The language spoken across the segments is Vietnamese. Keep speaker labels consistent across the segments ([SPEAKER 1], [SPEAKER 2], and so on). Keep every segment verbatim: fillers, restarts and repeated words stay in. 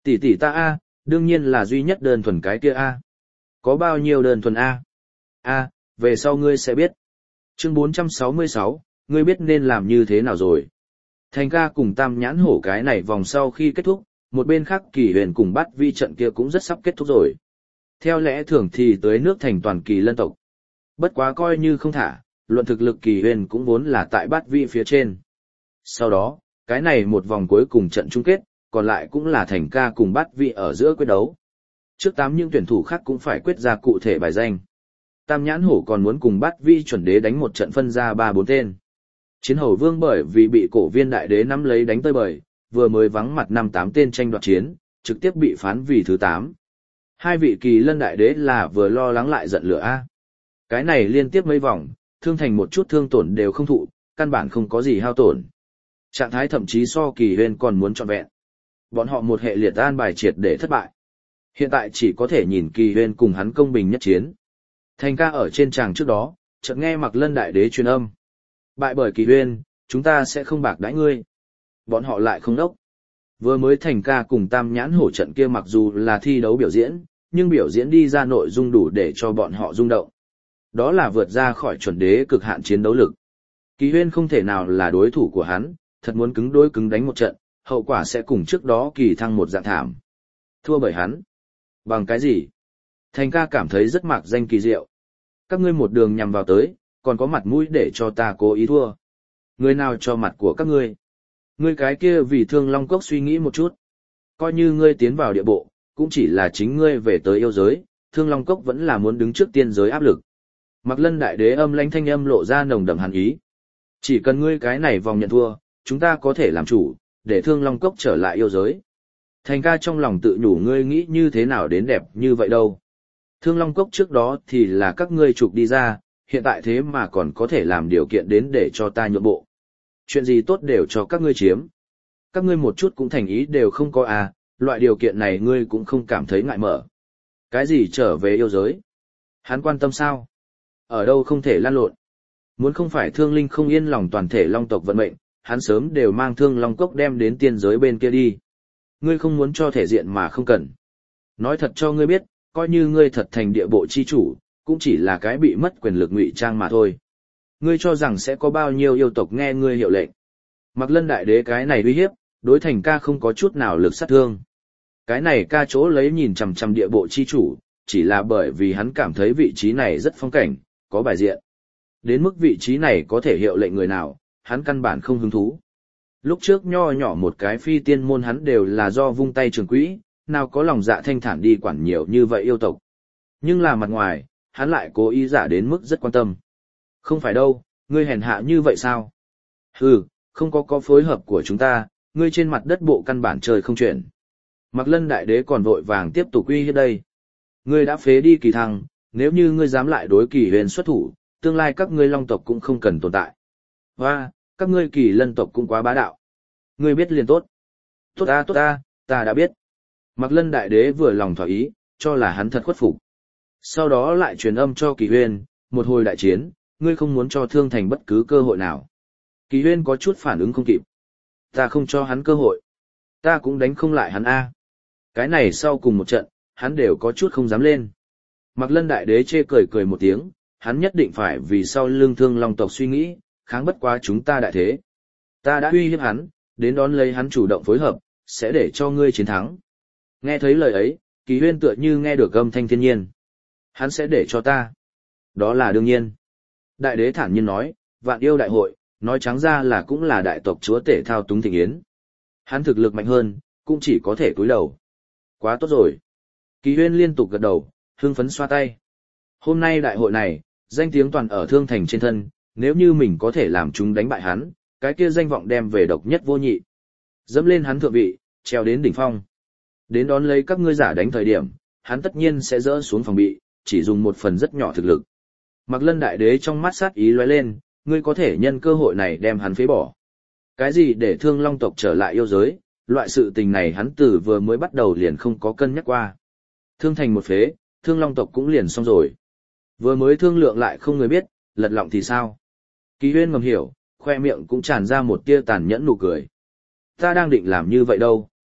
[SPEAKER 1] Tỷ tỷ ta a, đương nhiên là duy nhất đơn thuần cái kia a. Có bao nhiêu đơn thuần a? A, về sau ngươi sẽ biết. Chương bốn trăm sáu mươi sáu, ngươi biết nên làm như thế nào rồi. Thành ca cùng Tam Nhãn Hổ cái này vòng sau khi kết thúc, một bên khác Kỳ Huyền cùng Bát Vi trận kia cũng rất sắp kết thúc rồi. Theo lẽ thường thì tới nước thành toàn Kỳ Lân tộc. Bất quá coi như không thả, luận thực lực Kỳ Huyền cũng vốn là tại Bát Vi phía trên. Sau đó, cái này một vòng cuối cùng trận chung kết, còn lại cũng là Thành ca cùng Bát Vi ở giữa quyết đấu. Trước tám những tuyển thủ khác cũng phải quyết ra cụ thể bài danh. Tam Nhãn Hổ còn muốn cùng Bát Vi chuẩn đế đánh một trận phân ra ba bốn tên. Chiến Hầu Vương bởi vì bị Cổ Viên đại đế nắm lấy đánh tơi bời, vừa mới vắng mặt năm tám tên tranh đoạt chiến, trực tiếp bị phán vì thứ tám. Hai vị Kỳ Lân đại đế là vừa lo lắng lại giận lửa a. Cái này liên tiếp mấy vòng, thương thành một chút thương tổn đều không thụ, căn bản không có gì hao tổn. Trạng thái thậm chí so Kỳ Huyền còn muốn trọn vẹn. Bọn họ một hệ liệt an bài triệt để thất bại. Hiện tại chỉ có thể nhìn Kỳ Huyền cùng hắn công bình nhất chiến. Thành ca ở trên tràng trước đó, chợt nghe Mạc Lân đại đế truyền âm. Bại bởi Kỳ Huyền, chúng ta sẽ không bạc đãi ngươi. Bọn họ lại không đốc. Vừa mới Thành ca cùng Tam Nhãn Hổ trận kia mặc dù là thi đấu biểu diễn, nhưng biểu diễn đi ra nội dung đủ để cho bọn họ rung động. Đó là vượt ra khỏi chuẩn đế cực hạn chiến đấu lực. Kỳ Huyền không thể nào là đối thủ của hắn, thật muốn cứng đối cứng đánh một trận, hậu quả sẽ cùng trước đó Kỳ Thăng một dạng thảm. Thua bởi hắn. Bằng cái gì? Thành ca cảm thấy rất mạc danh kỳ diệu. Các ngươi một đường nhằm vào tới, còn có mặt mũi để cho ta cố ý thua. Người nào cho mặt của các ngươi? Ngươi cái kia vì Thương Long Cốc suy nghĩ một chút. Coi như ngươi tiến vào địa bộ, cũng chỉ là chính ngươi về tới yêu giới, Thương Long Cốc vẫn là muốn đứng trước tiên giới áp lực. Mạc Lân đại đế âm lãnh thanh âm lộ ra nồng đậm hàn ý. Chỉ cần ngươi cái này vòng nhận thua, chúng ta có thể làm chủ, để Thương Long Cốc trở lại yêu giới. Thành ca trong lòng tự nhủ ngươi nghĩ như thế nào đến đẹp như vậy đâu. Thương Long Cốc trước đó thì là các ngươi trục đi ra, hiện tại thế mà còn có thể làm điều kiện đến để cho ta nhượng bộ. Chuyện gì tốt đều cho các ngươi chiếm. Các ngươi một chút cũng thành ý đều không có à, loại điều kiện này ngươi cũng không cảm thấy ngại mở. Cái gì trở về yêu giới? Hắn quan tâm sao? Ở đâu không thể lan lộn? Muốn không phải Thương Linh không yên lòng toàn thể Long tộc vận mệnh, hắn sớm đều mang Thương Long Cốc đem đến tiên giới bên kia đi. Ngươi không muốn cho thể diện mà không cần. Nói thật cho ngươi biết, coi như ngươi thật thành địa bộ chi chủ, cũng chỉ là cái bị mất quyền lực ngụy trang mà thôi. Ngươi cho rằng sẽ có bao nhiêu yêu tộc nghe ngươi hiệu lệnh. Mạc Lân đại đế cái này uy hiếp, đối Thành ca không có chút nào lực sát thương. Cái này ca chỗ lấy nhìn chằm chằm địa bộ chi chủ, chỉ là bởi vì hắn cảm thấy vị trí này rất phong cảnh, có bài diện. Đến mức vị trí này có thể hiệu lệnh người nào, hắn căn bản không hứng thú. Lúc trước nho nhỏ một cái phi tiên môn hắn đều là do vung tay trường quỹ, nào có lòng dạ thanh thản đi quản nhiều như vậy yêu tộc. Nhưng là mặt ngoài, hắn lại cố ý giả đến mức rất quan tâm. Không phải đâu, ngươi hèn hạ như vậy sao? Hừ, không có có phối hợp của chúng ta, ngươi trên mặt đất bộ căn bản trời không chuyển. Mạc Lân đại đế còn vội vàng tiếp tục uy hiếp đây. Ngươi đã phế đi Kỳ Thăng, nếu như ngươi dám lại đối Kỳ Huyền xuất thủ, tương lai các ngươi Long tộc cũng không cần tồn tại. Hoa, các ngươi Kỳ Lân tộc cũng quá bá đạo. Ngươi biết liền tốt. Tốt ta tốt ta, ta đã biết. Mạc Lân đại đế vừa lòng thỏa ý, cho là hắn thật khuất phục. Sau đó lại truyền âm cho Kỳ Huyền, một hồi đại chiến, ngươi không muốn cho Thương Thành bất cứ cơ hội nào. Kỳ Huyền có chút phản ứng không kịp. Ta không cho hắn cơ hội. Ta cũng đánh không lại hắn a. Cái này sau cùng một trận, hắn đều có chút không dám lên. Mạc Lân đại đế chê cười cười một tiếng, hắn nhất định phải vì sau lương Thương Long tộc suy nghĩ, kháng bất quá chúng ta đại thế. Ta đã uy hiếp hắn, đến đón lấy hắn chủ động phối hợp, sẽ để cho ngươi chiến thắng. Nghe thấy lời ấy, Kỳ Huyên tựa như nghe được âm thanh thiên nhiên. Hắn sẽ để cho ta. Đó là đương nhiên. Đại đế thản nhiên nói, vạn yêu đại hội, nói trắng ra là cũng là đại tộc chúa tể thao túng thịnh yến. Hắn thực lực mạnh hơn, cũng chỉ có thể cúi đầu. Quá tốt rồi. Kỳ Huyên liên tục gật đầu, hưng phấn xoa tay. Hôm nay đại hội này, danh tiếng toàn ở Thương Thành trên thân, nếu như mình có thể làm chúng đánh bại hắn, cái kia danh vọng đem về độc nhất vô nhị. Dẫm lên hắn thượng vị, treo đến đỉnh phong. Đến đón lấy các ngươi giả đánh thời điểm, hắn tất nhiên sẽ dỡ xuống phòng bị, chỉ dùng một phần rất nhỏ thực lực. Mạc Lân đại đế trong mắt sát ý lóe lên, ngươi có thể nhân cơ hội này đem hắn phế bỏ. Cái gì để Thương Long tộc trở lại yêu giới, loại sự tình này hắn từ vừa mới bắt đầu liền không có cân nhắc qua. Thương Thành một phế, Thương Long tộc cũng liền xong rồi. Vừa mới thương lượng lại không người biết, lật lọng thì sao? Kỳ Huyên ngầm hiểu, khoe miệng cũng tràn ra một tia tàn nhẫn nụ cười. Ta đang định làm như vậy đâu.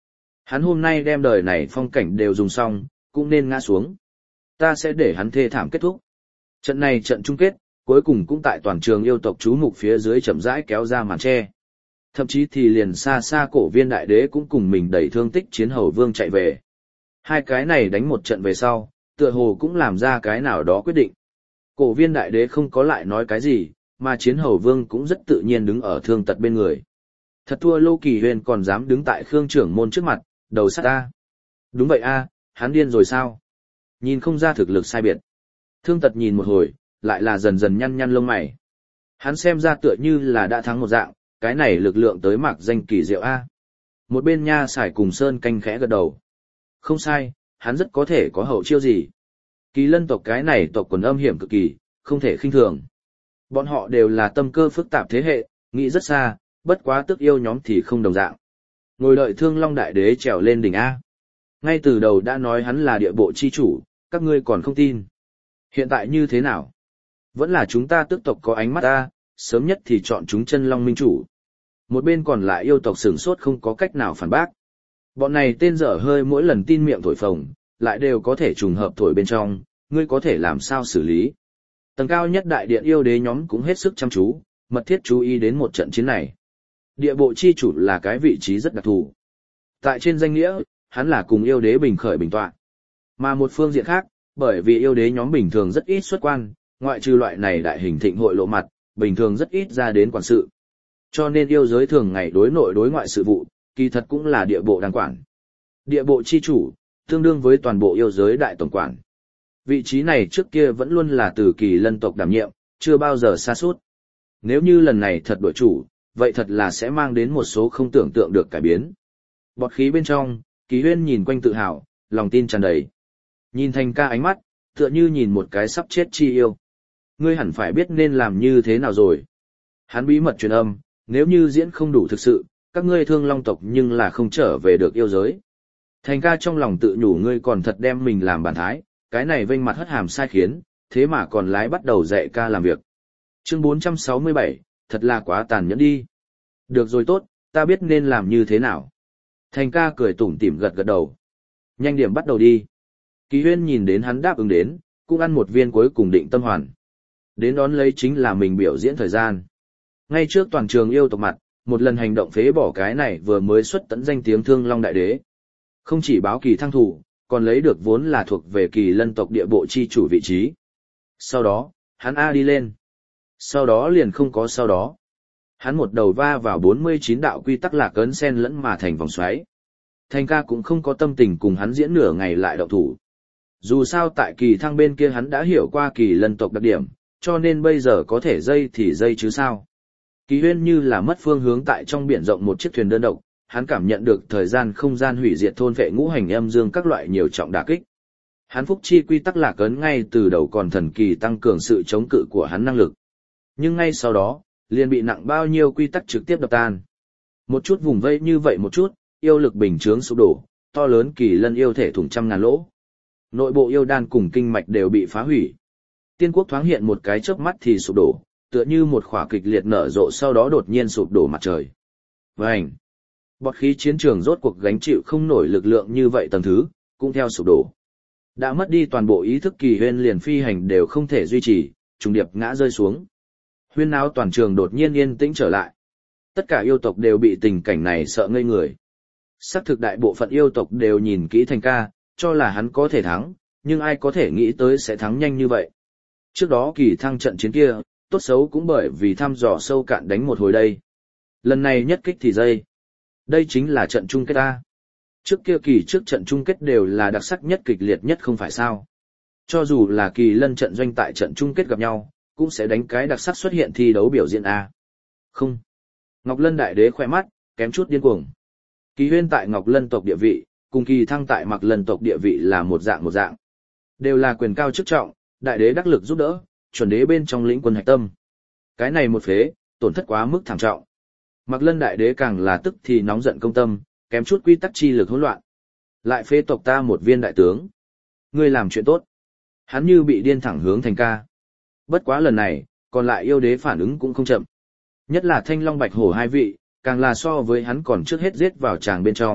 [SPEAKER 1] Hắn hôm nay đem đời này phong cảnh đều dùng xong, cũng nên ngã xuống. Ta sẽ để hắn thê thảm kết thúc. Trận này trận chung kết, cuối cùng cũng tại toàn trường yêu tộc chú mục phía dưới chậm rãi kéo ra màn che. Thậm chí thì liền xa xa cổ viên đại đế cũng cùng mình đẩy thương tích chiến hầu vương chạy về. Hai cái này đánh một trận về sau, tựa hồ cũng làm ra cái nào đó quyết định. Cổ viên đại đế không có lại nói cái gì, mà chiến hầu vương cũng rất tự nhiên đứng ở thương tật bên người. Thật thua Lô Kỳ Huyên còn dám đứng tại Khương trưởng môn trước mặt, đầu sắt ta. Đúng vậy a, hắn điên rồi sao? Nhìn không ra thực lực sai biệt. Thương tật nhìn một hồi, lại là dần dần nhăn nhăn lông mày. Hắn xem ra tựa như là đã thắng một dạng, cái này lực lượng tới mặc danh kỳ diệu a. Một bên nha sải cùng sơn canh khẽ gật đầu. Không sai, hắn rất có thể có hậu chiêu gì. Kỳ lân tộc cái này tộc quần âm hiểm cực kỳ, không thể khinh thường. Bọn họ đều là tâm cơ phức tạp thế hệ, nghĩ rất xa, bất quá tức yêu nhóm thì không đồng dạng. Ngồi đợi Thương Long đại đế trèo lên đỉnh A. Ngay từ đầu đã nói hắn là địa bộ chi chủ, các ngươi còn không tin. Hiện tại như thế nào? Vẫn là chúng ta tước tộc có ánh mắt A, sớm nhất thì chọn chúng chân Long minh chủ. Một bên còn lại yêu tộc sửng sốt không có cách nào phản bác. Bọn này tên dở hơi mỗi lần tin miệng thổi phồng, lại đều có thể trùng hợp thổi bên trong, ngươi có thể làm sao xử lý. Tầng cao nhất đại điện yêu đế nhóm cũng hết sức chăm chú, mật thiết chú ý đến một trận chiến này. Địa bộ chi chủ là cái vị trí rất đặc thù. Tại trên danh nghĩa, hắn là cùng yêu đế bình khởi bình tọa. Mà một phương diện khác, bởi vì yêu đế nhóm bình thường rất ít xuất quan, ngoại trừ loại này đại hình thịnh hội lộ mặt, bình thường rất ít ra đến quản sự. Cho nên yêu giới thường ngày đối nội đối ngoại sự vụ, kỳ thật cũng là địa bộ đang quản. Địa bộ chi chủ, tương đương với toàn bộ yêu giới đại tổng quản. Vị trí này trước kia vẫn luôn là từ Kỳ Lân tộc đảm nhiệm, chưa bao giờ sa sút. Nếu như lần này thật đổi chủ, vậy thật là sẽ mang đến một số không tưởng tượng được cải biến. Bọt khí bên trong, Kỳ Huyên nhìn quanh tự hào, lòng tin tràn đầy. Nhìn Thành Ca ánh mắt, tựa như nhìn một cái sắp chết chi yêu. Ngươi hẳn phải biết nên làm như thế nào rồi. Hắn bí mật truyền âm, nếu như diễn không đủ thực sự, các ngươi Thương Long tộc nhưng là không trở về được yêu giới. Thành Ca trong lòng tự nhủ ngươi còn thật đem mình làm bản thái, cái này vênh mặt hất hàm sai khiến, thế mà còn lái bắt đầu dạy ca làm việc. Chương bốn trăm sáu mươi bảy, thật là quá tàn nhẫn đi. Được rồi tốt, ta biết nên làm như thế nào. Thành Ca cười tủm tỉm gật gật đầu. Nhanh điểm bắt đầu đi. Kỳ Huyên nhìn đến hắn đáp ứng đến, cũng ăn một viên cuối cùng định tâm hoàn. Đến đón lấy chính là mình biểu diễn thời gian. Ngay trước toàn trường yêu tộc mặt, một lần hành động phế bỏ cái này vừa mới xuất tận danh tiếng Thương Long đại đế. Không chỉ báo kỳ thăng thủ, còn lấy được vốn là thuộc về Kỳ Lân tộc địa bộ chi chủ vị trí. Sau đó, hắn A đi lên. Sau đó liền không có sau đó. Hắn một đầu va vào bốn mươi chín đạo quy tắc lạc ấn sen lẫn mà thành vòng xoáy. Thành Ca cũng không có tâm tình cùng hắn diễn nửa ngày lại động thủ. Dù sao tại kỳ thăng bên kia hắn đã hiểu qua Kỳ Lân tộc đặc điểm, cho nên bây giờ có thể dây thì dây chứ sao. Kỳ Huyên như là mất phương hướng tại trong biển rộng một chiếc thuyền đơn độc, hắn cảm nhận được thời gian không gian hủy diệt thôn vệ ngũ hành âm dương các loại nhiều trọng đả kích. Hắn phúc chi quy tắc lạc ấn ngay từ đầu còn thần kỳ tăng cường sự chống cự của hắn năng lực. Nhưng ngay sau đó, liền bị nặng bao nhiêu quy tắc trực tiếp đập tan. Một chút vùng vây như vậy một chút, yêu lực bình chướng sụp đổ, to lớn Kỳ Lân yêu thể thủng trăm ngàn lỗ. Nội bộ yêu đan cùng kinh mạch đều bị phá hủy. Tiên quốc thoáng hiện một cái chớp mắt thì sụp đổ, tựa như một khỏa kịch liệt nở rộ sau đó đột nhiên sụp đổ mặt trời. Vành! Bọt khí chiến trường rốt cuộc gánh chịu không nổi lực lượng như vậy tầng thứ, cũng theo sụp đổ. Đã mất đi toàn bộ ý thức Kỳ Huyên liền phi hành đều không thể duy trì, trùng điệp ngã rơi xuống. Huyên náo toàn trường đột nhiên yên tĩnh trở lại. Tất cả yêu tộc đều bị tình cảnh này sợ ngây người. Xác thực đại bộ phận yêu tộc đều nhìn kỹ Thành Ca, cho là hắn có thể thắng, nhưng ai có thể nghĩ tới sẽ thắng nhanh như vậy. Trước đó kỳ thăng trận chiến kia, tốt xấu cũng bởi vì thăm dò sâu cạn đánh một hồi đây. Lần này nhất kích thì dây. Đây chính là trận chung kết ta. Trước kia kỳ trước trận chung kết đều là đặc sắc nhất kịch liệt nhất không phải sao. Cho dù là Kỳ Lân trận doanh tại trận chung kết gặp nhau, cũng sẽ đánh cái đặc sắc xuất hiện thi đấu biểu diễn A. Không. Ngọc Lân đại đế khỏe mắt, kém chút điên cuồng. Kỳ Huyên tại Ngọc Lân tộc địa vị, cùng Kỳ Thăng tại Mạc Lân tộc địa vị là một dạng một dạng. Đều là quyền cao chức trọng, đại đế đắc lực giúp đỡ, chuẩn đế bên trong lĩnh quân hạch tâm. Cái này một phế, tổn thất quá mức thảm trọng. Mạc Lân đại đế càng là tức thì nóng giận công tâm, kém chút quy tắc chi lực hỗn loạn. Lại phế tộc ta một viên đại tướng. Ngươi làm chuyện tốt. Hắn như bị điên thẳng hướng Thành Ca. Bất quá lần này, còn lại yêu đế phản ứng cũng không chậm. Nhất là Thanh Long Bạch Hổ hai vị, càng là so với hắn còn trước hết giết vào tràng bên trong,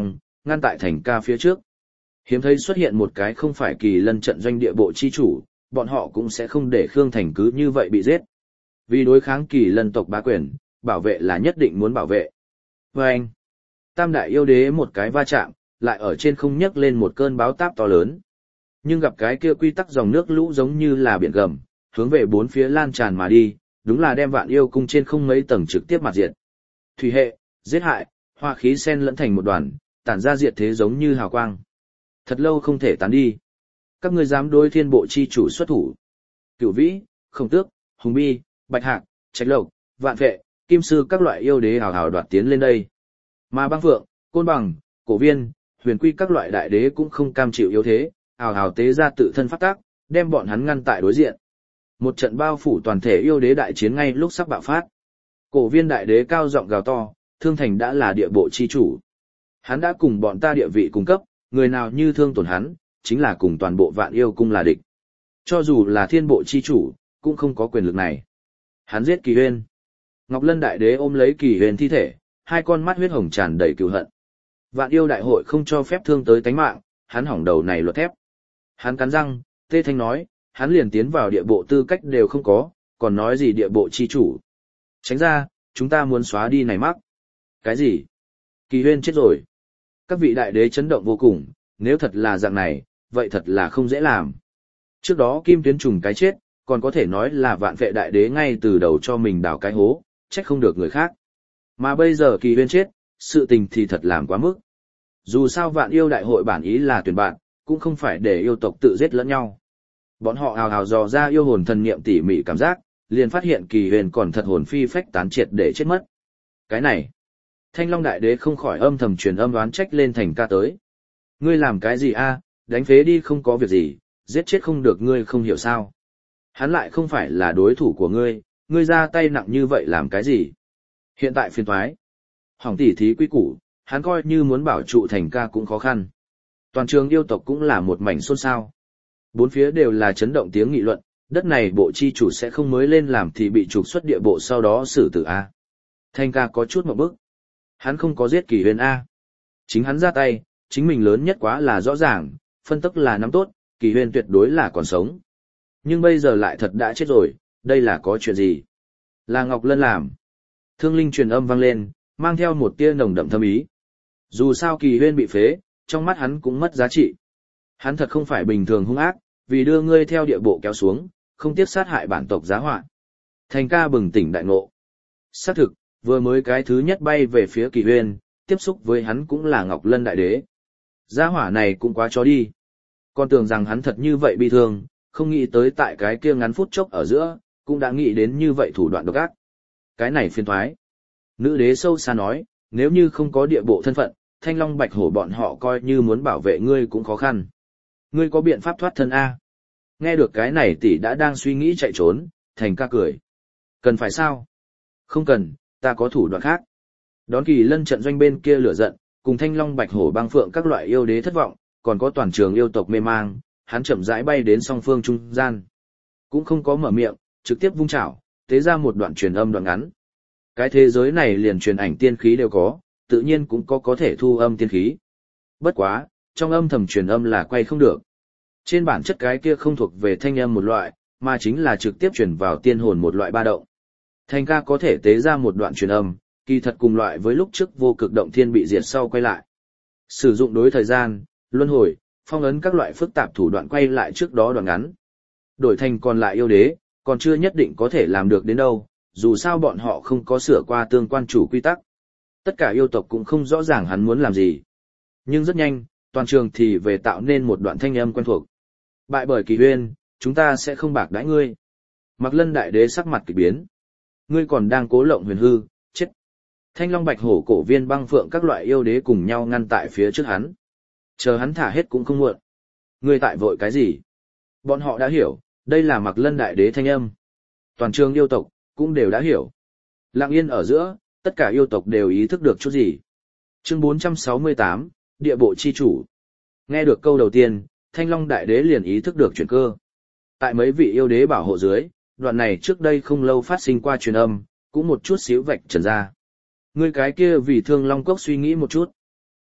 [SPEAKER 1] ngăn tại thành ca phía trước. Hiếm thấy xuất hiện một cái không phải kỳ lân trận doanh địa bộ chi chủ, bọn họ cũng sẽ không để Khương Thành cứ như vậy bị giết. Vì đối kháng kỳ lân tộc bá quyền, bảo vệ là nhất định muốn bảo vệ. Và anh, tam đại yêu đế một cái va chạm, lại ở trên không nhấc lên một cơn báo táp to lớn. Nhưng gặp cái kia quy tắc dòng nước lũ giống như là biển gầm, hướng về bốn phía lan tràn mà đi, đúng là đem Vạn Yêu Cung trên không mấy tầng trực tiếp mặt diệt. Thủy hệ, giết hại, hoa khí sen lẫn thành một đoàn, tản ra diệt thế giống như hào quang. Thật lâu không thể tán đi. Các ngươi dám đối thiên bộ chi chủ xuất thủ. Cửu Vĩ, Khổng Tước, Hùng Bi, Bạch Hạc, Trạch Lộc, Vạn Vệ, Kim Sư các loại yêu đế hào hào đoạt tiến lên đây. Mà Băng Phượng, Côn Bằng, Cổ Viên, Huyền Quy các loại đại đế cũng không cam chịu yếu thế, hào hào tế ra tự thân pháp tác, đem bọn hắn ngăn tại đối diện. Một trận bao phủ toàn thể yêu đế đại chiến ngay lúc sắp bạo phát. Cổ Viên đại đế cao giọng gào to, Thương Thành đã là địa bộ chi chủ. Hắn đã cùng bọn ta địa vị cung cấp, người nào như thương tổn hắn, chính là cùng toàn bộ Vạn Yêu Cung là địch. Cho dù là thiên bộ chi chủ, cũng không có quyền lực này. Hắn giết Kỳ Huyên. Ngọc Lân đại đế ôm lấy Kỳ Huyên thi thể, hai con mắt huyết hồng tràn đầy cừu hận. Vạn yêu đại hội không cho phép thương tới tánh mạng, hắn hỏng đầu này luật thép. Hắn cắn răng, Tê Thanh nói, hắn liền tiến vào địa bộ tư cách đều không có, còn nói gì địa bộ chi chủ. Tránh ra, chúng ta muốn xóa đi này mắc. Cái gì? Kỳ Huyên chết rồi. Các vị đại đế chấn động vô cùng, nếu thật là dạng này, vậy thật là không dễ làm. Trước đó Kim Tuyến trùng cái chết, còn có thể nói là Vạn Vệ đại đế ngay từ đầu cho mình đào cái hố, trách không được người khác. Mà bây giờ Kỳ Huyên chết, sự tình thì thật làm quá mức. Dù sao Vạn yêu đại hội bản ý là tuyển bạn, cũng không phải để yêu tộc tự giết lẫn nhau. Bọn họ hào hào dò ra yêu hồn thần niệm tỉ mỉ cảm giác, liền phát hiện Kỳ Huyền còn thật hồn phi phách tán triệt để chết mất. Cái này, Thanh Long đại đế không khỏi âm thầm truyền âm đoán trách lên thành ca tới. Ngươi làm cái gì a? Đánh phế đi không có việc gì, giết chết không được ngươi không hiểu sao? Hắn lại không phải là đối thủ của ngươi, ngươi ra tay nặng như vậy làm cái gì? Hiện tại phiền toái, hỏng tỉ thí quy củ, hắn coi như muốn bảo trụ thành ca cũng khó khăn. Toàn trường yêu tộc cũng là một mảnh xôn xao. Bốn phía đều là chấn động tiếng nghị luận, đất này bộ chi chủ sẽ không mới lên làm thì bị trục xuất địa bộ sau đó xử tử A. Thành ca có chút một bức. Hắn không có giết Kỳ Huyền A. Chính hắn ra tay, chính mình lớn nhất quá là rõ ràng, phân tức là nắm tốt, Kỳ Huyền tuyệt đối là còn sống. Nhưng bây giờ lại thật đã chết rồi, đây là có chuyện gì? Là Ngọc Lân làm. Thương linh truyền âm vang lên, mang theo một tia nồng đậm thâm ý. Dù sao Kỳ Huyên bị phế, trong mắt hắn cũng mất giá trị. Hắn thật không phải bình thường hung ác, vì đưa ngươi theo địa bộ kéo xuống, không tiếc sát hại bản tộc giá họa. Thành ca bừng tỉnh đại ngộ. Xác thực, vừa mới cái thứ nhất bay về phía Kỳ Huyên, tiếp xúc với hắn cũng là Ngọc Lân đại đế. Giá hỏa này cũng quá chó đi. Còn tưởng rằng hắn thật như vậy bị thương, không nghĩ tới tại cái kia ngắn phút chốc ở giữa, cũng đã nghĩ đến như vậy thủ đoạn độc ác. Cái này phiền toái. Nữ đế sâu xa nói, nếu như không có địa bộ thân phận, Thanh Long Bạch Hổ bọn họ coi như muốn bảo vệ ngươi cũng khó khăn. Ngươi có biện pháp thoát thân A. Nghe được cái này tỷ đã đang suy nghĩ chạy trốn, thành ca cười. Cần phải sao? Không cần, ta có thủ đoạn khác. Đón Kỳ Lân trận doanh bên kia lửa giận, cùng Thanh Long Bạch Hổ băng phượng các loại yêu đế thất vọng, còn có toàn trường yêu tộc mê mang, hắn chậm rãi bay đến song phương trung gian. Cũng không có mở miệng, trực tiếp vung chảo, tế ra một đoạn truyền âm đoạn ngắn. Cái thế giới này liền truyền ảnh tiên khí đều có, tự nhiên cũng có có thể thu âm tiên khí. Bất quá, trong âm thầm truyền âm là quay không được. Trên bản chất cái kia không thuộc về thanh âm một loại, mà chính là trực tiếp truyền vào tiên hồn một loại ba động. Thành ca có thể tế ra một đoạn truyền âm, kỳ thật cùng loại với lúc trước vô cực động thiên bị diệt sau quay lại. Sử dụng đối thời gian, luân hồi, phong ấn các loại phức tạp thủ đoạn quay lại trước đó đoạn ngắn. Đổi thành còn lại yêu đế, còn chưa nhất định có thể làm được đến đâu, dù sao bọn họ không có sửa qua tương quan chủ quy tắc. Tất cả yêu tộc cũng không rõ ràng hắn muốn làm gì. Nhưng rất nhanh, toàn trường thì về tạo nên một đoạn thanh âm quen thuộc. Bại bởi Kỳ Huyên, chúng ta sẽ không bạc đãi ngươi. Mạc Lân đại đế sắc mặt kỳ biến. Ngươi còn đang cố lộng huyền hư, chết. Thanh Long Bạch Hổ Cổ Viên băng phượng các loại yêu đế cùng nhau ngăn tại phía trước hắn. Chờ hắn thả hết cũng không muộn. Ngươi tại vội cái gì? Bọn họ đã hiểu, đây là Mạc Lân đại đế thanh âm. Toàn trường yêu tộc cũng đều đã hiểu. Lặng yên ở giữa, tất cả yêu tộc đều ý thức được chút gì. Chương bốn trăm sáu mươi tám, Địa bộ chi chủ. Nghe được câu đầu tiên, Thanh Long đại đế liền ý thức được chuyển cơ. Tại mấy vị yêu đế bảo hộ dưới, đoạn này trước đây không lâu phát sinh qua truyền âm, cũng một chút xíu vạch trần ra. Ngươi cái kia vì thương Long Cốc suy nghĩ một chút.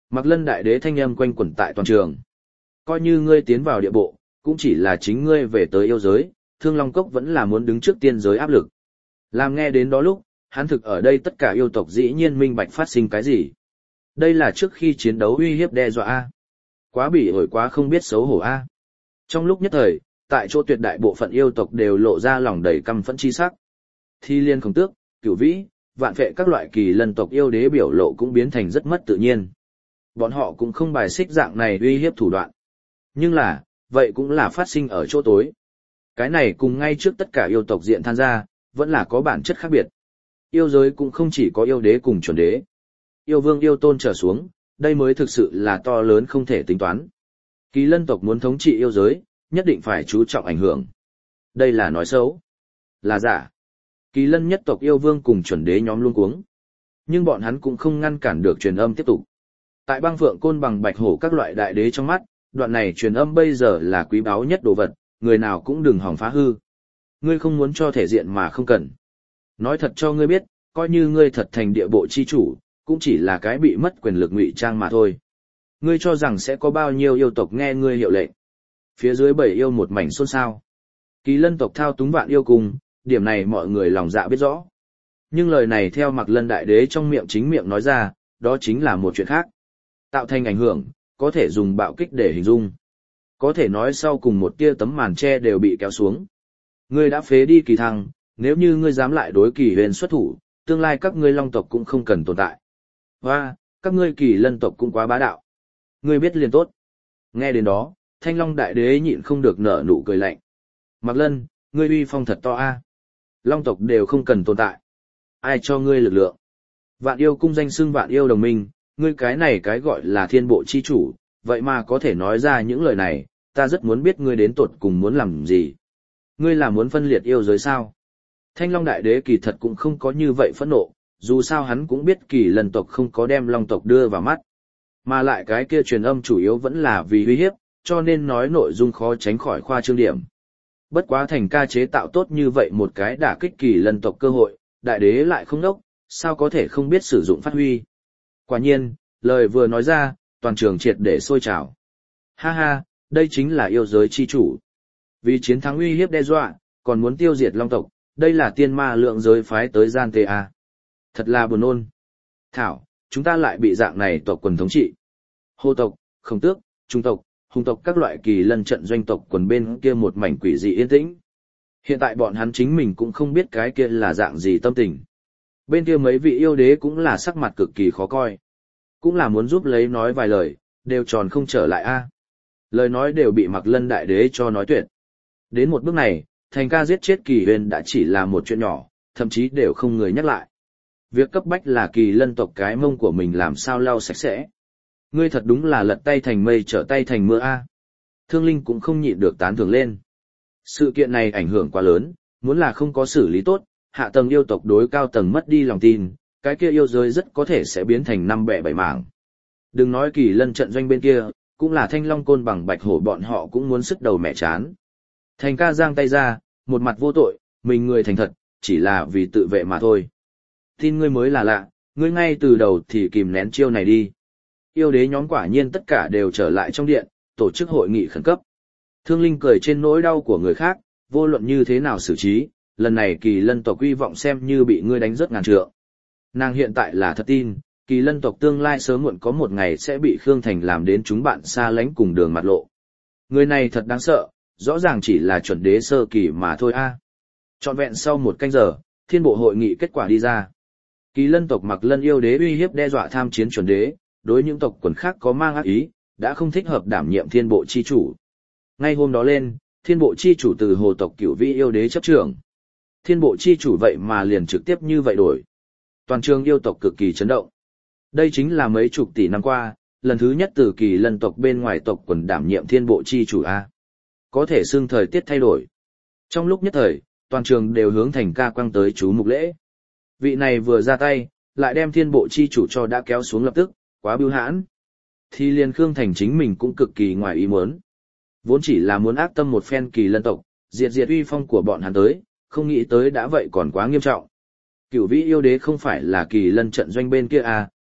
[SPEAKER 1] Mạc Lân đại đế thanh âm quanh quẩn tại toàn trường. Coi như ngươi tiến vào địa bộ, cũng chỉ là chính ngươi về tới yêu giới, Thương Long Cốc vẫn là muốn đứng trước tiên giới áp lực. Làm nghe đến đó lúc, hắn thực ở đây tất cả yêu tộc dĩ nhiên minh bạch phát sinh cái gì. Đây là trước khi chiến đấu uy hiếp đe dọa A. Quá bỉ ổi quá không biết xấu hổ A. Trong lúc nhất thời, tại chỗ tuyệt đại bộ phận yêu tộc đều lộ ra lòng đầy căm phẫn chi sắc. Thi Liên Khổng Tước, Cửu Vĩ, Vạn Phệ các loại kỳ lân tộc yêu đế biểu lộ cũng biến thành rất mất tự nhiên. Bọn họ cũng không bài xích dạng này uy hiếp thủ đoạn. Nhưng là, vậy cũng là phát sinh ở chỗ tối. Cái này cùng ngay trước tất cả yêu tộc diện than ra, vẫn là có bản chất khác biệt. Yêu giới cũng không chỉ có yêu đế cùng chuẩn đế. Yêu vương yêu tôn trở xuống, đây mới thực sự là to lớn không thể tính toán. Kỳ lân tộc muốn thống trị yêu giới, nhất định phải chú trọng ảnh hưởng. Đây là nói xấu. Là giả. Kỳ lân nhất tộc yêu vương cùng chuẩn đế nhóm luôn cuống. Nhưng bọn hắn cũng không ngăn cản được truyền âm tiếp tục. Tại băng phượng côn bằng bạch hổ các loại đại đế trong mắt, đoạn này truyền âm bây giờ là quý báu nhất đồ vật, người nào cũng đừng hỏng phá hư. Ngươi không muốn cho thể diện mà không cần. Nói thật cho ngươi biết, coi như ngươi thật thành địa bộ chi chủ, cũng chỉ là cái bị mất quyền lực ngụy trang mà thôi. Ngươi cho rằng sẽ có bao nhiêu yêu tộc nghe ngươi hiệu lệnh. Phía dưới bảy yêu một mảnh xôn xao. Kỳ lân tộc thao túng vạn yêu cùng, điểm này mọi người lòng dạ biết rõ. Nhưng lời này theo Mạc Lân đại đế trong miệng chính miệng nói ra, đó chính là một chuyện khác. Tạo thành ảnh hưởng, có thể dùng bạo kích để hình dung. Có thể nói sau cùng một tia tấm màn tre đều bị kéo xuống. Ngươi đã phế đi Kỳ Thăng, nếu như ngươi dám lại đối Kỳ Huyền xuất thủ, tương lai các ngươi long tộc cũng không cần tồn tại. Và, các ngươi Kỳ lân tộc cũng quá bá đạo. Ngươi biết liền tốt. Nghe đến đó, Thanh Long đại đế nhịn không được nở nụ cười lạnh. Mạc Lân, ngươi uy phong thật to a. Long tộc đều không cần tồn tại. Ai cho ngươi lực lượng? Vạn yêu cung danh xưng vạn yêu đồng minh, ngươi cái này cái gọi là thiên bộ chi chủ, vậy mà có thể nói ra những lời này, ta rất muốn biết ngươi đến tột cùng muốn làm gì. Ngươi là muốn phân liệt yêu giới sao? Thanh Long đại đế kỳ thật cũng không có như vậy phẫn nộ, dù sao hắn cũng biết Kỳ lân tộc không có đem long tộc đưa vào mắt. Mà lại cái kia truyền âm chủ yếu vẫn là vì uy hiếp, cho nên nói nội dung khó tránh khỏi khoa trương điểm. Bất quá thành ca chế tạo tốt như vậy một cái đả kích Kỳ lân tộc cơ hội, đại đế lại không đốc, sao có thể không biết sử dụng phát huy. Quả nhiên, lời vừa nói ra, toàn trường triệt để sôi trào. Ha ha, đây chính là yêu giới chi chủ. Vì chiến thắng uy hiếp đe dọa, còn muốn tiêu diệt long tộc, đây là tiên ma lượng giới phái tới gian tê a. Thật là buồn nôn. Thảo, chúng ta lại bị dạng này tộc quần thống trị. Hồ tộc, Khổng Tước, Trung tộc, Hùng tộc các loại kỳ lân trận doanh tộc quần bên kia một mảnh quỷ dị yên tĩnh. Hiện tại bọn hắn chính mình cũng không biết cái kia là dạng gì tâm tình. Bên kia mấy vị yêu đế cũng là sắc mặt cực kỳ khó coi. Cũng là muốn giúp lấy nói vài lời, đều tròn không trở lại a. Lời nói đều bị Mạc Lân đại đế cho nói tuyệt. Đến một bước này, thành ca giết chết Kỳ Huyền đã chỉ là một chuyện nhỏ, thậm chí đều không người nhắc lại. Việc cấp bách là kỳ lân tộc cái mông của mình làm sao lau sạch sẽ. Ngươi thật đúng là lật tay thành mây trở tay thành mưa a. Thương Linh cũng không nhịn được tán thưởng lên. Sự kiện này ảnh hưởng quá lớn, muốn là không có xử lý tốt, hạ tầng yêu tộc đối cao tầng mất đi lòng tin, cái kia yêu giới rất có thể sẽ biến thành năm bẻ bảy mảng. Đừng nói kỳ lân trận doanh bên kia, cũng là Thanh Long côn bằng bạch hổ bọn họ cũng muốn sức đầu mẹ chán. Thành ca giang tay ra, một mặt vô tội, mình người thành thật, chỉ là vì tự vệ mà thôi. Tin ngươi mới là lạ, ngươi ngay từ đầu thì kìm nén chiêu này đi. Yêu đế nhóm quả nhiên tất cả đều trở lại trong điện, tổ chức hội nghị khẩn cấp. Thương Linh cười trên nỗi đau của người khác, vô luận như thế nào xử trí, lần này kỳ lân tộc uy vọng xem như bị ngươi đánh rớt ngàn trượng. Nàng hiện tại là thật tin, kỳ lân tộc tương lai sớm muộn có một ngày sẽ bị Khương Thành làm đến chúng bạn xa lánh cùng đường mặt lộ. Người này thật đáng sợ, rõ ràng chỉ là chuẩn đế sơ kỳ mà thôi a. Trọn vẹn sau một canh giờ, thiên bộ hội nghị kết quả đi ra. Kỳ lân tộc Mạc Lân yêu đế uy hiếp đe dọa tham chiến chuẩn đế, đối những tộc quần khác có mang ác ý, đã không thích hợp đảm nhiệm thiên bộ chi chủ. Ngay hôm đó lên, thiên bộ chi chủ từ hồ tộc Cửu Vĩ yêu đế chấp trưởng. Thiên bộ chi chủ vậy mà liền trực tiếp như vậy đổi. Toàn trường yêu tộc cực kỳ chấn động. Đây chính là mấy chục tỷ năm qua, lần thứ nhất từ kỳ lân tộc bên ngoài tộc quần đảm nhiệm thiên bộ chi chủ A. Có thể xưng thời tiết thay đổi. Trong lúc nhất thời, toàn trường đều hướng thành ca quăng tới chú mục lễ. Vị này vừa ra tay, lại đem thiên bộ chi chủ cho đã kéo xuống lập tức, quá bưu hãn. Thì liền Khương Thành chính mình cũng cực kỳ ngoài ý muốn. Vốn chỉ là muốn ác tâm một phen kỳ lân tộc, diệt diệt uy phong của bọn hắn tới, không nghĩ tới đã vậy còn quá nghiêm trọng. Cửu Vĩ yêu đế không phải là kỳ lân trận doanh bên kia à,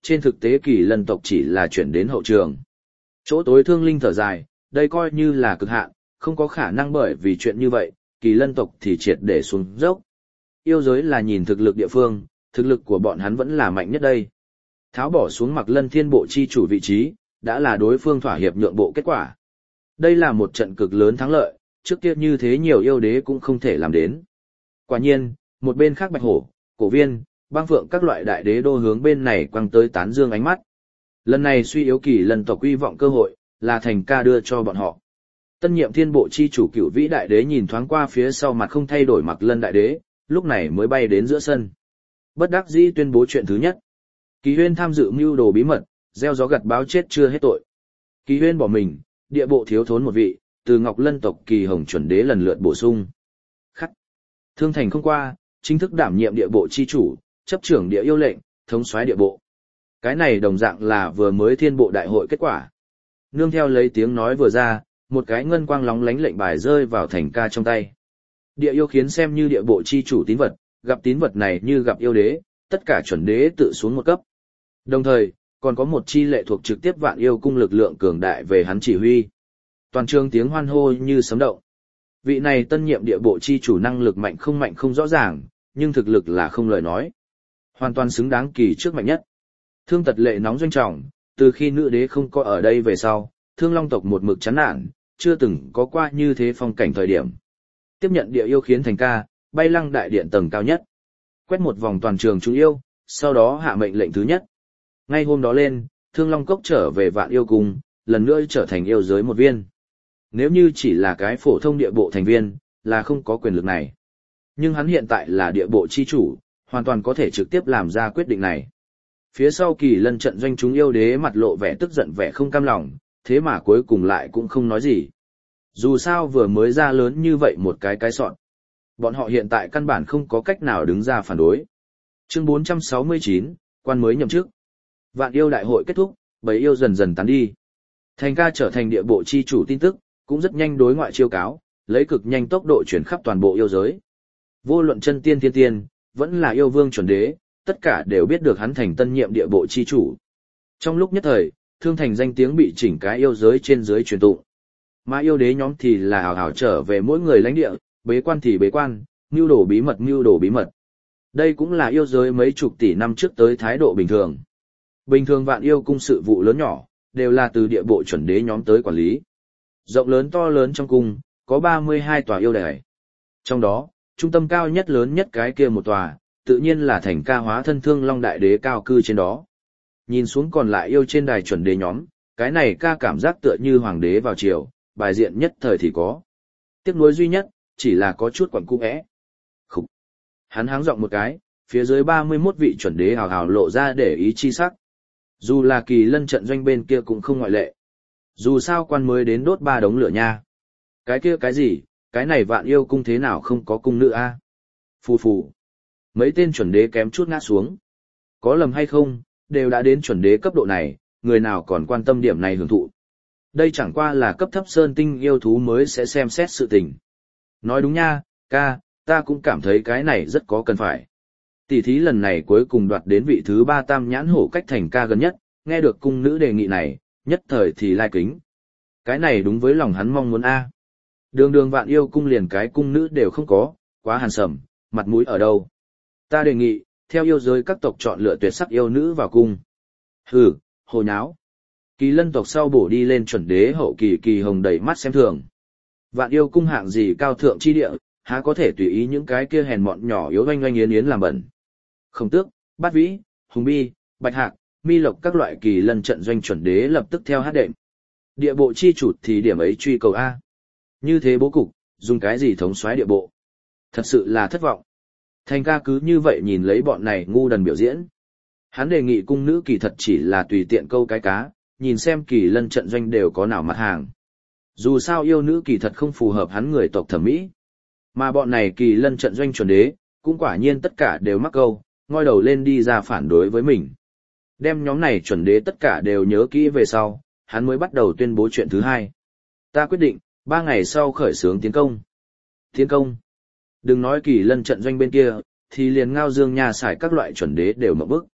[SPEAKER 1] trên thực tế kỳ lân tộc chỉ là chuyển đến hậu trường. Chỗ tối Thương Linh thở dài, đây coi như là cực hạn, không có khả năng bởi vì chuyện như vậy, kỳ lân tộc thì triệt để xuống dốc. Yêu giới là nhìn thực lực địa phương, thực lực của bọn hắn vẫn là mạnh nhất đây. Tháo bỏ xuống Mặc Lân Thiên Bộ chi chủ vị trí, đã là đối phương thỏa hiệp nhượng bộ kết quả. Đây là một trận cực lớn thắng lợi, trước kia như thế nhiều yêu đế cũng không thể làm đến. Quả nhiên, một bên khác Bạch Hổ, Cổ Viên, Băng Phượng các loại đại đế đô hướng bên này quăng tới tán dương ánh mắt. Lần này suy yếu kỳ lân tộc uy vọng cơ hội, là Thành Ca đưa cho bọn họ. Tân nhiệm Thiên Bộ chi chủ Cửu Vĩ đại đế nhìn thoáng qua phía sau mặt không thay đổi Mặc Lân đại đế, lúc này mới bay đến giữa sân. Bất đắc dĩ tuyên bố chuyện thứ nhất. Kỳ Huyên tham dự mưu đồ bí mật, gieo gió gặt báo chết chưa hết tội. Kỳ Huyên bỏ mình, địa bộ thiếu thốn một vị, từ Ngọc Lân tộc Kỳ Hồng chuẩn đế lần lượt bổ sung. Khắc. Thương Thành không qua, chính thức đảm nhiệm địa bộ chi chủ, chấp trưởng địa yêu lệnh, thống soái địa bộ. Cái này đồng dạng là vừa mới thiên bộ đại hội kết quả. Nương theo lấy tiếng nói vừa ra, một cái ngân quang lóng lánh lệnh bài rơi vào Thành Ca trong tay. Địa yêu khiến xem như địa bộ chi chủ tín vật, gặp tín vật này như gặp yêu đế, tất cả chuẩn đế tự xuống một cấp. Đồng thời, còn có một chi lệ thuộc trực tiếp Vạn Yêu cung lực lượng cường đại về hắn chỉ huy. Toàn trường tiếng hoan hô như sấm động. Vị này tân nhiệm địa bộ chi chủ năng lực mạnh không mạnh không rõ ràng, nhưng thực lực là không lời nói. Hoàn toàn xứng đáng kỳ trước mạnh nhất. Thương Tật lệ nóng doanh trọng, từ khi nữ đế không có ở đây về sau, Thương Long tộc một mực chán nản, chưa từng có qua như thế phong cảnh thời điểm. Tiếp nhận địa yêu khiến Thành Ca, bay lăng đại điện tầng cao nhất. Quét một vòng toàn trường chúng yêu, sau đó hạ mệnh lệnh thứ nhất. Ngay hôm đó lên, Thương Long Cốc trở về Vạn Yêu Cung, lần nữa trở thành yêu giới một viên. Nếu như chỉ là cái phổ thông địa bộ thành viên, là không có quyền lực này. Nhưng hắn hiện tại là địa bộ chi chủ, hoàn toàn có thể trực tiếp làm ra quyết định này. Phía sau kỳ lân trận doanh chúng yêu đế mặt lộ vẻ tức giận vẻ không cam lòng, thế mà cuối cùng lại cũng không nói gì. Dù sao vừa mới ra lớn như vậy một cái cái sọn. Bọn họ hiện tại căn bản không có cách nào đứng ra phản đối. Chương bốn trăm sáu mươi chín, quan mới nhậm chức. Vạn yêu đại hội kết thúc, bầy yêu dần dần tán đi. Thành Ca trở thành địa bộ chi chủ tin tức, cũng rất nhanh đối ngoại chiêu cáo, lấy cực nhanh tốc độ chuyển khắp toàn bộ yêu giới. Vô luận chân tiên thiên tiên, vẫn là yêu vương chuẩn đế, tất cả đều biết được hắn thành tân nhiệm địa bộ chi chủ. Trong lúc nhất thời, Thương Thành danh tiếng bị chỉnh cái yêu giới trên dưới truyền tụng. Mà yêu đế nhóm thì là hào hào trở về mỗi người lãnh địa, bế quan thì bế quan, mưu đồ bí mật mưu đồ bí mật. Đây cũng là yêu giới mấy chục tỷ năm trước tới thái độ bình thường. Bình thường Vạn Yêu cung sự vụ lớn nhỏ, đều là từ địa bộ chuẩn đế nhóm tới quản lý. Rộng lớn to lớn trong cung, có ba mươi hai tòa yêu đài. Trong đó, trung tâm cao nhất lớn nhất cái kia một tòa, tự nhiên là Thành Ca hóa thân Thương Long đại đế cao cư trên đó. Nhìn xuống còn lại yêu trên đài chuẩn đế nhóm, cái này ca cảm giác tựa như hoàng đế vào triều, bài diện nhất thời thì có. Tiếc nuối duy nhất, chỉ là có chút quẩn cung ẽ. Khúc. Hắn háng giọng một cái, phía dưới ba mươi mốt vị chuẩn đế hào hào lộ ra để ý chi sắc. Dù là kỳ lân trận doanh bên kia cũng không ngoại lệ. Dù sao quan mới đến đốt ba đống lửa nha. Cái kia cái gì, cái này Vạn Yêu cung thế nào không có cung nữ a? À? Phù phù. Mấy tên chuẩn đế kém chút ngã xuống. Có lầm hay không, đều đã đến chuẩn đế cấp độ này, người nào còn quan tâm điểm này hưởng thụ. Đây chẳng qua là cấp thấp sơn tinh yêu thú mới sẽ xem xét sự tình. Nói đúng nha, ca, ta cũng cảm thấy cái này rất có cần phải. Tỷ thí lần này cuối cùng đoạt đến vị thứ ba tam nhãn hổ cách Thành Ca gần nhất, nghe được cung nữ đề nghị này, nhất thời thì lai kính. Cái này đúng với lòng hắn mong muốn a. Đường đường Vạn Yêu cung liền cái cung nữ đều không có, quá hàn sầm, mặt mũi ở đâu. Ta đề nghị, theo yêu giới các tộc chọn lựa tuyệt sắc yêu nữ vào cung. Hừ, hồ nháo. Kỳ lân tộc sau bổ đi lên chuẩn đế hậu kỳ Kỳ Hồng đầy mắt xem thường. Vạn Yêu cung hạng gì cao thượng chi địa, há có thể tùy ý những cái kia hèn mọn nhỏ yếu oanh oanh yến yến làm bẩn. Khổng Tước, Bát Vĩ, Hùng Bi, Bạch Hạc, Mi Lộc các loại kỳ lân trận doanh chuẩn đế lập tức theo hát đệm. Địa bộ chi chủ thì điểm ấy truy cầu A. Như thế bố cục, dùng cái gì thống soái địa bộ? Thật sự là thất vọng. Thành Ca cứ như vậy nhìn lấy bọn này ngu đần biểu diễn. Hắn đề nghị cung nữ kỳ thật chỉ là tùy tiện câu cái cá, nhìn xem kỳ lân trận doanh đều có nào mặt hàng. Dù sao yêu nữ kỳ thật không phù hợp hắn người tộc thẩm mỹ. Mà bọn này kỳ lân trận doanh chuẩn đế, cũng quả nhiên tất cả đều mắc câu, ngoi đầu lên đi ra phản đối với mình. Đem nhóm này chuẩn đế tất cả đều nhớ kỹ về sau, hắn mới bắt đầu tuyên bố chuyện thứ hai. Ta quyết định, ba ngày sau khởi xướng tiến công. Tiến công. Đừng nói kỳ lân trận doanh bên kia, thì liền Ngao Dương nhà xài các loại chuẩn đế đều mộng bức.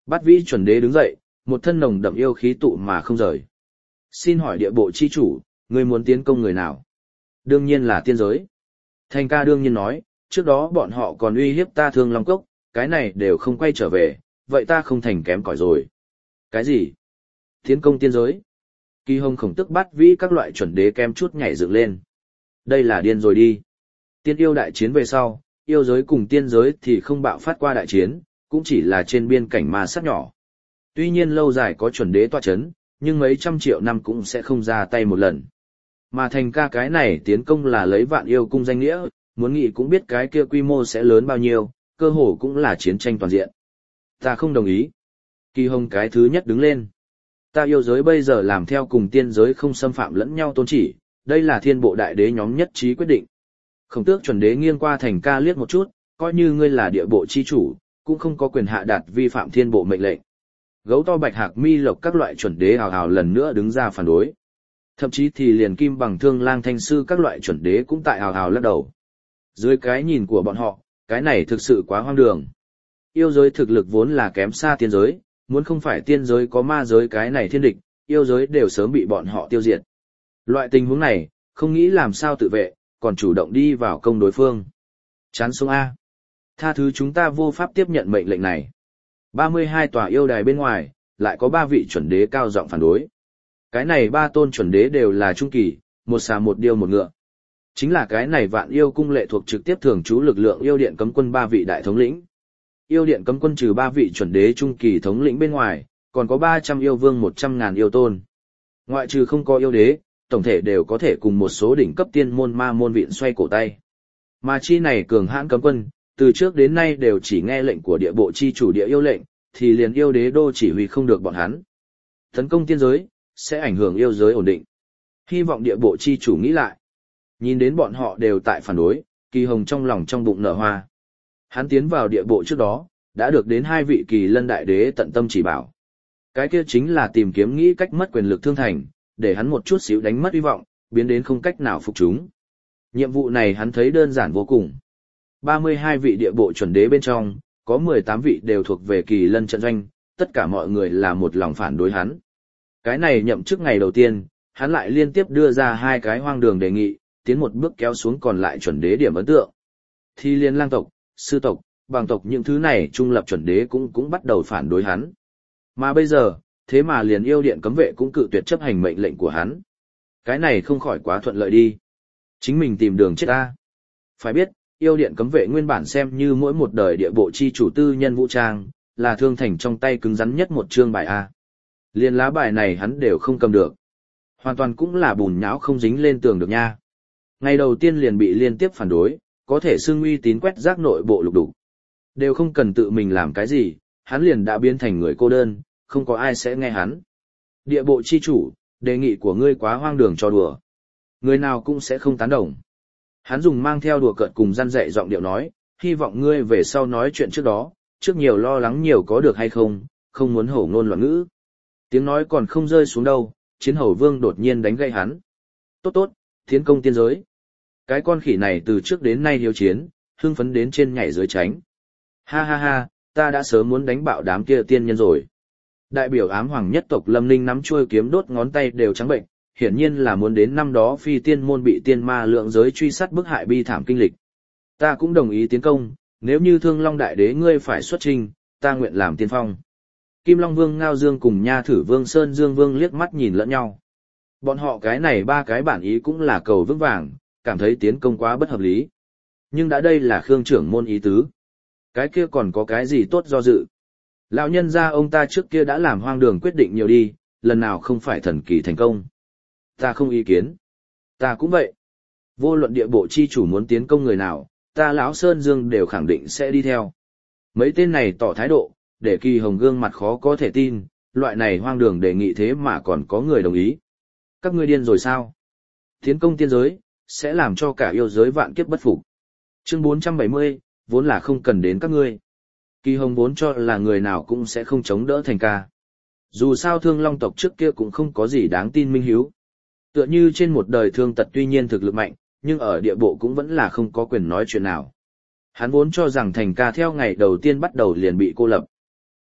[SPEAKER 1] Bát vĩ chuẩn đế đứng dậy, một thân nồng đậm yêu khí tụ mà không rời. Xin hỏi địa bộ chi chủ, ngươi muốn tiến công người nào? Đương nhiên là tiên giới. Thành ca đương nhiên nói, trước đó bọn họ còn uy hiếp ta Thương Long Cốc, cái này đều không quay trở về, vậy ta không thành kém cỏi rồi. Cái gì? Tiến công tiên giới? Kỳ Hồng khổng tức bắt vĩ các loại chuẩn đế kem chút nhảy dựng lên. Đây là điên rồi đi. Tiên yêu đại chiến về sau, yêu giới cùng tiên giới thì không bạo phát qua đại chiến, cũng chỉ là trên biên cảnh ma sát nhỏ. Tuy nhiên lâu dài có chuẩn đế tọa chấn, nhưng mấy trăm triệu năm cũng sẽ không ra tay một lần. Mà thành ca cái này tiến công là lấy vạn yêu cung danh nghĩa, muốn nghĩ cũng biết cái kia quy mô sẽ lớn bao nhiêu, cơ hồ cũng là chiến tranh toàn diện. Ta không đồng ý. Kỳ Hồng cái thứ nhất đứng lên. Ta yêu giới bây giờ làm theo cùng tiên giới không xâm phạm lẫn nhau tôn chỉ, đây là thiên bộ đại đế nhóm nhất trí quyết định. Khổng tước chuẩn đế nghiêng qua thành ca liếc một chút, coi như ngươi là địa bộ chi chủ, cũng không có quyền hạ đạt vi phạm thiên bộ mệnh lệnh. Gấu to bạch hạc mi lộc các loại chuẩn đế hào hào lần nữa đứng ra phản đối. Thậm chí thì liền kim bằng thương lang thanh sư các loại chuẩn đế cũng tại hào hào lắc đầu. Dưới cái nhìn của bọn họ, cái này thực sự quá hoang đường. Yêu giới thực lực vốn là kém xa tiên giới, muốn không phải tiên giới có ma giới cái này thiên địch, yêu giới đều sớm bị bọn họ tiêu diệt. Loại tình huống này, không nghĩ làm sao tự vệ, còn chủ động đi vào công đối phương. Chán sống A. Tha thứ chúng ta vô pháp tiếp nhận mệnh lệnh này. ba mươi hai tòa yêu đài bên ngoài, lại có ba vị chuẩn đế cao giọng phản đối. Cái này ba tôn chuẩn đế đều là trung kỳ, một xà một điêu một ngựa. Chính là cái này vạn yêu cung lệ thuộc trực tiếp thường trú lực lượng yêu điện cấm quân ba vị đại thống lĩnh. Yêu điện cấm quân trừ ba vị chuẩn đế trung kỳ thống lĩnh bên ngoài, còn có ba trăm yêu vương một trăm ngàn yêu tôn. Ngoại trừ không có yêu đế, tổng thể đều có thể cùng một số đỉnh cấp tiên môn ma môn viện xoay cổ tay. Mà chi này cường hãn cấm quân, từ trước đến nay đều chỉ nghe lệnh của địa bộ chi chủ địa yêu lệnh, thì liền yêu đế đô chỉ huy không được bọn hắn. Tấn công tiên giới, sẽ ảnh hưởng yêu giới ổn định. Hy vọng địa bộ chi chủ nghĩ lại. Nhìn đến bọn họ đều tại phản đối, Kỳ Hồng trong lòng trong bụng nở hoa. Hắn tiến vào địa bộ trước đó, đã được đến hai vị kỳ lân đại đế tận tâm chỉ bảo. Cái kia chính là tìm kiếm nghĩ cách mất quyền lực thương thành, để hắn một chút xíu đánh mất hy vọng, biến đến không cách nào phục chúng. Nhiệm vụ này hắn thấy đơn giản vô cùng. ba mươi hai vị địa bộ chuẩn đế bên trong, có mười tám vị đều thuộc về kỳ lân trận doanh, tất cả mọi người là một lòng phản đối hắn. Cái này nhậm chức ngày đầu tiên, hắn lại liên tiếp đưa ra hai cái hoang đường đề nghị, tiến một bước kéo xuống còn lại chuẩn đế điểm ấn tượng. Thi liên lang tộc, sư tộc, bằng tộc những thứ này trung lập chuẩn đế cũng cũng bắt đầu phản đối hắn. Mà bây giờ, thế mà liền yêu điện cấm vệ cũng cự tuyệt chấp hành mệnh lệnh của hắn. Cái này không khỏi quá thuận lợi đi. Chính mình tìm đường chết ta. Phải biết, yêu điện cấm vệ nguyên bản xem như mỗi một đời địa bộ chi chủ tư nhân vũ trang, là thương thành trong tay cứng rắn nhất một chương bài A. Liên lá bài này hắn đều không cầm được. Hoàn toàn cũng là bùn nhão không dính lên tường được nha. Ngày đầu tiên liền bị liên tiếp phản đối, có thể xưng uy tín quét rác nội bộ lục đục. Đều không cần tự mình làm cái gì, hắn liền đã biến thành người cô đơn, không có ai sẽ nghe hắn. Địa bộ chi chủ, đề nghị của ngươi quá hoang đường cho đùa. Người nào cũng sẽ không tán đồng. Hắn dùng mang theo đùa cợt cùng răn dạy giọng điệu nói, hy vọng ngươi về sau nói chuyện trước đó, trước nhiều lo lắng nhiều có được hay không, không muốn hổ ngôn loạn ngữ. Tiếng nói còn không rơi xuống đâu, chiến hầu vương đột nhiên đánh gây hắn. Tốt tốt, tiến công tiên giới. Cái con khỉ này từ trước đến nay hiếu chiến, hưng phấn đến trên nhảy dưới tránh. Ha ha ha, ta đã sớm muốn đánh bạo đám kia tiên nhân rồi. Đại biểu ám hoàng nhất tộc Lâm Ninh nắm chuôi kiếm đốt ngón tay đều trắng bệnh, hiển nhiên là muốn đến năm đó phi tiên môn bị tiên ma lượng giới truy sát bức hại bi thảm kinh lịch. Ta cũng đồng ý tiến công, nếu như Thương Long đại đế ngươi phải xuất trình, ta nguyện làm tiên phong. Kim Long Vương Ngao Dương cùng Nha Thử Vương Sơn Dương Vương liếc mắt nhìn lẫn nhau. Bọn họ cái này ba cái bản ý cũng là cầu vững vàng, cảm thấy tiến công quá bất hợp lý. Nhưng đã đây là Khương trưởng môn ý tứ. Cái kia còn có cái gì tốt do dự. Lão nhân gia ông ta trước kia đã làm hoang đường quyết định nhiều đi, lần nào không phải thần kỳ thành công. Ta không ý kiến. Ta cũng vậy. Vô luận địa bộ chi chủ muốn tiến công người nào, ta lão Sơn Dương đều khẳng định sẽ đi theo. Mấy tên này tỏ thái độ, để Kỳ Hồng gương mặt khó có thể tin, loại này hoang đường đề nghị thế mà còn có người đồng ý. Các ngươi điên rồi sao? Tiến công tiên giới, sẽ làm cho cả yêu giới vạn kiếp bất phục. Chương bốn trăm bảy mươi, vốn là không cần đến các ngươi. Kỳ Hồng vốn cho là người nào cũng sẽ không chống đỡ thành ca. Dù sao Thương Long tộc trước kia cũng không có gì đáng tin minh hiếu. Tựa như trên một đời thương tật tuy nhiên thực lực mạnh, nhưng ở địa bộ cũng vẫn là không có quyền nói chuyện nào. Hắn vốn cho rằng thành ca theo ngày đầu tiên bắt đầu liền bị cô lập.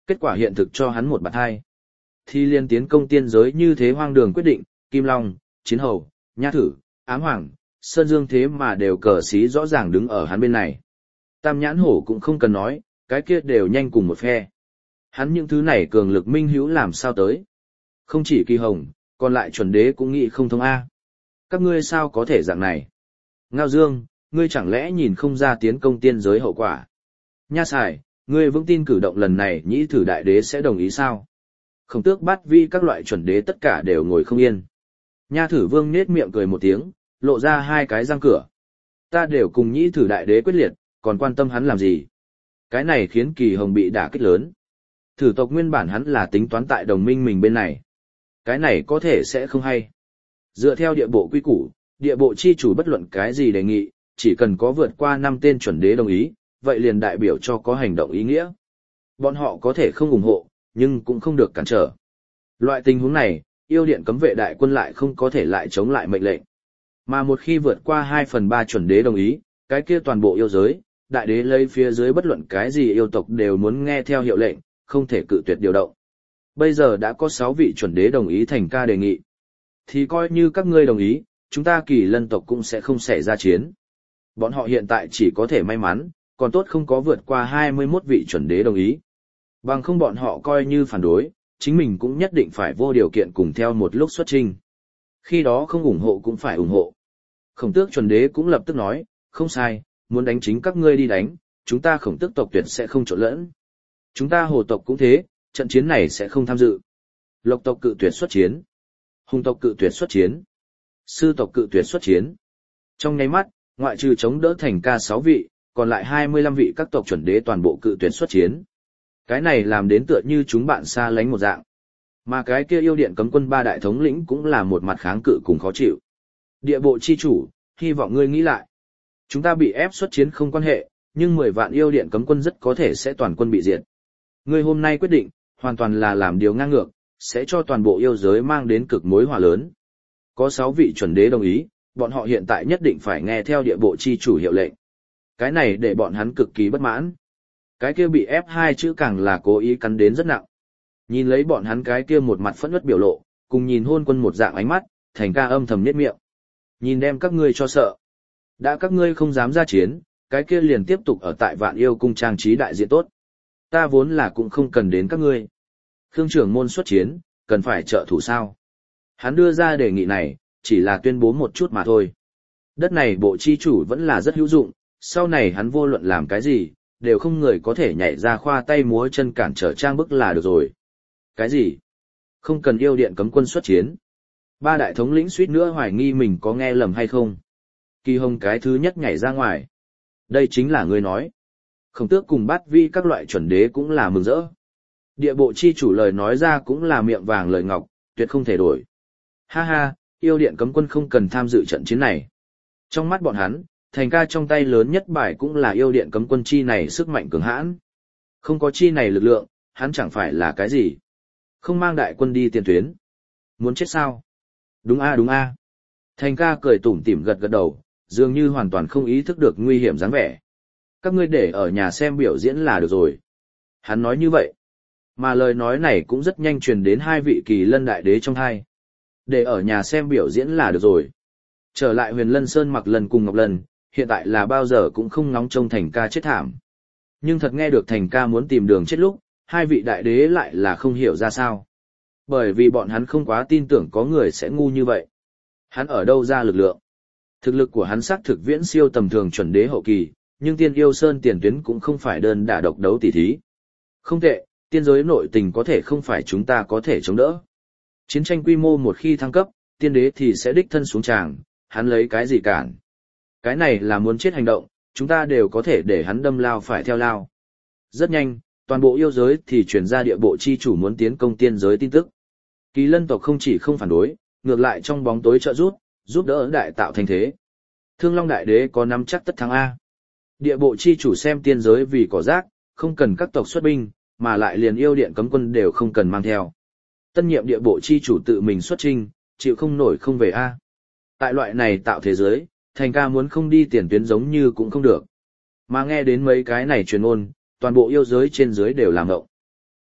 [SPEAKER 1] Kết quả hiện thực cho hắn một bạt hai. Thì liên tiến công tiên giới như thế hoang đường quyết định, Kim Long, Chiến Hầu, Nhã Thử, Ám Hoàng, Sơn Dương thế mà đều cờ xí rõ ràng đứng ở hắn bên này. Tam Nhãn Hổ cũng không cần nói, cái kia đều nhanh cùng một phe. Hắn những thứ này cường lực minh hữu làm sao tới. Không chỉ Kỳ Hồng, còn lại chuẩn đế cũng nghĩ không thông A. Các ngươi sao có thể dạng này? Ngao Dương, ngươi chẳng lẽ nhìn không ra tiến công tiên giới hậu quả? Nha Sải, ngươi vững tin cử động lần này nhĩ thử đại đế sẽ đồng ý sao? Khổng Tước Bát Vi các loại chuẩn đế tất cả đều ngồi không yên. Nha Thử Vương nết miệng cười một tiếng, lộ ra hai cái răng cửa. Ta đều cùng nhĩ thử đại đế quyết liệt, còn quan tâm hắn làm gì? Cái này khiến Kỳ Hồng bị đả kích lớn. Thử tộc nguyên bản hắn là tính toán tại đồng minh mình bên này. Cái này có thể sẽ không hay. Dựa theo địa bộ quy củ, địa bộ chi chủ bất luận cái gì đề nghị, chỉ cần có vượt qua năm tên chuẩn đế đồng ý, vậy liền đại biểu cho có hành động ý nghĩa. Bọn họ có thể không ủng hộ, nhưng cũng không được cản trở. Loại tình huống này, yêu điện cấm vệ đại quân lại không có thể lại chống lại mệnh lệnh. Mà một khi vượt qua hai phần ba chuẩn đế đồng ý, cái kia toàn bộ yêu giới, đại đế lấy phía dưới bất luận cái gì yêu tộc đều muốn nghe theo hiệu lệnh, không thể cự tuyệt điều động. Bây giờ đã có sáu vị chuẩn đế đồng ý thành ca đề nghị. Thì coi như các ngươi đồng ý, chúng ta Kỳ Lân tộc cũng sẽ không xảy ra chiến. Bọn họ hiện tại chỉ có thể may mắn, còn tốt không có vượt qua hai mươi mốt vị chuẩn đế đồng ý. Bằng không bọn họ coi như phản đối, chính mình cũng nhất định phải vô điều kiện cùng theo một lúc xuất trình. Khi đó không ủng hộ cũng phải ủng hộ. Khổng Tước chuẩn đế cũng lập tức nói, không sai, muốn đánh chính các ngươi đi đánh, chúng ta Khổng Tước tộc tuyệt sẽ không trộn lẫn. Chúng ta Hồ tộc cũng thế, trận chiến này sẽ không tham dự. Lộc tộc cự tuyệt xuất chiến. Hùng tộc cự tuyệt xuất chiến. Sư tộc cự tuyệt xuất chiến. Trong nháy mắt, ngoại trừ chống đỡ thành ca sáu vị, còn lại hai mươi lăm vị các tộc chuẩn đế toàn bộ cự tuyệt xuất chiến. Cái này làm đến tựa như chúng bạn xa lánh một dạng. Mà cái kia yêu điện cấm quân ba đại thống lĩnh cũng là một mặt kháng cự cùng khó chịu. Địa bộ chi chủ, hy vọng ngươi nghĩ lại. Chúng ta bị ép xuất chiến không quan hệ, nhưng mười vạn yêu điện cấm quân rất có thể sẽ toàn quân bị diệt. Ngươi hôm nay quyết định, hoàn toàn là làm điều ngang ngược, sẽ cho toàn bộ yêu giới mang đến cực mối họa lớn. Có sáu vị chuẩn đế đồng ý, bọn họ hiện tại nhất định phải nghe theo địa bộ chi chủ hiệu lệnh. Cái này để bọn hắn cực kỳ bất mãn. Cái kia bị ép hai chữ càng là cố ý cắn đến rất nặng. Nhìn lấy bọn hắn cái kia một mặt phẫn uất biểu lộ, cùng nhìn hôn quân một dạng ánh mắt, thành ca âm thầm nhếch miệng. Nhìn đem các ngươi cho sợ. Đã các ngươi không dám ra chiến, cái kia liền tiếp tục ở tại Vạn Yêu cung trang trí đại diện tốt. Ta vốn là cũng không cần đến các ngươi. Khương trưởng môn xuất chiến, cần phải trợ thủ sao? Hắn đưa ra đề nghị này, chỉ là tuyên bố một chút mà thôi. Đất này bộ chi chủ vẫn là rất hữu dụng, sau này hắn vô luận làm cái gì, đều không người có thể nhảy ra khoa tay múa chân cản trở trang bức là được rồi. Cái gì? Không cần yêu điện cấm quân xuất chiến. Ba đại thống lĩnh suýt nữa hoài nghi mình có nghe lầm hay không. Kỳ Hồng cái thứ nhất nhảy ra ngoài. Đây chính là ngươi nói. Khổng Tước cùng Bát Vi các loại chuẩn đế cũng là mừng rỡ. Địa bộ chi chủ lời nói ra cũng là miệng vàng lời ngọc, tuyệt không thể đổi. Ha ha, yêu điện cấm quân không cần tham dự trận chiến này. Trong mắt bọn hắn, thành ca trong tay lớn nhất bài cũng là yêu điện cấm quân chi này sức mạnh cường hãn. Không có chi này lực lượng, hắn chẳng phải là cái gì. Không mang đại quân đi tiền tuyến. Muốn chết sao? Đúng a đúng a. Thành ca cười tủm tỉm gật gật đầu, dường như hoàn toàn không ý thức được nguy hiểm dáng vẻ. Các ngươi để ở nhà xem biểu diễn là được rồi. Hắn nói như vậy. Mà lời nói này cũng rất nhanh truyền đến hai vị Kỳ Lân đại đế trong hai. Để ở nhà xem biểu diễn là được rồi. Trở lại Huyền Lân Sơn mặc lần cùng Ngọc Lần, hiện tại là bao giờ cũng không ngóng trông thành ca chết thảm. Nhưng thật nghe được thành ca muốn tìm đường chết lúc, hai vị đại đế lại là không hiểu ra sao. Bởi vì bọn hắn không quá tin tưởng có người sẽ ngu như vậy. Hắn ở đâu ra lực lượng? Thực lực của hắn xác thực viễn siêu tầm thường chuẩn đế hậu kỳ, nhưng Tiên Yêu Sơn tiền tuyến cũng không phải đơn đả độc đấu tỉ thí. Không tệ, tiên giới nội tình có thể không phải chúng ta có thể chống đỡ. Chiến tranh quy mô một khi thăng cấp, tiên đế thì sẽ đích thân xuống tràng, hắn lấy cái gì cản? Cái này là muốn chết hành động, chúng ta đều có thể để hắn đâm lao phải theo lao. Rất nhanh, toàn bộ yêu giới thì truyền ra địa bộ chi chủ muốn tiến công tiên giới tin tức. Kỳ Lân tộc không chỉ không phản đối, ngược lại trong bóng tối trợ giúp, giúp đỡ đại tạo thành thế. Thương Long đại đế có nắm chắc tất thắng A. Địa bộ chi chủ xem tiên giới vì cỏ rác, không cần các tộc xuất binh, mà lại liền yêu điện cấm quân đều không cần mang theo. Tân nhiệm địa bộ chi chủ tự mình xuất trinh, chịu không nổi không về A. Tại loại này tạo thế giới, thành ca muốn không đi tiền tuyến giống như cũng không được. Mà nghe đến mấy cái này truyền ôn, toàn bộ yêu giới trên dưới đều làm ngộng.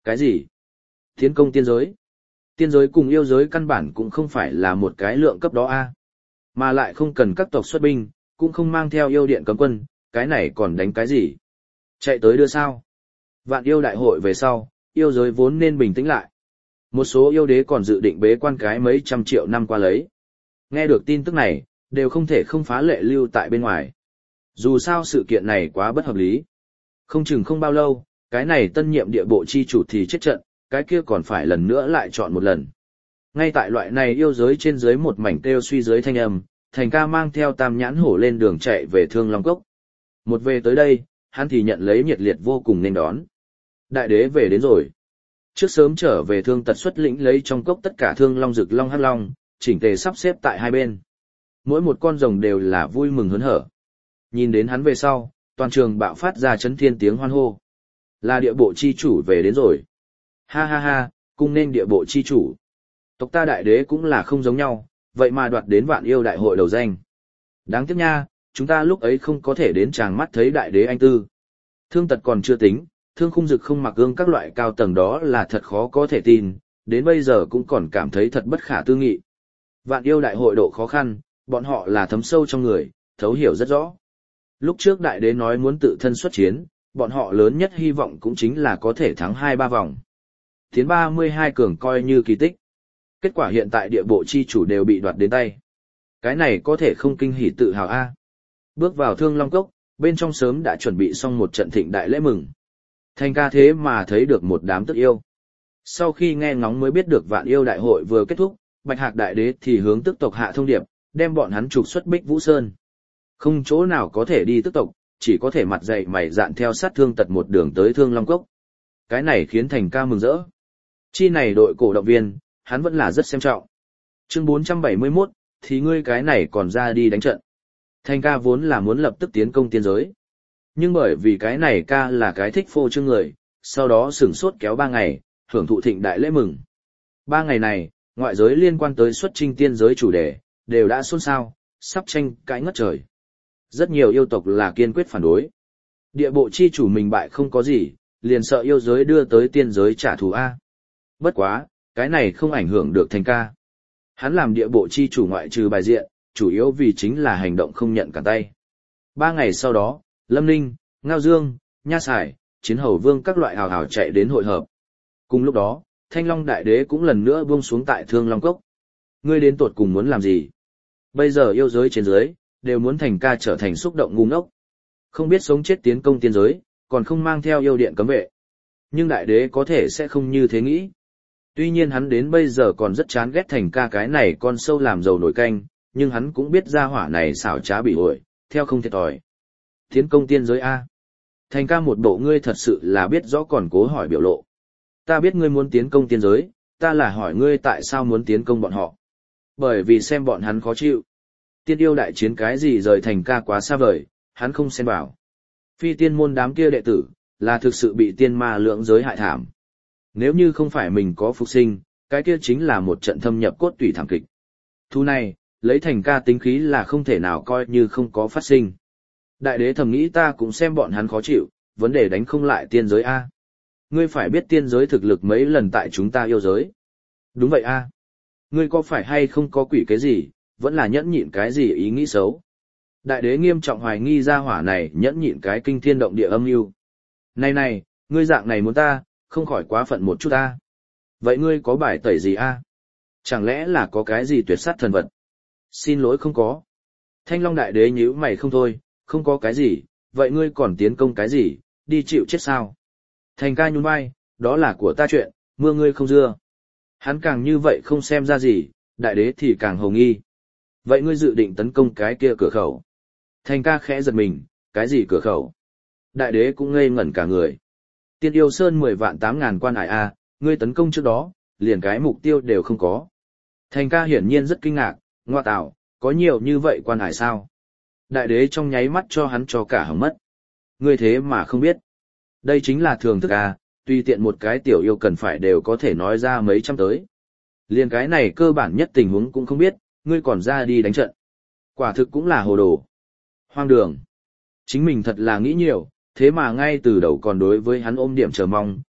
[SPEAKER 1] Cái gì? Tiến công tiên giới? Tiên giới cùng yêu giới căn bản cũng không phải là một cái lượng cấp đó a, mà lại không cần các tộc xuất binh, cũng không mang theo yêu điện cấm quân, cái này còn đánh cái gì? Chạy tới đưa sao? Vạn yêu đại hội về sau, yêu giới vốn nên bình tĩnh lại. Một số yêu đế còn dự định bế quan cái mấy trăm triệu năm qua lấy. Nghe được tin tức này, đều không thể không phá lệ lưu tại bên ngoài. Dù sao sự kiện này quá bất hợp lý. Không chừng không bao lâu, cái này tân nhiệm địa bộ chi chủ thì chết trận, cái kia còn phải lần nữa lại chọn một lần. Ngay tại loại này yêu giới trên dưới một mảnh kêu suy dưới thanh âm, Thành Ca mang theo Tam Nhãn Hổ lên đường chạy về Thương Long Cốc. Một về tới đây, hắn thì nhận lấy nhiệt liệt vô cùng nên đón. Đại đế về đến rồi. Trước sớm trở về Thương Tật xuất lĩnh lấy trong cốc tất cả Thương Long Rực Long Hắc Long, chỉnh tề sắp xếp tại hai bên. Mỗi một con rồng đều là vui mừng hớn hở. Nhìn đến hắn về sau, toàn trường bạo phát ra chấn thiên tiếng hoan hô. Là địa bộ chi chủ về đến rồi. Ha ha ha, cung nên địa bộ chi chủ. Tộc ta đại đế cũng là không giống nhau, vậy mà đoạt đến vạn yêu đại hội đầu danh. Đáng tiếc nha, chúng ta lúc ấy không có thể đến tràng mắt thấy đại đế anh tư. Thương Tật còn chưa tính, Thương Khung Dực không mặc gương các loại cao tầng đó là thật khó có thể tin, đến bây giờ cũng còn cảm thấy thật bất khả tư nghị. Vạn yêu đại hội độ khó khăn, bọn họ là thấm sâu trong người, thấu hiểu rất rõ. Lúc trước đại đế nói muốn tự thân xuất chiến, bọn họ lớn nhất hy vọng cũng chính là có thể thắng hai ba vòng. Tiến ba mươi hai cường coi như kỳ tích. Kết quả hiện tại địa bộ chi chủ đều bị đoạt đến tay. Cái này có thể không kinh hỉ tự hào a. Bước vào Thương Long Cốc, bên trong sớm đã chuẩn bị xong một trận thịnh đại lễ mừng. Thành Ca thế mà thấy được một đám tức yêu. Sau khi nghe ngóng mới biết được vạn yêu đại hội vừa kết thúc, Bạch Hạc đại đế thì hướng tức tộc hạ thông điệp, đem bọn hắn trục xuất Bích Vũ Sơn. Không chỗ nào có thể đi tức tộc, chỉ có thể mặt dày mày dạn theo sát Thương Tật một đường tới Thương Long Cốc. Cái này khiến Thành Ca mừng rỡ. Chi này đội cổ động viên, hắn vẫn là rất xem trọng. Chương bốn trăm bảy mươi mốt, thì ngươi cái này còn ra đi đánh trận. Thành Ca vốn là muốn lập tức tiến công tiên giới. Nhưng bởi vì cái này ca là cái thích phô trương người, sau đó sửng sốt kéo ba ngày, hưởng thụ thịnh đại lễ mừng. Ba ngày này, ngoại giới liên quan tới xuất chinh tiên giới chủ đề, đều đã xôn xao, sắp tranh cãi ngất trời. Rất nhiều yêu tộc là kiên quyết phản đối. Địa bộ chi chủ mình bại không có gì, liền sợ yêu giới đưa tới tiên giới trả thù A. Bất quá, cái này không ảnh hưởng được Thành Ca. Hắn làm địa bộ chi chủ ngoại trừ bài diện, chủ yếu vì chính là hành động không nhận cả tay. Ba ngày sau đó, Lâm Ninh, Ngao Dương, Nha Sải, Chiến Hầu Vương các loại hào hào chạy đến hội hợp. Cùng lúc đó, Thanh Long Đại Đế cũng lần nữa buông xuống tại Thương Long Cốc. Ngươi đến tột cùng muốn làm gì? Bây giờ yêu giới trên dưới, đều muốn Thành Ca trở thành xúc động ngu ngốc. Không biết sống chết tiến công tiên giới, còn không mang theo yêu điện cấm vệ. Nhưng Đại Đế có thể sẽ không như thế nghĩ. Tuy nhiên hắn đến bây giờ còn rất chán ghét Thành Ca cái này con sâu làm dầu nổi canh, nhưng hắn cũng biết ra hỏa này xảo trá bị ổi, theo không thiệt thòi. Tiến công tiên giới A. Thành Ca một bộ ngươi thật sự là biết rõ còn cố hỏi biểu lộ. Ta biết ngươi muốn tiến công tiên giới, ta là hỏi ngươi tại sao muốn tiến công bọn họ. Bởi vì xem bọn hắn khó chịu. Tiên yêu đại chiến cái gì rời Thành Ca quá xa vời, hắn không xen vào. Phi tiên môn đám kia đệ tử, là thực sự bị tiên ma lưỡng giới hại thảm. Nếu như không phải mình có phục sinh, cái kia chính là một trận thâm nhập cốt tủy thảm kịch. Thu này, lấy Thành Ca tính khí là không thể nào coi như không có phát sinh. Đại đế thầm nghĩ ta cũng xem bọn hắn khó chịu, vấn đề đánh không lại tiên giới A. Ngươi phải biết tiên giới thực lực mấy lần tại chúng ta yêu giới. Đúng vậy A. Ngươi có phải hay không có quỷ cái gì, vẫn là nhẫn nhịn cái gì ý nghĩ xấu. Đại đế nghiêm trọng hoài nghi ra hỏa này nhẫn nhịn cái kinh thiên động địa âm mưu. Này này, ngươi dạng này muốn ta, không khỏi quá phận một chút A. Vậy ngươi có bài tẩy gì A? Chẳng lẽ là có cái gì tuyệt sát thần vật? Xin lỗi không có. Thanh Long đại đế nhíu mày không thôi, không có cái gì, vậy ngươi còn tiến công cái gì, đi chịu chết sao? Thành Ca nhún vai, đó là của ta chuyện, mưa ngươi không dưa. Hắn càng như vậy không xem ra gì, đại đế thì càng hồ nghi. Vậy ngươi dự định tấn công cái kia cửa khẩu. Thành Ca khẽ giật mình, cái gì cửa khẩu? Đại đế cũng ngây ngẩn cả người. Tiên yêu sơn mười vạn tám ngàn quan hải A, ngươi tấn công trước đó, liền cái mục tiêu đều không có. Thành Ca hiển nhiên rất kinh ngạc, ngoa tạo, có nhiều như vậy quan hải sao? Đại đế trong nháy mắt cho hắn cho cả hỏng mất. Ngươi thế mà không biết. Đây chính là thường thức à, tùy tiện một cái tiểu yêu cần phải đều có thể nói ra mấy trăm tới. Liên cái này cơ bản nhất tình huống cũng không biết, ngươi còn ra đi đánh trận. Quả thực cũng là hồ đồ. Hoang đường. Chính mình thật là nghĩ nhiều, thế mà ngay từ đầu còn đối với hắn ôm điểm chờ mong,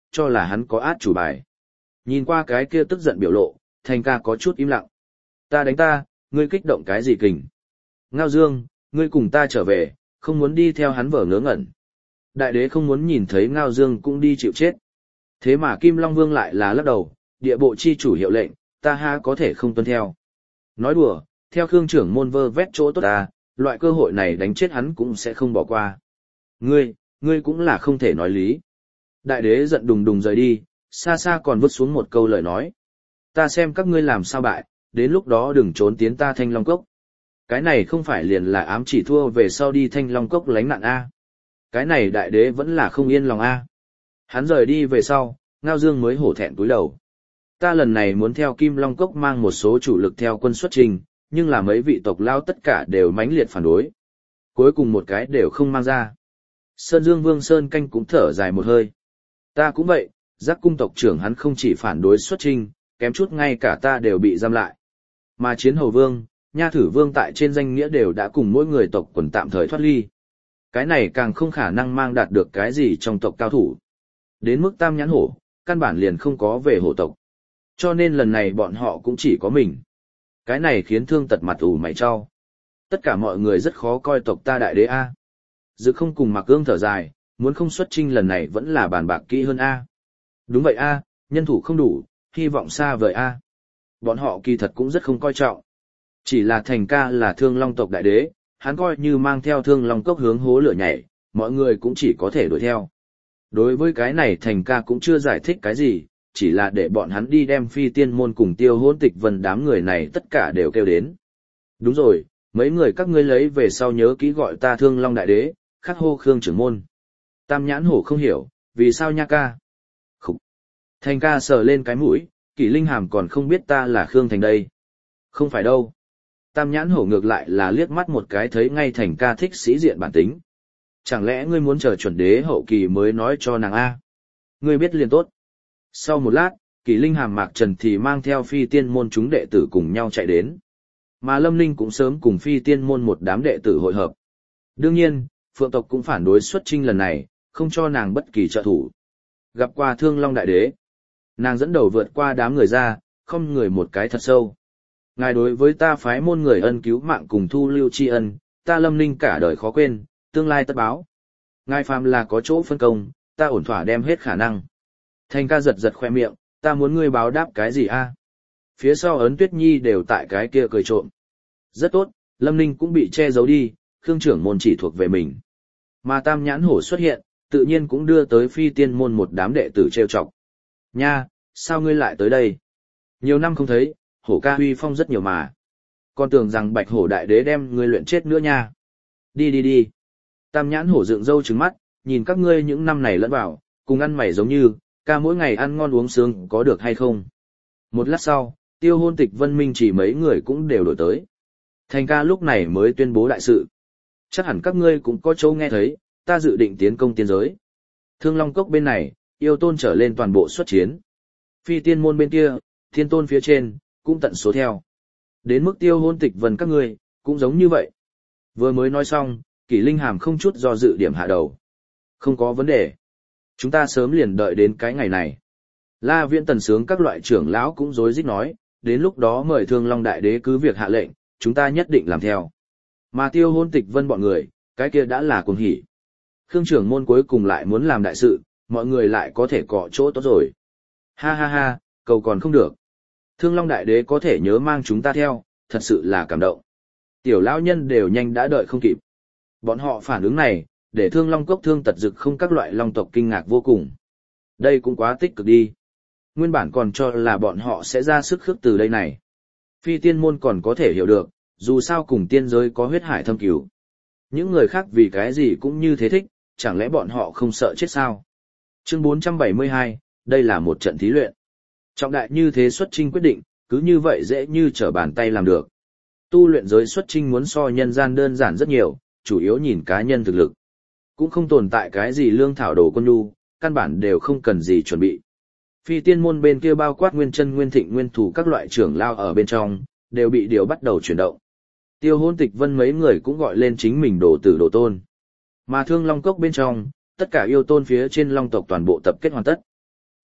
[SPEAKER 1] cho là hắn có át chủ bài. Nhìn qua cái kia tức giận biểu lộ, Thành ca có chút im lặng. Ta đánh ta, ngươi kích động cái gì kình? Ngao Dương, ngươi cùng ta trở về, không muốn đi theo hắn vở ngớ ngẩn. Đại đế không muốn nhìn thấy Ngao Dương cũng đi chịu chết. Thế mà Kim Long Vương lại là lắc đầu, địa bộ chi chủ hiệu lệnh, ta ha có thể không tuân theo. Nói đùa, theo Khương trưởng môn vơ vét chỗ tốt ta, loại cơ hội này đánh chết hắn cũng sẽ không bỏ qua. Ngươi, ngươi cũng là không thể nói lý. Đại đế giận đùng đùng rời đi, xa xa còn vứt xuống một câu lời nói. Ta xem các ngươi làm sao bại, đến lúc đó đừng trốn tiến ta Thanh Long Cốc. Cái này không phải liền là ám chỉ thua về sau đi Thanh Long Cốc lánh nạn A. Cái này đại đế vẫn là không yên lòng A. Hắn rời đi về sau, Ngao Dương mới hổ thẹn túi đầu. Ta lần này muốn theo Kim Long Cốc mang một số chủ lực theo quân xuất trình, nhưng là mấy vị tộc lao tất cả đều mãnh liệt phản đối. Cuối cùng một cái đều không mang ra. Sơn Dương Vương Sơn Canh cũng thở dài một hơi. Ta cũng vậy, giác cung tộc trưởng hắn không chỉ phản đối xuất trình, kém chút ngay cả ta đều bị giam lại. Mà Chiến Hầu Vương, Nha Thử Vương tại trên danh nghĩa đều đã cùng mỗi người tộc quần tạm thời thoát ly. Cái này càng không khả năng mang đạt được cái gì trong tộc cao thủ. Đến mức Tam Nhãn Hổ, căn bản liền không có về hổ tộc. Cho nên lần này bọn họ cũng chỉ có mình. Cái này khiến Thương Tật mặt ủ mày cho. Tất cả mọi người rất khó coi tộc ta đại đế A. Dự không cùng Mạc Ương thở dài, muốn không xuất chinh lần này vẫn là bàn bạc kỹ hơn A. Đúng vậy A, nhân thủ không đủ, hy vọng xa vời A. Bọn họ kỳ thật cũng rất không coi trọng. Chỉ là Thành ca là Thương Long tộc đại đế, hắn coi như mang theo Thương Long cốc hướng hố lửa nhảy, mọi người cũng chỉ có thể đuổi theo. Đối với cái này Thành ca cũng chưa giải thích cái gì, chỉ là để bọn hắn đi đem Phi Tiên môn cùng Tiêu Hỗn Tịch Vân đám người này tất cả đều kêu đến. Đúng rồi, mấy người các ngươi lấy về sau nhớ kỹ gọi ta Thương Long đại đế, khắc hô Khương trưởng môn. Tam Nhãn Hổ không hiểu, vì sao nha ca? Khúc. Thành ca sờ lên cái mũi, Kỷ Linh Hàm còn không biết ta là Khương Thành đây. Không phải đâu. Tam Nhãn Hổ ngược lại là liếc mắt một cái thấy ngay Thành ca thích sĩ diện bản tính. Chẳng lẽ ngươi muốn chờ chuẩn đế hậu kỳ mới nói cho nàng A? Ngươi biết liền tốt. Sau một lát, Kỷ Linh Hàm Mạc Trần thì mang theo Phi Tiên môn chúng đệ tử cùng nhau chạy đến. Mà Lâm Ninh cũng sớm cùng Phi Tiên môn một đám đệ tử hội hợp. Đương nhiên, Phượng tộc cũng phản đối xuất chinh lần này, không cho nàng bất kỳ trợ thủ. Gặp qua Thương Long đại đế, nàng dẫn đầu vượt qua đám người ra, không người một cái thật sâu. Ngài đối với ta phái môn người ân cứu mạng cùng thu lưu tri ân, ta Lâm Ninh cả đời khó quên, tương lai tất báo. Ngài phàm là có chỗ phân công, ta ổn thỏa đem hết khả năng. Thành ca giật giật khoe miệng, ta muốn ngươi báo đáp cái gì a? Phía sau Ấn Tuyết Nhi đều tại cái kia cười trộm. Rất tốt, Lâm Ninh cũng bị che giấu đi, Khương trưởng môn chỉ thuộc về mình. Mà Tam Nhãn Hổ xuất hiện, tự nhiên cũng đưa tới Phi Tiên môn một đám đệ tử trêu chọc. Nha, sao ngươi lại tới đây? Nhiều năm không thấy, Hổ ca huy phong rất nhiều mà. Con tưởng rằng Bạch Hổ đại đế đem ngươi luyện chết nữa nha. Đi đi đi. Tam Nhãn Hổ dựng râu trừng mắt, nhìn các ngươi những năm này lẫn vào, cùng ăn mày giống như, ca mỗi ngày ăn ngon uống sướng có được hay không? Một lát sau, Tiêu Hôn Tịch Vân Minh chỉ mấy người cũng đều đổi tới. Thành ca lúc này mới tuyên bố đại sự. Chắc hẳn các ngươi cũng có chỗ nghe thấy, ta dự định tiến công tiên giới. Thương Long Cốc bên này, yêu tôn trở lên toàn bộ xuất chiến. Phi Tiên môn bên kia, thiên tôn phía trên, cũng tận số theo. Đến mức Tiêu Hôn Tịch Vân các ngươi, cũng giống như vậy. Vừa mới nói xong, Kỷ Linh Hàm không chút do dự điểm hạ đầu. Không có vấn đề. Chúng ta sớm liền đợi đến cái ngày này. La Viễn Tần Sướng các loại trưởng lão cũng rối rít nói, đến lúc đó mời Thương Long đại đế cứ việc hạ lệnh, chúng ta nhất định làm theo. Mà Tiêu Hôn Tịch Vân bọn người, cái kia đã là cuồng hỉ. Khương trưởng môn cuối cùng lại muốn làm đại sự, mọi người lại có thể cọ chỗ tốt rồi. Ha ha ha, cầu còn không được. Thương Long đại đế có thể nhớ mang chúng ta theo, thật sự là cảm động. Tiểu lão nhân đều nhanh đã đợi không kịp. Bọn họ phản ứng này, để Thương Long Cốc Thương Tật Dực không các loại long tộc kinh ngạc vô cùng. Đây cũng quá tích cực đi. Nguyên bản còn cho là bọn họ sẽ ra sức khước từ đây này. Phi Tiên môn còn có thể hiểu được, dù sao cùng tiên giới có huyết hải thâm cứu. Những người khác vì cái gì cũng như thế thích, chẳng lẽ bọn họ không sợ chết sao? Chương bốn trăm bảy mươi hai, đây là một trận thí luyện. Trọng đại như thế xuất chinh quyết định, cứ như vậy dễ như trở bàn tay làm được. Tu luyện giới xuất chinh muốn so nhân gian đơn giản rất nhiều, chủ yếu nhìn cá nhân thực lực. Cũng không tồn tại cái gì lương thảo đồ quân nhu, căn bản đều không cần gì chuẩn bị. Phi Tiên môn bên kia bao quát Nguyên Chân, Nguyên Thịnh, Nguyên Thủ các loại trưởng lao ở bên trong, đều bị điều bắt đầu chuyển động. Tiêu Hôn Tịch Vân mấy người cũng gọi lên chính mình đồ tử đồ tôn. Mà Thương Long Cốc bên trong, tất cả yêu tôn phía trên long tộc toàn bộ tập kết hoàn tất.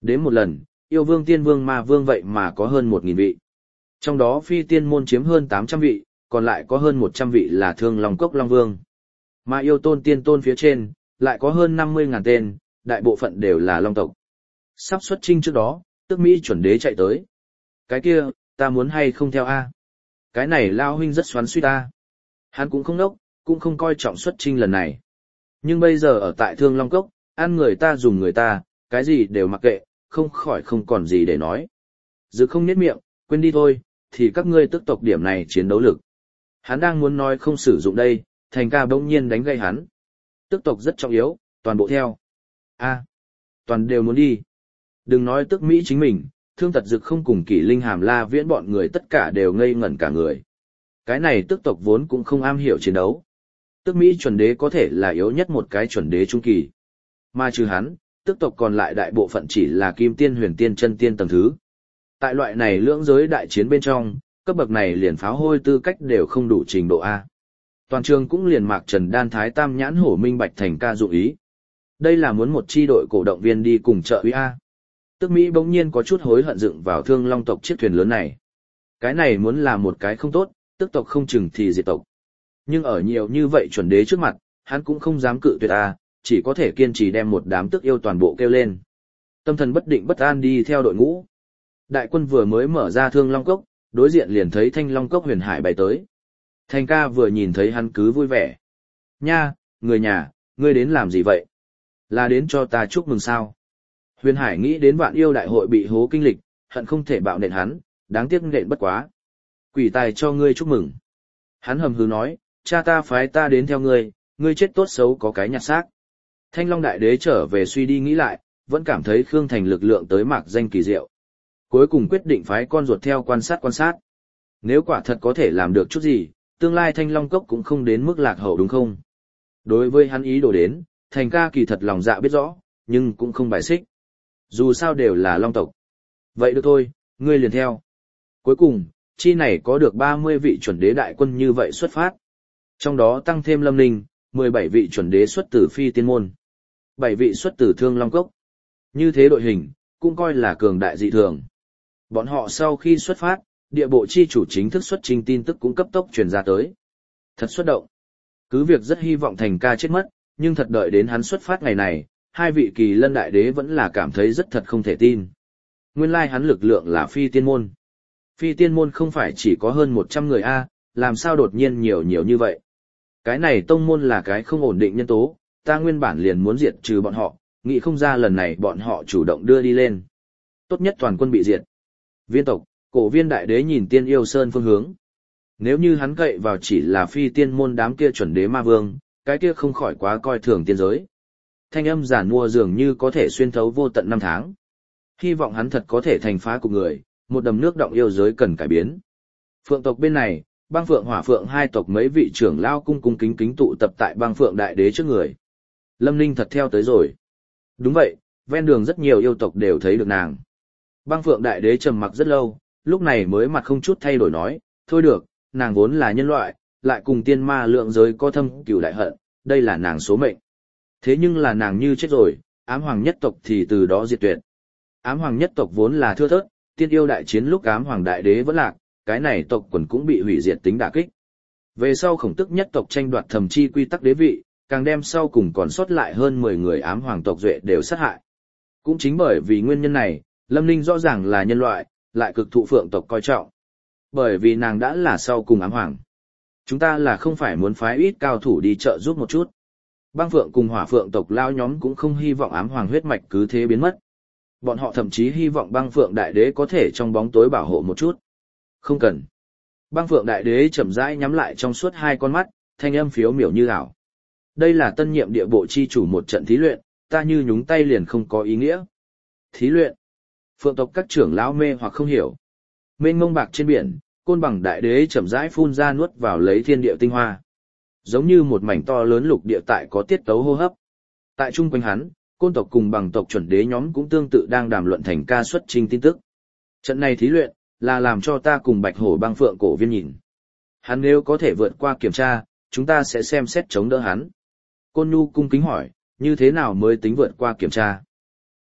[SPEAKER 1] Đến một lần, yêu vương tiên vương ma vương vậy mà có hơn một nghìn vị. Trong đó phi tiên môn chiếm hơn tám trăm vị, còn lại có hơn một trăm vị là thương long cốc long vương. Mà yêu tôn tiên tôn phía trên, lại có hơn năm mươi ngàn tên, đại bộ phận đều là long tộc. Sắp xuất chinh trước đó, Tước Mỹ chuẩn đế chạy tới. Cái kia, ta muốn hay không theo a? Cái này lao huynh rất xoắn suýt ta. Hắn cũng không nốc, cũng không coi trọng xuất chinh lần này. Nhưng bây giờ ở tại Thương Long Cốc, ăn người ta dùng người ta, cái gì đều mặc kệ, không khỏi không còn gì để nói. Dự không nhếch miệng, quên đi thôi, thì các ngươi tức tộc điểm này chiến đấu lực. Hắn đang muốn nói không sử dụng đây, Thành Ca bỗng nhiên đánh gây hắn. Tức tộc rất trọng yếu, toàn bộ theo. A, toàn đều muốn đi. Đừng nói Tức Mỹ chính mình, Thương Tật Dực không cùng Kỷ Linh Hàm La Viễn bọn người tất cả đều ngây ngẩn cả người. Cái này tức tộc vốn cũng không am hiểu chiến đấu. Tức Mỹ chuẩn đế có thể là yếu nhất một cái chuẩn đế trung kỳ. Mà trừ hắn, tức tộc còn lại đại bộ phận chỉ là kim tiên huyền tiên chân tiên tầng thứ. Tại loại này lưỡng giới đại chiến bên trong, cấp bậc này liền pháo hôi tư cách đều không đủ trình độ A. Toàn trường cũng liền Mạc Trần Đan Thái Tam nhãn hổ minh bạch Thành Ca dụng ý. Đây là muốn một chi đội cổ động viên đi cùng trợ uy A. Tức Mỹ bỗng nhiên có chút hối hận dựng vào Thương Long tộc chiếc thuyền lớn này. Cái này muốn là một cái không tốt, tức tộc không chừng thì diệt tộc. Nhưng ở nhiều như vậy chuẩn đế trước mặt, hắn cũng không dám cự tuyệt A, chỉ có thể kiên trì đem một đám tức yêu toàn bộ kêu lên. Tâm thần bất định bất an đi theo đội ngũ. Đại quân vừa mới mở ra Thương Long Cốc, đối diện liền thấy Thanh Long Cốc Huyền Hải bay tới. Thành Ca vừa nhìn thấy hắn cứ vui vẻ. Nha, người nhà, ngươi đến làm gì vậy? Là đến cho ta chúc mừng sao? Huyền Hải nghĩ đến vạn yêu đại hội bị hố kinh lịch, hận không thể bạo nện hắn, đáng tiếc nện bất quá. Quỷ tài cho ngươi chúc mừng. Hắn hầm hừ nói, cha ta phái ta đến theo ngươi, ngươi chết tốt xấu có cái nhặt xác. Thanh Long Đại Đế trở về suy đi nghĩ lại, vẫn cảm thấy Khương Thành lực lượng tới mạc danh kỳ diệu. Cuối cùng quyết định phái con ruột theo quan sát quan sát. Nếu quả thật có thể làm được chút gì, tương lai Thanh Long Cốc cũng không đến mức lạc hậu đúng không? Đối với hắn ý đồ đến, Thành Ca kỳ thật lòng dạ biết rõ, nhưng cũng không bài xích. Dù sao đều là long tộc. Vậy được thôi, ngươi liền theo. Cuối cùng, chi này có được ba mươi vị chuẩn đế đại quân như vậy xuất phát. Trong đó tăng thêm Lâm Ninh, mười bảy vị chuẩn đế xuất từ Phi Tiên Môn, bảy vị xuất từ Thương Long Cốc. Như thế đội hình, cũng coi là cường đại dị thường. Bọn họ sau khi xuất phát, địa bộ chi chủ chính thức xuất trình tin tức cũng cấp tốc truyền ra tới. Thật xuất động. Cứ việc rất hy vọng Thành Ca chết mất, nhưng thật đợi đến hắn xuất phát ngày này, hai vị Kỳ Lân Đại Đế vẫn là cảm thấy rất thật không thể tin. Nguyên lai hắn lực lượng là Phi Tiên Môn. Phi Tiên Môn không phải chỉ có hơn một trăm người a, làm sao đột nhiên nhiều nhiều như vậy. Cái này tông môn là cái không ổn định nhân tố, ta nguyên bản liền muốn diệt trừ bọn họ, nghĩ không ra lần này bọn họ chủ động đưa đi lên. Tốt nhất toàn quân bị diệt. Viên tộc, Cổ Viên Đại Đế nhìn Tiên Yêu Sơn phương hướng. Nếu như hắn cậy vào chỉ là Phi Tiên Môn đám kia chuẩn đế ma vương, cái kia không khỏi quá coi thường tiên giới. Thanh âm giản mua dường như có thể xuyên thấu vô tận năm tháng. Hy vọng hắn thật có thể thành phá cục người, một đầm nước động yêu giới cần cải biến. Phượng tộc bên này, Băng Phượng Hỏa Phượng hai tộc mấy vị trưởng lao cung cung kính kính tụ tập tại Băng Phượng Đại Đế trước người. Lâm Ninh thật theo tới rồi. Đúng vậy, ven đường rất nhiều yêu tộc đều thấy được nàng. Băng Phượng Đại Đế trầm mặc rất lâu, lúc này mới mặt không chút thay đổi nói, thôi được, nàng vốn là nhân loại, lại cùng tiên ma lượng giới có thâm cửu đại hận, đây là nàng số mệnh. Thế nhưng là nàng như chết rồi, ám hoàng nhất tộc thì từ đó diệt tuyệt. Ám hoàng nhất tộc vốn là thưa thớt, tiên yêu đại chiến lúc ám hoàng đại đế vẫn lạc, cái này tộc quần cũng bị hủy diệt tính đả kích. Về sau khổng tức nhất tộc tranh đoạt thầm chi quy tắc đế vị, càng đem sau cùng còn sót lại hơn mười người ám hoàng tộc duệ đều sát hại. Cũng chính bởi vì nguyên nhân này, Lâm Ninh rõ ràng là nhân loại, lại cực thụ phượng tộc coi trọng. Bởi vì nàng đã là sau cùng ám hoàng. Chúng ta là không phải muốn phái ít cao thủ đi trợ giúp một chút. Băng Phượng cùng Hỏa Phượng tộc lao nhóm cũng không hy vọng ám hoàng huyết mạch cứ thế biến mất. Bọn họ thậm chí hy vọng Băng Phượng Đại Đế có thể trong bóng tối bảo hộ một chút. Không cần. Băng Phượng Đại Đế chậm rãi nhắm lại trong suốt hai con mắt, thanh âm phiếu miểu như ảo. Đây là tân nhiệm địa bộ chi chủ một trận thí luyện, ta như nhúng tay liền không có ý nghĩa. Thí luyện. Phượng tộc các trưởng lão mê hoặc không hiểu. Mênh mông bạc trên biển, Côn Bằng Đại Đế chậm rãi phun ra nuốt vào lấy thiên địa tinh hoa. Giống như một mảnh to lớn lục địa tại có tiết tấu hô hấp. Tại chung quanh hắn, Côn tộc cùng Bằng tộc chuẩn đế nhóm cũng tương tự đang đàm luận Thành Ca xuất trình tin tức. Trận này thí luyện, là làm cho ta cùng Bạch Hổ Băng Phượng Cổ Viên nhìn. Hắn nếu có thể vượt qua kiểm tra, chúng ta sẽ xem xét chống đỡ hắn. Côn Nhu cung kính hỏi, như thế nào mới tính vượt qua kiểm tra?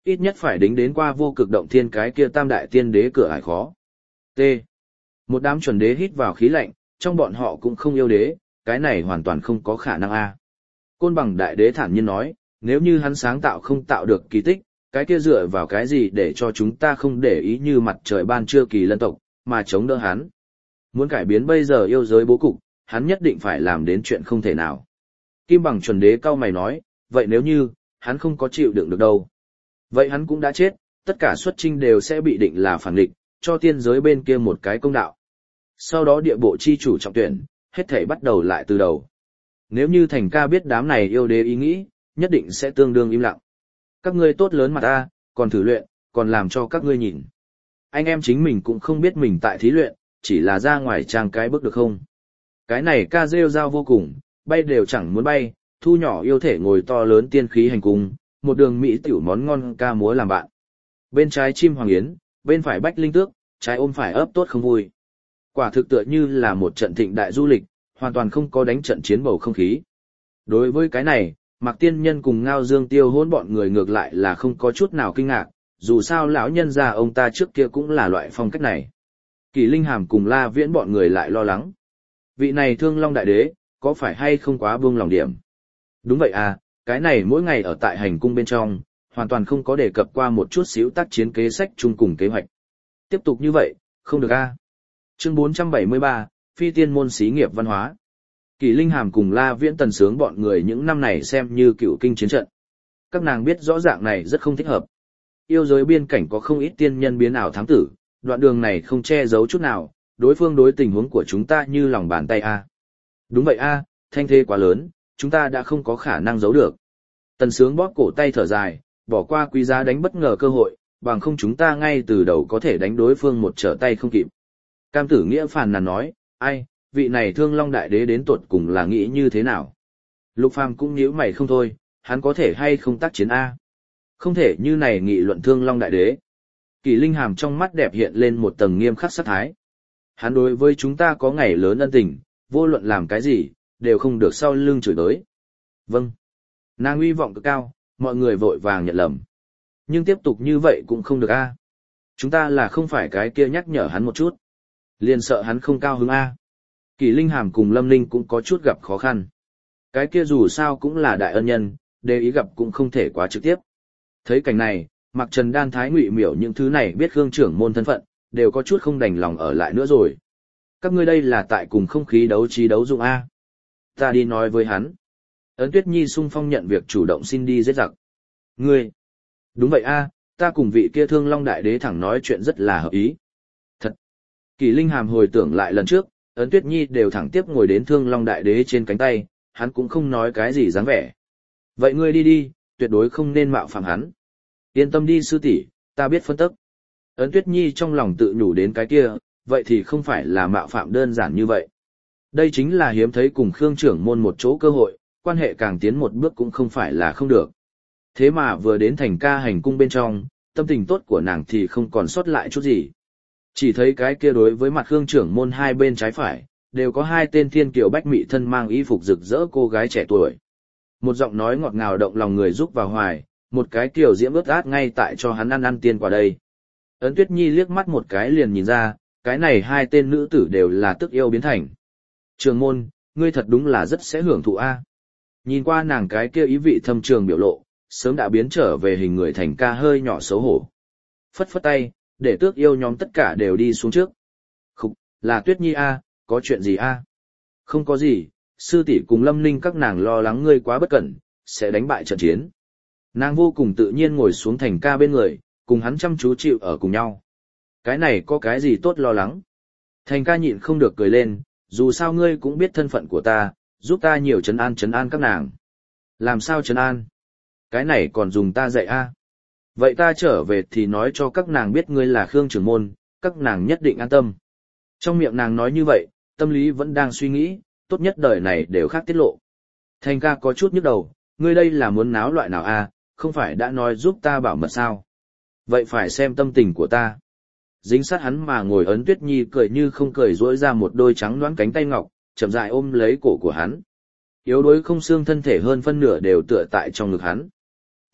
[SPEAKER 1] Ít nhất phải đính đến qua vô cực động thiên cái kia tam đại tiên đế cửa ải khó. T. Một đám chuẩn đế hít vào khí lạnh, trong bọn họ cũng không yêu đế, cái này hoàn toàn không có khả năng a. Côn Bằng đại đế thản nhiên nói, nếu như hắn sáng tạo không tạo được kỳ tích, cái kia dựa vào cái gì để cho chúng ta không để ý như mặt trời ban trưa kỳ lân tộc, mà chống đỡ hắn. Muốn cải biến bây giờ yêu giới bố cục, hắn nhất định phải làm đến chuyện không thể nào. Kim Bằng chuẩn đế cao mày nói, vậy nếu như, hắn không có chịu đựng được đâu. Vậy hắn cũng đã chết, tất cả xuất chinh đều sẽ bị định là phản địch, cho tiên giới bên kia một cái công đạo. Sau đó địa bộ chi chủ trọng tuyển, hết thảy bắt đầu lại từ đầu. Nếu như Thành Ca biết đám này yêu đế ý nghĩ, nhất định sẽ tương đương im lặng. Các ngươi tốt lớn mặt ta, còn thử luyện, còn làm cho các ngươi nhìn. Anh em chính mình cũng không biết mình tại thí luyện, chỉ là ra ngoài trang cái bước được không. Cái này ca rêu rao vô cùng, bay đều chẳng muốn bay, thu nhỏ yêu thể ngồi to lớn tiên khí hành cung, một đường mỹ tiểu món ngon ca múa làm bạn. Bên trái chim hoàng yến, bên phải bách linh tước, trái ôm phải ấp tốt không vui. Quả thực tựa như là một trận thịnh đại du lịch, hoàn toàn không có đánh trận chiến bầu không khí. Đối với cái này, Mạc Tiên Nhân cùng Ngao Dương Tiêu hôn bọn người ngược lại là không có chút nào kinh ngạc, dù sao lão nhân gia ông ta trước kia cũng là loại phong cách này. Kỳ Linh Hàm cùng La Viễn bọn người lại lo lắng. Vị này Thương Long Đại Đế, có phải hay không quá buông lòng điểm? Đúng vậy à, cái này mỗi ngày ở tại hành cung bên trong, hoàn toàn không có đề cập qua một chút xíu tác chiến kế sách chung cùng kế hoạch. Tiếp tục như vậy, không được a. À. Chương bốn trăm bảy mươi ba, Phi Tiên môn xí nghiệp văn hóa. Kỳ Linh Hàm cùng La Viễn Tần Sướng bọn người những năm này xem như cựu kinh chiến trận. Các nàng biết rõ ràng này rất không thích hợp. Yêu giới biên cảnh có không ít tiên nhân biến ảo thám tử, đoạn đường này không che giấu chút nào, đối phương đối tình huống của chúng ta như lòng bàn tay a. À. Đúng vậy a, à, thanh thế quá lớn, chúng ta đã không có khả năng giấu được. Tần Sướng bóp cổ tay thở dài, bỏ qua quý giá đánh bất ngờ cơ hội, bằng không chúng ta ngay từ đầu có thể đánh đối phương một trở tay không kịp. Cam Tử Nghĩa phàn nàn nói, ai, vị này Thương Long Đại Đế đến tột cùng là nghĩ như thế nào? Lục Phàm cũng nhíu mày không thôi, hắn có thể hay không tác chiến A? Không thể như này nghị luận Thương Long Đại Đế. Kỳ Linh Hàm trong mắt đẹp hiện lên một tầng nghiêm khắc sát thái. Hắn đối với chúng ta có ngày lớn ân tình, vô luận làm cái gì, đều không được sau lưng chửi tới. Vâng. Nàng uy vọng cực cao, mọi người vội vàng nhận lầm. Nhưng tiếp tục như vậy cũng không được A. Chúng ta là không phải cái kia nhắc nhở hắn một chút. Liền sợ hắn không cao hứng A. Kỳ Linh Hàm cùng Lâm Linh cũng có chút gặp khó khăn. Cái kia dù sao cũng là đại ân nhân, đề ý gặp cũng không thể quá trực tiếp. Thấy cảnh này, Mạc Trần Đan Thái Ngụy Miểu những thứ này biết Khương trưởng môn thân phận, đều có chút không đành lòng ở lại nữa rồi. Các ngươi đây là tại cùng không khí đấu trí đấu dụng A. Ta đi nói với hắn. Ấn Tuyết Nhi sung phong nhận việc chủ động xin đi giết giặc. Ngươi. Đúng vậy A, ta cùng vị kia Thương Long Đại Đế thẳng nói chuyện rất là hợp ý. Thật. Kỳ Linh Hàm hồi tưởng lại lần trước, Ấn Tuyết Nhi đều thẳng tiếp ngồi đến Thương Long Đại Đế trên cánh tay, hắn cũng không nói cái gì dáng vẻ. Vậy ngươi đi đi, tuyệt đối không nên mạo phạm hắn. Yên tâm đi sư tỷ, ta biết phân tích. Ấn Tuyết Nhi trong lòng tự nhủ đến cái kia, vậy thì không phải là mạo phạm đơn giản như vậy. Đây chính là hiếm thấy cùng Khương trưởng môn một chỗ cơ hội, quan hệ càng tiến một bước cũng không phải là không được. Thế mà vừa đến Thành Ca hành cung bên trong, tâm tình tốt của nàng thì không còn sót lại chút gì. Chỉ thấy cái kia đối với mặt Khương trưởng môn hai bên trái phải, đều có hai tên thiên kiều bách mị thân mang y phục rực rỡ cô gái trẻ tuổi. Một giọng nói ngọt ngào động lòng người giúp vào hoài, một cái kiều diễm ướt át ngay tại cho hắn ăn ăn tiên quả đây. Ấn Tuyết Nhi liếc mắt một cái liền nhìn ra, cái này hai tên nữ tử đều là tức yêu biến thành. Trường môn, ngươi thật đúng là rất sẽ hưởng thụ a. Nhìn qua nàng cái kia ý vị thâm trường biểu lộ, sớm đã biến trở về hình người Thành Ca hơi nhỏ xấu hổ. Phất phất tay, để tước yêu nhóm tất cả đều đi xuống trước. Khục, là Tuyết Nhi a, có chuyện gì a? Không có gì, sư tỷ cùng Lâm Ninh các nàng lo lắng ngươi quá bất cẩn, sẽ đánh bại trận chiến. Nàng vô cùng tự nhiên ngồi xuống Thành Ca bên người, cùng hắn chăm chú chịu ở cùng nhau. Cái này có cái gì tốt lo lắng? Thành Ca nhịn không được cười lên, dù sao ngươi cũng biết thân phận của ta, giúp ta nhiều trấn an trấn an các nàng. Làm sao trấn an? Cái này còn dùng ta dạy a? Vậy ta trở về thì nói cho các nàng biết ngươi là Khương trưởng môn, các nàng nhất định an tâm. Trong miệng nàng nói như vậy, tâm lý vẫn đang suy nghĩ, tốt nhất đời này đều khác tiết lộ. Thành Ca có chút nhức đầu, ngươi đây là muốn náo loại nào a? Không phải đã nói giúp ta bảo mật sao? Vậy phải xem tâm tình của ta. Dính sát hắn mà ngồi Ấn Tuyết Nhi cười như không cười duỗi ra một đôi trắng đoán cánh tay ngọc, chậm rãi ôm lấy cổ của hắn. Yếu đuối không xương thân thể hơn phân nửa đều tựa tại trong ngực hắn.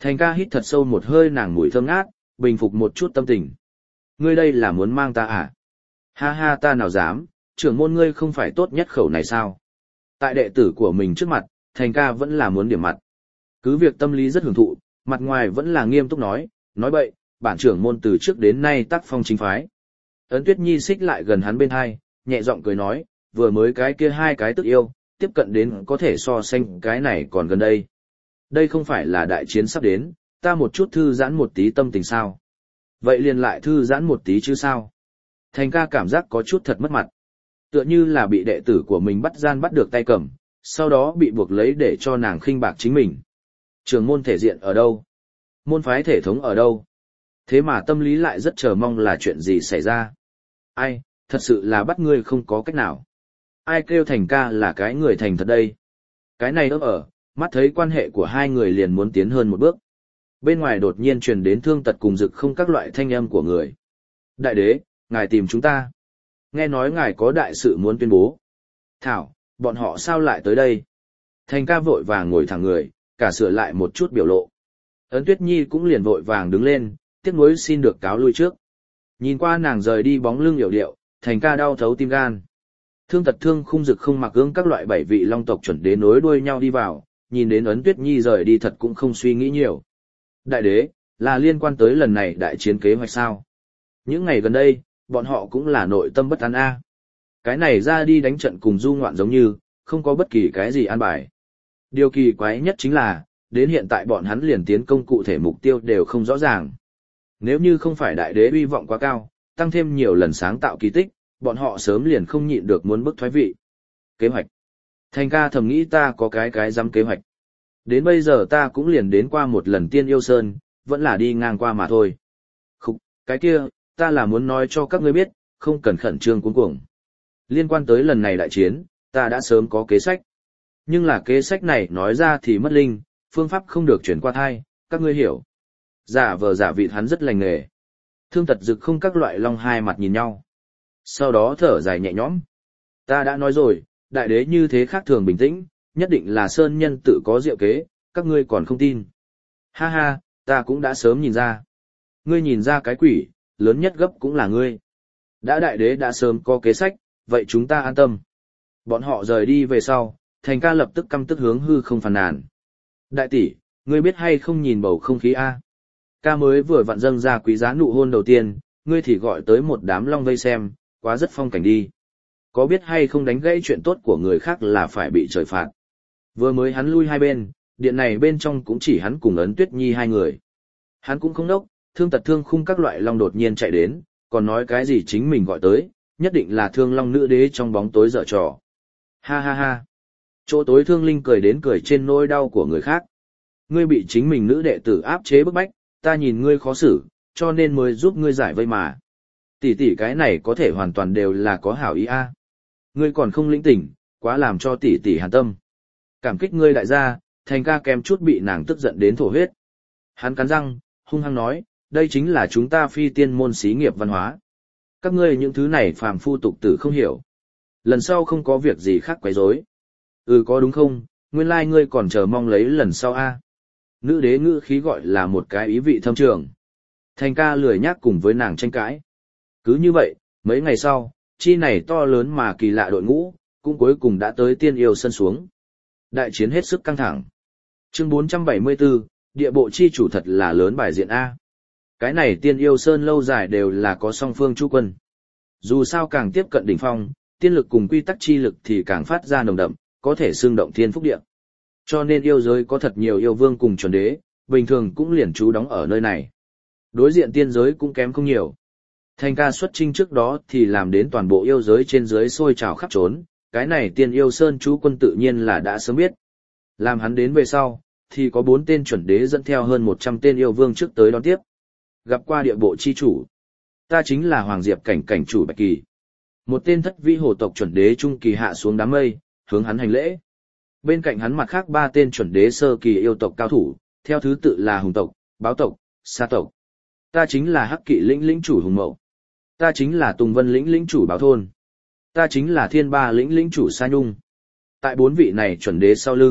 [SPEAKER 1] Thành ca hít thật sâu một hơi nàng mùi thơm ngát, bình phục một chút tâm tình. Ngươi đây là muốn mang ta à? Ha ha, ta nào dám, trưởng môn ngươi không phải tốt nhất khẩu này sao? Tại đệ tử của mình trước mặt, thành ca vẫn là muốn điểm mặt. Cứ việc tâm lý rất hưởng thụ, mặt ngoài vẫn là nghiêm túc nói, nói bậy, bản trưởng môn từ trước đến nay tác phong chính phái. Ấn Tuyết Nhi xích lại gần hắn bên hai, nhẹ giọng cười nói, vừa mới cái kia hai cái tức yêu, tiếp cận đến có thể so sánh cái này còn gần đây. Đây không phải là đại chiến sắp đến, ta một chút thư giãn một tí tâm tình sao. Vậy liền lại thư giãn một tí chứ sao. Thành ca cảm giác có chút thật mất mặt. Tựa như là bị đệ tử của mình bắt gian bắt được tay cầm, sau đó bị buộc lấy để cho nàng khinh bạc chính mình. Trường môn thể diện ở đâu? Môn phái thể thống ở đâu? Thế mà tâm lý lại rất chờ mong là chuyện gì xảy ra. Ai, thật sự là bắt ngươi không có cách nào. Ai kêu thành ca là cái người thành thật đây? Cái này ấp ở, mắt thấy quan hệ của hai người liền muốn tiến hơn một bước. Bên ngoài đột nhiên truyền đến thương tật cùng dực không các loại thanh âm của người. Đại đế, ngài tìm chúng ta. Nghe nói ngài có đại sự muốn tuyên bố. Thảo, bọn họ sao lại tới đây? Thành ca vội vàng ngồi thẳng người, cả sửa lại một chút biểu lộ. Ấn Tuyết Nhi cũng liền vội vàng đứng lên, tiếc nuối xin được cáo lui trước. Nhìn qua nàng rời đi bóng lưng hiểu điệu, thành ca đau thấu tim gan. Thương tật thương khung dực không mặc gương các loại bảy vị long tộc chuẩn đế nối đuôi nhau đi vào, nhìn đến Ấn Tuyết Nhi rời đi thật cũng không suy nghĩ nhiều. Đại đế, là liên quan tới lần này đại chiến kế hoạch sao? Những ngày gần đây, bọn họ cũng là nội tâm bất an a. Cái này ra đi đánh trận cùng du ngoạn giống như, không có bất kỳ cái gì an bài. Điều kỳ quái nhất chính là, đến hiện tại bọn hắn liền tiến công cụ thể mục tiêu đều không rõ ràng. Nếu như không phải đại đế uy vọng quá cao, tăng thêm nhiều lần sáng tạo kỳ tích, bọn họ sớm liền không nhịn được muốn bức thoái vị. Kế hoạch. Thành ca thầm nghĩ ta có cái cái dám kế hoạch. Đến bây giờ ta cũng liền đến qua một lần Tiên Yêu Sơn, vẫn là đi ngang qua mà thôi. Khúc, cái kia, ta là muốn nói cho các ngươi biết, không cần khẩn trương cuống cuồng. Liên quan tới lần này đại chiến, ta đã sớm có kế sách. Nhưng là kế sách này nói ra thì mất linh, phương pháp không được chuyển qua thai, các ngươi hiểu. Giả vờ giả vịt hắn rất lành nghề. Thương tật dực không các loại long hai mặt nhìn nhau. Sau đó thở dài nhẹ nhõm. Ta đã nói rồi, đại đế như thế khác thường bình tĩnh, nhất định là sơn nhân tự có diệu kế, các ngươi còn không tin. Ha ha, ta cũng đã sớm nhìn ra. Ngươi nhìn ra cái quỷ, lớn nhất gấp cũng là ngươi. Đã đại đế đã sớm có kế sách, vậy chúng ta an tâm. Bọn họ rời đi về sau, thành ca lập tức căm tức hướng hư không phàn nàn. Đại tỷ, ngươi biết hay không nhìn bầu không khí a? Ca mới vừa vặn dâng ra quý giá nụ hôn đầu tiên, ngươi thì gọi tới một đám long vây xem, quá rất phong cảnh đi. Có biết hay không đánh gãy chuyện tốt của người khác là phải bị trời phạt. Vừa mới hắn lui hai bên, điện này bên trong cũng chỉ hắn cùng Ấn Tuyết Nhi hai người. Hắn cũng không đốc, thương tật thương khung các loại long đột nhiên chạy đến, còn nói cái gì chính mình gọi tới, nhất định là thương long nữ đế trong bóng tối dở trò. Ha ha ha. Chỗ tối thương linh cười đến cười trên nỗi đau của người khác. Ngươi bị chính mình nữ đệ tử áp chế bức bách, ta nhìn ngươi khó xử, cho nên mới giúp ngươi giải vây mà. Tỷ tỷ cái này có thể hoàn toàn đều là có hảo ý a. Ngươi còn không lĩnh tỉnh, quá làm cho tỷ tỷ hàn tâm. Cảm kích ngươi đại gia, thành ca kèm chút bị nàng tức giận đến thổ huyết. Hắn cắn răng, hung hăng nói, đây chính là chúng ta phi tiên môn xí nghiệp văn hóa. Các ngươi những thứ này phàm phu tục tử không hiểu. Lần sau không có việc gì khác quấy rối. Ừ có đúng không, nguyên lai like ngươi còn chờ mong lấy lần sau a. Nữ đế ngữ khí gọi là một cái ý vị thâm trường. Thành ca lười nhác cùng với nàng tranh cãi. Cứ như vậy, mấy ngày sau, chi này to lớn mà kỳ lạ đội ngũ, cũng cuối cùng đã tới Tiên Yêu Sân xuống. Đại chiến hết sức căng thẳng. Chương bốn trăm bảy mươi tư, địa bộ chi chủ thật là lớn bài diện A. Cái này Tiên Yêu Sơn lâu dài đều là có song phương chu quân. Dù sao càng tiếp cận đỉnh phong, tiên lực cùng quy tắc chi lực thì càng phát ra nồng đậm, có thể xương động thiên phúc địa. Cho nên yêu giới có thật nhiều yêu vương cùng chuẩn đế, bình thường cũng liền trú đóng ở nơi này. Đối diện tiên giới cũng kém không nhiều. Thành ca xuất chinh trước đó thì làm đến toàn bộ yêu giới trên dưới sôi trào khắp trốn, cái này Tiên Yêu Sơn chú quân tự nhiên là đã sớm biết. Làm hắn đến về sau, thì có bốn tên chuẩn đế dẫn theo hơn một trăm tên yêu vương trước tới đón tiếp. Gặp qua địa bộ chi chủ. Ta chính là Hoàng Diệp cảnh cảnh chủ Bạch Kỳ. Một tên thất vĩ hồ tộc chuẩn đế trung kỳ hạ xuống đám mây, hướng hắn hành lễ. Bên cạnh hắn mặt khác ba tên chuẩn đế sơ kỳ yêu tộc cao thủ, theo thứ tự là Hùng tộc, Báo tộc, Sa tộc. Ta chính là Hắc Kỵ lĩnh lĩnh chủ Hùng Mậu. Ta chính là Tùng Vân lĩnh lĩnh chủ Báo thôn. Ta chính là Thiên Ba lĩnh lĩnh chủ Sa Nhung. Tại bốn vị này chuẩn đế sau lưng,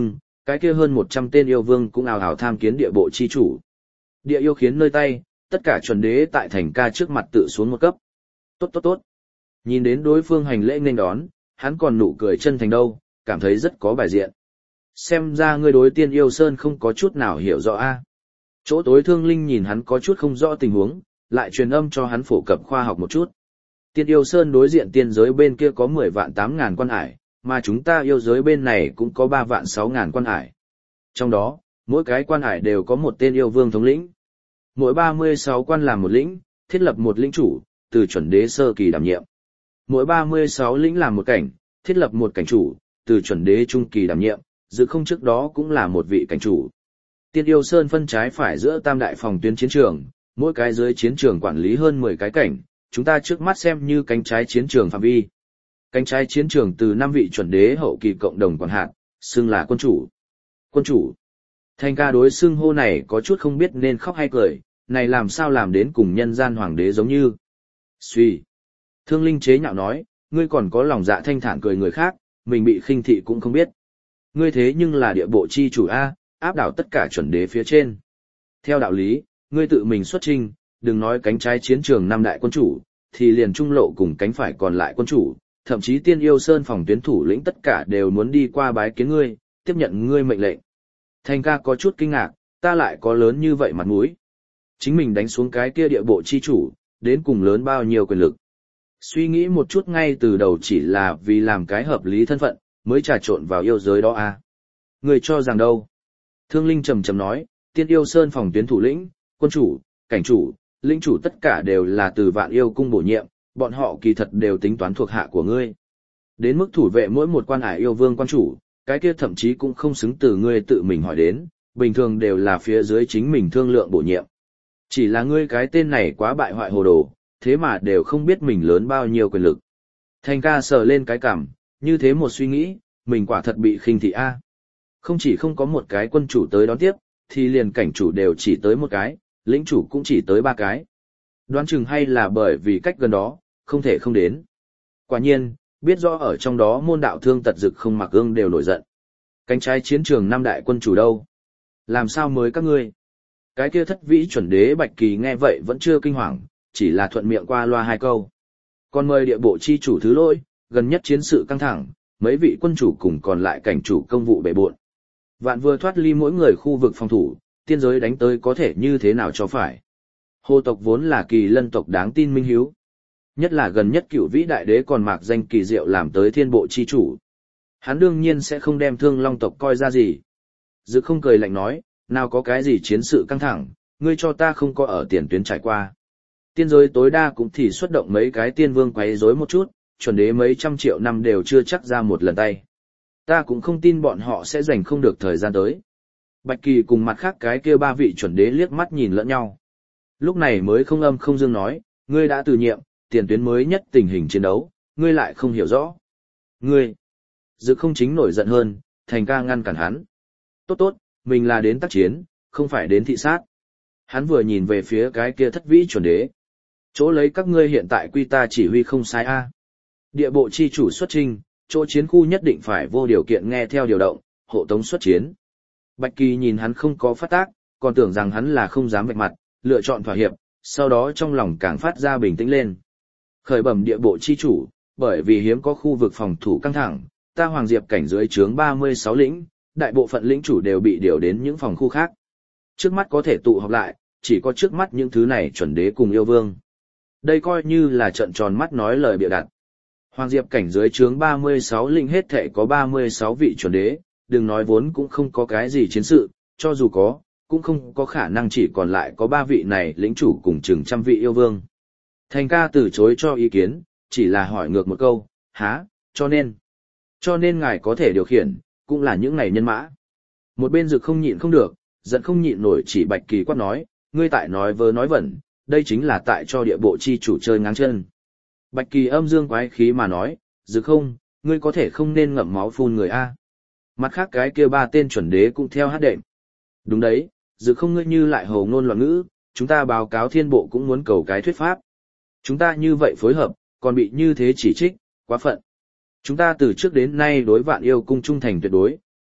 [SPEAKER 1] cái kia hơn một trăm tên yêu vương cũng ào ào tham kiến địa bộ chi chủ. Địa yêu khiến nơi tay, tất cả chuẩn đế tại Thành Ca trước mặt tự xuống một cấp. Tốt tốt tốt. Nhìn đến đối phương hành lễ nghênh đón, hắn còn nụ cười chân thành đâu, cảm thấy rất có bài diện. Xem ra ngươi đối Tiên Yêu Sơn không có chút nào hiểu rõ a. Chỗ tối Thương Linh nhìn hắn có chút không rõ tình huống, lại truyền âm cho hắn phổ cập khoa học một chút. Tiên Yêu Sơn đối diện tiên giới bên kia có mười vạn tám ngàn quan hải, mà chúng ta yêu giới bên này cũng có ba vạn sáu ngàn quan hải. Trong đó, mỗi cái quan hải đều có một tên yêu vương thống lĩnh. Mỗi ba mươi sáu quan làm một lĩnh, thiết lập một lĩnh chủ, từ chuẩn đế sơ kỳ đảm nhiệm. Mỗi ba mươi sáu lĩnh làm một cảnh, thiết lập một cảnh chủ, từ chuẩn đế trung kỳ đảm nhiệm, dự không trước đó cũng là một vị cảnh chủ. Tiên Yêu Sơn phân trái phải giữa tam đại phòng tuyến chiến trường, mỗi cái dưới chiến trường quản lý hơn mười cái cảnh, chúng ta trước mắt xem như cánh trái chiến trường phạm vi. Cánh trái chiến trường từ năm vị chuẩn đế hậu kỳ cộng đồng quản hạt, xưng là quân chủ. Quân chủ. Thành Ca đối xưng hô này có chút không biết nên khóc hay cười, này làm sao làm đến cùng nhân gian hoàng đế giống như. Suy. Thương Linh chế nhạo nói, ngươi còn có lòng dạ thanh thản cười người khác, mình bị khinh thị cũng không biết. Ngươi thế nhưng là địa bộ chi chủ A, áp đảo tất cả chuẩn đế phía trên. Theo đạo lý, ngươi tự mình xuất trinh, đừng nói cánh trái chiến trường năm đại quân chủ, thì liền trung lộ cùng cánh phải còn lại quân chủ, thậm chí Tiên Yêu Sơn phòng tuyến thủ lĩnh tất cả đều muốn đi qua bái kiến ngươi, tiếp nhận ngươi mệnh lệnh. Thành Ca có chút kinh ngạc, ta lại có lớn như vậy mặt mũi. Chính mình đánh xuống cái kia địa bộ chi chủ, đến cùng lớn bao nhiêu quyền lực. Suy nghĩ một chút ngay từ đầu chỉ là vì làm cái hợp lý thân phận, mới trà trộn vào yêu giới đó à. Người cho rằng đâu? Thương Linh trầm trầm nói, Tiên Yêu Sơn phòng tuyến thủ lĩnh, quân chủ, cảnh chủ, lĩnh chủ tất cả đều là từ Vạn Yêu cung bổ nhiệm, bọn họ kỳ thật đều tính toán thuộc hạ của ngươi. Đến mức thủ vệ mỗi một quan hải yêu vương quan chủ, cái kia thậm chí cũng không xứng từ ngươi tự mình hỏi đến, bình thường đều là phía dưới chính mình thương lượng bổ nhiệm. Chỉ là ngươi cái tên này quá bại hoại hồ đồ, thế mà đều không biết mình lớn bao nhiêu quyền lực. Thành Ca sờ lên cái cằm, như thế một suy nghĩ, mình quả thật bị khinh thị a. Không chỉ không có một cái quân chủ tới đón tiếp, thì liền cảnh chủ đều chỉ tới một cái, lĩnh chủ cũng chỉ tới ba cái. Đoán chừng hay là bởi vì cách gần đó, không thể không đến. Quả nhiên, biết rõ ở trong đó môn đạo thương tật dực không mặc ương đều nổi giận. Cánh trái chiến trường năm đại quân chủ đâu? Làm sao mới các ngươi? Cái kia thất vĩ chuẩn đế Bạch Kỳ nghe vậy vẫn chưa kinh hoàng, chỉ là thuận miệng qua loa hai câu. Còn mời địa bộ chi chủ thứ lỗi, gần nhất chiến sự căng thẳng, mấy vị quân chủ cùng còn lại cảnh chủ công vụ bể bộn. Vạn vừa thoát ly mỗi người khu vực phòng thủ, tiên giới đánh tới có thể như thế nào cho phải. Hồ tộc vốn là kỳ lân tộc đáng tin minh hiếu. Nhất là gần nhất cựu vĩ đại đế còn mạc danh kỳ diệu làm tới thiên bộ chi chủ. Hắn đương nhiên sẽ không đem thương long tộc coi ra gì. Dự không cười lạnh nói, nào có cái gì chiến sự căng thẳng, ngươi cho ta không có ở tiền tuyến trải qua. Tiên giới tối đa cũng thì xuất động mấy cái tiên vương quấy rối một chút, chuẩn đế mấy trăm triệu năm đều chưa chắc ra một lần tay. Ta cũng không tin bọn họ sẽ dành không được thời gian tới. Bạch Kỳ cùng mặt khác cái kia ba vị chuẩn đế liếc mắt nhìn lẫn nhau. Lúc này mới không âm không dương nói, ngươi đã từ nhiệm, tiền tuyến mới nhất tình hình chiến đấu, ngươi lại không hiểu rõ. Ngươi, Dự không chính nổi giận hơn, Thành Ca ngăn cản hắn. Tốt tốt, mình là đến tác chiến, không phải đến thị sát. Hắn vừa nhìn về phía cái kia thất vĩ chuẩn đế. Chỗ lấy các ngươi hiện tại quy ta chỉ huy không sai a. Địa bộ chi chủ xuất trình, chỗ chiến khu nhất định phải vô điều kiện nghe theo điều động, hộ tống xuất chiến. Bạch Kỳ nhìn hắn không có phát tác, còn tưởng rằng hắn là không dám vạch mặt, lựa chọn thỏa hiệp, sau đó trong lòng càng phát ra bình tĩnh lên. Khởi bẩm địa bộ chi chủ, bởi vì hiếm có khu vực phòng thủ căng thẳng, ta Hoàng Diệp cảnh dưới trướng ba mươi sáu lĩnh, đại bộ phận lĩnh chủ đều bị điều đến những phòng khu khác. Trước mắt có thể tụ họp lại, chỉ có trước mắt những thứ này chuẩn đế cùng yêu vương. Đây coi như là trận tròn mắt nói lời bịa đặt. Hoàng Diệp cảnh dưới trướng ba mươi sáu lĩnh hết thệ có ba mươi sáu vị chuẩn đế, đừng nói vốn cũng không có cái gì chiến sự, cho dù có, cũng không có khả năng chỉ còn lại có ba vị này lĩnh chủ cùng chừng trăm vị yêu vương. Thành Ca từ chối cho ý kiến, chỉ là hỏi ngược một câu, há, cho nên, cho nên ngài có thể điều khiển, cũng là những này nhân mã. Một bên Dực không nhịn không được, giận không nhịn nổi chỉ Bạch Kỳ quát nói, ngươi tại nói vớ nói vẩn, đây chính là tại cho địa bộ chi chủ chơi ngang chân. Bạch Kỳ âm dương quái khí mà nói, Dực không, ngươi có thể không nên ngậm máu phun người a. Mặt khác cái kia ba tên chuẩn đế cũng theo hát đệm. Đúng đấy, Dực không ngươi như lại hồ ngôn loạn ngữ, chúng ta báo cáo thiên bộ cũng muốn cầu cái thuyết pháp. Chúng ta như vậy phối hợp, còn bị như thế chỉ trích, quá phận. Chúng ta từ trước đến nay đối Vạn Yêu cung trung thành tuyệt đối,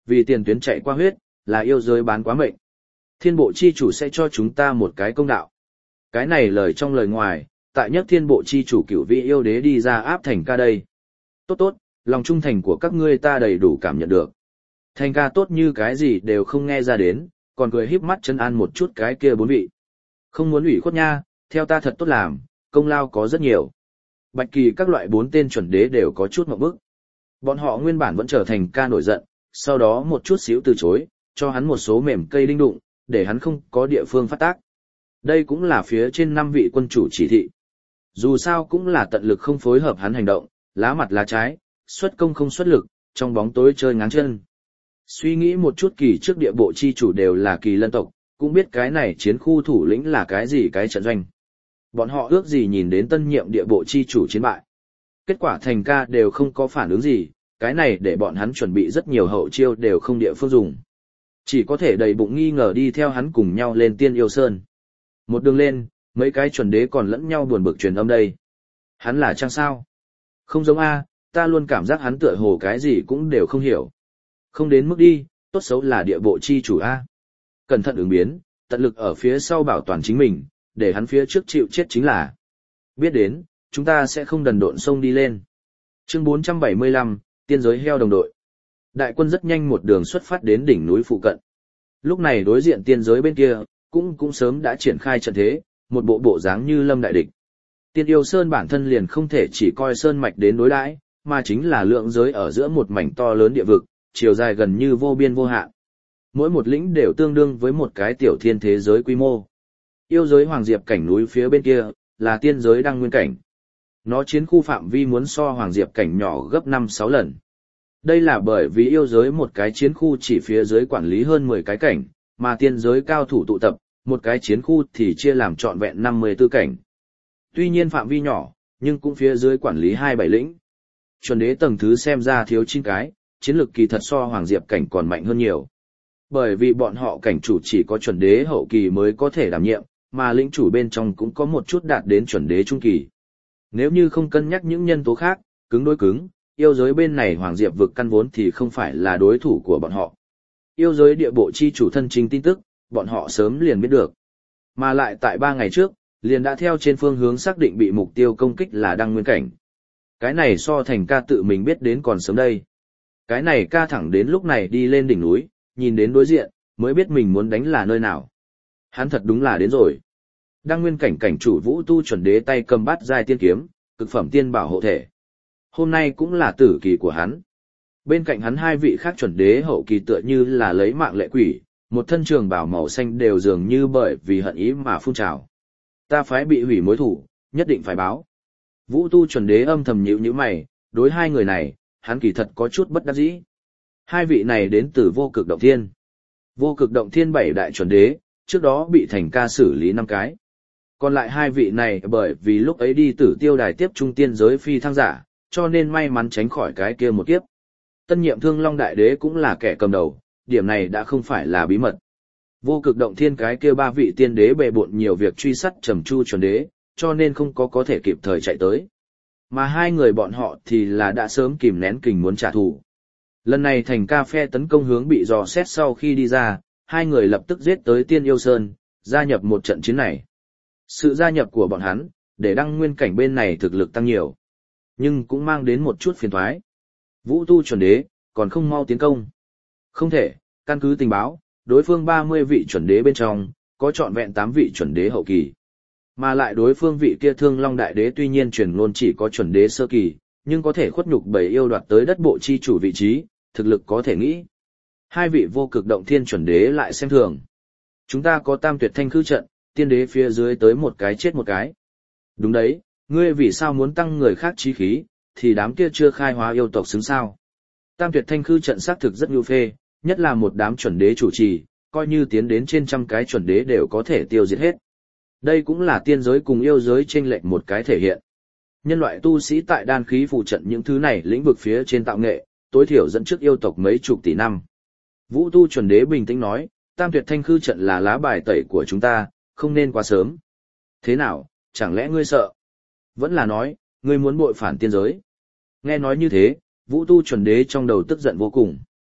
[SPEAKER 1] vì tiền tuyến chạy qua huyết, là yêu giới bán quá mệnh. Thiên bộ chi chủ sẽ cho chúng ta một cái công đạo. Cái này lời trong lời ngoài, tại nhất thiên bộ chi chủ cửu vị yêu đế đi ra áp thành ca đây. Tốt tốt, lòng trung thành của các ngươi ta đầy đủ cảm nhận được. Thành ca tốt như cái gì đều không nghe ra đến, còn cười híp mắt chân an một chút cái kia bốn vị. Không muốn ủy khuất nha, theo ta thật tốt làm, công lao có rất nhiều. Bạch kỳ các loại bốn tên chuẩn đế đều có chút mộng bức. Bọn họ nguyên bản vẫn trở thành ca nổi giận, sau đó một chút xíu từ chối, cho hắn một số mềm cây đinh đụng, để hắn không có địa phương phát tác. Đây cũng là phía trên năm vị quân chủ chỉ thị. Dù sao cũng là tận lực không phối hợp hắn hành động, lá mặt lá trái, xuất công không xuất lực, trong bóng tối chơi ngáng chân. Suy nghĩ một chút kỳ trước địa bộ chi chủ đều là kỳ lân tộc, cũng biết cái này chiến khu thủ lĩnh là cái gì cái trận doanh. Bọn họ ước gì nhìn đến tân nhiệm địa bộ chi chủ chiến bại. Kết quả thành ca đều không có phản ứng gì, cái này để bọn hắn chuẩn bị rất nhiều hậu chiêu đều không địa phương dùng. Chỉ có thể đầy bụng nghi ngờ đi theo hắn cùng nhau lên Tiên Yêu Sơn. Một đường lên, mấy cái chuẩn đế còn lẫn nhau buồn bực truyền âm đây. Hắn là chăng sao? Không giống A, ta luôn cảm giác hắn tựa hồ cái gì cũng đều không hiểu. Không đến mức đi, tốt xấu là địa bộ chi chủ A. Cẩn thận ứng biến, tận lực ở phía sau bảo toàn chính mình, để hắn phía trước chịu chết chính là. Biết đến, chúng ta sẽ không đần độn sông đi lên. Chương bốn trăm bảy mươi lăm, Tiên giới heo đồng đội. Đại quân rất nhanh một đường xuất phát đến đỉnh núi phụ cận. Lúc này đối diện tiên giới bên kia, cũng cũng sớm đã triển khai trận thế, một bộ bộ dáng như lâm đại địch. Tiên yêu sơn bản thân liền không thể chỉ coi sơn mạch đến đối đãi, mà chính là lượng giới ở giữa một mảnh to lớn địa vực, chiều dài gần như vô biên vô hạn. Mỗi một lĩnh đều tương đương với một cái tiểu thiên thế giới quy mô. Yêu giới Hoàng Diệp cảnh núi phía bên kia, là tiên giới Đăng Nguyên cảnh. Nó chiến khu phạm vi muốn so Hoàng Diệp cảnh nhỏ gấp năm sáu lần. Đây là bởi vì yêu giới một cái chiến khu chỉ phía dưới quản lý hơn mười cái cảnh, mà tiên giới cao thủ tụ tập, một cái chiến khu thì chia làm trọn vẹn năm mươi tư cảnh. Tuy nhiên phạm vi nhỏ, nhưng cũng phía dưới quản lý hai bảy lĩnh. Chuẩn đế tầng thứ xem ra thiếu chín cái, chiến lược kỳ thật so Hoàng Diệp cảnh còn mạnh hơn nhiều. Bởi vì bọn họ cảnh chủ chỉ có chuẩn đế hậu kỳ mới có thể đảm nhiệm, mà lĩnh chủ bên trong cũng có một chút đạt đến chuẩn đế trung kỳ. Nếu như không cân nhắc những nhân tố khác, cứng đối cứng, yêu giới bên này Hoàng Diệp vực căn vốn thì không phải là đối thủ của bọn họ. Yêu giới địa bộ chi chủ thân chính tin tức, bọn họ sớm liền biết được. Mà lại tại ba ngày trước, liền đã theo trên phương hướng xác định bị mục tiêu công kích là Đăng Nguyên cảnh. Cái này so thành ca tự mình biết đến còn sớm đây. Cái này ca thẳng đến lúc này đi lên đỉnh núi, nhìn đến đối diện, mới biết mình muốn đánh là nơi nào. Hắn thật đúng là đến rồi. Đăng Nguyên cảnh cảnh chủ Vũ Tu chuẩn đế tay cầm bát giai tiên kiếm, cực phẩm tiên bảo hộ thể. Hôm nay cũng là tử kỳ của hắn. Bên cạnh hắn hai vị khác chuẩn đế hậu kỳ tựa như là lấy mạng lệ quỷ, một thân trường bảo màu xanh đều dường như bởi vì hận ý mà phun trào. Ta phái bị hủy mối thủ, nhất định phải báo. Vũ Tu chuẩn đế âm thầm nhíu nhíu mày, đối hai người này, hắn kỳ thật có chút bất đắc dĩ. Hai vị này đến từ Vô Cực Động Thiên. Vô Cực Động Thiên bảy đại chuẩn đế, trước đó bị thành ca xử lý năm cái. Còn lại hai vị này bởi vì lúc ấy đi Tử Tiêu đài tiếp trung tiên giới phi thăng giả, cho nên may mắn tránh khỏi cái kia một kiếp. Tân nhiệm Thương Long Đại Đế cũng là kẻ cầm đầu, điểm này đã không phải là bí mật. Vô Cực Động Thiên cái kia ba vị tiên đế bề bộn nhiều việc truy sát trầm chu chuẩn đế, cho nên không có có thể kịp thời chạy tới. Mà hai người bọn họ thì là đã sớm kìm nén kình muốn trả thù. Lần này thành ca phe tấn công hướng bị dò xét sau khi đi ra, hai người lập tức giết tới Tiên Yêu Sơn, gia nhập một trận chiến này. Sự gia nhập của bọn hắn, để Đăng Nguyên cảnh bên này thực lực tăng nhiều. Nhưng cũng mang đến một chút phiền toái. Vũ Tu chuẩn đế, còn không mau tiến công. Không thể, căn cứ tình báo, đối phương ba mươi vị chuẩn đế bên trong, có trọn vẹn tám vị chuẩn đế hậu kỳ. Mà lại đối phương vị kia Thương Long Đại Đế tuy nhiên truyền ngôn chỉ có chuẩn đế sơ kỳ, nhưng có thể khuất nhục bảy yêu đoạt tới đất bộ chi chủ vị trí, thực lực có thể nghĩ. Hai vị Vô Cực Động Thiên chuẩn đế lại xem thường. Chúng ta có tam tuyệt thanh khư trận, tiên đế phía dưới tới một cái chết một cái. Đúng đấy, ngươi vì sao muốn tăng người khác chí khí, thì đám kia chưa khai hóa yêu tộc xứng sao. Tam tuyệt thanh khư trận xác thực rất nhu phê, nhất là một đám chuẩn đế chủ trì, coi như tiến đến trên trăm cái chuẩn đế đều có thể tiêu diệt hết. Đây cũng là tiên giới cùng yêu giới chênh lệch một cái thể hiện. Nhân loại tu sĩ tại đan khí phụ trận những thứ này lĩnh vực phía trên tạo nghệ, tối thiểu dẫn trước yêu tộc mấy chục tỷ năm. Vũ Tu chuẩn đế bình tĩnh nói, tam tuyệt thanh khư trận là lá bài tẩy của chúng ta, không nên quá sớm. Thế nào, chẳng lẽ ngươi sợ? Vẫn là nói, ngươi muốn bội phản tiên giới. Nghe nói như thế, Vũ Tu chuẩn đế trong đầu tức giận vô cùng.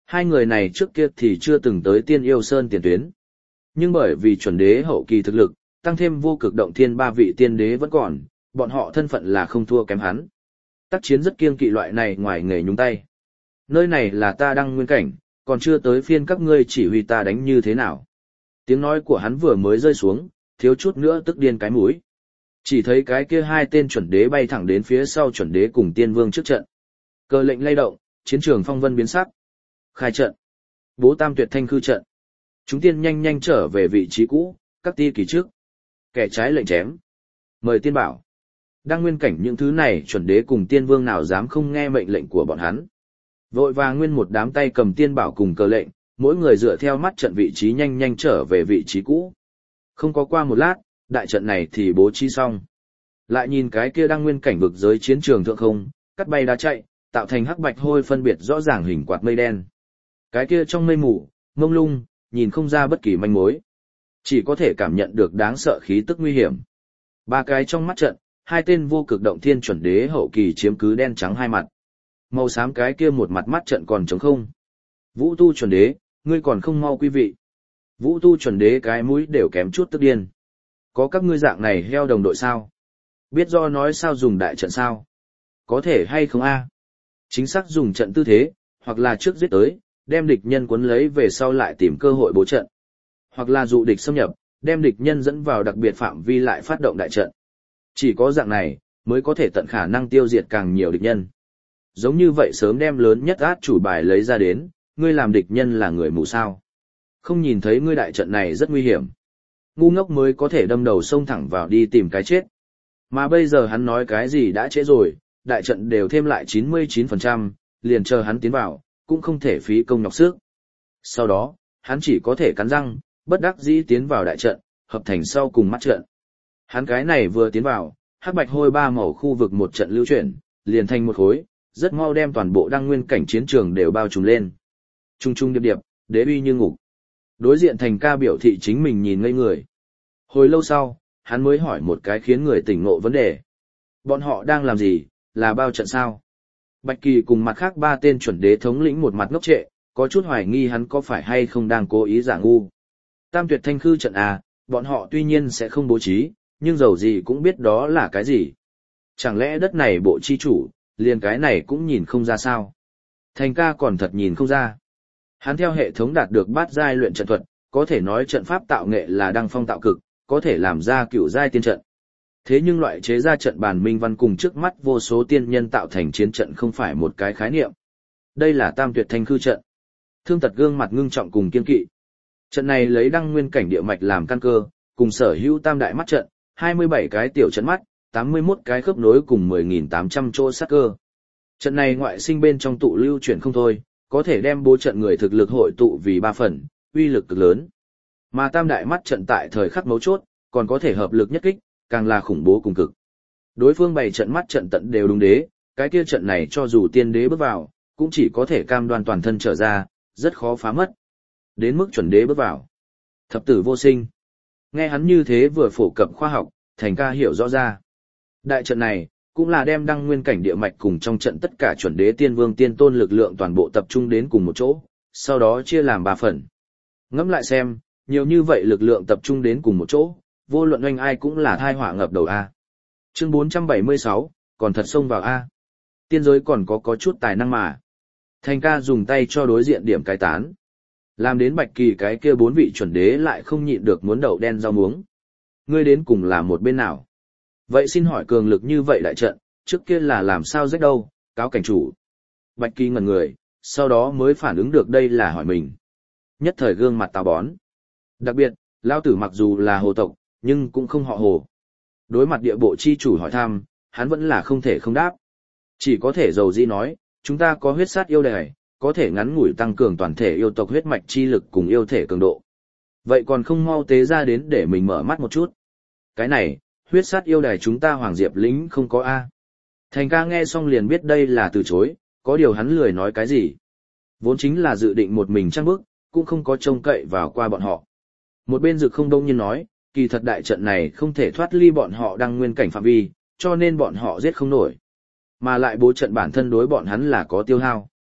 [SPEAKER 1] Hai người này trước kia thì chưa từng tới Tiên Yêu Sơn tiền tuyến. Nhưng bởi vì chuẩn đế hậu kỳ thực lực, tăng thêm vô cực động thiên ba vị tiên đế vẫn còn, bọn họ thân phận là không thua kém hắn. Tác chiến rất kiêng kỵ loại này ngoài nghề nhúng tay. Nơi này là ta Đăng Nguyên cảnh, còn chưa tới phiên các ngươi chỉ huy ta đánh như thế nào. Tiếng nói của hắn vừa mới rơi xuống, thiếu chút nữa tức điên cái mũi. Chỉ thấy cái kia hai tên chuẩn đế bay thẳng đến phía sau chuẩn đế cùng tiên vương trước trận. Cờ lệnh lay động, chiến trường phong vân biến sắc. Khai trận. Bố tam tuyệt thanh khư trận. Chúng tiên nhanh nhanh trở về vị trí cũ, các ti kỳ trước. Kẻ trái lệnh chém. Mời tiên bảo. Đăng Nguyên cảnh những thứ này chuẩn đế cùng tiên vương nào dám không nghe mệnh lệnh của bọn hắn. Vội vàng nguyên một đám tay cầm tiên bảo cùng cờ lệnh, mỗi người dựa theo mắt trận vị trí nhanh nhanh trở về vị trí cũ. Không có qua một lát, đại trận này thì bố trí xong. Lại nhìn cái kia Đăng Nguyên cảnh vực giới chiến trường thượng không, cắt bay đá chạy, tạo thành hắc bạch hôi phân biệt rõ ràng hình quạt mây đen. Cái kia trong mây mù, mông lung, nhìn không ra bất kỳ manh mối. Chỉ có thể cảm nhận được đáng sợ khí tức nguy hiểm. Ba cái trong mắt trận, hai tên vô cực động thiên chuẩn đế hậu kỳ chiếm cứ đen trắng hai mặt. Màu xám cái kia một mặt mắt trận còn trống không. Vũ tu chuẩn đế, ngươi còn không mau quý vị. Vũ tu chuẩn đế cái mũi đều kém chút tức điên. Có các ngươi dạng này heo đồng đội sao? Biết do nói sao dùng đại trận sao? Có thể hay không a? Chính xác dùng trận tư thế, hoặc là trước giết tới, đem địch nhân cuốn lấy về sau lại tìm cơ hội bố trận. Hoặc là dụ địch xâm nhập, đem địch nhân dẫn vào đặc biệt phạm vi lại phát động đại trận. Chỉ có dạng này, mới có thể tận khả năng tiêu diệt càng nhiều địch nhân. Giống như vậy sớm đem lớn nhất át chủ bài lấy ra đến, ngươi làm địch nhân là người mù sao. Không nhìn thấy ngươi đại trận này rất nguy hiểm. Ngu ngốc mới có thể đâm đầu xông thẳng vào đi tìm cái chết. Mà bây giờ hắn nói cái gì đã trễ rồi, đại trận đều thêm lại chín mươi chín phần trăm, liền chờ hắn tiến vào, cũng không thể phí công nhọc sức. Sau đó, hắn chỉ có thể cắn răng, bất đắc dĩ tiến vào đại trận, hợp thành sau cùng mắt trận. Hắn cái này vừa tiến vào, hắc bạch hôi ba màu khu vực một trận lưu chuyển, liền thành một khối, rất mau đem toàn bộ Đăng Nguyên cảnh chiến trường đều bao trùm lên. Trung trung điệp điệp, đế uy như ngục. Đối diện Thành Ca biểu thị chính mình nhìn ngây người. Hồi lâu sau, hắn mới hỏi một cái khiến người tỉnh ngộ vấn đề. Bọn họ đang làm gì, là bao trận sao? Bạch Kỳ cùng mặt khác ba tên chuẩn đế thống lĩnh một mặt ngốc trệ, có chút hoài nghi hắn có phải hay không đang cố ý giả ngu. Tam tuyệt thanh khư trận à, bọn họ tuy nhiên sẽ không bố trí, nhưng dầu gì cũng biết đó là cái gì. Chẳng lẽ đất này bộ chi chủ, liền cái này cũng nhìn không ra sao? Thành Ca còn thật nhìn không ra. Hắn theo hệ thống đạt được bát giai luyện trận thuật, có thể nói trận pháp tạo nghệ là đăng phong tạo cực, có thể làm ra cửu giai tiên trận. Thế nhưng loại chế ra trận bàn minh văn cùng trước mắt vô số tiên nhân tạo thành chiến trận không phải một cái khái niệm. Đây là tam tuyệt thanh khư trận. Thương Tật gương mặt ngưng trọng cùng kiên kỵ. Trận này lấy Đăng Nguyên cảnh địa mạch làm căn cơ, cùng sở hữu tam đại mắt trận, hai mươi bảy cái tiểu trận mắt, tám mươi mốt cái khớp nối cùng mười nghìn tám trăm chỗ sát cơ. Trận này ngoại sinh bên trong tụ lưu chuyển không thôi, có thể đem bố trận người thực lực hội tụ vì ba phần, uy lực cực lớn. Mà tam đại mắt trận tại thời khắc mấu chốt, còn có thể hợp lực nhất kích, càng là khủng bố cùng cực. Đối phương bày trận mắt trận tận đều đúng đế, cái kia trận này cho dù tiên đế bước vào, cũng chỉ có thể cam đoan toàn thân trở ra, rất khó phá mất. Đến mức chuẩn đế bước vào. Thập tử vô sinh. Nghe hắn như thế vừa phổ cập khoa học, Thành Ca hiểu rõ ra. Đại trận này, cũng là đem Đăng Nguyên cảnh địa mạch cùng trong trận tất cả chuẩn đế tiên vương tiên tôn lực lượng toàn bộ tập trung đến cùng một chỗ, sau đó chia làm ba phần. Ngẫm lại xem, nhiều như vậy lực lượng tập trung đến cùng một chỗ, vô luận oanh ai cũng là thai họa ngập đầu A. Chương bốn trăm bảy mươi sáu, còn thật xông vào A. Tiên giới còn có có chút tài năng mà. Thành Ca dùng tay cho đối diện điểm cái tán. Làm đến Bạch Kỳ cái kia bốn vị chuẩn đế lại không nhịn được muốn đậu đen rau muống. Ngươi đến cùng là một bên nào? Vậy xin hỏi cường lực như vậy đại trận, trước kia là làm sao rách đâu, cáo cảnh chủ. Bạch Kỳ ngẩn người, sau đó mới phản ứng được đây là hỏi mình. Nhất thời gương mặt táo bón. Đặc biệt, Lao Tử mặc dù là hồ tộc, nhưng cũng không họ hồ. Đối mặt địa bộ chi chủ hỏi thăm, hắn vẫn là không thể không đáp. Chỉ có thể dầu dĩ nói, chúng ta có huyết sát yêu đài, có thể ngắn ngủi tăng cường toàn thể yêu tộc huyết mạch chi lực cùng yêu thể cường độ. Vậy còn không mau tế ra đến để mình mở mắt một chút. Cái này, huyết sát yêu đài chúng ta Hoàng Diệp lính không có A. Thành Ca nghe xong liền biết đây là từ chối, có điều hắn lười nói cái gì. Vốn chính là dự định một mình trăng bước, cũng không có trông cậy vào qua bọn họ. Một bên Dực Không đông nhiên nói, kỳ thật đại trận này không thể thoát ly bọn họ Đăng Nguyên cảnh phạm vi, cho nên bọn họ giết không nổi. Mà lại bố trận bản thân đối bọn hắn là có tiêu hao.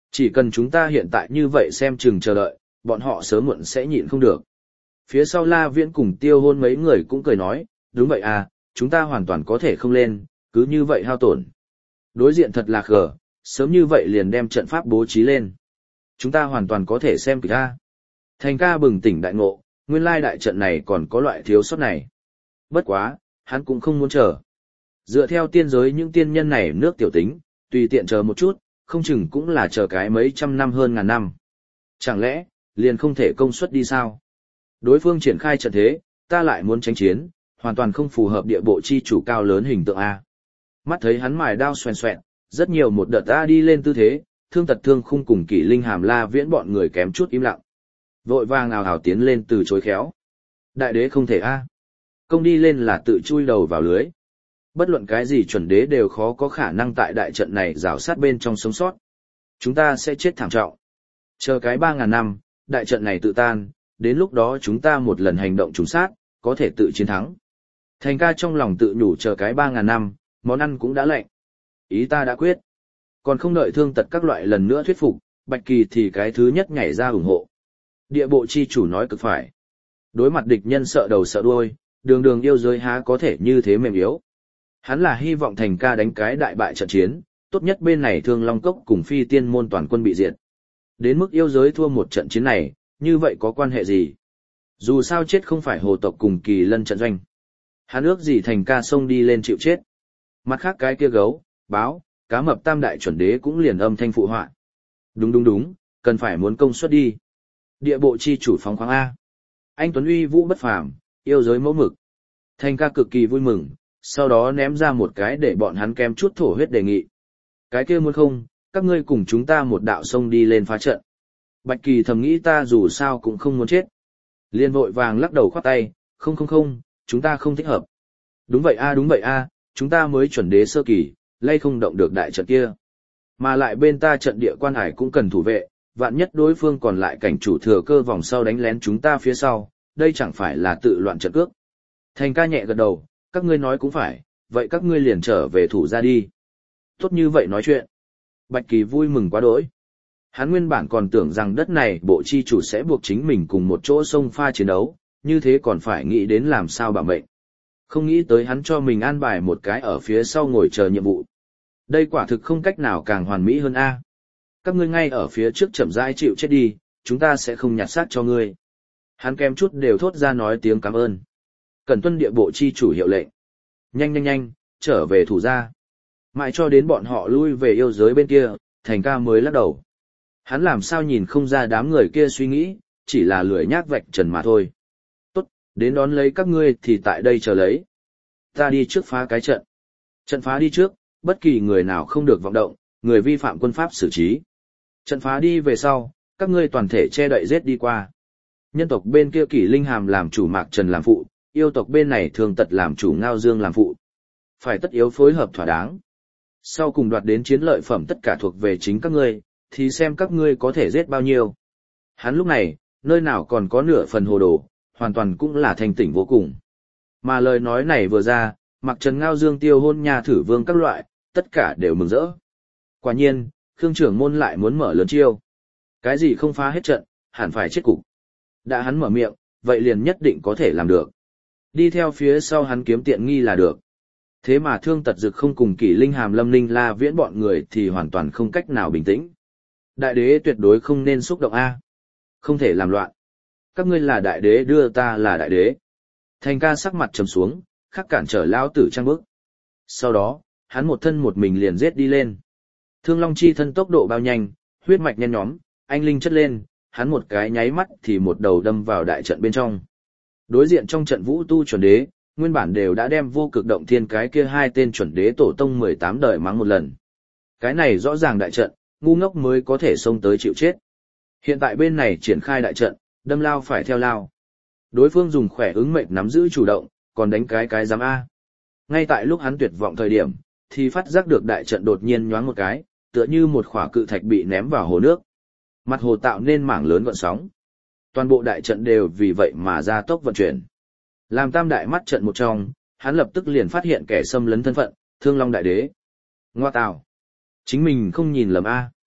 [SPEAKER 1] Chỉ cần chúng ta hiện tại như vậy xem chừng chờ đợi, bọn họ sớm muộn sẽ nhịn không được. Phía sau La Viễn cùng Tiêu Hôn mấy người cũng cười nói, đúng vậy à, chúng ta hoàn toàn có thể không lên, cứ như vậy hao tổn. Đối diện thật là khờ, sớm như vậy liền đem trận pháp bố trí lên. Chúng ta hoàn toàn có thể xem kịch ta. Thành ca bừng tỉnh đại ngộ, nguyên lai đại trận này còn có loại thiếu sót này. Bất quá, hắn cũng không muốn chờ. Dựa theo tiên giới những tiên nhân này nước tiểu tính, tùy tiện chờ một chút, không chừng cũng là chờ cái mấy trăm năm hơn ngàn năm. Chẳng lẽ, liền không thể công suất đi sao? Đối phương triển khai trận thế, ta lại muốn tranh chiến, hoàn toàn không phù hợp địa bộ chi chủ cao lớn hình tượng A. Mắt thấy hắn mài đao xoèn xoẹn, rất nhiều một đợt A đi lên tư thế, thương tật thương khung cùng kỷ linh hàm La Viễn bọn người kém chút im lặng. Vội vàng ào ào tiến lên từ chối khéo. Đại đế không thể A. Công đi lên là tự chui đầu vào lưới. Bất luận cái gì chuẩn đế đều khó có khả năng tại đại trận này rào sát bên trong sống sót. Chúng ta sẽ chết thảm trọng. Chờ cái ba ngàn năm, đại trận này tự tan, đến lúc đó chúng ta một lần hành động trùng sát, có thể tự chiến thắng. Thành ca trong lòng tự nhủ chờ cái ba ngàn năm, món ăn cũng đã lạnh. Ý ta đã quyết. Còn không đợi thương tật các loại lần nữa thuyết phục, Bạch Kỳ thì cái thứ nhất nhảy ra ủng hộ. Địa bộ chi chủ nói cực phải. Đối mặt địch nhân sợ đầu sợ đuôi, đường đường yêu giới há có thể như thế mềm yếu. Hắn là hy vọng thành ca đánh cái đại bại trận chiến, tốt nhất bên này Thương Long Cốc cùng Phi Tiên môn toàn quân bị diệt. Đến mức yêu giới thua một trận chiến này, như vậy có quan hệ gì? Dù sao chết không phải hồ tộc cùng Kỳ Lân trận doanh. Hắn ước gì thành ca xông đi lên chịu chết. Mặt khác cái kia gấu, báo, cá mập tam đại chuẩn đế cũng liền âm thanh phụ họa. Đúng đúng đúng, cần phải muốn công suất đi. Địa bộ chi chủ phóng khoáng A. Anh Tuấn uy vũ bất phàm, yêu giới mẫu mực. Thành ca cực kỳ vui mừng, sau đó ném ra một cái để bọn hắn kém chút thổ huyết đề nghị. Cái kia muốn không, các ngươi cùng chúng ta một đạo sông đi lên phá trận. Bạch Kỳ thầm nghĩ ta dù sao cũng không muốn chết. Liên vội vàng lắc đầu khoát tay, không không không, chúng ta không thích hợp. Đúng vậy a đúng vậy a, chúng ta mới chuẩn đế sơ kỳ, lay không động được đại trận kia. Mà lại bên ta trận địa quan hải cũng cần thủ vệ, vạn nhất đối phương còn lại cảnh chủ thừa cơ vòng sau đánh lén chúng ta phía sau, đây chẳng phải là tự loạn trận cước. Thành ca nhẹ gật đầu, các ngươi nói cũng phải, vậy các ngươi liền trở về thủ ra đi. Tốt như vậy nói chuyện. Bạch Kỳ vui mừng quá đỗi. Hắn nguyên bản còn tưởng rằng đất này bộ chi chủ sẽ buộc chính mình cùng một chỗ sông pha chiến đấu, như thế còn phải nghĩ đến làm sao bảo mệnh. Không nghĩ tới hắn cho mình an bài một cái ở phía sau ngồi chờ nhiệm vụ. Đây quả thực không cách nào càng hoàn mỹ hơn a. Các ngươi ngay ở phía trước chậm rãi chịu chết đi, chúng ta sẽ không nhặt xác cho ngươi. Hắn kém chút đều thốt ra nói tiếng cảm ơn. Cần tuân địa bộ chi chủ hiệu lệnh. Nhanh nhanh nhanh, trở về thủ gia. Mãi cho đến bọn họ lui về yêu giới bên kia, thành ca mới lắc đầu. Hắn làm sao nhìn không ra đám người kia suy nghĩ, chỉ là lười nhác vạch trần mà thôi. Tốt, đến đón lấy các ngươi thì tại đây chờ lấy. Ta đi trước phá cái trận. Trận phá đi trước, bất kỳ người nào không được vọng động, người vi phạm quân pháp xử trí. Trận phá đi về sau, các ngươi toàn thể che đậy giết đi qua. Nhân tộc bên kia Kỷ Linh Hàm làm chủ Mạc Trần làm phụ, yêu tộc bên này Thường Tật làm chủ Ngao Dương làm phụ. Phải tất yếu phối hợp thỏa đáng. Sau cùng đoạt đến chiến lợi phẩm tất cả thuộc về chính các ngươi, thì xem các ngươi có thể giết bao nhiêu. Hắn lúc này, nơi nào còn có nửa phần hồ đồ, hoàn toàn cũng là thành tỉnh vô cùng. Mà lời nói này vừa ra, Mạc Trần Ngao Dương Tiêu Hôn nhà thử vương các loại, tất cả đều mừng rỡ. Quả nhiên, Khương trưởng môn lại muốn mở lớn chiêu. Cái gì không phá hết trận, hẳn phải chết cục. Đã hắn mở miệng, vậy liền nhất định có thể làm được. Đi theo phía sau hắn kiếm tiện nghi là được. Thế mà Thương Tật Dực không cùng Kỷ Linh Hàm Lâm Ninh La Viễn bọn người thì hoàn toàn không cách nào bình tĩnh. Đại đế tuyệt đối không nên xúc động A. Không thể làm loạn. Các ngươi là đại đế đưa ta là đại đế. Thành ca sắc mặt trầm xuống, khắc cản trở lão tử trang bức. Sau đó, hắn một thân một mình liền giết đi lên. Thương Long chi thân tốc độ bao nhanh, huyết mạch nhen nhóm, anh linh chất lên, hắn một cái nháy mắt thì một đầu đâm vào đại trận bên trong. Đối diện trong trận vũ tu chuẩn đế, nguyên bản đều đã đem vô cực động thiên cái kia hai tên chuẩn đế tổ tông mười tám đời mắng một lần. Cái này rõ ràng đại trận, ngu ngốc mới có thể xông tới chịu chết. Hiện tại bên này triển khai đại trận, đâm lao phải theo lao. Đối phương dùng khỏe ứng mệnh nắm giữ chủ động, còn đánh cái cái giám A. Ngay tại lúc hắn tuyệt vọng thời điểm, thì phát giác được đại trận đột nhiên nhoáng một cái, tựa như một khỏa cự thạch bị ném vào hồ nước. Mặt hồ tạo nên mảng lớn gợn sóng. Toàn bộ đại trận đều vì vậy mà ra tốc vận chuyển. Làm tam đại mắt trận một trong, hắn lập tức liền phát hiện kẻ xâm lấn thân phận, Thương Long đại đế. Ngoa tào. Chính mình không nhìn lầm A.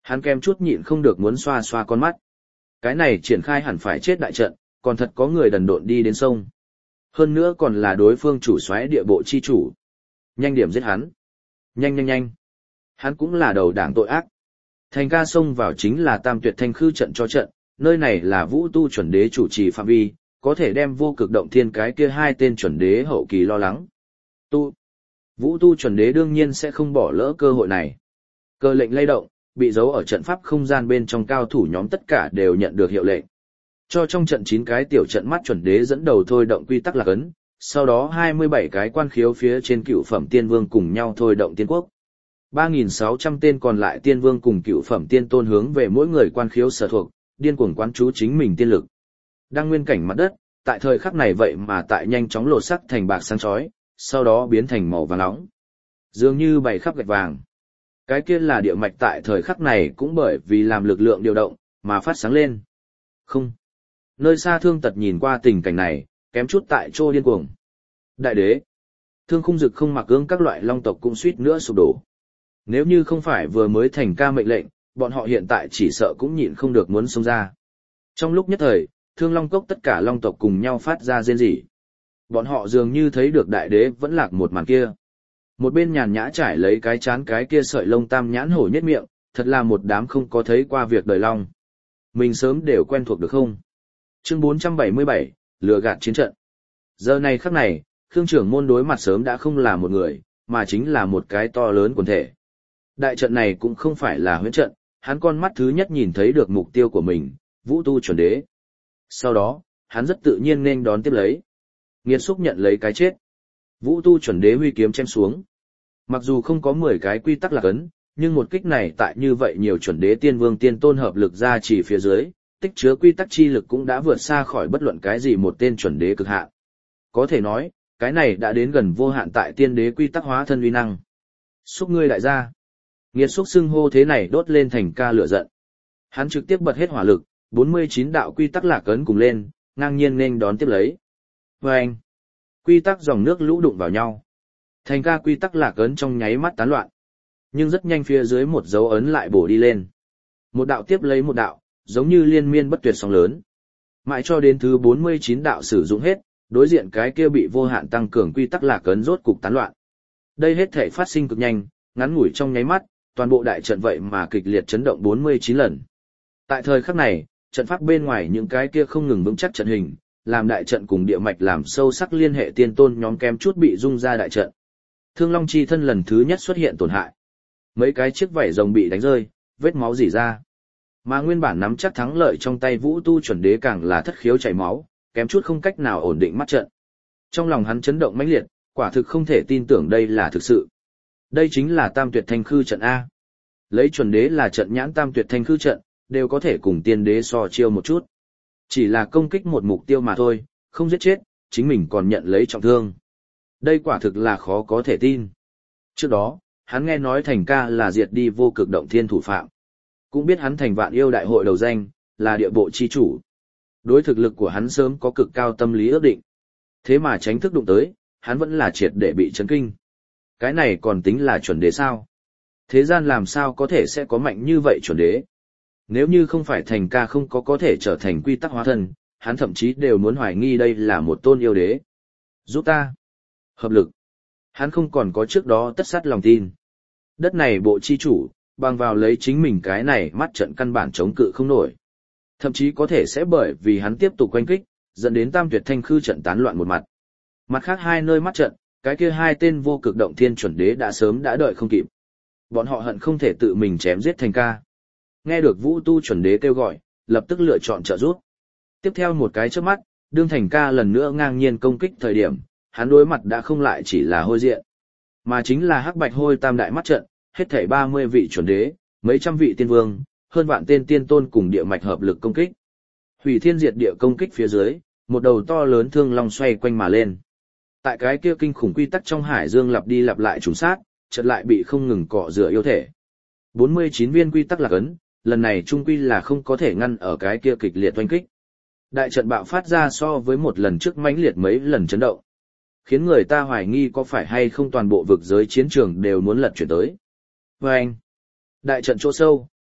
[SPEAKER 1] hắn kem chút nhịn không được muốn xoa xoa con mắt. Cái này triển khai hẳn phải chết đại trận, còn thật có người đần độn đi đến sông. Hơn nữa còn là đối phương chủ soái địa bộ chi chủ. Nhanh điểm giết hắn. Nhanh nhanh nhanh. Hắn cũng là đầu đảng tội ác. Thành ca xông vào chính là Tam Tuyệt Thanh Khư trận cho trận, nơi này là Vũ Tu chuẩn đế chủ trì phạm vi, có thể đem vô cực động thiên cái kia hai tên chuẩn đế hậu kỳ lo lắng. Tu. Vũ Tu chuẩn đế đương nhiên sẽ không bỏ lỡ cơ hội này. Cơ lệnh lay động, bị giấu ở trận pháp không gian bên trong cao thủ nhóm tất cả đều nhận được hiệu lệnh. Cho trong trận chín cái tiểu trận mắt chuẩn đế dẫn đầu thôi động quy tắc lạc ấn, sau đó hai mươi bảy cái quan khiếu phía trên cựu phẩm tiên vương cùng nhau thôi động tiên quốc. ba nghìn sáu trăm tên còn lại tiên vương cùng cựu phẩm tiên tôn hướng về mỗi người quan khiếu sở thuộc, điên cuồng quán chú chính mình tiên lực. Đăng nguyên cảnh mặt đất, tại thời khắc này vậy mà tại nhanh chóng lột sắc thành bạc sáng chói, sau đó biến thành màu vàng nóng. Dường như bày khắp gạch vàng. Cái kia là địa mạch tại thời khắc này cũng bởi vì làm lực lượng điều động, mà phát sáng lên. Không. Nơi xa Thương Tật nhìn qua tình cảnh này, kém chút tại chỗ điên cuồng. Đại đế. Thương Khung Dực không mặc gương các loại long tộc cũng suýt nữa sụp đổ. Nếu như không phải vừa mới thành ca mệnh lệnh, bọn họ hiện tại chỉ sợ cũng nhịn không được muốn xông ra. Trong lúc nhất thời, Thương Long Cốc tất cả long tộc cùng nhau phát ra rên rỉ. Bọn họ dường như thấy được đại đế vẫn lạc một màn kia. Một bên nhàn nhã trải lấy cái chán cái kia sợi lông tam nhãn hổ nhất miệng, thật là một đám không có thấy qua việc đời long. Mình sớm đều quen thuộc được không? Chương bốn trăm bảy mươi bảy, lừa gạt chiến trận. Giờ này khắc này, Khương trưởng môn đối mặt sớm đã không là một người, mà chính là một cái to lớn quần thể. Đại trận này cũng không phải là huyễn trận, hắn con mắt thứ nhất nhìn thấy được mục tiêu của mình, Vũ Tu chuẩn đế. Sau đó, hắn rất tự nhiên nên đón tiếp lấy. Nghiệt xúc nhận lấy cái chết. Vũ Tu chuẩn đế huy kiếm chém xuống. Mặc dù không có mười cái quy tắc lạc ấn, nhưng một kích này tại như vậy nhiều chuẩn đế tiên vương tiên tôn hợp lực ra chỉ phía dưới, tích chứa quy tắc chi lực cũng đã vượt xa khỏi bất luận cái gì một tên chuẩn đế cực hạn. Có thể nói, cái này đã đến gần vô hạn tại tiên đế quy tắc hóa thân uy năng. Xúc ngươi đại gia. Nghiệt xúc xưng hô thế này đốt lên thành ca lửa giận. Hắn trực tiếp bật hết hỏa lực, bốn mươi chín đạo quy tắc lạc ấn cùng lên, ngang nhiên nên đón tiếp lấy. Và anh, quy tắc dòng nước lũ đụng vào nhau. Thành ca quy tắc lạc ấn trong nháy mắt tán loạn. Nhưng rất nhanh phía dưới một dấu ấn lại bổ đi lên. Một đạo tiếp lấy một đạo, giống như liên miên bất tuyệt sóng lớn. Mãi cho đến thứ bốn mươi chín đạo sử dụng hết, đối diện cái kia bị vô hạn tăng cường quy tắc lạc ấn rốt cục tán loạn. Đây hết thể phát sinh cực nhanh, ngắn ngủi trong nháy mắt, toàn bộ đại trận vậy mà kịch liệt chấn động bốn mươi chín lần. Tại thời khắc này, trận pháp bên ngoài những cái kia không ngừng vững chắc trận hình, làm đại trận cùng địa mạch làm sâu sắc liên hệ tiên tôn nhóm kém chút bị rung ra đại trận. Thương Long chi thân lần thứ nhất xuất hiện tổn hại. Mấy cái chiếc vảy rồng bị đánh rơi, vết máu rỉ ra. Mà nguyên bản nắm chắc thắng lợi trong tay Vũ Tu chuẩn đế càng là thất khiếu chảy máu, kém chút không cách nào ổn định mắt trận. Trong lòng hắn chấn động mãnh liệt, quả thực không thể tin tưởng đây là thực sự. Đây chính là Tam Tuyệt Thanh Khư trận A. Lấy chuẩn đế là trận nhãn Tam Tuyệt Thanh Khư trận, đều có thể cùng tiên đế so chiêu một chút. Chỉ là công kích một mục tiêu mà thôi, không giết chết, chính mình còn nhận lấy trọng thương. Đây quả thực là khó có thể tin. Trước đó, hắn nghe nói Thành ca là diệt đi vô cực động thiên thủ phạm. Cũng biết hắn thành vạn yêu đại hội đầu danh, là địa bộ chi chủ. Đối thực lực của hắn sớm có cực cao tâm lý ước định. Thế mà tránh thức đụng tới, hắn vẫn là triệt để bị chấn kinh. Cái này còn tính là chuẩn đế sao? Thế gian làm sao có thể sẽ có mạnh như vậy chuẩn đế? Nếu như không phải Thành ca không có có thể trở thành quy tắc hóa thân, hắn thậm chí đều muốn hoài nghi đây là một tôn yêu đế. Giúp ta. Hợp lực. Hắn không còn có trước đó tất sát lòng tin. Đất này bộ chi chủ, bằng vào lấy chính mình cái này mắt trận căn bản chống cự không nổi. Thậm chí có thể sẽ bởi vì hắn tiếp tục quanh kích, dẫn đến Tam Tuyệt Thanh Khư trận tán loạn một mặt. Mặt khác hai nơi mắt trận, cái kia hai tên vô cực động thiên chuẩn đế đã sớm đã đợi không kịp. Bọn họ hận không thể tự mình chém giết Thành ca. Nghe được Vũ Tu chuẩn đế kêu gọi, lập tức lựa chọn trợ giúp. Tiếp theo một cái chớp mắt, đương Thành ca lần nữa ngang nhiên công kích thời điểm, hắn đối mặt đã không lại chỉ là hôi diện, mà chính là hắc bạch hôi tam đại mắt trận, hết thảy ba mươi vị chuẩn đế, mấy trăm vị tiên vương, hơn vạn tên tiên tôn cùng địa mạch hợp lực công kích. Hủy thiên diệt địa công kích phía dưới, một đầu to lớn thương long xoay quanh mà lên. Tại cái kia kinh khủng quy tắc trong hải dương lặp đi lặp lại trùng sát, chợt lại bị không ngừng cọ rửa yêu thể. bốn mươi chín viên quy tắc lạc ấn, lần này trung quy là không có thể ngăn ở cái kia kịch liệt oanh kích. Đại trận bạo phát ra so với một lần trước mãnh liệt mấy lần chấn động, khiến người ta hoài nghi có phải hay không toàn bộ vực giới chiến trường đều muốn lật chuyển tới. Và anh, đại trận chỗ sâu,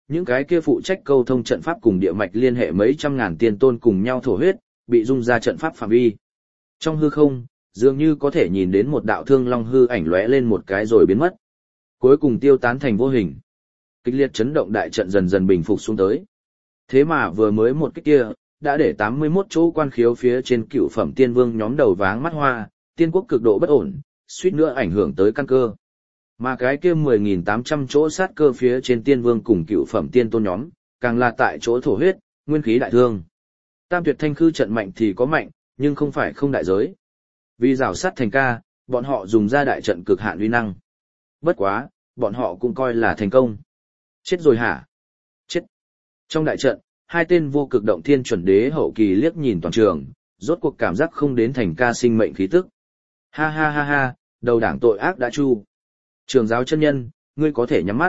[SPEAKER 1] những cái kia phụ trách câu thông trận pháp cùng địa mạch liên hệ mấy trăm ngàn tiên tôn cùng nhau thổ huyết, bị dung ra trận pháp phạm vi. Trong hư không, dường như có thể nhìn đến một đạo thương long hư ảnh lóe lên một cái rồi biến mất. Cuối cùng tiêu tán thành vô hình. Kịch liệt chấn động đại trận dần dần bình phục xuống tới. Thế mà vừa mới một cái kia, đã để tám mươi mốt chỗ quan khiếu phía trên cựu phẩm tiên vương nhóm đầu váng mắt hoa, tiên quốc cực độ bất ổn, suýt nữa ảnh hưởng tới căn cơ. Mà cái kia mười nghìn tám trăm chỗ sát cơ phía trên tiên vương cùng cựu phẩm tiên tôn nhóm, càng là tại chỗ thổ huyết, nguyên khí đại thương. Tam tuyệt thanh khư trận mạnh thì có mạnh, nhưng không phải không đại giới. Vì rào sát thành ca, bọn họ dùng ra đại trận cực hạn uy năng. Bất quá, bọn họ cũng coi là thành công. Chết rồi hả? Chết. Trong đại trận, hai tên vô cực động thiên chuẩn đế hậu kỳ liếc nhìn toàn trường, rốt cuộc cảm giác không đến thành ca sinh mệnh khí tức. Ha ha ha ha, đầu đảng tội ác đã chu. Trường giáo chân nhân, ngươi có thể nhắm mắt.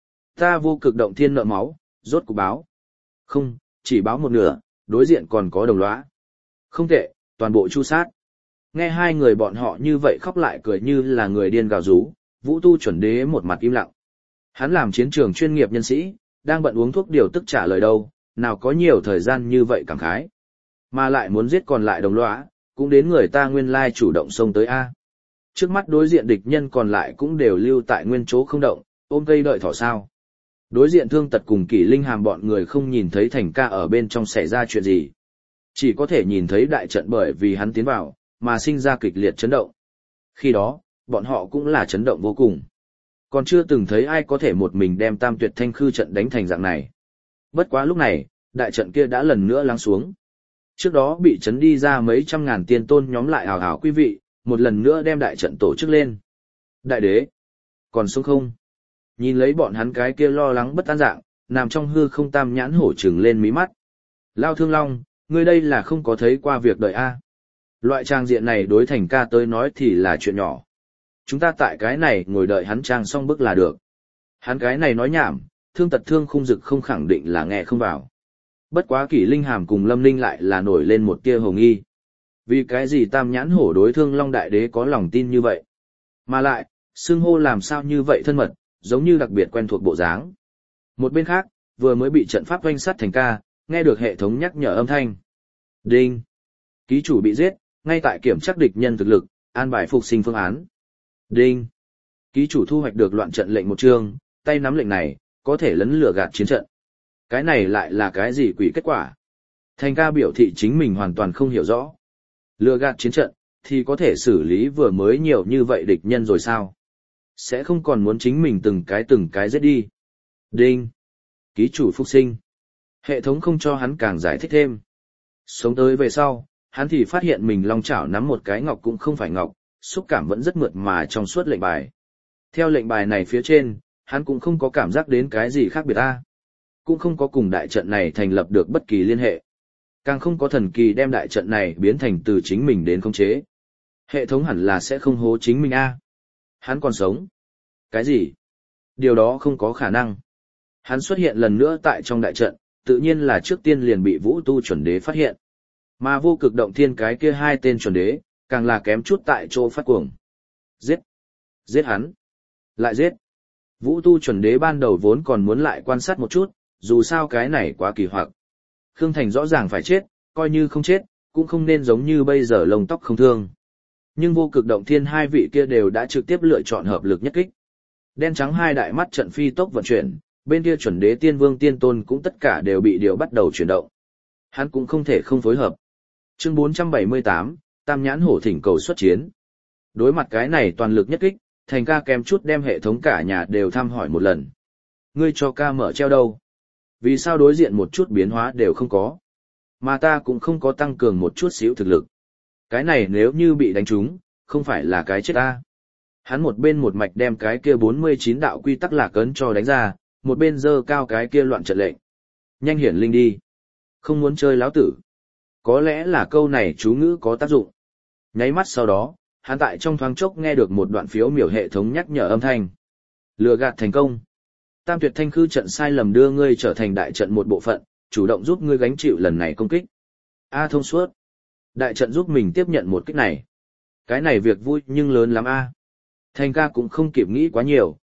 [SPEAKER 1] Ta vô cực động thiên nợ máu, rốt cuộc báo. Không, chỉ báo một nửa, đối diện còn có đồng lõa. Không tệ, toàn bộ chu sát. Nghe hai người bọn họ như vậy khóc lại cười như là người điên gào rú, Vũ Tu chuẩn đế một mặt im lặng. Hắn làm chiến trường chuyên nghiệp nhân sĩ, đang bận uống thuốc điều tức trả lời đâu, nào có nhiều thời gian như vậy cảm khái. Mà lại muốn giết còn lại đồng lõa, cũng đến người ta nguyên lai chủ động xông tới A. Trước mắt đối diện địch nhân còn lại cũng đều lưu tại nguyên chỗ không động, ôm cây đợi thỏ sao. Đối diện Thương Tật cùng Kỷ Linh Hàm bọn người không nhìn thấy thành ca ở bên trong xảy ra chuyện gì. Chỉ có thể nhìn thấy đại trận bởi vì hắn tiến vào, mà sinh ra kịch liệt chấn động. Khi đó, bọn họ cũng là chấn động vô cùng. Còn chưa từng thấy ai có thể một mình đem tam tuyệt thanh khư trận đánh thành dạng này. Bất quá lúc này, đại trận kia đã lần nữa lắng xuống. Trước đó bị chấn đi ra mấy trăm ngàn tiên tôn nhóm lại hào hào quý vị, một lần nữa đem đại trận tổ chức lên. Đại đế, còn sống không? Nhìn lấy bọn hắn cái kia lo lắng bất an dạng, nằm trong hư không tam nhãn hổ trừng lên mí mắt. Lao Thương Long, ngươi đây là không có thấy qua việc đợi a. Loại trang diện này đối thành ca tới nói thì là chuyện nhỏ. Chúng ta tại cái này ngồi đợi hắn trang xong bức là được. Hắn cái này nói nhảm, Thương Tật Thương Khung Dực không khẳng định là nghe không vào. Bất quá Kỷ Linh Hàm cùng Lâm Ninh lại là nổi lên một tia hồ nghi. Vì cái gì tam nhãn hổ đối Thương Long Đại Đế có lòng tin như vậy? Mà lại, xưng hô làm sao như vậy thân mật, giống như đặc biệt quen thuộc bộ dáng. Một bên khác, vừa mới bị trận pháp oanh sát thành ca, nghe được hệ thống nhắc nhở âm thanh. Đinh! Ký chủ bị giết, ngay tại kiểm tra địch nhân thực lực, an bài phục sinh phương án. Đinh! Ký chủ thu hoạch được loạn trận lệnh một chương, tay nắm lệnh này, có thể lấn lửa gạt chiến trận. Cái này lại là cái gì quỷ kết quả? Thành ca biểu thị chính mình hoàn toàn không hiểu rõ. Lừa gạt chiến trận, thì có thể xử lý vừa mới nhiều như vậy địch nhân rồi sao? Sẽ không còn muốn chính mình từng cái từng cái giết đi. Đinh! Ký chủ phục sinh. Hệ thống không cho hắn càng giải thích thêm. Sống tới về sau, hắn thì phát hiện mình long chảo nắm một cái ngọc cũng không phải ngọc, xúc cảm vẫn rất mượt mà trong suốt lệnh bài. Theo lệnh bài này phía trên, hắn cũng không có cảm giác đến cái gì khác biệt a. Cũng không có cùng đại trận này thành lập được bất kỳ liên hệ. Càng không có thần kỳ đem đại trận này biến thành từ chính mình đến khống chế. Hệ thống hẳn là sẽ không hố chính mình a. Hắn còn sống. Cái gì? Điều đó không có khả năng. Hắn xuất hiện lần nữa tại trong đại trận, tự nhiên là trước tiên liền bị Vũ Tu chuẩn đế phát hiện. Mà vô cực động thiên cái kia hai tên chuẩn đế, càng là kém chút tại chỗ phát cuồng. Giết! Giết hắn! Lại giết! Vũ Tu chuẩn đế ban đầu vốn còn muốn lại quan sát một chút, dù sao cái này quá kỳ hoặc. Khương Thành rõ ràng phải chết, coi như không chết, cũng không nên giống như bây giờ lông tóc không thương. Nhưng vô cực động thiên hai vị kia đều đã trực tiếp lựa chọn hợp lực nhất kích. Đen trắng hai đại mắt trận phi tốc vận chuyển, bên kia chuẩn đế tiên vương tiên tôn cũng tất cả đều bị điều bắt đầu chuyển động. Hắn cũng không thể không phối hợp. Chương bốn trăm bảy mươi tám, Tam nhãn hổ thỉnh cầu xuất chiến. Đối mặt cái này toàn lực nhất kích, thành ca kém chút đem hệ thống cả nhà đều thăm hỏi một lần. Ngươi cho ca mở treo đâu? Vì sao đối diện một chút biến hóa đều không có? Mà ta cũng không có tăng cường một chút xíu thực lực. Cái này nếu như bị đánh trúng, không phải là cái chết ta. Hắn một bên một mạch đem cái kia bốn mươi chín đạo quy tắc lạc ấn cho đánh ra, một bên giơ cao cái kia loạn trận lệnh. Nhanh hiển linh đi. Không muốn chơi láo tử. Có lẽ là câu này chú ngữ có tác dụng. Nháy mắt sau đó, hắn tại trong thoáng chốc nghe được một đoạn phiếu miểu hệ thống nhắc nhở âm thanh. Lừa gạt thành công. Tam tuyệt thanh khư trận sai lầm đưa ngươi trở thành đại trận một bộ phận, chủ động giúp ngươi gánh chịu lần này công kích. A thông suốt. Đại trận giúp mình tiếp nhận một kích này. Cái này việc vui nhưng lớn lắm a. Thành ca cũng không kịp nghĩ quá nhiều,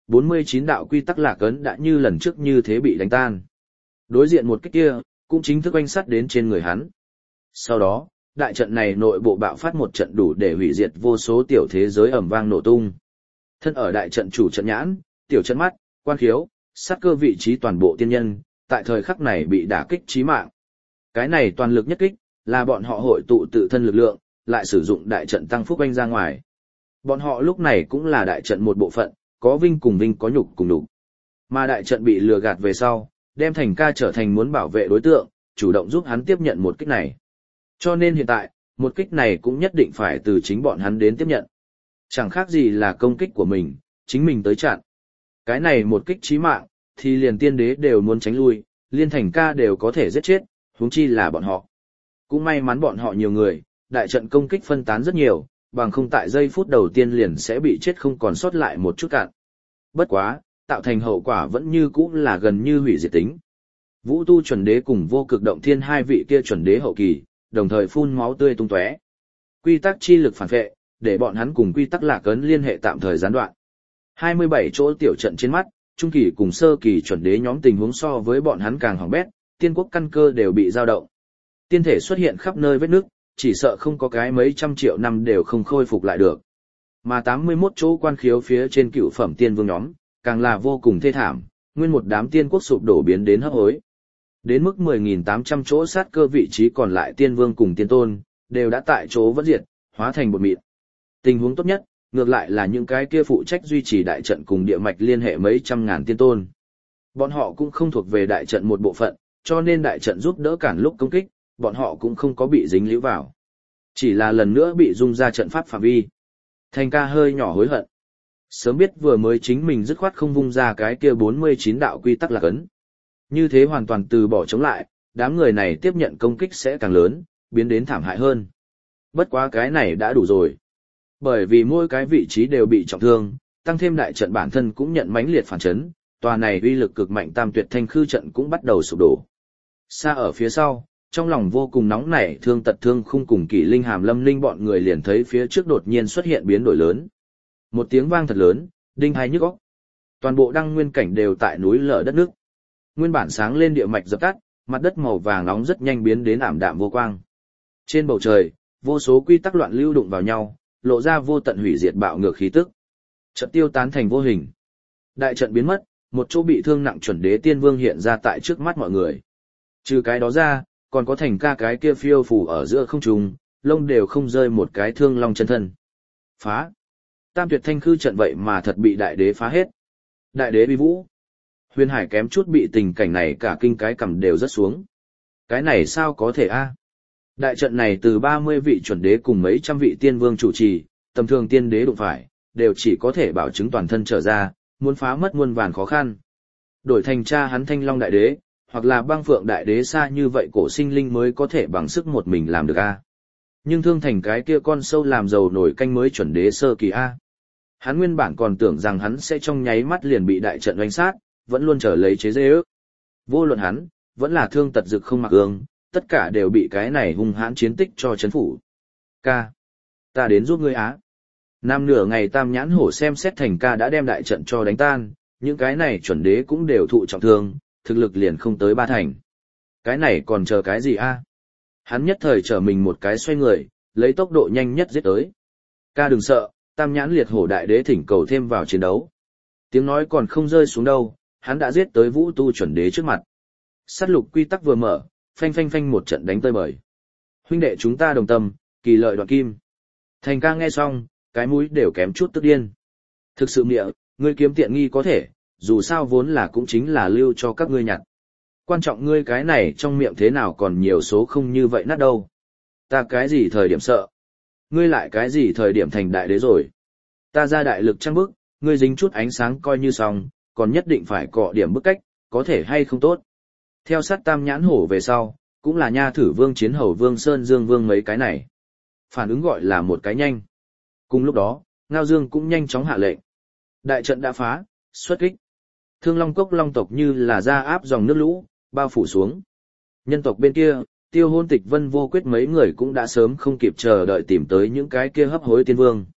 [SPEAKER 1] bốn mươi chín đạo quy tắc lạc ấn đã như lần trước như thế bị đánh tan. Đối diện một kích kia, cũng chính thức oanh sắt đến trên người hắn. Sau đó, đại trận này nội bộ bạo phát một trận đủ để hủy diệt vô số tiểu thế giới ầm vang nổ tung. Thân ở đại trận chủ trận nhãn, tiểu trận mắt, quan khiếu, sát cơ vị trí toàn bộ tiên nhân, tại thời khắc này bị đả kích chí mạng. Cái này toàn lực nhất kích, là bọn họ hội tụ tự thân lực lượng, lại sử dụng đại trận tăng phúc oanh ra ngoài. Bọn họ lúc này cũng là đại trận một bộ phận, có vinh cùng vinh có nhục cùng nhục. Mà đại trận bị lừa gạt về sau, đem Thành Ca trở thành muốn bảo vệ đối tượng, chủ động giúp hắn tiếp nhận một kích này. Cho nên hiện tại, một kích này cũng nhất định phải từ chính bọn hắn đến tiếp nhận. Chẳng khác gì là công kích của mình, chính mình tới chặn. Cái này một kích chí mạng, thì liền tiên đế đều muốn tránh lui, liên Thành Ca đều có thể giết chết, huống chi là bọn họ. Cũng may mắn bọn họ nhiều người, đại trận công kích phân tán rất nhiều, bằng không tại giây phút đầu tiên liền sẽ bị chết không còn sót lại một chút cạn. Bất quá, tạo thành hậu quả vẫn như cũ là gần như hủy diệt tính. Vũ tu chuẩn đế cùng vô cực động thiên hai vị kia chuẩn đế hậu kỳ, đồng thời phun máu tươi tung tóe. Quy tắc chi lực phản vệ, để bọn hắn cùng quy tắc lạc ấn liên hệ tạm thời gián đoạn. hai mươi bảy chỗ tiểu trận trên mắt, trung kỳ cùng sơ kỳ chuẩn đế nhóm tình huống so với bọn hắn càng hỏng bét, tiên quốc căn cơ đều bị dao động. Tiên thể xuất hiện khắp nơi vết nứt, chỉ sợ không có cái mấy trăm triệu năm đều không khôi phục lại được. Mà tám mươi mốt chỗ quan khiếu phía trên cựu phẩm tiên vương nhóm, càng là vô cùng thê thảm, nguyên một đám tiên quốc sụp đổ biến đến hấp hối. Đến mức mười nghìn tám trăm chỗ sát cơ vị trí còn lại tiên vương cùng tiên tôn, đều đã tại chỗ vẫn diệt, hóa thành bột mịn. Tình huống tốt nhất, ngược lại là những cái kia phụ trách duy trì đại trận cùng địa mạch liên hệ mấy trăm ngàn tiên tôn. Bọn họ cũng không thuộc về đại trận một bộ phận, cho nên đại trận giúp đỡ cản lúc công kích, bọn họ cũng không có bị dính líu vào. Chỉ là lần nữa bị dung ra trận pháp phạm vi. Thành Ca hơi nhỏ hối hận. Sớm biết vừa mới chính mình dứt khoát không vung ra cái kia bốn mươi chín đạo quy tắc lạc ấn. Như thế hoàn toàn từ bỏ chống lại, đám người này tiếp nhận công kích sẽ càng lớn, biến đến thảm hại hơn. Bất quá cái này đã đủ rồi. Bởi vì mỗi cái vị trí đều bị trọng thương, tăng thêm đại trận bản thân cũng nhận mãnh liệt phản chấn, tòa này uy lực cực mạnh tam tuyệt thanh khư trận cũng bắt đầu sụp đổ. Xa ở phía sau, trong lòng vô cùng nóng nảy thương tật thương khung cùng kỷ linh hàm lâm linh bọn người liền thấy phía trước đột nhiên xuất hiện biến đổi lớn. Một tiếng vang thật lớn, đinh hai nhức óc. Toàn bộ đăng nguyên cảnh đều tại núi lở đất nước. Nguyên bản sáng lên địa mạch dập tắt, mặt đất màu vàng nóng rất nhanh biến đến ảm đạm vô quang. Trên bầu trời, vô số quy tắc loạn lưu đụng vào nhau, lộ ra vô tận hủy diệt bạo ngược khí tức. Trận tiêu tán thành vô hình. Đại trận biến mất, một chỗ bị thương nặng chuẩn đế tiên vương hiện ra tại trước mắt mọi người. Trừ cái đó ra, còn có Thành Ca cái kia phiêu phù ở giữa không trung, lông đều không rơi một cái thương long chân thân. Phá! Tam tuyệt thanh khư trận vậy mà thật bị đại đế phá hết. Đại đế bi vũ. Huyền Hải kém chút bị tình cảnh này cả kinh cái cầm đều rớt xuống. Cái này sao có thể a? Đại trận này từ ba mươi vị chuẩn đế cùng mấy trăm vị tiên vương chủ trì, tầm thường tiên đế đụng phải, đều chỉ có thể bảo chứng toàn thân trở ra, muốn phá mất muôn vàn khó khăn. Đổi thành cha hắn Thanh Long đại đế, hoặc là Băng Phượng đại đế xa như vậy cổ sinh linh mới có thể bằng sức một mình làm được a. Nhưng thương thành cái kia con sâu làm giàu nổi canh mới chuẩn đế sơ kỳ a. Hắn nguyên bản còn tưởng rằng hắn sẽ trong nháy mắt liền bị đại trận oanh sát, vẫn luôn trở lấy chế dê ước. Vô luận hắn, vẫn là thương tật dực không mặc ương, tất cả đều bị cái này hung hãn chiến tích cho chấn phủ. Ca. Ta đến giúp ngươi á. Năm nửa ngày Tam Nhãn Hổ xem xét Thành Ca đã đem đại trận cho đánh tan, những cái này chuẩn đế cũng đều thụ trọng thương, thực lực liền không tới ba thành. Cái này còn chờ cái gì a? Hắn nhất thời trở mình một cái xoay người, lấy tốc độ nhanh nhất giết tới. Ca đừng sợ, Tam Nhãn Liệt Hổ đại đế thỉnh cầu thêm vào chiến đấu. Tiếng nói còn không rơi xuống đâu, hắn đã giết tới Vũ Tu chuẩn đế trước mặt. Sát lục quy tắc vừa mở, phanh phanh phanh một trận đánh tơi bời. Huynh đệ chúng ta đồng tâm, kỳ lợi đoạn kim. Thành Ca nghe xong, cái mũi đều kém chút tức điên. Thực sự mịa, ngươi kiếm tiện nghi có thể, dù sao vốn là cũng chính là lưu cho các ngươi nhặt. Quan trọng ngươi cái này trong miệng thế nào còn nhiều số không như vậy nát đâu. Ta cái gì thời điểm sợ? Ngươi lại cái gì thời điểm thành đại đế rồi? Ta ra đại lực trăng bức, ngươi dính chút ánh sáng coi như xong, còn nhất định phải cọ điểm bức cách, có thể hay không tốt. Theo sát Tam Nhãn Hổ về sau, cũng là Nha Thử Vương Chiến Hầu Vương Sơn Dương Vương mấy cái này. Phản ứng gọi là một cái nhanh. Cùng lúc đó, Ngao Dương cũng nhanh chóng hạ lệnh. Đại trận đã phá, xuất kích. Thương Long Cốc Long tộc như là ra áp dòng nước lũ, bao phủ xuống. Nhân tộc bên kia, Tiêu Hôn Tịch Vân Vô Quyết mấy người cũng đã sớm không kịp chờ đợi tìm tới những cái kia hấp hối tiên vương.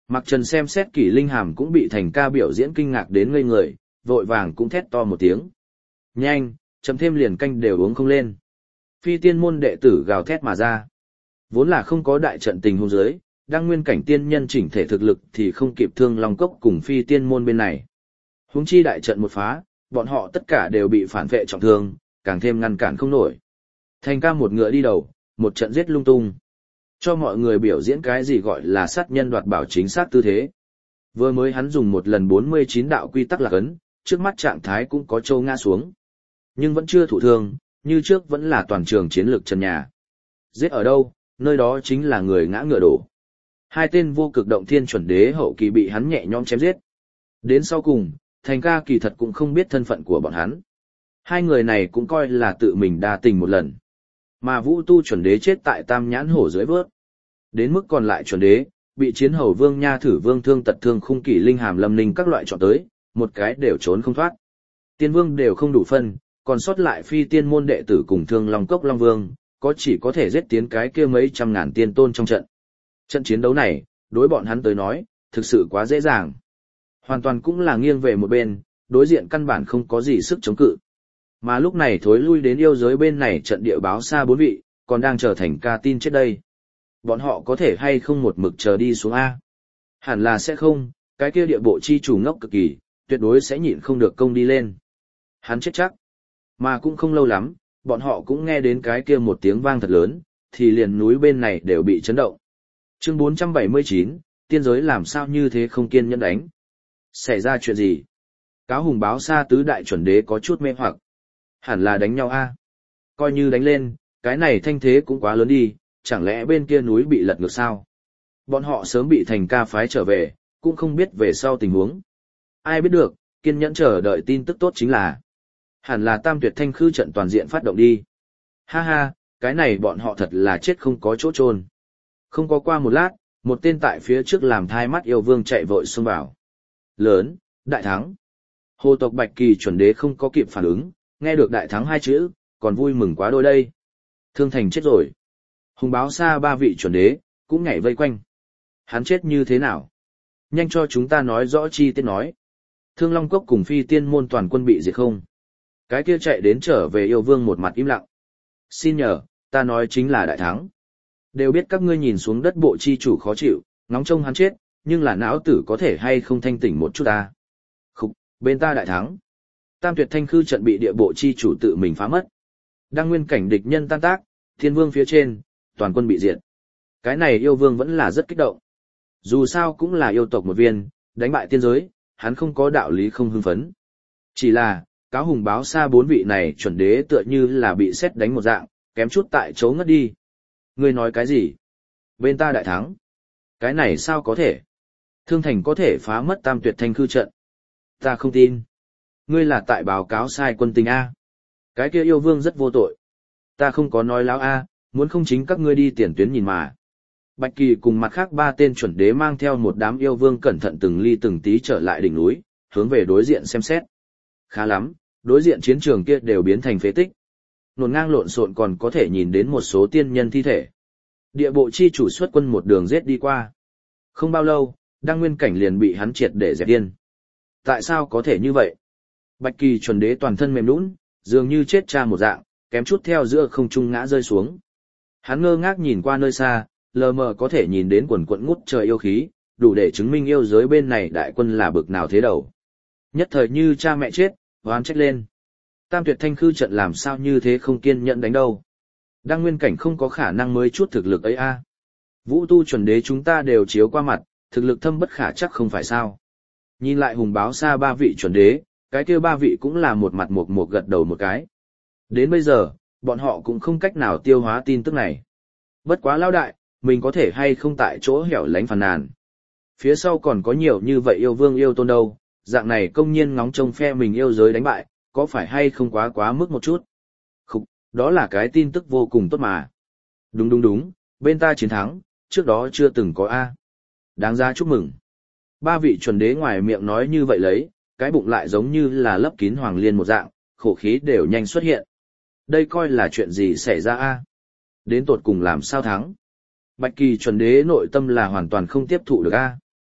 [SPEAKER 1] Mặc Trần xem xét Kỷ Linh Hàm cũng bị Thành ca biểu diễn kinh ngạc đến ngây người, vội vàng cũng thét to một tiếng. Nhanh, chấm thêm liền canh đều uống không lên. Phi tiên môn đệ tử gào thét mà ra. Vốn là không có đại trận tình huống dưới, đang nguyên cảnh tiên nhân chỉnh thể thực lực thì không kịp Thương Long Cốc cùng phi tiên môn bên này. Huống chi đại trận một phá, bọn họ tất cả đều bị phản vệ trọng thương, càng thêm ngăn cản không nổi. Thành ca một ngựa đi đầu, một trận giết lung tung. Cho mọi người biểu diễn cái gì gọi là sát nhân đoạt bảo chính xác tư thế. Vừa mới hắn dùng một lần bốn mươi chín đạo quy tắc lạc ấn, trước mắt trạng thái cũng có trâu ngã xuống. Nhưng vẫn chưa thụ thương, như trước vẫn là toàn trường chiến lược trần nhà. Giết ở đâu, nơi đó chính là người ngã ngựa đổ. Hai tên vô cực động thiên chuẩn đế hậu kỳ bị hắn nhẹ nhõm chém giết. Đến sau cùng, Thành ca kỳ thật cũng không biết thân phận của bọn hắn. Hai người này cũng coi là tự mình đa tình một lần. Mà Vũ Tu chuẩn đế chết tại Tam Nhãn Hổ dưới vớt. Đến mức còn lại chuẩn đế, bị Chiến Hầu Vương Nha Thử Vương Thương Tật Thương Khung Kỷ Linh Hàm Lâm Ninh các loại chọn tới, một cái đều trốn không thoát. Tiên Vương đều không đủ phân, còn sót lại phi tiên môn đệ tử cùng Thương Long Cốc Long Vương, có chỉ có thể giết tiến cái kia mấy trăm ngàn tiên tôn trong trận. Trận chiến đấu này, đối bọn hắn tới nói, thực sự quá dễ dàng. Hoàn toàn cũng là nghiêng về một bên, đối diện căn bản không có gì sức chống cự. Mà lúc này thối lui đến yêu giới bên này trận địa báo xa bốn vị, còn đang chờ Thành ca tin chết đây. Bọn họ có thể hay không một mực chờ đi xuống A? Hẳn là sẽ không, cái kia địa bộ chi chủ ngốc cực kỳ, tuyệt đối sẽ nhịn không được công đi lên. Hắn chết chắc. Mà cũng không lâu lắm, bọn họ cũng nghe đến cái kia một tiếng vang thật lớn, thì liền núi bên này đều bị chấn động. Chương bốn trăm bảy mươi chín, tiên giới làm sao như thế không kiên nhẫn đánh? Xảy ra chuyện gì? Cáo hùng báo xa tứ đại chuẩn đế có chút mê hoặc. Hẳn là đánh nhau a. Coi như đánh lên, cái này thanh thế cũng quá lớn đi, chẳng lẽ bên kia núi bị lật ngược sao? Bọn họ sớm bị Thành ca phái trở về, cũng không biết về sau tình huống. Ai biết được, kiên nhẫn chờ đợi tin tức tốt chính là hẳn là Tam Tuyệt Thanh Khư trận toàn diện phát động đi. Ha ha, cái này bọn họ thật là chết không có chỗ chôn. Không có qua một lát, một tên tại phía trước làm thai mắt yêu vương chạy vội xông vào. Lớn, đại thắng. Hồ tộc Bạch Kỳ chuẩn đế không có kịp phản ứng, nghe được đại thắng hai chữ, còn vui mừng quá đôi đây. Thương Thành chết rồi. Hùng báo xa ba vị chuẩn đế, cũng nhảy vây quanh. Hắn chết như thế nào? Nhanh cho chúng ta nói rõ chi tiết nói. Thương Long Cốc cùng phi tiên môn toàn quân bị diệt không? Cái kia chạy đến trở về yêu vương một mặt im lặng. Xin nhờ, ta nói chính là đại thắng. Đều biết các ngươi nhìn xuống đất bộ chi chủ khó chịu, ngóng trông hắn chết, nhưng là não tử có thể hay không thanh tỉnh một chút ta. Khúc, bên ta đại thắng. Tam Tuyệt Thanh Khư trận bị địa bộ chi chủ tự mình phá mất. Đang nguyên cảnh địch nhân tan tác, thiên vương phía trên, toàn quân bị diệt. Cái này yêu vương vẫn là rất kích động. Dù sao cũng là yêu tộc một viên, đánh bại tiên giới, hắn không có đạo lý không hưng phấn. Chỉ là, cáo hùng báo xa bốn vị này chuẩn đế tựa như là bị sét đánh một dạng, kém chút tại chỗ ngất đi. Ngươi nói cái gì? Bên ta đại thắng. Cái này sao có thể? Thương Thành có thể phá mất Tam Tuyệt Thanh Khư trận. Ta không tin. Ngươi là tại báo cáo sai quân tình A. Cái kia yêu vương rất vô tội. Ta không có nói láo A, muốn không chính các ngươi đi tiền tuyến nhìn mà. Bạch Kỳ cùng mặt khác ba tên chuẩn đế mang theo một đám yêu vương cẩn thận từng ly từng tí trở lại đỉnh núi, hướng về đối diện xem xét. Khá lắm, đối diện chiến trường kia đều biến thành phế tích. Nổn ngang lộn xộn còn có thể nhìn đến một số tiên nhân thi thể. Địa bộ chi chủ xuất quân một đường giết đi qua. Không bao lâu, Đăng Nguyên Cảnh liền bị hắn triệt để dẹp điên. Tại sao có thể như vậy? Bạch Kỳ chuẩn đế toàn thân mềm nhũn, dường như chết cha một dạng, kém chút theo giữa không trung ngã rơi xuống. Hắn ngơ ngác nhìn qua nơi xa, lờ mờ có thể nhìn đến quần quận ngút trời yêu khí, đủ để chứng minh yêu giới bên này đại quân là bực nào thế đầu. Nhất thời như cha mẹ chết, oán trách lên. Tam Tuyệt Thanh Khư trận làm sao như thế không kiên nhẫn đánh đâu. Đăng Nguyên Cảnh không có khả năng mới chút thực lực ấy a. Vũ tu chuẩn đế chúng ta đều chiếu qua mặt, thực lực thâm bất khả chắc không phải sao. Nhìn lại hùng báo xa ba vị chuẩn đế, cái kia ba vị cũng là một mặt một một gật đầu một cái. Đến bây giờ, bọn họ cũng không cách nào tiêu hóa tin tức này. Bất quá lao đại, mình có thể hay không tại chỗ hẻo lánh phàn nàn. Phía sau còn có nhiều như vậy yêu vương yêu tôn đâu, dạng này công nhiên ngóng trông phe mình yêu giới đánh bại, có phải hay không quá quá mức một chút. Khúc, đó là cái tin tức vô cùng tốt mà. Đúng đúng đúng, bên ta chiến thắng, trước đó chưa từng có A. Đáng ra chúc mừng. Ba vị chuẩn đế ngoài miệng nói như vậy lấy, cái bụng lại giống như là lấp kín hoàng liên một dạng, khổ khí đều nhanh xuất hiện. Đây coi là chuyện gì xảy ra A. Đến tột cùng làm sao thắng. Bạch Kỳ chuẩn đế nội tâm là hoàn toàn không tiếp thụ được A.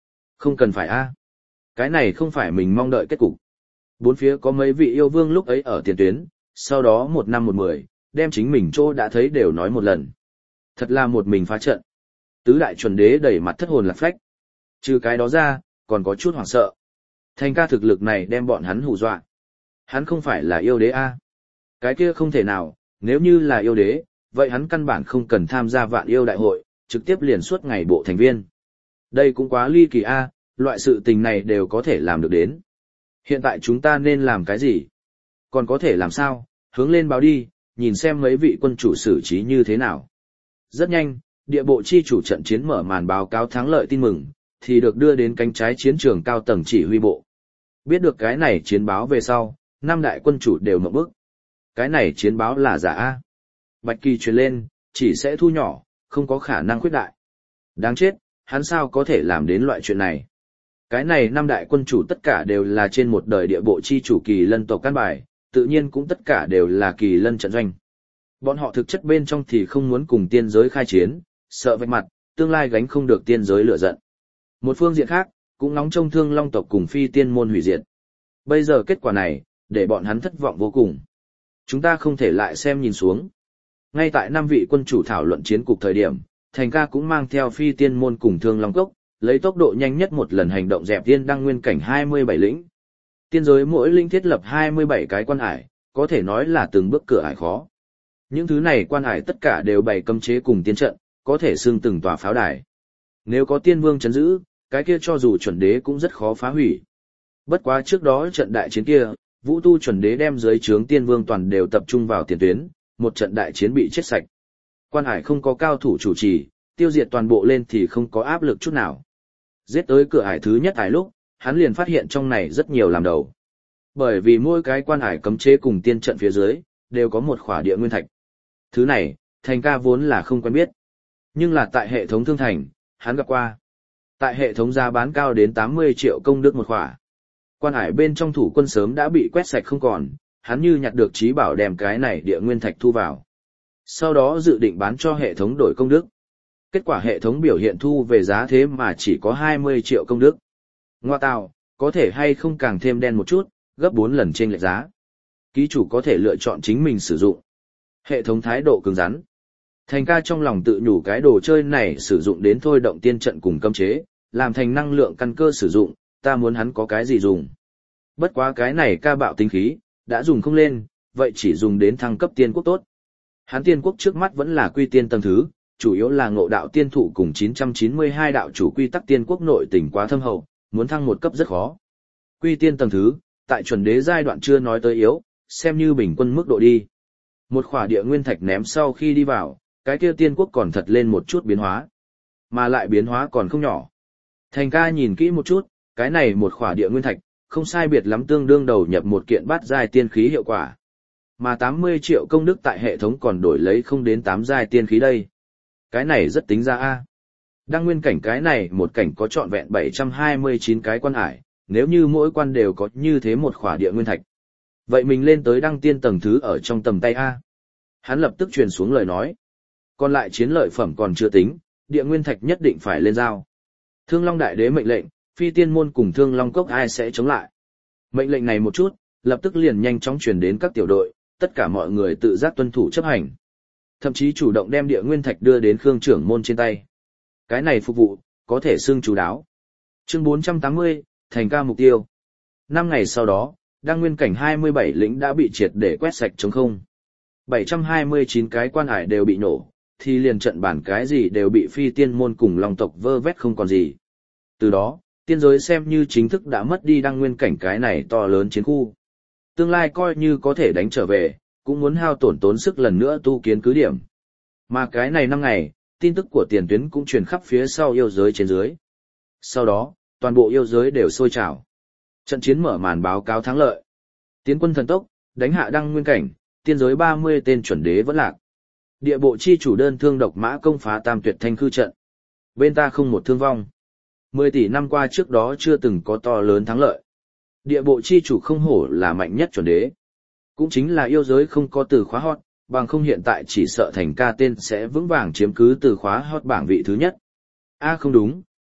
[SPEAKER 1] Không cần phải a. Cái này không phải mình mong đợi kết cục. Bốn phía có mấy vị yêu vương lúc ấy ở tiền tuyến, sau đó một năm một mười, đem chính mình chỗ đã thấy đều nói một lần. Thật là một mình phá trận. Tứ đại chuẩn đế đẩy mặt thất hồn lạc phách. Trừ cái đó ra, còn có chút hoảng sợ. Thành ca thực lực này đem bọn hắn hù dọa. Hắn không phải là yêu đế a. Cái kia không thể nào, nếu như là yêu đế, vậy hắn căn bản không cần tham gia vạn yêu đại hội, trực tiếp liền suốt ngày bộ thành viên. Đây cũng quá ly kỳ a, loại sự tình này đều có thể làm được đến. Hiện tại chúng ta nên làm cái gì? Còn có thể làm sao? Hướng lên báo đi, nhìn xem mấy vị quân chủ xử trí như thế nào. Rất nhanh, địa bộ chi chủ trận chiến mở màn báo cáo thắng lợi tin mừng, thì được đưa đến cánh trái chiến trường cao tầng chỉ huy bộ. Biết được cái này chiến báo về sau, năm đại quân chủ đều ngậm bức. Cái này chiến báo là giả a. Bạch Kỳ truyền lên, chỉ sẽ thu nhỏ, không có khả năng khuyết đại. Đáng chết, hắn sao có thể làm đến loại chuyện này? Cái này năm đại quân chủ tất cả đều là trên một đời địa bộ chi chủ Kỳ Lân tộc căn bài, tự nhiên cũng tất cả đều là Kỳ Lân trận doanh. Bọn họ thực chất bên trong thì không muốn cùng tiên giới khai chiến, sợ vạch mặt, tương lai gánh không được tiên giới lửa giận. Một phương diện khác, cũng nóng trông Thương Long tộc cùng phi tiên môn hủy diệt. Bây giờ kết quả này, để bọn hắn thất vọng vô cùng. Chúng ta không thể lại xem nhìn xuống. Ngay tại năm vị quân chủ thảo luận chiến cục thời điểm, Thành ca cũng mang theo phi tiên môn cùng Thương Long cốc, lấy tốc độ nhanh nhất một lần hành động dẹp tiên đăng nguyên cảnh hai mươi bảy lĩnh. Tiên giới mỗi lĩnh thiết lập hai mươi bảy cái quan ải, có thể nói là từng bước cửa ải khó. Những thứ này quan ải tất cả đều bày cấm chế cùng tiên trận, có thể xưng từng tòa pháo đài. Nếu có tiên vương chấn giữ, cái kia cho dù chuẩn đế cũng rất khó phá hủy. Bất quá trước đó trận đại chiến kia, Vũ Tu chuẩn đế đem dưới trướng tiên vương toàn đều tập trung vào tiền tuyến, một trận đại chiến bị chết sạch. Quan hải không có cao thủ chủ trì, tiêu diệt toàn bộ lên thì không có áp lực chút nào. Giết tới cửa hải thứ nhất hải lúc, hắn liền phát hiện trong này rất nhiều làm đầu. Bởi vì mỗi cái quan hải cấm chế cùng tiên trận phía dưới, đều có một khỏa địa nguyên thạch. Thứ này, Thành ca vốn là không quen biết. Nhưng là tại hệ thống thương thành, hắn gặp qua. Tại hệ thống giá bán cao đến tám mươi triệu công đức một khỏa. Quan hải bên trong thủ quân sớm đã bị quét sạch không còn, hắn như nhặt được trí bảo đem cái này địa nguyên thạch thu vào. Sau đó dự định bán cho hệ thống đổi công đức. Kết quả hệ thống biểu hiện thu về giá thế mà chỉ có hai mươi triệu công đức. Ngoa tào, có thể hay không càng thêm đen một chút, gấp bốn lần trên lệch giá. Ký chủ có thể lựa chọn chính mình sử dụng. Hệ thống thái độ cứng rắn. Thành ca trong lòng tự nhủ cái đồ chơi này sử dụng đến thôi động tiên trận cùng cấm chế, làm thành năng lượng căn cơ sử dụng, ta muốn hắn có cái gì dùng. Bất quá cái này ca bạo tinh khí, đã dùng không lên, vậy chỉ dùng đến thăng cấp tiên quốc tốt. Hắn tiên quốc trước mắt vẫn là quy tiên tầng thứ, chủ yếu là ngộ đạo tiên thụ cùng chín trăm chín mươi hai đạo chủ quy tắc tiên quốc nội tình quá thâm hậu, muốn thăng một cấp rất khó. Quy tiên tầng thứ, tại chuẩn đế giai đoạn chưa nói tới yếu, xem như bình quân mức độ đi. Một khỏa địa nguyên thạch ném sau khi đi vào, cái kia tiên quốc còn thật lên một chút biến hóa. Mà lại biến hóa còn không nhỏ. Thành ca nhìn kỹ một chút, cái này một khỏa địa nguyên thạch, không sai biệt lắm tương đương đầu nhập một kiện bát giai tiên khí hiệu quả. Mà tám mươi triệu công đức tại hệ thống còn đổi lấy không đến tám giai tiên khí đây. Cái này rất tính ra a. Đăng nguyên cảnh cái này một cảnh có trọn vẹn bảy trăm hai mươi chín cái quan hải, nếu như mỗi quan đều có như thế một khỏa địa nguyên thạch. Vậy mình lên tới đăng tiên tầng thứ ở trong tầm tay a. Hắn lập tức truyền xuống lời nói. Còn lại chiến lợi phẩm còn chưa tính, địa nguyên thạch nhất định phải lên giao. Thương Long đại đế mệnh lệnh, phi tiên môn cùng Thương Long cốc ai sẽ chống lại. Mệnh lệnh này một chút, lập tức liền nhanh chóng truyền đến các tiểu đội, tất cả mọi người tự giác tuân thủ chấp hành. Thậm chí chủ động đem địa nguyên thạch đưa đến Khương trưởng môn trên tay. Cái này phục vụ, có thể xưng chú đáo. Chương bốn trăm tám mươi, Thành ca mục tiêu. Năm ngày sau đó, đăng nguyên cảnh hai mươi bảy lĩnh đã bị triệt để quét sạch trống không. bảy trăm hai mươi chín cái quan hải đều bị nổ, thì liền trận bản cái gì đều bị phi tiên môn cùng long tộc vơ vét không còn gì. Từ đó, tiên giới xem như chính thức đã mất đi đăng nguyên cảnh cái này to lớn chiến khu. Tương lai coi như có thể đánh trở về, cũng muốn hao tổn tốn sức lần nữa tu kiến cứ điểm. Mà cái này năm ngày, tin tức của tiền tuyến cũng truyền khắp phía sau yêu giới trên dưới. Sau đó, toàn bộ yêu giới đều sôi trào. Trận chiến mở màn báo cáo thắng lợi. Tiến quân thần tốc, đánh hạ đăng nguyên cảnh, tiên giới ba mươi tên chuẩn đế vẫn lạc. Địa bộ chi chủ đơn thương độc mã công phá tam tuyệt thanh khư trận. Bên ta không một thương vong. Mười tỷ năm qua trước đó chưa từng có to lớn thắng lợi. Địa bộ chi chủ không hổ là mạnh nhất chuẩn đế. Cũng chính là yêu giới không có từ khóa hot, bằng không hiện tại chỉ sợ Thành ca tên sẽ vững vàng chiếm cứ từ khóa hot bảng vị thứ nhất. A à không đúng,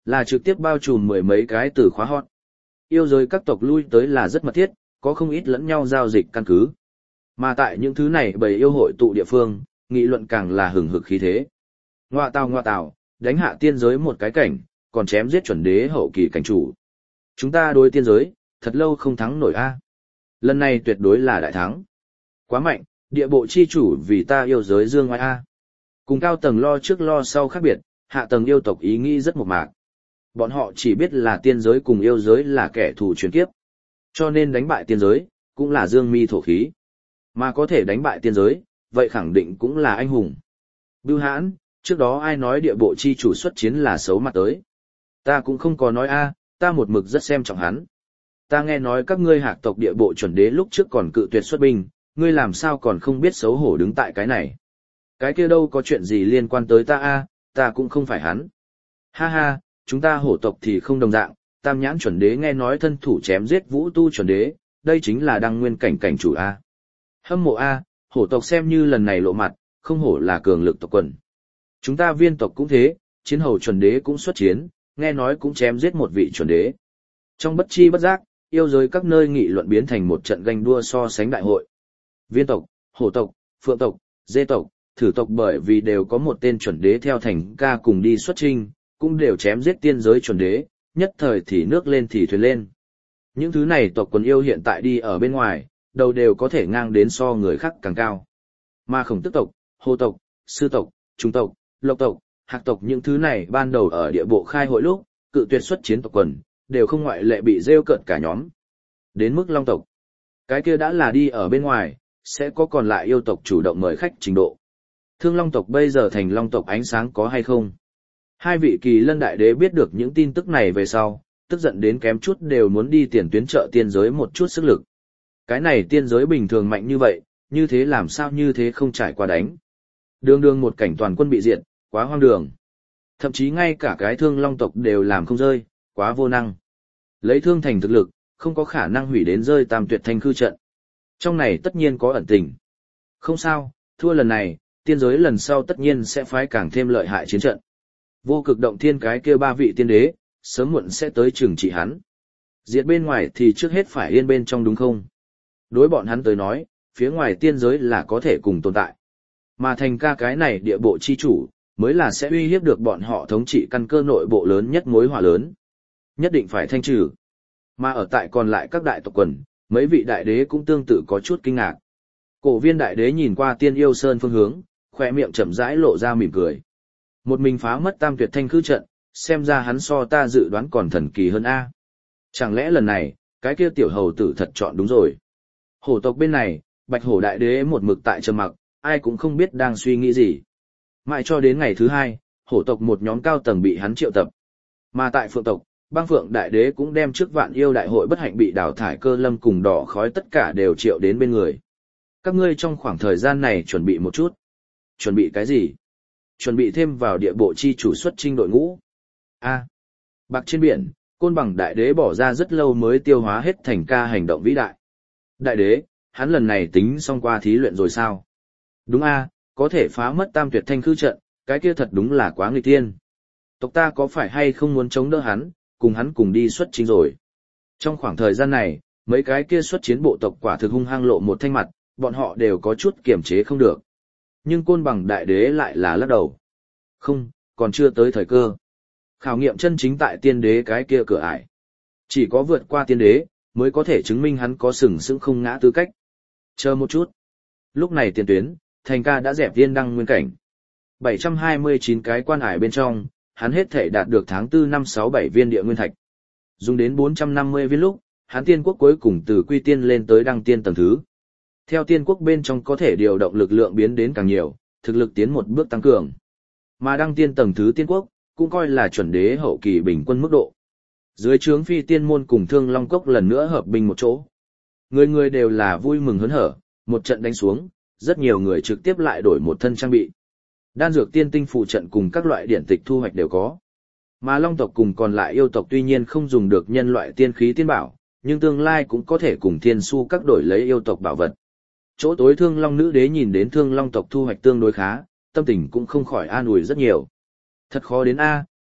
[SPEAKER 1] là trực tiếp bao trùm mười mấy cái từ khóa hot. Yêu giới các tộc lui tới là rất mật thiết, có không ít lẫn nhau giao dịch căn cứ. Mà tại những thứ này bầy yêu hội tụ địa phương, nghị luận càng là hừng hực khí thế. Ngoa tào ngoa tào, đánh hạ tiên giới một cái cảnh, còn chém giết chuẩn đế hậu kỳ cảnh chủ. Chúng ta đối tiên giới, thật lâu không thắng nổi a. Lần này tuyệt đối là đại thắng. Quá mạnh, địa bộ chi chủ vì ta yêu giới dương ngoại a. Cùng cao tầng lo trước lo sau khác biệt, hạ tầng yêu tộc ý nghĩ rất mộc mạc. Bọn họ chỉ biết là tiên giới cùng yêu giới là kẻ thù truyền kiếp. Cho nên đánh bại tiên giới, cũng là dương mi thổ khí. Mà có thể đánh bại tiên giới, vậy khẳng định cũng là anh hùng. Bưu hãn, trước đó ai nói địa bộ chi chủ xuất chiến là xấu mặt tới. Ta cũng không có nói a, ta một mực rất xem trọng hắn. Ta nghe nói các ngươi hạc tộc địa bộ chuẩn đế lúc trước còn cự tuyệt xuất binh, ngươi làm sao còn không biết xấu hổ đứng tại cái này. Cái kia đâu có chuyện gì liên quan tới ta a, ta cũng không phải hắn. Ha ha, chúng ta hổ tộc thì không đồng dạng, tam nhãn chuẩn đế nghe nói thân thủ chém giết vũ tu chuẩn đế, đây chính là đăng nguyên cảnh cảnh chủ a. Hâm mộ a, hổ tộc xem như lần này lộ mặt, không hổ là cường lực tộc quần. Chúng ta viên tộc cũng thế, chiến hầu chuẩn đế cũng xuất chiến, nghe nói cũng chém giết một vị chuẩn đế. Trong bất chi bất giác, yêu giới các nơi nghị luận biến thành một trận ganh đua so sánh đại hội. Viên tộc, hổ tộc, phượng tộc, dê tộc, thử tộc bởi vì đều có một tên chuẩn đế theo thành ca cùng đi xuất trinh, cũng đều chém giết tiên giới chuẩn đế, nhất thời thì nước lên thì thuyền lên. Những thứ này tộc quần yêu hiện tại đi ở bên ngoài, đầu đều có thể ngang đến so người khác càng cao. Mà khổng tức tộc, hồ tộc, sư tộc, trung tộc, lộc tộc, hạc tộc những thứ này ban đầu ở địa bộ khai hội lúc, cự tuyệt xuất chiến tộc quần, đều không ngoại lệ bị rêu cợt cả nhóm. Đến mức long tộc, cái kia đã là đi ở bên ngoài, sẽ có còn lại yêu tộc chủ động mời khách trình độ. Thương long tộc bây giờ thành long tộc ánh sáng có hay không? Hai vị kỳ lân đại đế biết được những tin tức này về sau, tức giận đến kém chút đều muốn đi tiền tuyến trợ tiên giới một chút sức lực. Cái này tiên giới bình thường mạnh như vậy, như thế làm sao như thế không trải qua đánh. Đường đường một cảnh toàn quân bị diệt, quá hoang đường. Thậm chí ngay cả cái thương long tộc đều làm không rơi, quá vô năng. Lấy thương thành thực lực, không có khả năng hủy đến rơi tam tuyệt thanh khư trận. Trong này tất nhiên có ẩn tình. Không sao, thua lần này, tiên giới lần sau tất nhiên sẽ phái càng thêm lợi hại chiến trận. Vô cực động thiên cái kia ba vị tiên đế, sớm muộn sẽ tới trừng trị hắn. Diệt bên ngoài thì trước hết phải yên bên trong đúng không? Đối bọn hắn tới nói, phía ngoài tiên giới là có thể cùng tồn tại. Mà thành ca cái này địa bộ chi chủ, mới là sẽ uy hiếp được bọn họ thống trị căn cơ nội bộ lớn nhất mối họa lớn. Nhất định phải thanh trừ. Mà ở tại còn lại các đại tộc quần, mấy vị đại đế cũng tương tự có chút kinh ngạc. Cổ viên đại đế nhìn qua tiên yêu sơn phương hướng, khỏe miệng chậm rãi lộ ra mỉm cười. Một mình phá mất tam tuyệt thanh khư trận, xem ra hắn so ta dự đoán còn thần kỳ hơn a. Chẳng lẽ lần này, cái kia tiểu hầu tử thật chọn đúng rồi. Hổ tộc bên này, bạch hổ đại đế một mực tại trầm mặc, ai cũng không biết đang suy nghĩ gì. Mãi cho đến ngày thứ hai, hổ tộc một nhóm cao tầng bị hắn triệu tập. Mà tại phượng tộc, băng phượng đại đế cũng đem trước vạn yêu đại hội bất hạnh bị đào thải cơ lâm cùng đỏ khói tất cả đều triệu đến bên người. Các ngươi trong khoảng thời gian này chuẩn bị một chút. Chuẩn bị cái gì? Chuẩn bị thêm vào địa bộ chi chủ xuất trinh đội ngũ. A. Bạc trên biển, côn bằng đại đế bỏ ra rất lâu mới tiêu hóa hết thành ca hành động vĩ đại. Đại đế, hắn lần này tính xong qua thí luyện rồi sao? Đúng a, có thể phá mất tam tuyệt thanh khư trận, cái kia thật đúng là quá nghịch tiên. Tộc ta có phải hay không muốn chống đỡ hắn, cùng hắn cùng đi xuất chính rồi. Trong khoảng thời gian này, mấy cái kia xuất chiến bộ tộc quả thực hung hăng lộ một thanh mặt, bọn họ đều có chút kiềm chế không được. Nhưng côn bằng đại đế lại là lắc đầu. Không, còn chưa tới thời cơ. Khảo nghiệm chân chính tại tiên đế cái kia cửa ải. Chỉ có vượt qua tiên đế, mới có thể chứng minh hắn có sừng sững không ngã tư cách. Chờ một chút. Lúc này tiền tuyến, thành ca đã dẹp tiên đăng nguyên cảnh. bảy trăm hai mươi chín cái quan ải bên trong, hắn hết thể đạt được tháng tư năm sáu bảy viên địa nguyên thạch. Dùng đến bốn trăm năm mươi viên lúc, hắn tiên quốc cuối cùng từ quy tiên lên tới đăng tiên tầng thứ. Theo tiên quốc bên trong có thể điều động lực lượng biến đến càng nhiều, thực lực tiến một bước tăng cường. Mà đăng tiên tầng thứ tiên quốc, cũng coi là chuẩn đế hậu kỳ bình quân mức độ. Dưới trướng phi tiên môn cùng thương long cốc lần nữa hợp binh một chỗ. Người người đều là vui mừng hớn hở, một trận đánh xuống, rất nhiều người trực tiếp lại đổi một thân trang bị. Đan dược tiên tinh phụ trận cùng các loại điển tịch thu hoạch đều có. Mà long tộc cùng còn lại yêu tộc tuy nhiên không dùng được nhân loại tiên khí tiên bảo, nhưng tương lai cũng có thể cùng thiên su các đổi lấy yêu tộc bảo vật. Chỗ tối thương long nữ đế nhìn đến thương long tộc thu hoạch tương đối khá, tâm tình cũng không khỏi an ủi rất nhiều. Thật khó đến A,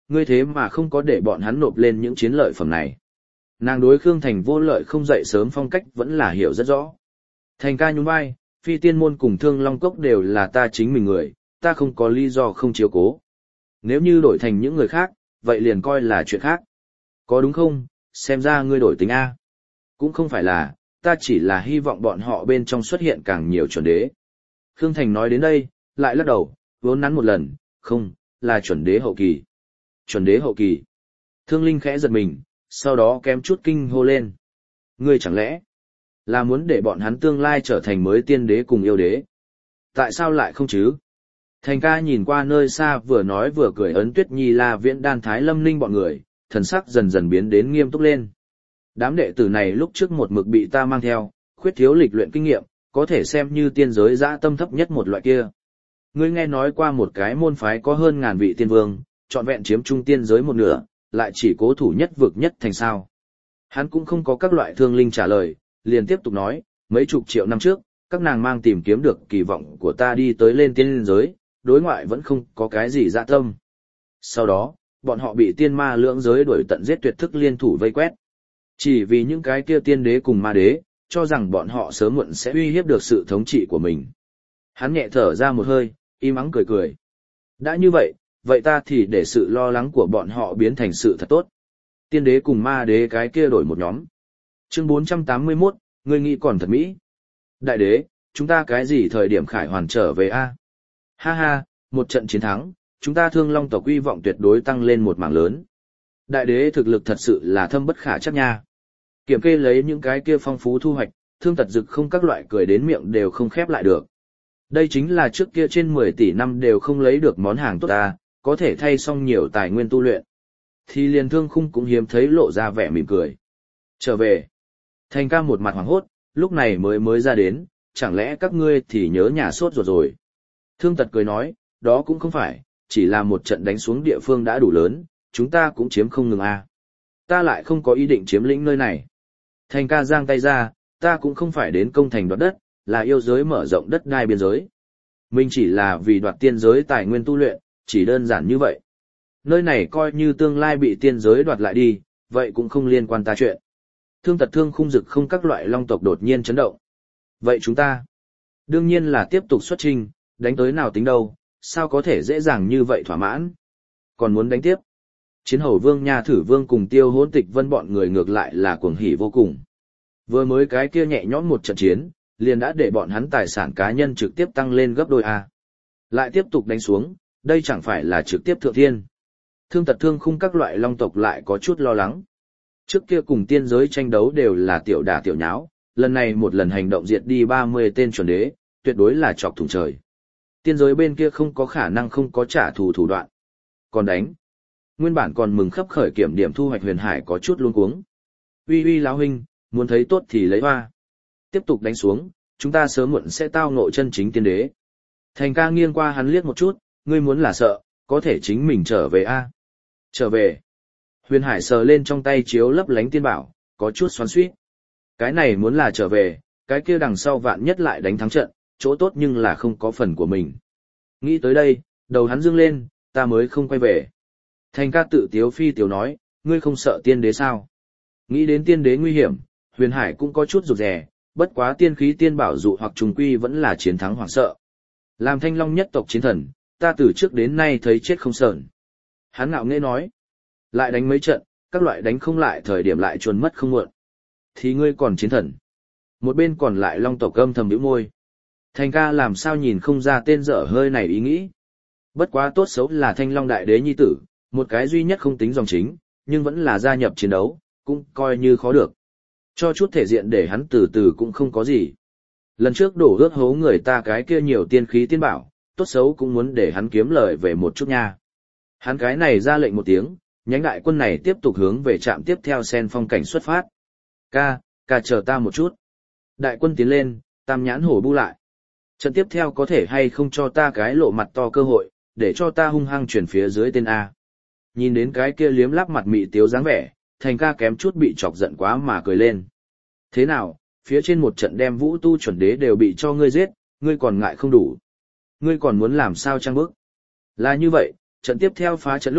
[SPEAKER 1] ngươi thế mà không có để bọn hắn nộp lên những chiến lợi phẩm này. Nàng đối Khương Thành vô lợi không dậy sớm phong cách vẫn là hiểu rất rõ. Thành ca nhún vai, phi tiên môn cùng Thương Long Cốc đều là ta chính mình người, ta không có lý do không chiếu cố. Nếu như đổi thành những người khác, vậy liền coi là chuyện khác. Có đúng không, xem ra ngươi đổi tính A. Cũng không phải là, ta chỉ là hy vọng bọn họ bên trong xuất hiện càng nhiều chuẩn đế. Khương Thành nói đến đây, lại lắc đầu, vốn nắn một lần, không, là chuẩn đế hậu kỳ. Chuẩn đế hậu kỳ. Thương Linh khẽ giật mình, sau đó kém chút kinh hô lên. Ngươi chẳng lẽ là muốn để bọn hắn tương lai trở thành mới tiên đế cùng yêu đế? Tại sao lại không chứ? Thành ca nhìn qua nơi xa vừa nói vừa cười Ấn Tuyết Nhi La Viễn Đan Thái Lâm Ninh bọn người, thần sắc dần dần biến đến nghiêm túc lên. Đám đệ tử này lúc trước một mực bị ta mang theo, khuyết thiếu lịch luyện kinh nghiệm, có thể xem như tiên giới dã tâm thấp nhất một loại kia. Ngươi nghe nói qua một cái môn phái có hơn ngàn vị tiên vương, trọn vẹn chiếm trung tiên giới một nửa, lại chỉ cố thủ nhất vực nhất thành sao. Hắn cũng không có các loại thương linh trả lời, liền tiếp tục nói, mấy chục triệu năm trước, các nàng mang tìm kiếm được kỳ vọng của ta đi tới lên tiên giới, đối ngoại vẫn không có cái gì dạ tâm. Sau đó, bọn họ bị tiên ma lưỡng giới đuổi tận giết tuyệt thức liên thủ vây quét. Chỉ vì những cái kia tiên đế cùng ma đế, cho rằng bọn họ sớm muộn sẽ uy hiếp được sự thống trị của mình. Hắn nhẹ thở ra một hơi, im ắng cười cười. Đã như vậy, vậy ta thì để sự lo lắng của bọn họ biến thành sự thật tốt. Tiên đế cùng ma đế cái kia đổi một nhóm. Chương bốn trăm tám mươi mốt, ngươi nghĩ còn thật mỹ. Đại đế, chúng ta cái gì thời điểm khải hoàn trở về a? Ha ha, một trận chiến thắng, chúng ta Thương Long tộc uy vọng tuyệt đối tăng lên một mảng lớn. Đại đế thực lực thật sự là thâm bất khả trắc nha. Kiểm kê lấy những cái kia phong phú thu hoạch, Thương Tật Dực không các loại cười đến miệng đều không khép lại được. Đây chính là trước kia trên mười tỷ năm đều không lấy được món hàng tốt ta, có thể thay xong nhiều tài nguyên tu luyện. Thì liền Thương Khung cũng hiếm thấy lộ ra vẻ mỉm cười. Trở về. Thành ca một mặt hoảng hốt, lúc này mới mới ra đến, chẳng lẽ các ngươi thì nhớ nhà sốt ruột rồi. Thương Tật cười nói, đó cũng không phải, chỉ là một trận đánh xuống địa phương đã đủ lớn, chúng ta cũng chiếm không ngừng a. Ta lại không có ý định chiếm lĩnh nơi này. Thành ca giang tay ra, ta cũng không phải đến công thành đoạt đất, là yêu giới mở rộng đất đai biên giới. Mình chỉ là vì đoạt tiên giới tài nguyên tu luyện, chỉ đơn giản như vậy. Nơi này coi như tương lai bị tiên giới đoạt lại đi, vậy cũng không liên quan ta chuyện. Thương Tật Thương Khung Dực không các loại long tộc đột nhiên chấn động. Vậy chúng ta, đương nhiên là tiếp tục xuất trình, đánh tới nào tính đâu, sao có thể dễ dàng như vậy thỏa mãn. Còn muốn đánh tiếp. Chiến hầu vương nha thử vương cùng Tiêu Hỗn Tịch Vân bọn người ngược lại là cuồng hỉ vô cùng. Vừa mới cái kia nhẹ nhõm một trận chiến, liền đã để bọn hắn tài sản cá nhân trực tiếp tăng lên gấp đôi a. Lại tiếp tục đánh xuống, đây chẳng phải là trực tiếp thượng thiên. Thương Tật Thương Khung các loại long tộc lại có chút lo lắng. Trước kia cùng tiên giới tranh đấu đều là tiểu đả tiểu nháo, lần này một lần hành động diệt đi ba mươi tên chuẩn đế, tuyệt đối là chọc thủng trời. Tiên giới bên kia không có khả năng không có trả thù thủ đoạn. Còn đánh. Nguyên bản còn mừng khấp khởi kiểm điểm thu hoạch Huyền Hải có chút luống cuống. Uy uy láo huynh, muốn thấy tốt thì lấy hoa. Tiếp tục đánh xuống, chúng ta sớm muộn sẽ tao ngộ chân chính tiên đế. Thành ca nghiêng qua hắn liếc một chút, ngươi muốn là sợ, có thể chính mình trở về a. Trở về. Huyền Hải sờ lên trong tay chiếu lấp lánh tiên bảo, có chút xoắn xuýt. Cái này muốn là trở về, cái kia đằng sau vạn nhất lại đánh thắng trận, chỗ tốt nhưng là không có phần của mình. Nghĩ tới đây, đầu hắn dương lên, ta mới không quay về. Thành ca tự tiếu phi tiếu nói, ngươi không sợ tiên đế sao? Nghĩ đến tiên đế nguy hiểm, Huyền Hải cũng có chút rụt rè, bất quá tiên khí tiên bảo dụ hoặc trùng quy vẫn là chiến thắng hoảng sợ. Làm Thanh Long nhất tộc chiến thần, ta từ trước đến nay thấy chết không sờn. Hắn ngạo nghễ nói, lại đánh mấy trận, các loại đánh không lại thời điểm lại chuồn mất không muộn. Thì ngươi còn chiến thần. Một bên còn lại long tộc âm thầm bĩu môi. Thành ca làm sao nhìn không ra tên dở hơi này ý nghĩ. Bất quá tốt xấu là Thanh Long đại đế nhi tử, một cái duy nhất không tính dòng chính, nhưng vẫn là gia nhập chiến đấu, cũng coi như khó được. Cho chút thể diện để hắn từ từ cũng không có gì. Lần trước đổ ước hố người ta cái kia nhiều tiên khí tiên bảo, tốt xấu cũng muốn để hắn kiếm lời về một chút nha. Hắn cái này ra lệnh một tiếng, nhánh đại quân này tiếp tục hướng về trạm tiếp theo sen phong cảnh xuất phát. Ca, ca chờ ta một chút. Đại quân tiến lên, tam nhãn hổ bu lại. Trận tiếp theo có thể hay không cho ta cái lộ mặt to cơ hội, để cho ta hung hăng chuyển phía dưới tên A. Nhìn đến cái kia liếm lắp mặt mị tiếu dáng vẻ, Thành ca kém chút bị chọc giận quá mà cười lên. Thế nào, phía trên một trận đem vũ tu chuẩn đế đều bị cho ngươi giết, ngươi còn ngại không đủ. Ngươi còn muốn làm sao trang bức. Là như vậy, trận tiếp theo phá trận lúc,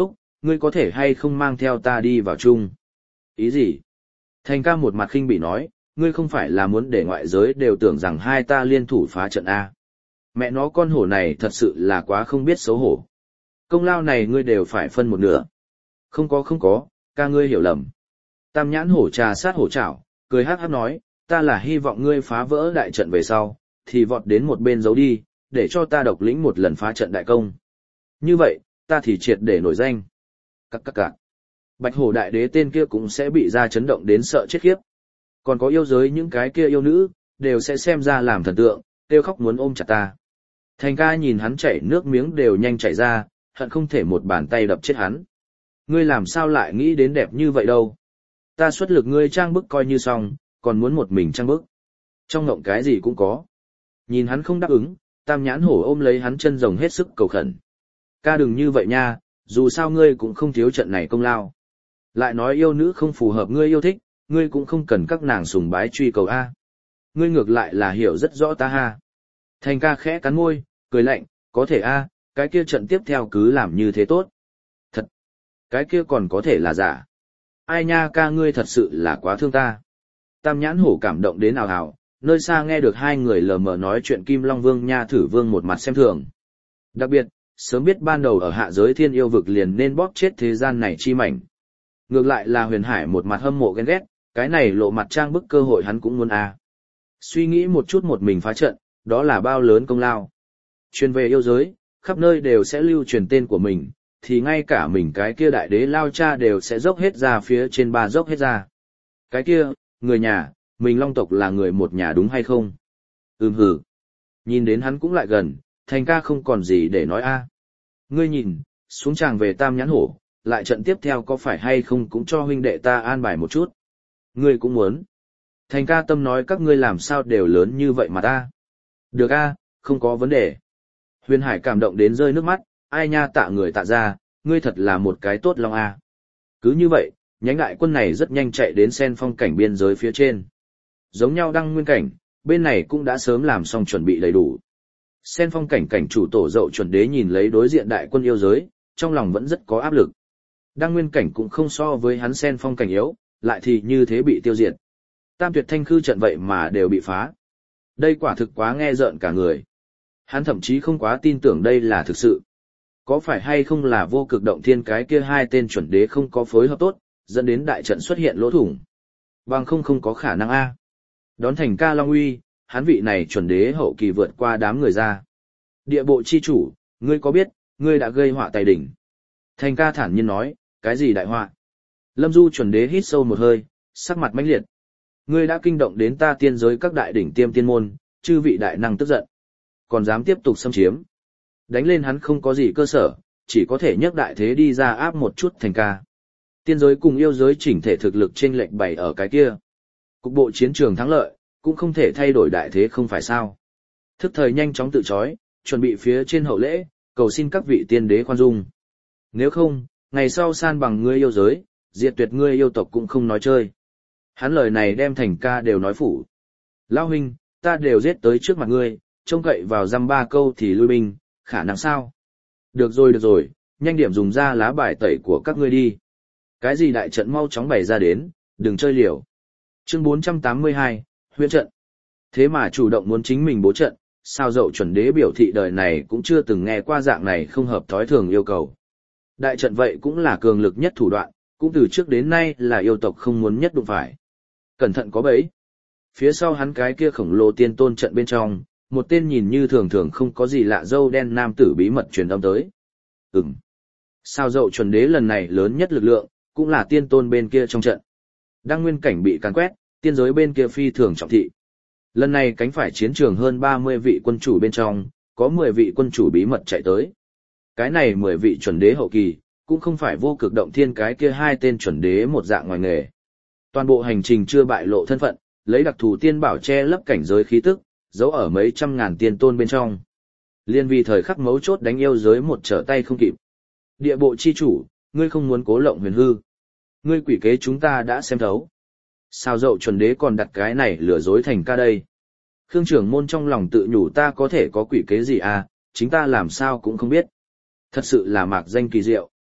[SPEAKER 1] ngươi có thể hay không mang theo ta đi vào chung? Ý gì? Thành ca một mặt khinh bỉ nói, ngươi không phải là muốn để ngoại giới đều tưởng rằng hai ta liên thủ phá trận A. Mẹ nó con hổ này thật sự là quá không biết xấu hổ. Công lao này ngươi đều phải phân một nửa. Không có không có, ca ngươi hiểu lầm. Tam nhãn hổ trà sát hổ chảo, cười hát hát nói, ta là hy vọng ngươi phá vỡ đại trận về sau, thì vọt đến một bên giấu đi, để cho ta độc lĩnh một lần phá trận đại công. Như vậy, ta thì triệt để nổi danh. Cắc cắc cạc. Bạch hổ đại đế tên kia cũng sẽ bị ra chấn động đến sợ chết khiếp. Còn có yêu giới những cái kia yêu nữ, đều sẽ xem ra làm thần tượng, kêu khóc muốn ôm chặt ta. Thành ca nhìn hắn chảy nước miếng đều nhanh chảy ra, hận không thể một bàn tay đập chết hắn. Ngươi làm sao lại nghĩ đến đẹp như vậy đâu? Ta xuất lực ngươi trang bức coi như xong, còn muốn một mình trang bức. Trong ngộng cái gì cũng có. Nhìn hắn không đáp ứng, tam nhãn hổ ôm lấy hắn chân rồng hết sức cầu khẩn. Ca đừng như vậy nha, dù sao ngươi cũng không thiếu trận này công lao. Lại nói yêu nữ không phù hợp ngươi yêu thích, ngươi cũng không cần các nàng sùng bái truy cầu A. Ngươi ngược lại là hiểu rất rõ ta ha. Thành ca khẽ cắn môi, cười lạnh, có thể A, cái kia trận tiếp theo cứ làm như thế tốt. Thật, cái kia còn có thể là giả. Ai nha ca ngươi thật sự là quá thương ta. Tam nhãn hổ cảm động đến ào ào, nơi xa nghe được hai người lờ mờ nói chuyện Kim Long Vương nha thử vương một mặt xem thường. Đặc biệt, sớm biết ban đầu ở hạ giới thiên yêu vực liền nên bóp chết thế gian này chi mảnh. Ngược lại là Huyền Hải một mặt hâm mộ ghen ghét, cái này lộ mặt trang bức cơ hội hắn cũng muốn à. Suy nghĩ một chút một mình phá trận, đó là bao lớn công lao. Truyền về yêu giới, khắp nơi đều sẽ lưu truyền tên của mình, thì ngay cả mình cái kia đại đế lao cha đều sẽ dốc hết ra phía trên ba dốc hết ra. Cái kia, người nhà, mình Long tộc là người một nhà đúng hay không? Ừm hử. Nhìn đến hắn cũng lại gần, Thành ca không còn gì để nói a. Ngươi nhìn, xuống tràng về Tam nhãn hổ, lại trận tiếp theo có phải hay không cũng cho huynh đệ ta an bài một chút. Ngươi cũng muốn. Thành ca tâm nói các ngươi làm sao đều lớn như vậy mà ta. Được a, không có vấn đề. Huyền Hải cảm động đến rơi nước mắt, ai nha tạ người tạ ra, ngươi thật là một cái tốt long a. Cứ như vậy, nhánh đại quân này rất nhanh chạy đến Sen Phong cảnh biên giới phía trên. Giống nhau Đăng Nguyên cảnh, bên này cũng đã sớm làm xong chuẩn bị đầy đủ. Sen Phong cảnh cảnh chủ tổ dậu chuẩn đế nhìn lấy đối diện đại quân yêu giới, trong lòng vẫn rất có áp lực. Đăng Nguyên cảnh cũng không so với hắn Sen Phong cảnh yếu, lại thì như thế bị tiêu diệt. Tam tuyệt thanh khư trận vậy mà đều bị phá. Đây quả thực quá nghe rợn cả người. Hắn thậm chí không quá tin tưởng đây là thực sự. Có phải hay không là vô cực động thiên cái kia hai tên chuẩn đế không có phối hợp tốt, dẫn đến đại trận xuất hiện lỗ thủng. Bằng không không có khả năng a. Đón thành ca Long Uy, hắn vị này chuẩn đế hậu kỳ vượt qua đám người ra. Địa bộ chi chủ, ngươi có biết, ngươi đã gây họa tài đỉnh. Thành ca thản nhiên nói, cái gì đại họa? Lâm Du chuẩn đế hít sâu một hơi, sắc mặt mãnh liệt. Ngươi đã kinh động đến ta tiên giới các đại đỉnh tiêm tiên môn, chư vị đại năng tức giận. Còn dám tiếp tục xâm chiếm. Đánh lên hắn không có gì cơ sở, chỉ có thể nhấc đại thế đi ra áp một chút thành ca. Tiên giới cùng yêu giới chỉnh thể thực lực chênh lệch bày ở cái kia. Cục bộ chiến trường thắng lợi, cũng không thể thay đổi đại thế không phải sao. Thức thời nhanh chóng tự chói, chuẩn bị phía trên hậu lễ, cầu xin các vị tiên đế khoan dung. Nếu không, ngày sau san bằng ngươi yêu giới, diệt tuyệt ngươi yêu tộc cũng không nói chơi. Hắn lời này đem thành ca đều nói phủ. Lão huynh, ta đều giết tới trước mặt ngươi, trông cậy vào dăm ba câu thì lui binh, khả năng sao? Được rồi được rồi, nhanh điểm dùng ra lá bài tẩy của các ngươi đi. Cái gì đại trận mau chóng bày ra đến, đừng chơi liều. Chương bốn trăm tám mươi hai, huyễn trận. Thế mà chủ động muốn chính mình bố trận, sao dậu chuẩn đế biểu thị đời này cũng chưa từng nghe qua dạng này không hợp thói thường yêu cầu. Đại trận vậy cũng là cường lực nhất thủ đoạn, cũng từ trước đến nay là yêu tộc không muốn nhất đụng phải. Cẩn thận có bẫy. Phía sau hắn cái kia khổng lồ tiên tôn trận bên trong, một tên nhìn như thường thường không có gì lạ dâu đen nam tử bí mật truyền âm tới. Ừm. Sao dậu chuẩn đế lần này lớn nhất lực lượng, cũng là tiên tôn bên kia trong trận. Đăng nguyên cảnh bị càn quét, tiên giới bên kia phi thường trọng thị. Lần này cánh phải chiến trường hơn ba mươi vị quân chủ bên trong, có mười vị quân chủ bí mật chạy tới. Cái này mười vị chuẩn đế hậu kỳ, cũng không phải vô cực động thiên cái kia hai tên chuẩn đế một dạng ngoài nghề. Toàn bộ hành trình chưa bại lộ thân phận, lấy đặc thù tiên bảo che lấp cảnh giới khí tức, giấu ở mấy trăm ngàn tiên tôn bên trong. Liên vì thời khắc mấu chốt đánh yêu giới một trở tay không kịp. Địa bộ chi chủ, ngươi không muốn cố lộng huyền hư. Ngươi quỷ kế chúng ta đã xem thấu. Sao dậu chuẩn đế còn đặt cái này lừa dối thành ca đây. Khương trưởng môn trong lòng tự nhủ ta có thể có quỷ kế gì à, chính ta làm sao cũng không biết. Thật sự là mạc danh kỳ diệu.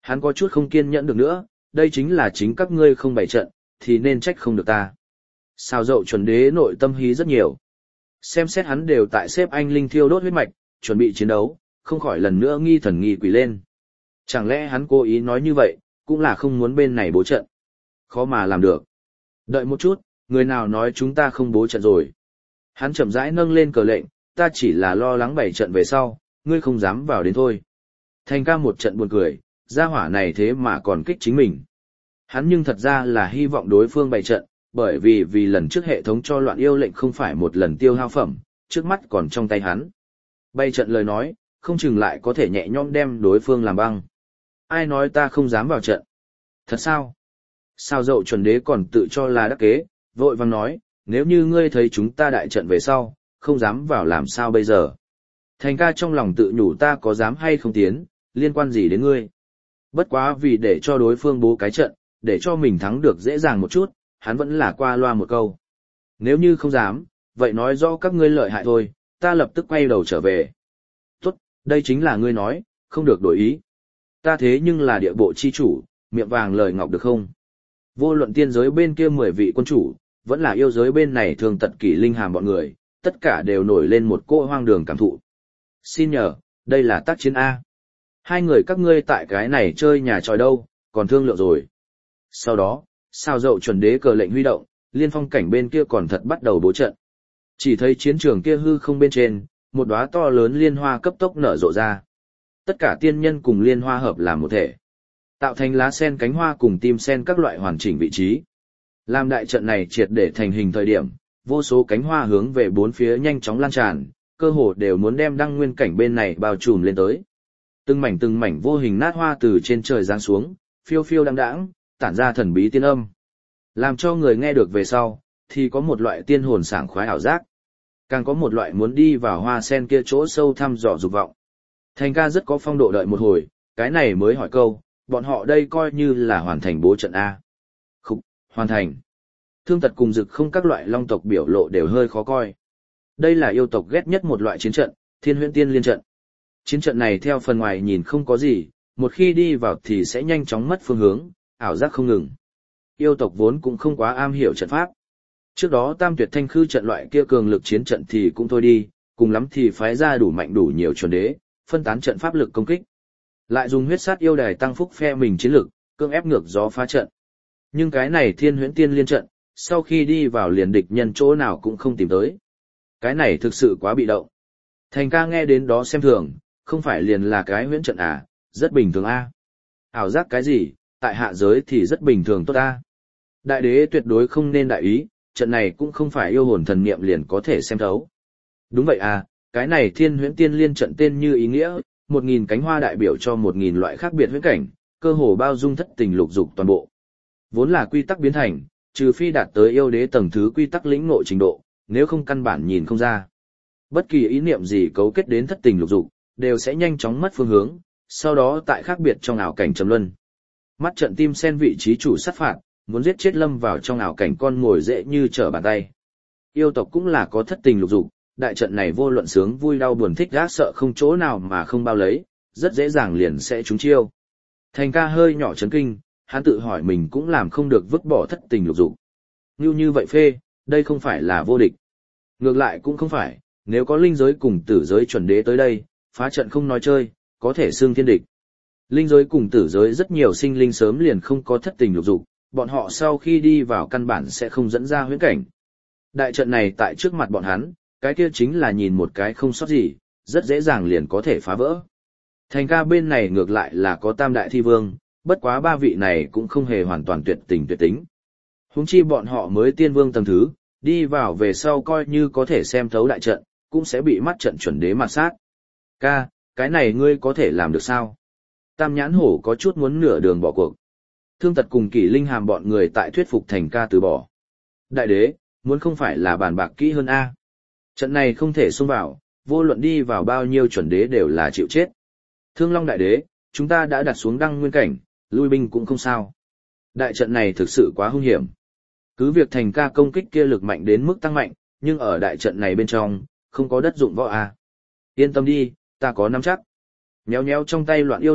[SPEAKER 1] Hắn có chút không kiên nhẫn được nữa, đây chính là chính các ngươi không bày trận, thì nên trách không được ta. Sao dậu chuẩn đế nội tâm hí rất nhiều. Xem xét hắn đều tại xếp anh linh thiêu đốt huyết mạch, chuẩn bị chiến đấu, không khỏi lần nữa nghi thần nghi quỷ lên. Chẳng lẽ hắn cố ý nói như vậy, cũng là không muốn bên này bố trận. Khó mà làm được. Đợi một chút, người nào nói chúng ta không bố trận rồi. Hắn chậm rãi nâng lên cờ lệnh, ta chỉ là lo lắng bày trận về sau, ngươi không dám vào đến thôi. Thành ca một trận buồn cười, gia hỏa này thế mà còn kích chính mình. Hắn nhưng thật ra là hy vọng đối phương bày trận, bởi vì vì lần trước hệ thống cho loạn yêu lệnh không phải một lần tiêu hao phẩm, trước mắt còn trong tay hắn. Bày trận lời nói, không chừng lại có thể nhẹ nhõm đem đối phương làm băng. Ai nói ta không dám vào trận? Thật sao? Sao dậu chuẩn đế còn tự cho là đắc kế, vội vàng nói, nếu như ngươi thấy chúng ta đại trận về sau, không dám vào làm sao bây giờ? Thành ca trong lòng tự nhủ ta có dám hay không tiến, liên quan gì đến ngươi? Bất quá vì để cho đối phương bố cái trận, để cho mình thắng được dễ dàng một chút, hắn vẫn là qua loa một câu. Nếu như không dám, vậy nói rõ các ngươi lợi hại thôi, ta lập tức quay đầu trở về. Tốt, đây chính là ngươi nói, không được đổi ý. Ta thế nhưng là địa bộ chi chủ, miệng vàng lời ngọc được không? Vô luận tiên giới bên kia mười vị quân chủ, vẫn là yêu giới bên này thường tật kỷ linh hàm bọn người, tất cả đều nổi lên một cỗ hoang đường cảm thụ. Xin nhờ, đây là tác chiến A. Hai người các ngươi tại cái này chơi nhà tròi đâu, còn thương lượng rồi. Sau đó, sao dậu chuẩn đế cờ lệnh huy động, liên phong cảnh bên kia còn thật bắt đầu bố trận. Chỉ thấy chiến trường kia hư không bên trên, một đóa to lớn liên hoa cấp tốc nở rộ ra. Tất cả tiên nhân cùng liên hoa hợp làm một thể, tạo thành lá sen cánh hoa cùng tim sen các loại hoàn chỉnh vị trí. Làm đại trận này triệt để thành hình thời điểm, vô số cánh hoa hướng về bốn phía nhanh chóng lan tràn, cơ hồ đều muốn đem đăng nguyên cảnh bên này bao trùm lên tới. Từng mảnh từng mảnh vô hình nát hoa từ trên trời giáng xuống, phiêu phiêu đãng đãng, tản ra thần bí tiên âm. Làm cho người nghe được về sau, thì có một loại tiên hồn sảng khoái ảo giác. Càng có một loại muốn đi vào hoa sen kia chỗ sâu thăm dò dục vọng. Thành ca rất có phong độ đợi một hồi, cái này mới hỏi câu, bọn họ đây coi như là hoàn thành bố trận A. Khúc, hoàn thành. Thương tật cùng dực không các loại long tộc biểu lộ đều hơi khó coi. Đây là yêu tộc ghét nhất một loại chiến trận, thiên huyễn tiên liên trận. Chiến trận này theo phần ngoài nhìn không có gì, một khi đi vào thì sẽ nhanh chóng mất phương hướng, ảo giác không ngừng. Yêu tộc vốn cũng không quá am hiểu trận pháp. Trước đó tam tuyệt thanh khư trận loại kia cường lực chiến trận thì cũng thôi đi, cùng lắm thì phái ra đủ mạnh đủ nhiều chuẩn đế, phân tán trận pháp lực công kích. Lại dùng huyết sát yêu đài tăng phúc phe mình chiến lực, cưỡng ép ngược gió phá trận. Nhưng cái này thiên huyễn tiên liên trận, sau khi đi vào liền địch nhân chỗ nào cũng không tìm tới. Cái này thực sự quá bị động. Thành ca nghe đến đó xem thường, không phải liền là cái huyễn trận à, rất bình thường a. Ảo giác cái gì, tại hạ giới thì rất bình thường tốt a. Đại đế tuyệt đối không nên đại ý, trận này cũng không phải yêu hồn thần niệm liền có thể xem thấu. Đúng vậy à, cái này thiên huyễn tiên liên trận tên như ý nghĩa, một nghìn cánh hoa đại biểu cho một nghìn loại khác biệt huyễn cảnh, cơ hồ bao dung thất tình lục dục toàn bộ. Vốn là quy tắc biến thành, trừ phi đạt tới yêu đế tầng thứ quy tắc lĩnh ngộ trình độ, nếu không căn bản nhìn không ra. Bất kỳ ý niệm gì cấu kết đến thất tình lục dục, đều sẽ nhanh chóng mất phương hướng, sau đó tại khác biệt trong ảo cảnh trầm luân. Mắt trận tim sen vị trí chủ sát phạt, muốn giết chết lâm vào trong ảo cảnh con ngồi dễ như trở bàn tay. Yêu tộc cũng là có thất tình lục dục, đại trận này vô luận sướng vui đau buồn thích gác sợ không chỗ nào mà không bao lấy, rất dễ dàng liền sẽ trúng chiêu. Thành ca hơi nhỏ chấn kinh, hắn tự hỏi mình cũng làm không được vứt bỏ thất tình lục dục. Như như vậy phê, đây không phải là vô địch. Ngược lại cũng không phải, nếu có linh giới cùng tử giới chuẩn đế tới đây, phá trận không nói chơi, có thể xương thiên địch. Linh giới cùng tử giới rất nhiều sinh linh sớm liền không có thất tình lục dục, bọn họ sau khi đi vào căn bản sẽ không dẫn ra huyễn cảnh. Đại trận này tại trước mặt bọn hắn, cái kia chính là nhìn một cái không sót gì, rất dễ dàng liền có thể phá vỡ. Thành ca bên này ngược lại là có tam đại thi vương, bất quá ba vị này cũng không hề hoàn toàn tuyệt tình tuyệt tính. Huống chi bọn họ mới tiên vương tầng thứ, đi vào về sau coi như có thể xem thấu đại trận, cũng sẽ bị mắt trận chuẩn đế mà sát. Ca, cái này ngươi có thể làm được sao? Tam nhãn hổ có chút muốn nửa đường bỏ cuộc. Thương tật cùng kỷ linh hàm bọn người tại thuyết phục thành ca từ bỏ. Đại đế, muốn không phải là bàn bạc kỹ hơn A. Trận này không thể xông vào, vô luận đi vào bao nhiêu chuẩn đế đều là chịu chết. Thương Long đại đế, chúng ta đã đặt xuống đăng nguyên cảnh, lui binh cũng không sao. Đại trận này thực sự quá hung hiểm. Cứ việc thành ca công kích kia lực mạnh đến mức tăng mạnh, nhưng ở đại trận này bên trong, không có đất dụng võ A. Yên tâm đi, ta có nắm chắc. Nhéo nhéo trong tay loạn yêu lệnh,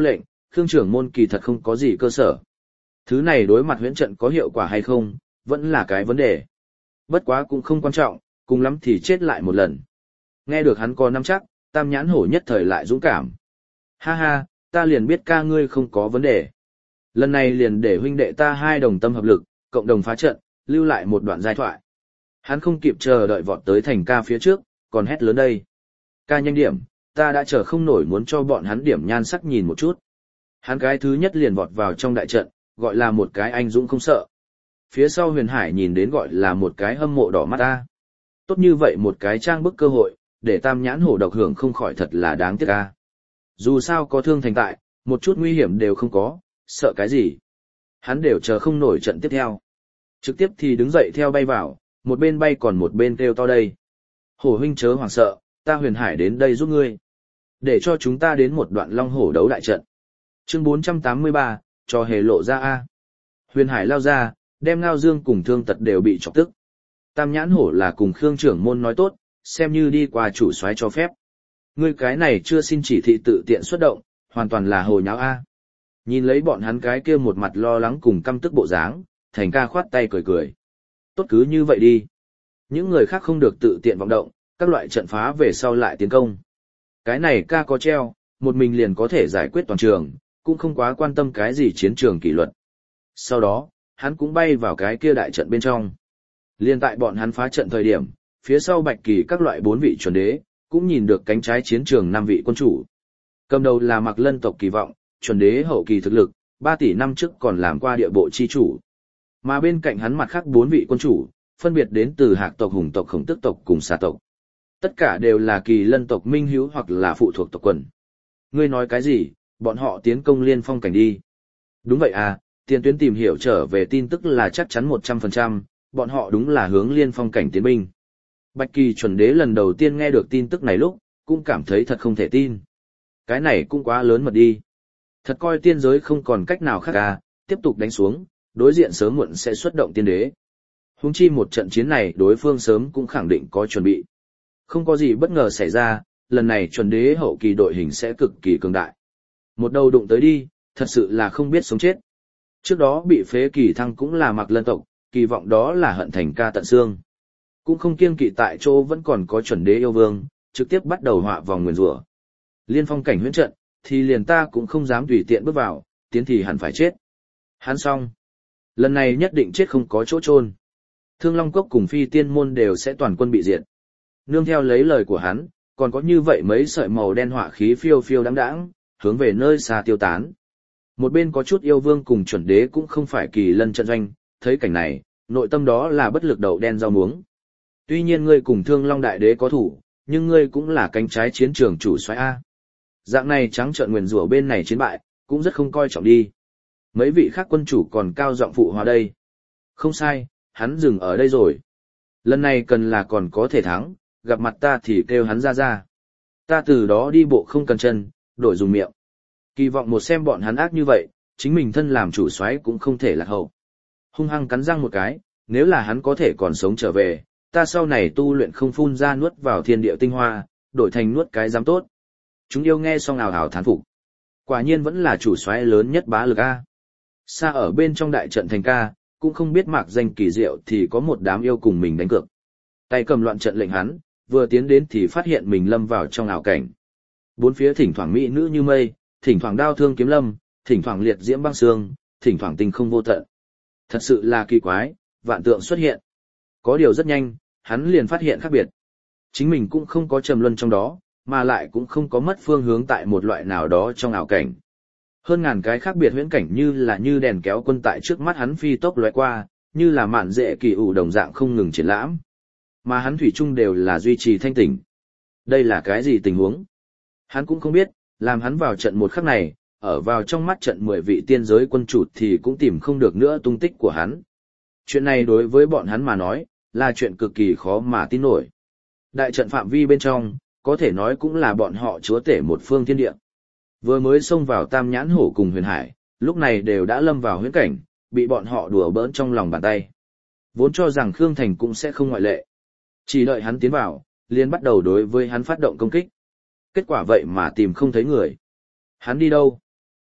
[SPEAKER 1] Khương trưởng môn kỳ thật không có gì cơ sở. Thứ này đối mặt huyễn trận có hiệu quả hay không, vẫn là cái vấn đề. Bất quá cũng không quan trọng, cùng lắm thì chết lại một lần. Nghe được hắn có nắm chắc, Tam Nhãn Hổ nhất thời lại dũng cảm. Ha ha, ta liền biết ca ngươi không có vấn đề. Lần này liền để huynh đệ ta hai đồng tâm hợp lực, cộng đồng phá trận, lưu lại một đoạn giai thoại. Hắn không kịp chờ đợi vọt tới thành ca phía trước, còn hét lớn đây. Ca nhanh điểm, ta đã chờ không nổi muốn cho bọn hắn điểm nhan sắc nhìn một chút. Hắn cái thứ nhất liền vọt vào trong đại trận, gọi là một cái anh dũng không sợ. Phía sau Huyền Hải nhìn đến gọi là một cái hâm mộ đỏ mắt ta. Tốt như vậy một cái trang bức cơ hội, để Tam Nhãn Hổ độc hưởng không khỏi thật là đáng tiếc ca. Dù sao có thương thành tại, một chút nguy hiểm đều không có, sợ cái gì. Hắn đều chờ không nổi trận tiếp theo. Trực tiếp thì đứng dậy theo bay vào, một bên bay còn một bên kêu to đây. Hổ huynh chớ hoảng sợ, ta Huyền Hải đến đây giúp ngươi. Để cho chúng ta đến một đoạn long hổ đấu đại trận. Chương bốn trăm tám mươi ba, cho hề lộ ra A. Huyền Hải lao ra, đem Ngao Dương cùng Thương Tật đều bị chọc tức. Tam Nhãn Hổ là cùng Khương trưởng môn nói tốt, xem như đi qua chủ soái cho phép. Ngươi cái này chưa xin chỉ thị tự tiện xuất động, hoàn toàn là hồ nháo A. Nhìn lấy bọn hắn cái kia một mặt lo lắng cùng căm tức bộ dáng, Thành ca khoát tay cười cười. Tốt cứ như vậy đi. Những người khác không được tự tiện vọng động, các loại trận phá về sau lại tiến công. Cái này ca có treo, một mình liền có thể giải quyết toàn trường, cũng không quá quan tâm cái gì chiến trường kỷ luật. Sau đó, hắn cũng bay vào cái kia đại trận bên trong. Liên tại bọn hắn phá trận thời điểm, phía sau Bạch Kỳ các loại bốn vị chuẩn đế, cũng nhìn được cánh trái chiến trường năm vị quân chủ. Cầm đầu là Mạc Lân tộc Kỳ Vọng, chuẩn đế hậu kỳ thực lực, ba tỷ năm trước còn làm qua địa bộ chi chủ. Mà bên cạnh hắn mặt khác bốn vị quân chủ, phân biệt đến từ Hạc tộc, Hùng tộc, Khổng Tước tộc cùng Xà tộc. Tất cả đều là Kỳ Lân tộc minh hữu hoặc là phụ thuộc tộc quần. Ngươi nói cái gì, bọn họ tiến công Liên Phong cảnh đi. Đúng vậy à, tiền tuyến tìm hiểu trở về tin tức là chắc chắn một trăm phần trăm, bọn họ đúng là hướng Liên Phong cảnh tiến binh. Bạch Kỳ chuẩn đế lần đầu tiên nghe được tin tức này lúc, cũng cảm thấy thật không thể tin. Cái này cũng quá lớn mật đi. Thật coi tiên giới không còn cách nào khác à, tiếp tục đánh xuống, đối diện sớm muộn sẽ xuất động tiên đế. Huống chi một trận chiến này đối phương sớm cũng khẳng định có chuẩn bị. Không có gì bất ngờ xảy ra, lần này chuẩn đế hậu kỳ đội hình sẽ cực kỳ cường đại. Một đầu đụng tới đi, thật sự là không biết sống chết. Trước đó bị phế Kỳ Thăng cũng là Mạc Lân tộc, Kỳ Vọng đó là hận Thành ca tận xương. Cũng không kiêng kỵ tại chỗ vẫn còn có chuẩn đế yêu vương, trực tiếp bắt đầu họa vòng nguyền rủa. Liên Phong cảnh huyễn trận, thì liền ta cũng không dám tùy tiện bước vào, tiến thì hẳn phải chết. Hắn xong. Lần này nhất định chết không có chỗ chôn. Thương Long Cốc cùng Phi Tiên môn đều sẽ toàn quân bị diệt. Nương theo lấy lời của hắn, còn có như vậy mấy sợi màu đen họa khí phiêu phiêu đáng đáng, hướng về nơi xa tiêu tán. Một bên có chút yêu vương cùng chuẩn đế cũng không phải Kỳ Lân trận doanh, thấy cảnh này, nội tâm đó là bất lực đậu đen rau muống. Tuy nhiên ngươi cùng Thương Long đại đế có thủ, nhưng ngươi cũng là cánh trái chiến trường chủ soái a. Dạng này trắng trợn nguyền rủa bên này chiến bại, cũng rất không coi trọng đi. Mấy vị khác quân chủ còn cao giọng phụ hòa đây. Không sai, hắn dừng ở đây rồi. Lần này cần là còn có thể thắng, gặp mặt ta thì kêu hắn ra ra. Ta từ đó đi bộ không cần chân, đổi dùng miệng. Kỳ Vọng một xem bọn hắn ác như vậy, chính mình thân làm chủ soái cũng không thể lạc hậu. Hung hăng cắn răng một cái, nếu là hắn có thể còn sống trở về, ta sau này tu luyện không phun ra nuốt vào thiên địa tinh hoa, đổi thành nuốt cái dám tốt. Chúng yêu nghe xong ào ào thán phục. Quả nhiên vẫn là chủ soái lớn nhất bá lực a. Xa ở bên trong đại trận Thành ca, cũng không biết mạc danh kỳ diệu thì có một đám yêu cùng mình đánh cược. Tay cầm loạn trận lệnh hắn, vừa tiến đến thì phát hiện mình lâm vào trong ảo cảnh. Bốn phía thỉnh thoảng mỹ nữ như mây, thỉnh thoảng đao thương kiếm lâm, thỉnh thoảng liệt diễm băng xương, thỉnh thoảng tinh không vô tận. Thật sự là kỳ quái, vạn tượng xuất hiện. Có điều rất nhanh, hắn liền phát hiện khác biệt. Chính mình cũng không có trầm luân trong đó, mà lại cũng không có mất phương hướng tại một loại nào đó trong ảo cảnh. Hơn ngàn cái khác biệt huyễn cảnh như là như đèn kéo quân tại trước mắt hắn phi tốc lóe qua, như là mạn dễ kỳ ủ đồng dạng không ngừng triển lãm. Mà hắn thủy chung đều là duy trì thanh tỉnh. Đây là cái gì tình huống? Hắn cũng không biết, làm hắn vào trận một khắc này, ở vào trong mắt trận mười vị tiên giới quân chủ thì cũng tìm không được nữa tung tích của hắn. Chuyện này đối với bọn hắn mà nói, là chuyện cực kỳ khó mà tin nổi. Đại trận phạm vi bên trong, có thể nói cũng là bọn họ chúa tể một phương thiên địa. Vừa mới xông vào Tam Nhãn Hổ cùng Huyền Hải, lúc này đều đã lâm vào huyễn cảnh, bị bọn họ đùa bỡn trong lòng bàn tay. Vốn cho rằng Khương Thành cũng sẽ không ngoại lệ. Chỉ đợi hắn tiến vào, liền bắt đầu đối với hắn phát động công kích. Kết quả vậy mà tìm không thấy người. Hắn đi đâu?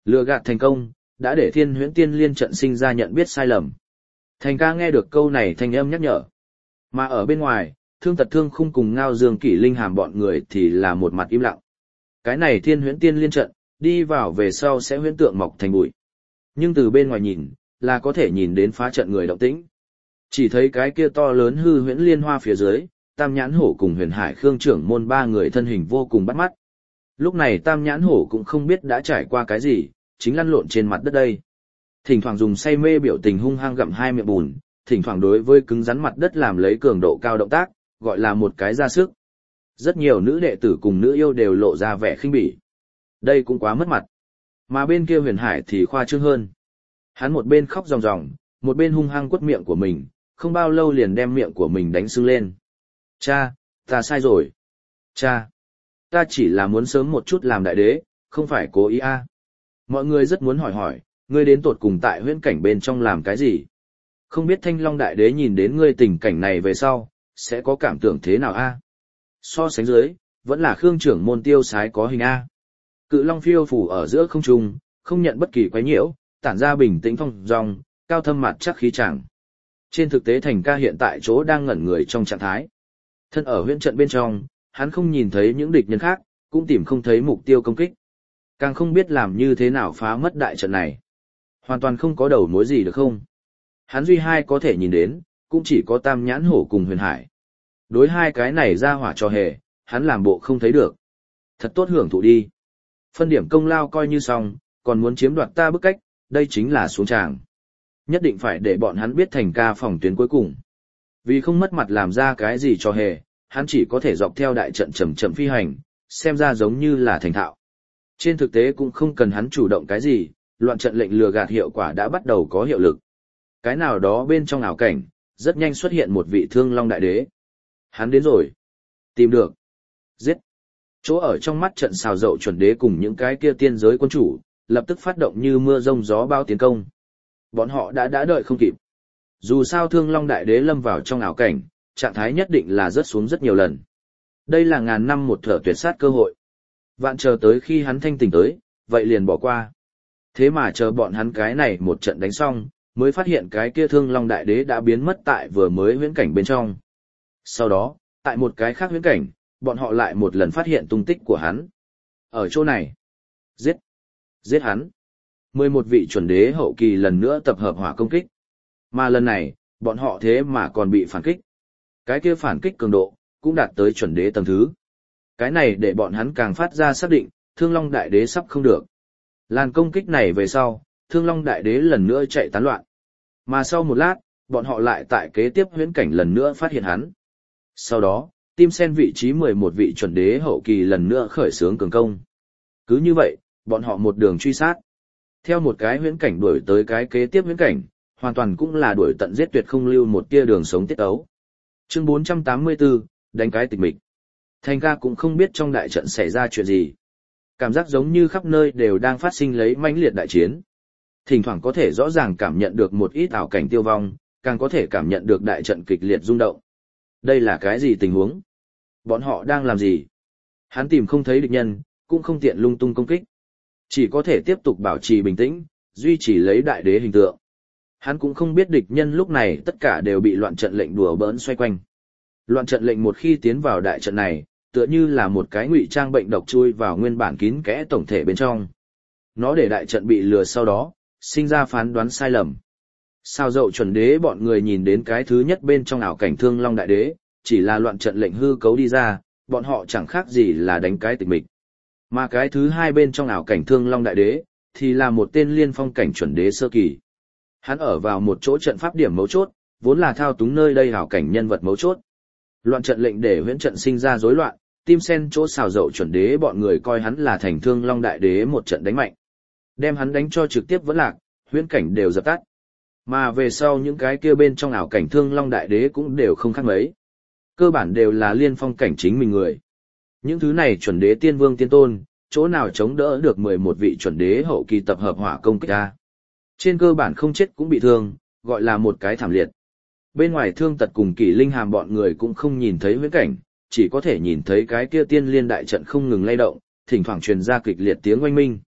[SPEAKER 1] Lừa gạt thành công, đã để Thiên Huyễn Tiên Liên trận sinh ra nhận biết sai lầm. Thành ca nghe được câu này thanh âm nhắc nhở. Mà ở bên ngoài, Thương Tật Thương Khung cùng Ngao Dương Kỷ Linh Hàm bọn người thì là một mặt im lặng. Cái này Thiên Huyễn Tiên Liên trận, đi vào về sau sẽ huyễn tượng mọc thành bụi. Nhưng từ bên ngoài nhìn, là có thể nhìn đến phá trận người động tĩnh. Chỉ thấy cái kia to lớn hư huyễn liên hoa phía dưới, Tam Nhãn Hổ cùng Huyền Hải Khương trưởng môn ba người thân hình vô cùng bắt mắt. Lúc này Tam Nhãn Hổ cũng không biết đã trải qua cái gì, chính lăn lộn trên mặt đất đây. Thỉnh thoảng dùng say mê biểu tình hung hăng gặm hai miệng bùn, thỉnh thoảng đối với cứng rắn mặt đất làm lấy cường độ cao động tác, gọi là một cái ra sức. Rất nhiều nữ đệ tử cùng nữ yêu đều lộ ra vẻ khinh bỉ. Đây cũng quá mất mặt. Mà bên kia Huyền Hải thì khoa trương hơn. Hắn một bên khóc ròng ròng, một bên hung hăng quất miệng của mình, không bao lâu liền đem miệng của mình đánh sưng lên. Cha, ta sai rồi. Cha, ta chỉ là muốn sớm một chút làm đại đế, không phải cố ý a. Mọi người rất muốn hỏi hỏi, ngươi đến tột cùng tại huyễn cảnh bên trong làm cái gì? Không biết Thanh Long đại đế nhìn đến ngươi tình cảnh này về sau, sẽ có cảm tưởng thế nào a? So sánh dưới, vẫn là Khương trưởng môn tiêu sái có hình a. Cự Long phiêu phủ ở giữa không trung, không nhận bất kỳ quấy nhiễu, tản ra bình tĩnh phong dong, cao thâm mặt chắc khí chẳng. Trên thực tế Thành ca hiện tại chỗ đang ngẩn người trong trạng thái. Thân ở huyễn trận bên trong, hắn không nhìn thấy những địch nhân khác, cũng tìm không thấy mục tiêu công kích. Càng không biết làm như thế nào phá mất đại trận này. Hoàn toàn không có đầu mối gì được không? Hắn duy hai có thể nhìn đến, cũng chỉ có Tam Nhãn Hổ cùng Huyền Hải. Đối hai cái này ra hỏa trò hề, hắn làm bộ không thấy được. Thật tốt hưởng thụ đi. Phân điểm công lao coi như xong, còn muốn chiếm đoạt ta bức cách, đây chính là xuống tràng. Nhất định phải để bọn hắn biết Thành ca phòng tuyến cuối cùng. Vì không mất mặt làm ra cái gì trò hề, hắn chỉ có thể dọc theo đại trận chậm chậm phi hành, xem ra giống như là thành thạo. Trên thực tế cũng không cần hắn chủ động cái gì, loạn trận lệnh lừa gạt hiệu quả đã bắt đầu có hiệu lực. Cái nào đó bên trong ảo cảnh, rất nhanh xuất hiện một vị Thương Long đại đế. Hắn đến rồi. Tìm được. Giết. Chỗ ở trong mắt trận xào dậu chuẩn đế cùng những cái kia tiên giới quân chủ, lập tức phát động như mưa rông gió bao tiến công. Bọn họ đã đã đợi không kịp. Dù sao Thương Long đại đế lâm vào trong ảo cảnh, trạng thái nhất định là rớt xuống rất nhiều lần. Đây là ngàn năm một thở tuyệt sát cơ hội. Vạn chờ tới khi hắn thanh tỉnh tới, vậy liền bỏ qua. Thế mà chờ bọn hắn cái này một trận đánh xong, mới phát hiện cái kia Thương Long đại đế đã biến mất tại vừa mới huyễn cảnh bên trong. Sau đó, tại một cái khác huyễn cảnh, bọn họ lại một lần phát hiện tung tích của hắn. Ở chỗ này, giết, giết hắn. Mười một vị chuẩn đế hậu kỳ lần nữa tập hợp hỏa công kích. Mà lần này, bọn họ thế mà còn bị phản kích. Cái kia phản kích cường độ, cũng đạt tới chuẩn đế tầng thứ. Cái này để bọn hắn càng phát ra xác định, Thương Long đại đế sắp không được. Làn công kích này về sau, Thương Long đại đế lần nữa chạy tán loạn. Mà sau một lát, bọn họ lại tại kế tiếp huyễn cảnh lần nữa phát hiện hắn. Sau đó, Tim Sen vị trí mười một vị chuẩn đế hậu kỳ lần nữa khởi xướng cường công. Cứ như vậy, bọn họ một đường truy sát. Theo một cái huyễn cảnh đuổi tới cái kế tiếp huyễn cảnh, hoàn toàn cũng là đuổi tận giết tuyệt không lưu một tia đường sống tiết ấu. Chương bốn trăm tám mươi tư, đánh cái tịch mịch. Thành ca cũng không biết trong đại trận xảy ra chuyện gì. Cảm giác giống như khắp nơi đều đang phát sinh lấy mãnh liệt đại chiến. Thỉnh thoảng có thể rõ ràng cảm nhận được một ít ảo cảnh tiêu vong, càng có thể cảm nhận được đại trận kịch liệt rung động. Đây là cái gì tình huống? Bọn họ đang làm gì? Hắn tìm không thấy địch nhân, cũng không tiện lung tung công kích. Chỉ có thể tiếp tục bảo trì bình tĩnh, duy trì lấy đại đế hình tượng. Hắn cũng không biết địch nhân lúc này tất cả đều bị loạn trận lệnh đùa bỡn xoay quanh. Loạn trận lệnh một khi tiến vào đại trận này, tựa như là một cái ngụy trang bệnh độc chui vào nguyên bản kín kẽ tổng thể bên trong. Nó để đại trận bị lừa sau đó, sinh ra phán đoán sai lầm. Sao dậu chuẩn đế bọn người nhìn đến cái thứ nhất bên trong ảo cảnh Thương Long đại đế, chỉ là loạn trận lệnh hư cấu đi ra, bọn họ chẳng khác gì là đánh cái tịch mịch. Mà cái thứ hai bên trong ảo cảnh Thương Long đại đế, thì là một tên liên phong cảnh chuẩn đế sơ kỳ. Hắn ở vào một chỗ trận pháp điểm mấu chốt, vốn là thao túng nơi đây ảo cảnh nhân vật mấu chốt. Loạn trận lệnh để huyễn trận sinh ra rối loạn, Tim Sen chỗ xào dậu chuẩn đế bọn người coi hắn là thành Thương Long đại đế một trận đánh mạnh. Đem hắn đánh cho trực tiếp vẫn lạc, huyễn cảnh đều dập tắt. Mà về sau những cái kia bên trong ảo cảnh Thương Long đại đế cũng đều không khác mấy. Cơ bản đều là liên phong cảnh chính mình người. Những thứ này chuẩn đế tiên vương tiên tôn, chỗ nào chống đỡ được mười một vị chuẩn đế hậu kỳ tập hợp hỏa công kích ra. Trên cơ bản không chết cũng bị thương, gọi là một cái thảm liệt. Bên ngoài Thương Tật cùng Kỷ Linh Hàm bọn người cũng không nhìn thấy huyễn cảnh, chỉ có thể nhìn thấy cái kia tiên liên đại trận không ngừng lay động, thỉnh thoảng truyền ra kịch liệt tiếng oanh minh.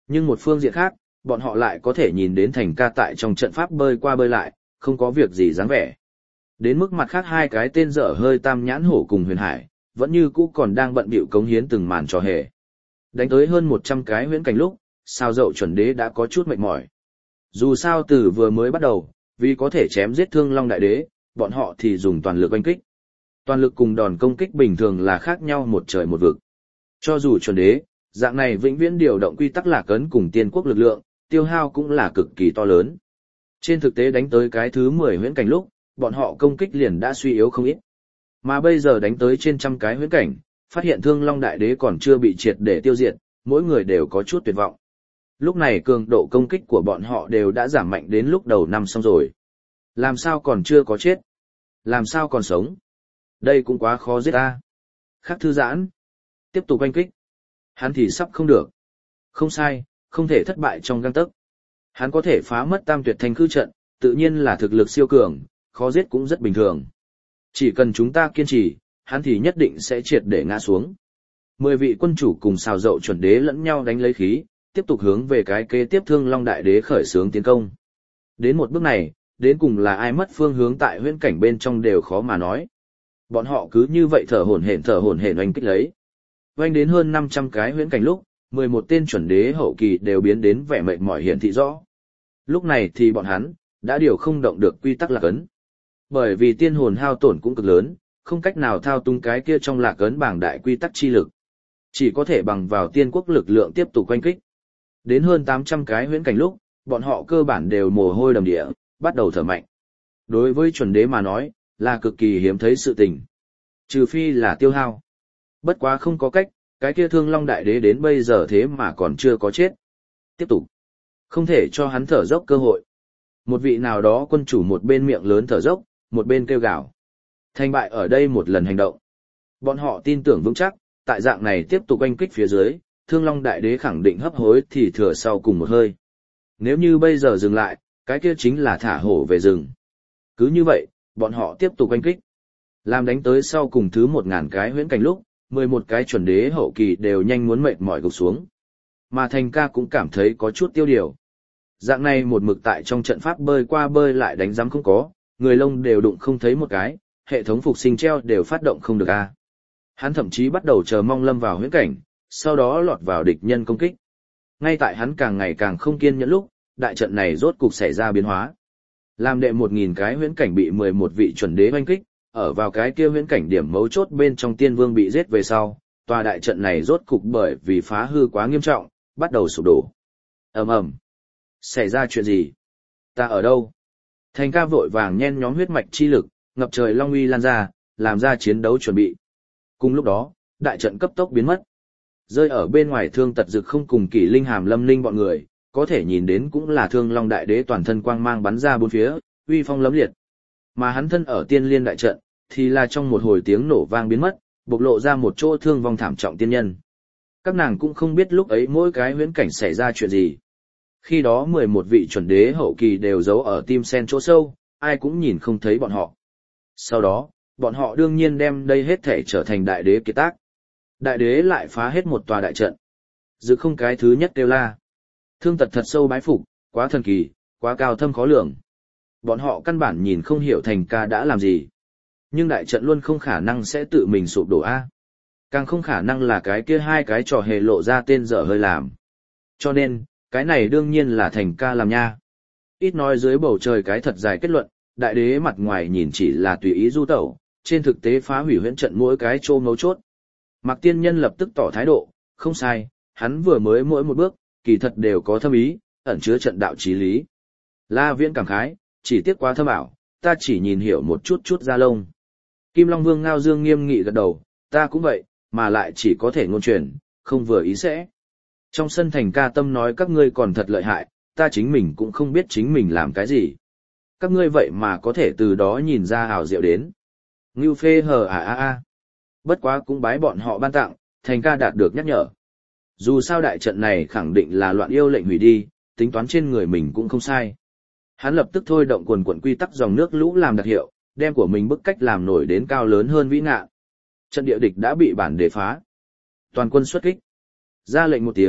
[SPEAKER 1] Nhưng một phương diện khác, bọn họ lại có thể nhìn đến Thành Ca tại trong trận pháp bơi qua bơi lại, không có việc gì dáng vẻ. Đến mức mặt khác hai cái tên dở hơi Tam Nhãn Hổ cùng Huyền Hải, vẫn như cũ còn đang bận bịu cống hiến từng màn trò hề. Đánh tới hơn một trăm cái huyễn cảnh lúc, sao dậu chuẩn đế đã có chút mệt mỏi. Dù sao từ vừa mới bắt đầu, vì có thể chém giết Thương Long Đại Đế, bọn họ thì dùng toàn lực oanh kích. Toàn lực cùng đòn công kích bình thường là khác nhau một trời một vực. Cho dù chuẩn đế, dạng này vĩnh viễn điều động quy tắc lạc ấn cùng tiên quốc lực lượng, tiêu hao cũng là cực kỳ to lớn. Trên thực tế đánh tới cái thứ mười huyễn cảnh lúc, bọn họ công kích liền đã suy yếu không ít. Mà bây giờ đánh tới trên trăm cái huyễn cảnh, phát hiện Thương Long Đại Đế còn chưa bị triệt để tiêu diệt, mỗi người đều có chút tuyệt vọng. Lúc này cường độ công kích của bọn họ đều đã giảm mạnh đến lúc đầu năm xong rồi. Làm sao còn chưa có chết? Làm sao còn sống? Đây cũng quá khó giết ta. Khắc thư giãn. Tiếp tục oanh kích. Hắn thì sắp không được. Không sai, không thể thất bại trong gang tấc. Hắn có thể phá mất tam tuyệt thanh khư trận, tự nhiên là thực lực siêu cường, khó giết cũng rất bình thường. Chỉ cần chúng ta kiên trì, hắn thì nhất định sẽ triệt để ngã xuống. Mười vị quân chủ cùng xào dậu chuẩn đế lẫn nhau đánh lấy khí, tiếp tục hướng về cái kế tiếp Thương Long Đại Đế khởi xướng tiến công. Đến một bước này, đến cùng là ai mất phương hướng tại huyễn cảnh bên trong đều khó mà nói. Bọn họ cứ như vậy thở hổn hển thở hổn hển oanh kích lấy. Oanh đến hơn năm trăm cái huyễn cảnh lúc, mười một tên chuẩn đế hậu kỳ đều biến đến vẻ mệt mỏi hiển thị rõ. Lúc này thì bọn hắn đã điều không động được quy tắc lạc ấn. Bởi vì tiên hồn hao tổn cũng cực lớn, không cách nào thao túng cái kia trong lạc ấn bảng đại quy tắc chi lực. Chỉ có thể bằng vào tiên quốc lực lượng tiếp tục quanh kích. Đến hơn tám trăm cái huyễn cảnh lúc, bọn họ cơ bản đều mồ hôi đầm địa, bắt đầu thở mạnh. Đối với chuẩn đế mà nói, là cực kỳ hiếm thấy sự tình. Trừ phi là tiêu hao. Bất quá không có cách, cái kia Thương Long Đại Đế đến bây giờ thế mà còn chưa có chết. Tiếp tục. Không thể cho hắn thở dốc cơ hội. Một vị nào đó quân chủ một bên miệng lớn thở dốc, một bên kêu gào. Thành bại ở đây một lần hành động. Bọn họ tin tưởng vững chắc, tại dạng này tiếp tục oanh kích phía dưới, Thương Long Đại Đế khẳng định hấp hối thì thừa sau cùng một hơi. Nếu như bây giờ dừng lại, cái kia chính là thả hổ về rừng. Cứ như vậy, bọn họ tiếp tục oanh kích. Làm đánh tới sau cùng thứ một ngàn cái huyễn cảnh lúc, mười một cái chuẩn đế hậu kỳ đều nhanh muốn mệt mỏi gục xuống. Mà Thành Ca cũng cảm thấy có chút tiêu điều. Dạng này một mực tại trong trận pháp bơi qua bơi lại đánh giám không có, người lông đều đụng không thấy một cái, hệ thống phục sinh treo đều phát động không được a. Hắn thậm chí bắt đầu chờ mong lâm vào huyễn cảnh, sau đó lọt vào địch nhân công kích. Ngay tại hắn càng ngày càng không kiên nhẫn lúc, đại trận này rốt cục xảy ra biến hóa. Làm đệ một nghìn cái huyễn cảnh bị mười một vị chuẩn đế oanh kích, ở vào cái kia huyễn cảnh điểm mấu chốt bên trong tiên vương bị giết về sau, tòa đại trận này rốt cục bởi vì phá hư quá nghiêm trọng, bắt đầu sụp đổ. Ầm ầm. Xảy ra chuyện gì? Ta ở đâu? Thành Ca vội vàng nhen nhóm huyết mạch chi lực, ngập trời long uy lan ra, làm ra chiến đấu chuẩn bị. Cùng lúc đó, đại trận cấp tốc biến mất. Rơi ở bên ngoài Thương Tật Dực không cùng Kỷ Linh Hàm Lâm Linh bọn người, có thể nhìn đến cũng là Thương Long Đại Đế toàn thân quang mang bắn ra bốn phía, uy phong lẫm liệt. Mà hắn thân ở Tiên Liên đại trận, thì là trong một hồi tiếng nổ vang biến mất, bộc lộ ra một chỗ thương vong thảm trọng tiên nhân. Các nàng cũng không biết lúc ấy mỗi cái huyễn cảnh xảy ra chuyện gì. Khi đó mười một vị chuẩn đế hậu kỳ đều giấu ở tim sen chỗ sâu, ai cũng nhìn không thấy bọn họ. Sau đó, bọn họ đương nhiên đem đây hết thể trở thành đại đế kiệt tác. Đại đế lại phá hết một tòa đại trận. Dự không cái thứ nhất kêu la. Thương Tật thật sâu bái phục, quá thần kỳ, quá cao thâm khó lường. Bọn họ căn bản nhìn không hiểu Thành Ca đã làm gì. Nhưng đại trận luôn không khả năng sẽ tự mình sụp đổ a. Càng không khả năng là cái kia hai cái trò hề lộ ra tên dở hơi làm. Cho nên, cái này đương nhiên là Thành Ca làm nha. Ít nói dưới bầu trời cái thật dài kết luận, đại đế mặt ngoài nhìn chỉ là tùy ý du tẩu, trên thực tế phá hủy huyễn trận mỗi cái chô mấu chốt. Mạc Tiên Nhân lập tức tỏ thái độ, không sai, hắn vừa mới mỗi một bước, kỳ thật đều có thâm ý, ẩn chứa trận đạo chí lý. La Viễn cảm khái, chỉ tiếc quá thâm ảo, ta chỉ nhìn hiểu một chút chút da lông. Kim Long Vương Ngao Dương nghiêm nghị gật đầu, ta cũng vậy, mà lại chỉ có thể ngôn truyền, không vừa ý sẽ. Trong sân Thành Ca tâm nói các ngươi còn thật lợi hại, ta chính mình cũng không biết chính mình làm cái gì. Các ngươi vậy mà có thể từ đó nhìn ra hào diệu đến. Ngưu phê hờ à à à. Bất quá cũng bái bọn họ ban tặng, Thành Ca đạt được nhắc nhở. Dù sao đại trận này khẳng định là loạn yêu lệnh hủy đi, tính toán trên người mình cũng không sai. Hắn lập tức thôi động quần quần quy tắc dòng nước lũ làm đặc hiệu, đem của mình bức cách làm nổi đến cao lớn hơn vĩ ngạn. Trận địa địch đã bị bản đề phá. Toàn quân xuất kích. Ra lệnh một tiếng,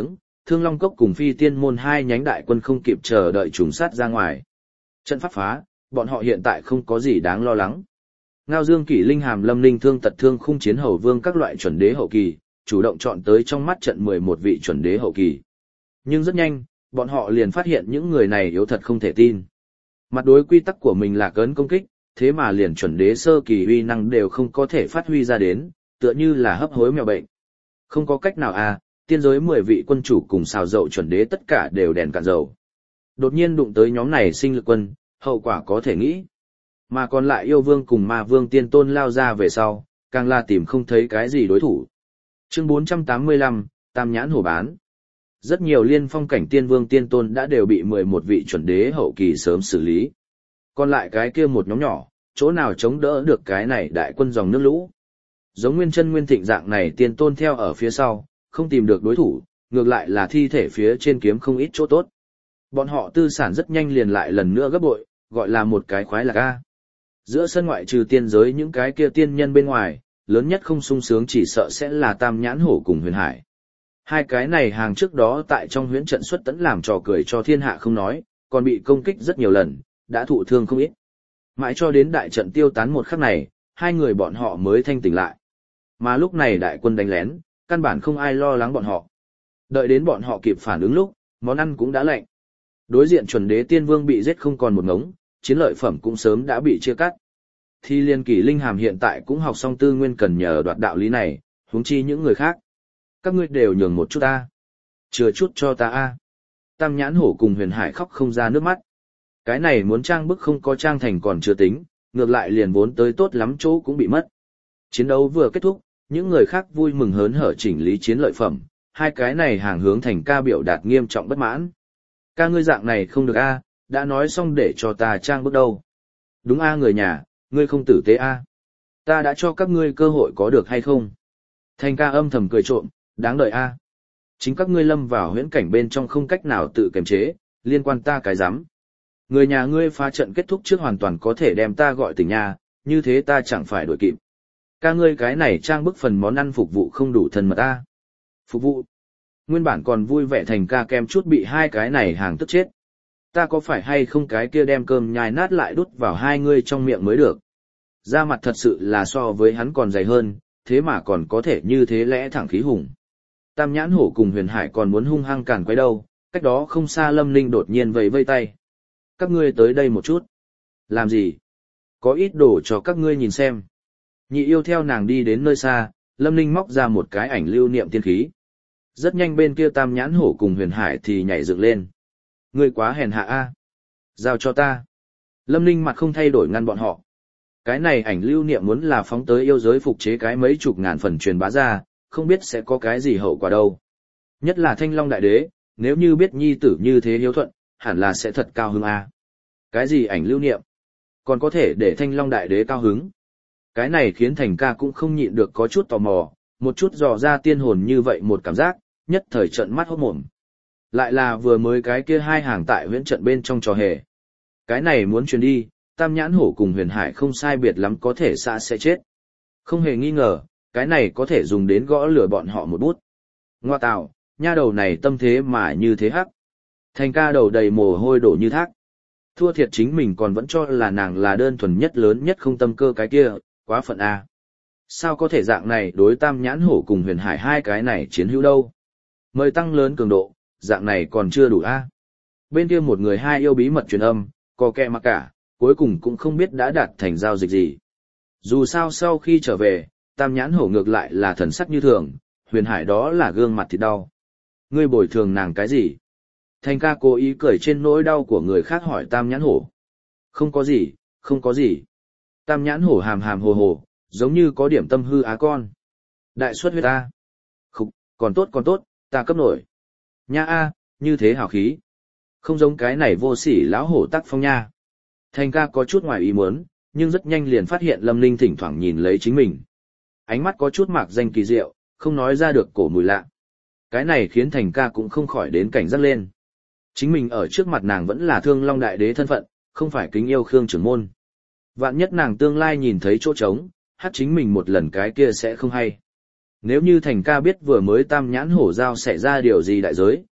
[SPEAKER 1] Thương Long Cốc cùng Phi Tiên môn hai nhánh đại quân không kịp chờ đợi trùng sát ra ngoài. Trận pháp phá, bọn họ hiện tại không có gì đáng lo lắng. Ngao Dương Kỷ Linh Hàm Lâm Ninh Thương Tật Thương Khung Chiến Hầu Vương các loại chuẩn đế hậu kỳ, chủ động chọn tới trong mắt trận mười một vị chuẩn đế hậu kỳ. Nhưng rất nhanh, bọn họ liền phát hiện những người này yếu thật không thể tin. Mặt đối quy tắc của mình là cấn công kích, thế mà liền chuẩn đế sơ kỳ uy năng đều không có thể phát huy ra đến, tựa như là hấp hối mèo bệnh. Không có cách nào à, tiên giới mười vị quân chủ cùng xào dậu chuẩn đế tất cả đều đèn cạn dầu. Đột nhiên đụng tới nhóm này sinh lực quân, hậu quả có thể nghĩ. Mà còn lại yêu vương cùng ma vương tiên tôn lao ra về sau, càng là tìm không thấy cái gì đối thủ. Chương bốn trăm tám mươi lăm, Tam Nhãn Hổ bán. Rất nhiều liên phong cảnh tiên vương tiên tôn đã đều bị mười một vị chuẩn đế hậu kỳ sớm xử lý. Còn lại cái kia một nhóm nhỏ, chỗ nào chống đỡ được cái này đại quân dòng nước lũ. Giống Nguyên Chân Nguyên Thịnh dạng này tiên tôn theo ở phía sau, không tìm được đối thủ, ngược lại là thi thể phía trên kiếm không ít chỗ tốt. Bọn họ tư sản rất nhanh liền lại lần nữa gấp bội, gọi là một cái khoái lạc a. Giữa sân ngoại trừ tiên giới những cái kia tiên nhân bên ngoài, lớn nhất không sung sướng chỉ sợ sẽ là Tam Nhãn Hổ cùng Huyền Hải. Hai cái này hàng trước đó tại trong huyễn trận xuất tẫn làm trò cười cho thiên hạ không nói, còn bị công kích rất nhiều lần, đã thụ thương không ít. Mãi cho đến đại trận tiêu tán một khắc này, hai người bọn họ mới thanh tỉnh lại. Mà lúc này đại quân đánh lén, căn bản không ai lo lắng bọn họ. Đợi đến bọn họ kịp phản ứng lúc, món ăn cũng đã lạnh. Đối diện chuẩn đế tiên vương bị giết không còn một ngống, chiến lợi phẩm cũng sớm đã bị chia cắt. Thì liên Kỷ Linh Hàm hiện tại cũng học xong tư nguyên cần nhờ đoạt đạo lý này, huống chi những người khác. Các ngươi đều nhường một chút ta. Chừa chút cho ta a. Tam Nhãn Hổ cùng Huyền Hải khóc không ra nước mắt. Cái này muốn trang bức không có trang thành còn chưa tính, ngược lại liền vốn tới tốt lắm chỗ cũng bị mất. Chiến đấu vừa kết thúc, những người khác vui mừng hớn hở chỉnh lý chiến lợi phẩm, hai cái này hàng hướng thành ca biểu đạt nghiêm trọng bất mãn. Ca ngươi dạng này không được a, đã nói xong để cho ta trang bức đâu. Đúng a người nhà, ngươi không tử tế a. Ta đã cho các ngươi cơ hội có được hay không? Thành ca âm thầm cười trộm, đáng đợi a. Chính các ngươi lâm vào huyễn cảnh bên trong không cách nào tự kiềm chế, liên quan ta cái rắm. Người nhà ngươi phá trận kết thúc trước hoàn toàn có thể đem ta gọi tỉnh nhà, như thế ta chẳng phải đuổi kịp. Ca ngươi cái này trang bức phần món ăn phục vụ không đủ thân mật ta. Phục vụ. Nguyên bản còn vui vẻ thành ca kem chút bị hai cái này hàng tức chết. Ta có phải hay không cái kia đem cơm nhai nát lại đút vào hai ngươi trong miệng mới được. Da mặt thật sự là so với hắn còn dày hơn, thế mà còn có thể như thế lẽ thẳng khí hùng. Tam Nhãn Hổ cùng Huyền Hải còn muốn hung hăng càn quấy đâu, cách đó không xa Lâm Ninh đột nhiên vẫy vây tay. Các ngươi tới đây một chút. Làm gì? Có ít đồ cho các ngươi nhìn xem. Nhị yêu theo nàng đi đến nơi xa, Lâm Ninh móc ra một cái ảnh lưu niệm tiên khí. Rất nhanh bên kia Tam Nhãn Hổ cùng Huyền Hải thì nhảy dựng lên. Ngươi quá hèn hạ a. Giao cho ta. Lâm Ninh mặt không thay đổi ngăn bọn họ. Cái này ảnh lưu niệm muốn là phóng tới yêu giới phục chế cái mấy chục ngàn phần truyền bá ra, không biết sẽ có cái gì hậu quả đâu. Nhất là Thanh Long Đại Đế, nếu như biết nhi tử như thế hiếu thuận, hẳn là sẽ thật cao hứng a. Cái gì ảnh lưu niệm? Còn có thể để Thanh Long Đại Đế cao hứng. Cái này khiến Thành ca cũng không nhịn được có chút tò mò, một chút dò ra tiên hồn như vậy một cảm giác, nhất thời trợn mắt hốt mồm. Lại là vừa mới cái kia hai hàng tại huyễn trận bên trong trò hề. Cái này muốn truyền đi, Tam Nhãn Hổ cùng Huyền Hải không sai biệt lắm có thể xã sẽ chết. Không hề nghi ngờ, cái này có thể dùng đến gõ lửa bọn họ một bút. Ngoa tạo, nha đầu này tâm thế mà như thế hắc. Thành ca đầu đầy mồ hôi đổ như thác. Thua thiệt chính mình còn vẫn cho là nàng là đơn thuần nhất lớn nhất không tâm cơ cái kia, quá phận a. Sao có thể dạng này đối Tam Nhãn Hổ cùng Huyền Hải hai cái này chiến hữu đâu? Mời tăng lớn cường độ, dạng này còn chưa đủ a. Bên kia một người hai yêu bí mật truyền âm, có kẹ mà cả, cuối cùng cũng không biết đã đạt thành giao dịch gì. Dù sao sau khi trở về, Tam Nhãn Hổ ngược lại là thần sắc như thường, Huyền Hải đó là gương mặt thịt đau. Ngươi bồi thường nàng cái gì? Thành ca cố ý cười trên nỗi đau của người khác hỏi Tam Nhãn Hổ. Không có gì, không có gì. Tam Nhãn Hổ hàm hàm hồ hồ, giống như có điểm tâm hư á con. Đại suất huyết ta. Khục, còn tốt còn tốt, ta cấp nổi. Nha a, như thế hào khí. Không giống cái này vô sỉ lão hổ tác phong nha. Thành ca có chút ngoài ý muốn, nhưng rất nhanh liền phát hiện Lâm Ninh thỉnh thoảng nhìn lấy chính mình. Ánh mắt có chút mạc danh kỳ diệu, không nói ra được cổ mùi lạ. Cái này khiến Thành ca cũng không khỏi đến cảnh giác lên. Chính mình ở trước mặt nàng vẫn là Thương Long Đại Đế thân phận, không phải kính yêu Khương trưởng môn. Vạn nhất nàng tương lai nhìn thấy chỗ trống, hát chính mình một lần cái kia sẽ không hay. Nếu như Thành ca biết vừa mới Tam Nhãn Hổ giao xảy ra điều gì đại giới,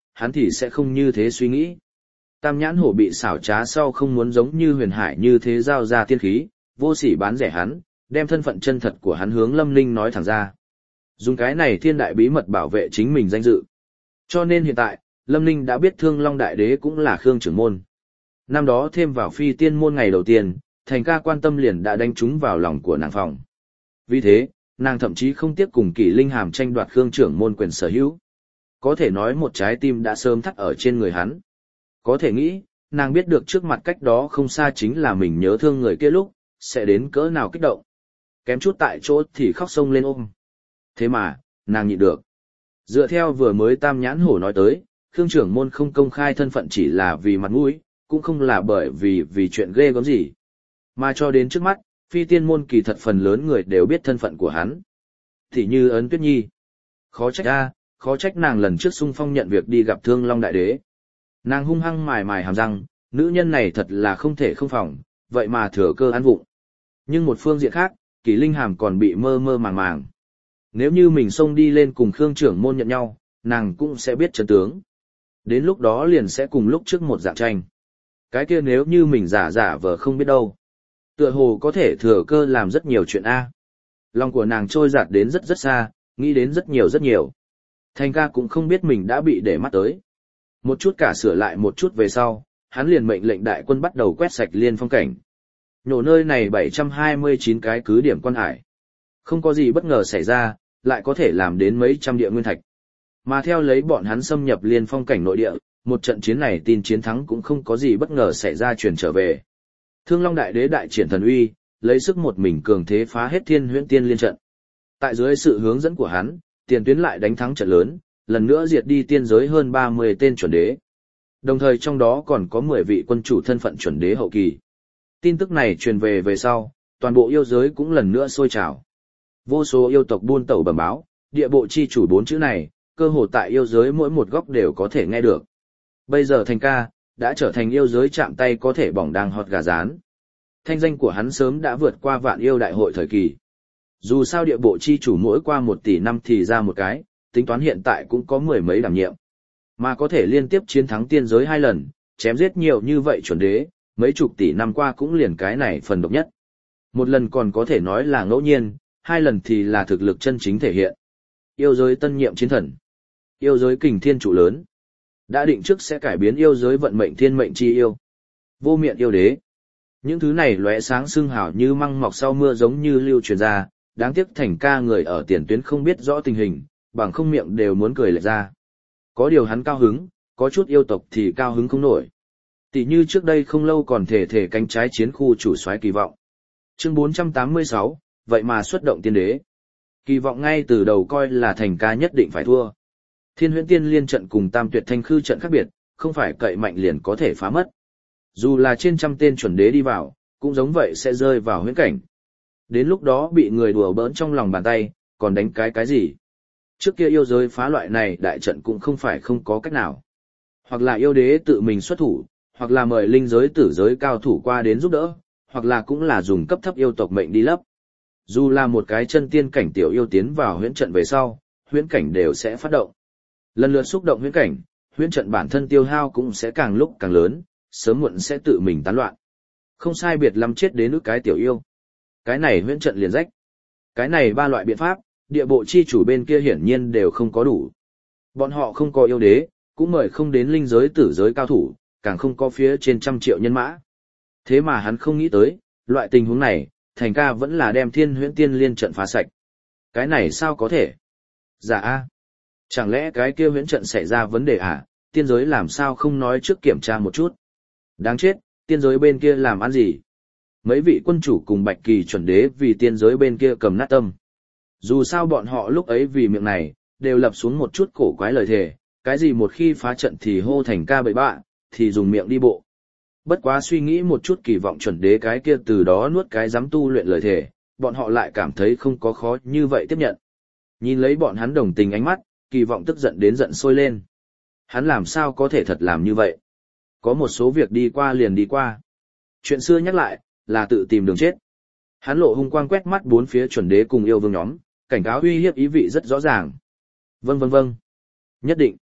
[SPEAKER 1] hắn thì sẽ không như thế suy nghĩ. Tam nhãn hổ bị xảo trá sau không muốn giống như huyền hải như thế giao ra tiên khí, vô sỉ bán rẻ hắn, đem thân phận chân thật của hắn hướng Lâm Ninh nói thẳng ra. Dùng cái này thiên đại bí mật bảo vệ chính mình danh dự. Cho nên hiện tại, Lâm Ninh đã biết Thương Long Đại Đế cũng là Khương trưởng môn. Năm đó thêm vào phi tiên môn ngày đầu tiên, Thành ca quan tâm liền đã đánh trúng vào lòng của nàng phòng. Vì thế, nàng thậm chí không tiếc cùng Kỷ Linh Hàm tranh đoạt Khương trưởng môn quyền sở hữu. Có thể nói một trái tim đã sớm thắt ở trên người hắn. Có thể nghĩ, nàng biết được trước mặt cách đó không xa chính là mình nhớ thương người kia lúc, sẽ đến cỡ nào kích động. Kém chút tại chỗ thì khóc sông lên ôm. Thế mà, nàng nhịn được. Dựa theo vừa mới Tam Nhãn Hổ nói tới, Khương trưởng môn không công khai thân phận chỉ là vì mặt mũi, cũng không là bởi vì vì chuyện ghê gớm gì. Mà cho đến trước mắt, phi tiên môn kỳ thật phần lớn người đều biết thân phận của hắn. Thì như Ấn Tuyết Nhi. Khó trách a, khó trách nàng lần trước xung phong nhận việc đi gặp Thương Long Đại Đế. Nàng hung hăng mài mài hàm răng, nữ nhân này thật là không thể không phòng, vậy mà thừa cơ ăn vụng. Nhưng một phương diện khác, Kỷ Linh Hàm còn bị mơ mơ màng màng. Nếu như mình xông đi lên cùng Khương trưởng môn nhận nhau, nàng cũng sẽ biết chân tướng. Đến lúc đó liền sẽ cùng lúc trước một dạng tranh. Cái kia nếu như mình giả giả vờ không biết đâu. Tựa hồ có thể thừa cơ làm rất nhiều chuyện A. Lòng của nàng trôi dạt đến rất rất xa, nghĩ đến rất nhiều rất nhiều. Thành ca cũng không biết mình đã bị để mắt tới. Một chút cả sửa lại một chút về sau, hắn liền mệnh lệnh đại quân bắt đầu quét sạch liên phong cảnh. Nhổ nơi này bảy trăm hai mươi chín cái cứ điểm quan hải. Không có gì bất ngờ xảy ra, lại có thể làm đến mấy trăm địa nguyên thạch. Mà theo lấy bọn hắn xâm nhập liên phong cảnh nội địa, một trận chiến này tin chiến thắng cũng không có gì bất ngờ xảy ra truyền trở về. Thương Long Đại Đế đại triển thần uy, lấy sức một mình cường thế phá hết Thiên Huyễn Tiên Liên trận. Tại dưới sự hướng dẫn của hắn, tiền tuyến lại đánh thắng trận lớn, lần nữa diệt đi tiên giới hơn ba mươi tên chuẩn đế. Đồng thời trong đó còn có mười vị quân chủ thân phận chuẩn đế hậu kỳ. Tin tức này truyền về về sau, toàn bộ yêu giới cũng lần nữa sôi trào. Vô số yêu tộc buôn tẩu bẩm báo, địa bộ chi chủ bốn chữ này, cơ hồ tại yêu giới mỗi một góc đều có thể nghe được. Bây giờ Thành ca, đã trở thành yêu giới chạm tay có thể bỏng đang hot gà rán. Thanh danh của hắn sớm đã vượt qua vạn yêu đại hội thời kỳ. Dù sao địa bộ chi chủ mỗi qua một tỷ năm thì ra một cái, tính toán hiện tại cũng có mười mấy đảm nhiệm. Mà có thể liên tiếp chiến thắng tiên giới hai lần, chém giết nhiều như vậy chuẩn đế, mấy chục tỷ năm qua cũng liền cái này phần độc nhất. Một lần còn có thể nói là ngẫu nhiên, hai lần thì là thực lực chân chính thể hiện. Yêu giới tân nhiệm chiến thần. Yêu giới kình thiên trụ lớn. Đã định trước sẽ cải biến yêu giới vận mệnh thiên mệnh chi yêu. Vô miệng yêu đế. Những thứ này lóe sáng xưng hào như măng mọc sau mưa giống như lưu truyền ra, đáng tiếc Thành ca người ở tiền tuyến không biết rõ tình hình, bằng không miệng đều muốn cười lệch ra. Có điều hắn cao hứng, có chút yêu tộc thì cao hứng không nổi. Tỷ như trước đây không lâu còn thể thể cánh trái chiến khu chủ soái Kỳ Vọng. Chương bốn trăm tám mươi sáu, vậy mà xuất động tiên đế. Kỳ Vọng ngay từ đầu coi là Thành ca nhất định phải thua. Thiên Huyễn Tiên Liên trận cùng Tam Tuyệt Thanh Khư trận khác biệt, không phải cậy mạnh liền có thể phá mất. Dù là trên trăm tên chuẩn đế đi vào, cũng giống vậy sẽ rơi vào huyễn cảnh. Đến lúc đó bị người đùa bỡn trong lòng bàn tay, còn đánh cái cái gì? Trước kia yêu giới phá loại này đại trận cũng không phải không có cách nào. Hoặc là yêu đế tự mình xuất thủ, hoặc là mời linh giới tử giới cao thủ qua đến giúp đỡ, hoặc là cũng là dùng cấp thấp yêu tộc mệnh đi lấp. Dù là một cái chân tiên cảnh tiểu yêu tiến vào huyễn trận về sau, huyễn cảnh đều sẽ phát động. Lần lượt xúc động huyễn cảnh, huyễn trận bản thân tiêu hao cũng sẽ càng lúc càng lớn, sớm muộn sẽ tự mình tán loạn. Không sai biệt lắm chết đến nước cái tiểu yêu. Cái này huyễn trận liền rách. Cái này ba loại biện pháp, địa bộ chi chủ bên kia hiển nhiên đều không có đủ. Bọn họ không có yêu đế, cũng mời không đến linh giới tử giới cao thủ, càng không có phía trên trăm triệu nhân mã. Thế mà hắn không nghĩ tới, loại tình huống này, Thành ca vẫn là đem Thiên Huyễn Tiên Liên trận phá sạch. Cái này sao có thể? Dạ a, chẳng lẽ cái kia huyễn trận xảy ra vấn đề à? Tiên giới làm sao không nói trước kiểm tra một chút? Đáng chết, tiên giới bên kia làm ăn gì? Mấy vị quân chủ cùng Bạch Kỳ chuẩn đế vì tiên giới bên kia cầm nát tâm. Dù sao bọn họ lúc ấy vì miệng này, đều lập xuống một chút cổ quái lời thề, cái gì một khi phá trận thì hô Thành ca bậy bạ, thì dùng miệng đi bộ. Bất quá suy nghĩ một chút Kỳ Vọng chuẩn đế cái kia từ đó nuốt cái dám tu luyện lời thề, bọn họ lại cảm thấy không có khó như vậy tiếp nhận. Nhìn lấy bọn hắn đồng tình ánh mắt, Kỳ Vọng tức giận đến giận sôi lên. Hắn làm sao có thể thật làm như vậy? Có một số việc đi qua liền đi qua. Chuyện xưa nhắc lại, là tự tìm đường chết. Hắn lộ hung quang quét mắt bốn phía chuẩn đế cùng yêu vương nhóm, cảnh cáo uy hiếp ý vị rất rõ ràng. Vâng vâng vâng. Nhất định.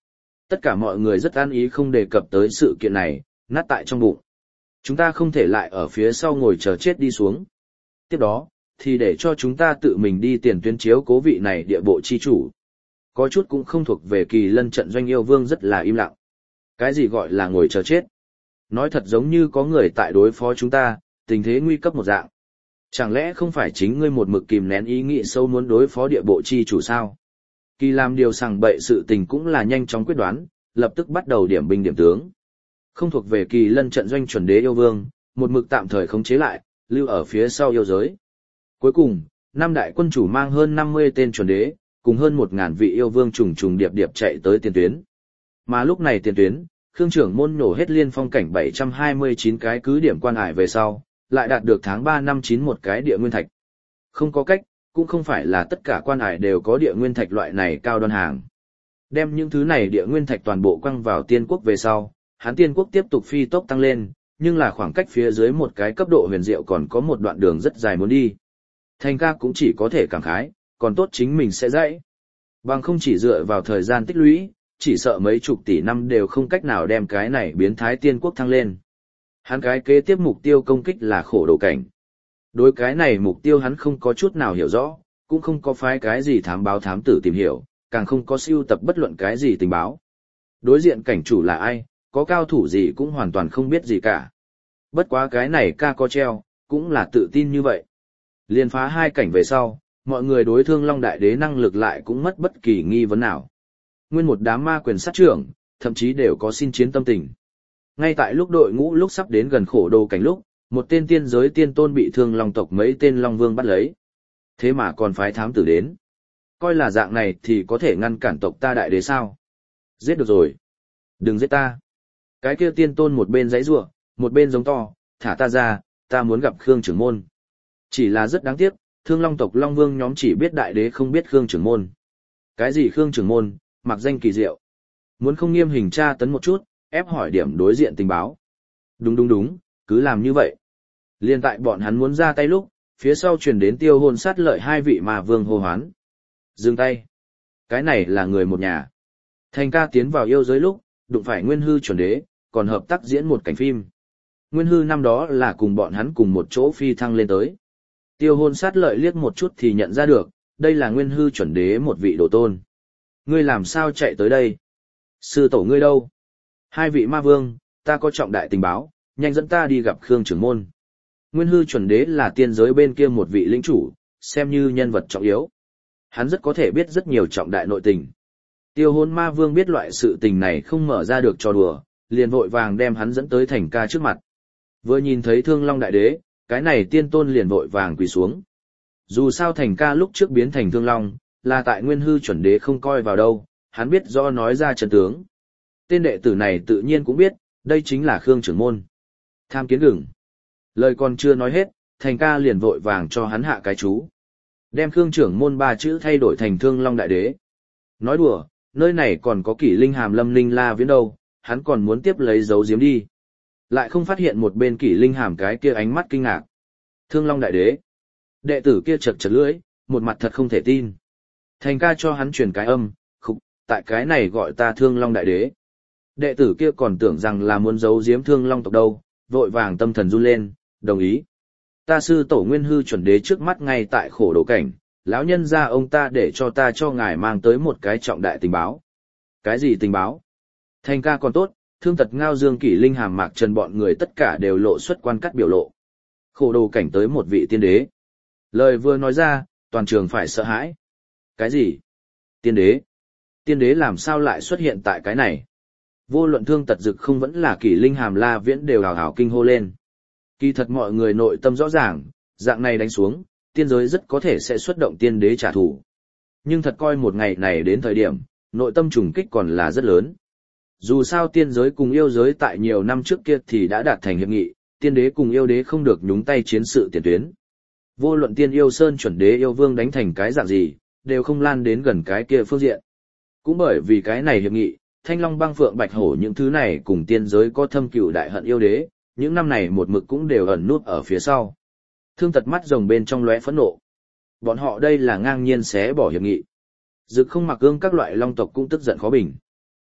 [SPEAKER 1] Tất cả mọi người rất an ý không đề cập tới sự kiện này, nát tại trong bụng. Chúng ta không thể lại ở phía sau ngồi chờ chết đi xuống. Tiếp đó, thì để cho chúng ta tự mình đi tiền tuyến chiếu cố vị này địa bộ chi chủ. Có chút cũng không thuộc về Kỳ Lân trận doanh yêu vương rất là im lặng. Cái gì gọi là ngồi chờ chết? Nói thật giống như có người tại đối phó chúng ta, tình thế nguy cấp một dạng. Chẳng lẽ không phải chính ngươi một mực kìm nén ý nghĩ sâu muốn đối phó địa bộ chi chủ sao? Kỳ làm điều sằng bậy sự tình cũng là nhanh chóng quyết đoán, lập tức bắt đầu điểm binh điểm tướng. Không thuộc về Kỳ Lân trận doanh chuẩn đế yêu vương, một mực tạm thời khống chế lại, lưu ở phía sau yêu giới. Cuối cùng, năm đại quân chủ mang hơn năm mươi tên chuẩn đế, cùng hơn một ngàn vị yêu vương trùng trùng điệp điệp chạy tới tiền tuyến. Mà lúc này tiền tuyến, Khương trưởng môn nổ hết liên phong cảnh bảy trăm hai mươi chín cái cứ điểm quan hải về sau, lại đạt được tháng ba năm chín một cái địa nguyên thạch. Không có cách, cũng không phải là tất cả quan hải đều có địa nguyên thạch loại này cao đoan hàng. Đem những thứ này địa nguyên thạch toàn bộ quăng vào tiên quốc về sau, Hán tiên quốc tiếp tục phi tốc tăng lên, nhưng là khoảng cách phía dưới một cái cấp độ huyền diệu còn có một đoạn đường rất dài muốn đi. Thành ca cũng chỉ có thể cảm khái, còn tốt chính mình sẽ dãy. Bằng không chỉ dựa vào thời gian tích lũy, chỉ sợ mấy chục tỷ năm đều không cách nào đem cái này biến thái tiên quốc thăng lên. Hắn cái kế tiếp mục tiêu công kích là khổ đồ cảnh. Đối cái này mục tiêu hắn không có chút nào hiểu rõ, cũng không có phái cái gì thám báo thám tử tìm hiểu, càng không có siêu tập bất luận cái gì tình báo. Đối diện cảnh chủ là ai, có cao thủ gì cũng hoàn toàn không biết gì cả. Bất quá cái này ca có treo, cũng là tự tin như vậy. Liên phá hai cảnh về sau, mọi người đối Thương Long Đại Đế năng lực lại cũng mất bất kỳ nghi vấn nào. Nguyên một đám ma quyền sát trưởng, thậm chí đều có xin chiến tâm tình. Ngay tại lúc đội ngũ lúc sắp đến gần khổ đồ cảnh lúc, một tên tiên giới tiên tôn bị Thương Long tộc mấy tên Long Vương bắt lấy. Thế mà còn phái thám tử đến. Coi là dạng này thì có thể ngăn cản tộc ta Đại Đế sao? Giết được rồi. Đừng giết ta. Cái kia tiên tôn một bên giãy giụa, một bên giống to, thả ta ra, ta muốn gặp Khương trưởng môn. Chỉ là rất đáng tiếc, Thương Long tộc Long Vương nhóm chỉ biết Đại Đế không biết Khương trưởng môn. Cái gì Khương trưởng môn, mặc danh kỳ diệu. Muốn không nghiêm hình tra tấn một chút, ép hỏi điểm đối diện tình báo. Đúng đúng đúng, cứ làm như vậy. Liên tại bọn hắn muốn ra tay lúc, phía sau truyền đến Tiêu Hồn sát lợi hai vị mà vương hô hoán. Dừng tay. Cái này là người một nhà. Thành ca tiến vào yêu giới lúc, đụng phải Nguyên Hư chuẩn đế, còn hợp tác diễn một cảnh phim. Nguyên Hư năm đó là cùng bọn hắn cùng một chỗ phi thăng lên tới. Tiêu Hồn sát lợi liếc một chút thì nhận ra được, đây là Nguyên Hư chuẩn đế một vị đồ tôn. Ngươi làm sao chạy tới đây? Sư tổ ngươi đâu? Hai vị ma vương, ta có trọng đại tình báo, nhanh dẫn ta đi gặp Khương trưởng môn. Nguyên Hư chuẩn đế là tiên giới bên kia một vị lĩnh chủ, xem như nhân vật trọng yếu. Hắn rất có thể biết rất nhiều trọng đại nội tình. Tiêu Hồn ma vương biết loại sự tình này không mở ra được cho đùa, liền vội vàng đem hắn dẫn tới Thành ca trước mặt. Vừa nhìn thấy Thương Long Đại Đế, cái này tiên tôn liền vội vàng quỳ xuống. Dù sao Thành ca lúc trước biến thành Thương Long, là tại Nguyên Hư chuẩn đế không coi vào đâu, hắn biết do nói ra chân tướng. Tên đệ tử này tự nhiên cũng biết, đây chính là Khương trưởng môn. Tham kiến gừng. Lời còn chưa nói hết, Thành ca liền vội vàng cho hắn hạ cái chú. Đem Khương trưởng môn ba chữ thay đổi thành Thương Long Đại Đế. Nói đùa, nơi này còn có Kỷ Linh Hàm Lâm Ninh La Viễn đâu, hắn còn muốn tiếp lấy dấu diếm đi. Lại không phát hiện một bên Kỷ Linh Hàm cái kia ánh mắt kinh ngạc. Thương Long Đại Đế. Đệ tử kia chật chật lưỡi, một mặt thật không thể tin. Thành ca cho hắn truyền cái âm, khục, tại cái này gọi ta Thương Long Đại Đế. Đệ tử kia còn tưởng rằng là muốn giấu giếm Thương Long tộc đâu, vội vàng tâm thần run lên, đồng ý. Ta sư tổ Nguyên Hư chuẩn đế trước mắt ngay tại khổ đồ cảnh, lão nhân gia ông ta để cho ta cho ngài mang tới một cái trọng đại tình báo. Cái gì tình báo? Thành ca còn tốt, Thương Tật Ngao Dương Kỷ Linh Hàm Mạc Trần bọn người tất cả đều lộ xuất quan cắt biểu lộ. Khổ đồ cảnh tới một vị tiên đế. Lời vừa nói ra, toàn trường phải sợ hãi. Cái gì? Tiên đế? Tiên đế làm sao lại xuất hiện tại cái này? Vô luận Thương Tật Dực không vẫn là Kỷ Linh Hàm La Viễn đều hào hào kinh hô lên. Kỳ thật mọi người nội tâm rõ ràng, dạng này đánh xuống, tiên giới rất có thể sẽ xuất động tiên đế trả thù. Nhưng thật coi một ngày này đến thời điểm, nội tâm trùng kích còn là rất lớn. Dù sao tiên giới cùng yêu giới tại nhiều năm trước kia thì đã đạt thành hiệp nghị, tiên đế cùng yêu đế không được nhúng tay chiến sự tiền tuyến. Vô luận tiên yêu sơn chuẩn đế yêu vương đánh thành cái dạng gì, đều không lan đến gần cái kia phương diện. Cũng bởi vì cái này hiệp nghị, Thanh Long Băng Phượng Bạch Hổ những thứ này cùng tiên giới có thâm cừu đại hận yêu đế, những năm này một mực cũng đều ẩn nút ở phía sau. Thương Tật mắt rồng bên trong lóe phẫn nộ. Bọn họ đây là ngang nhiên xé bỏ hiệp nghị. Dực không mặc gương các loại long tộc cũng tức giận khó bình.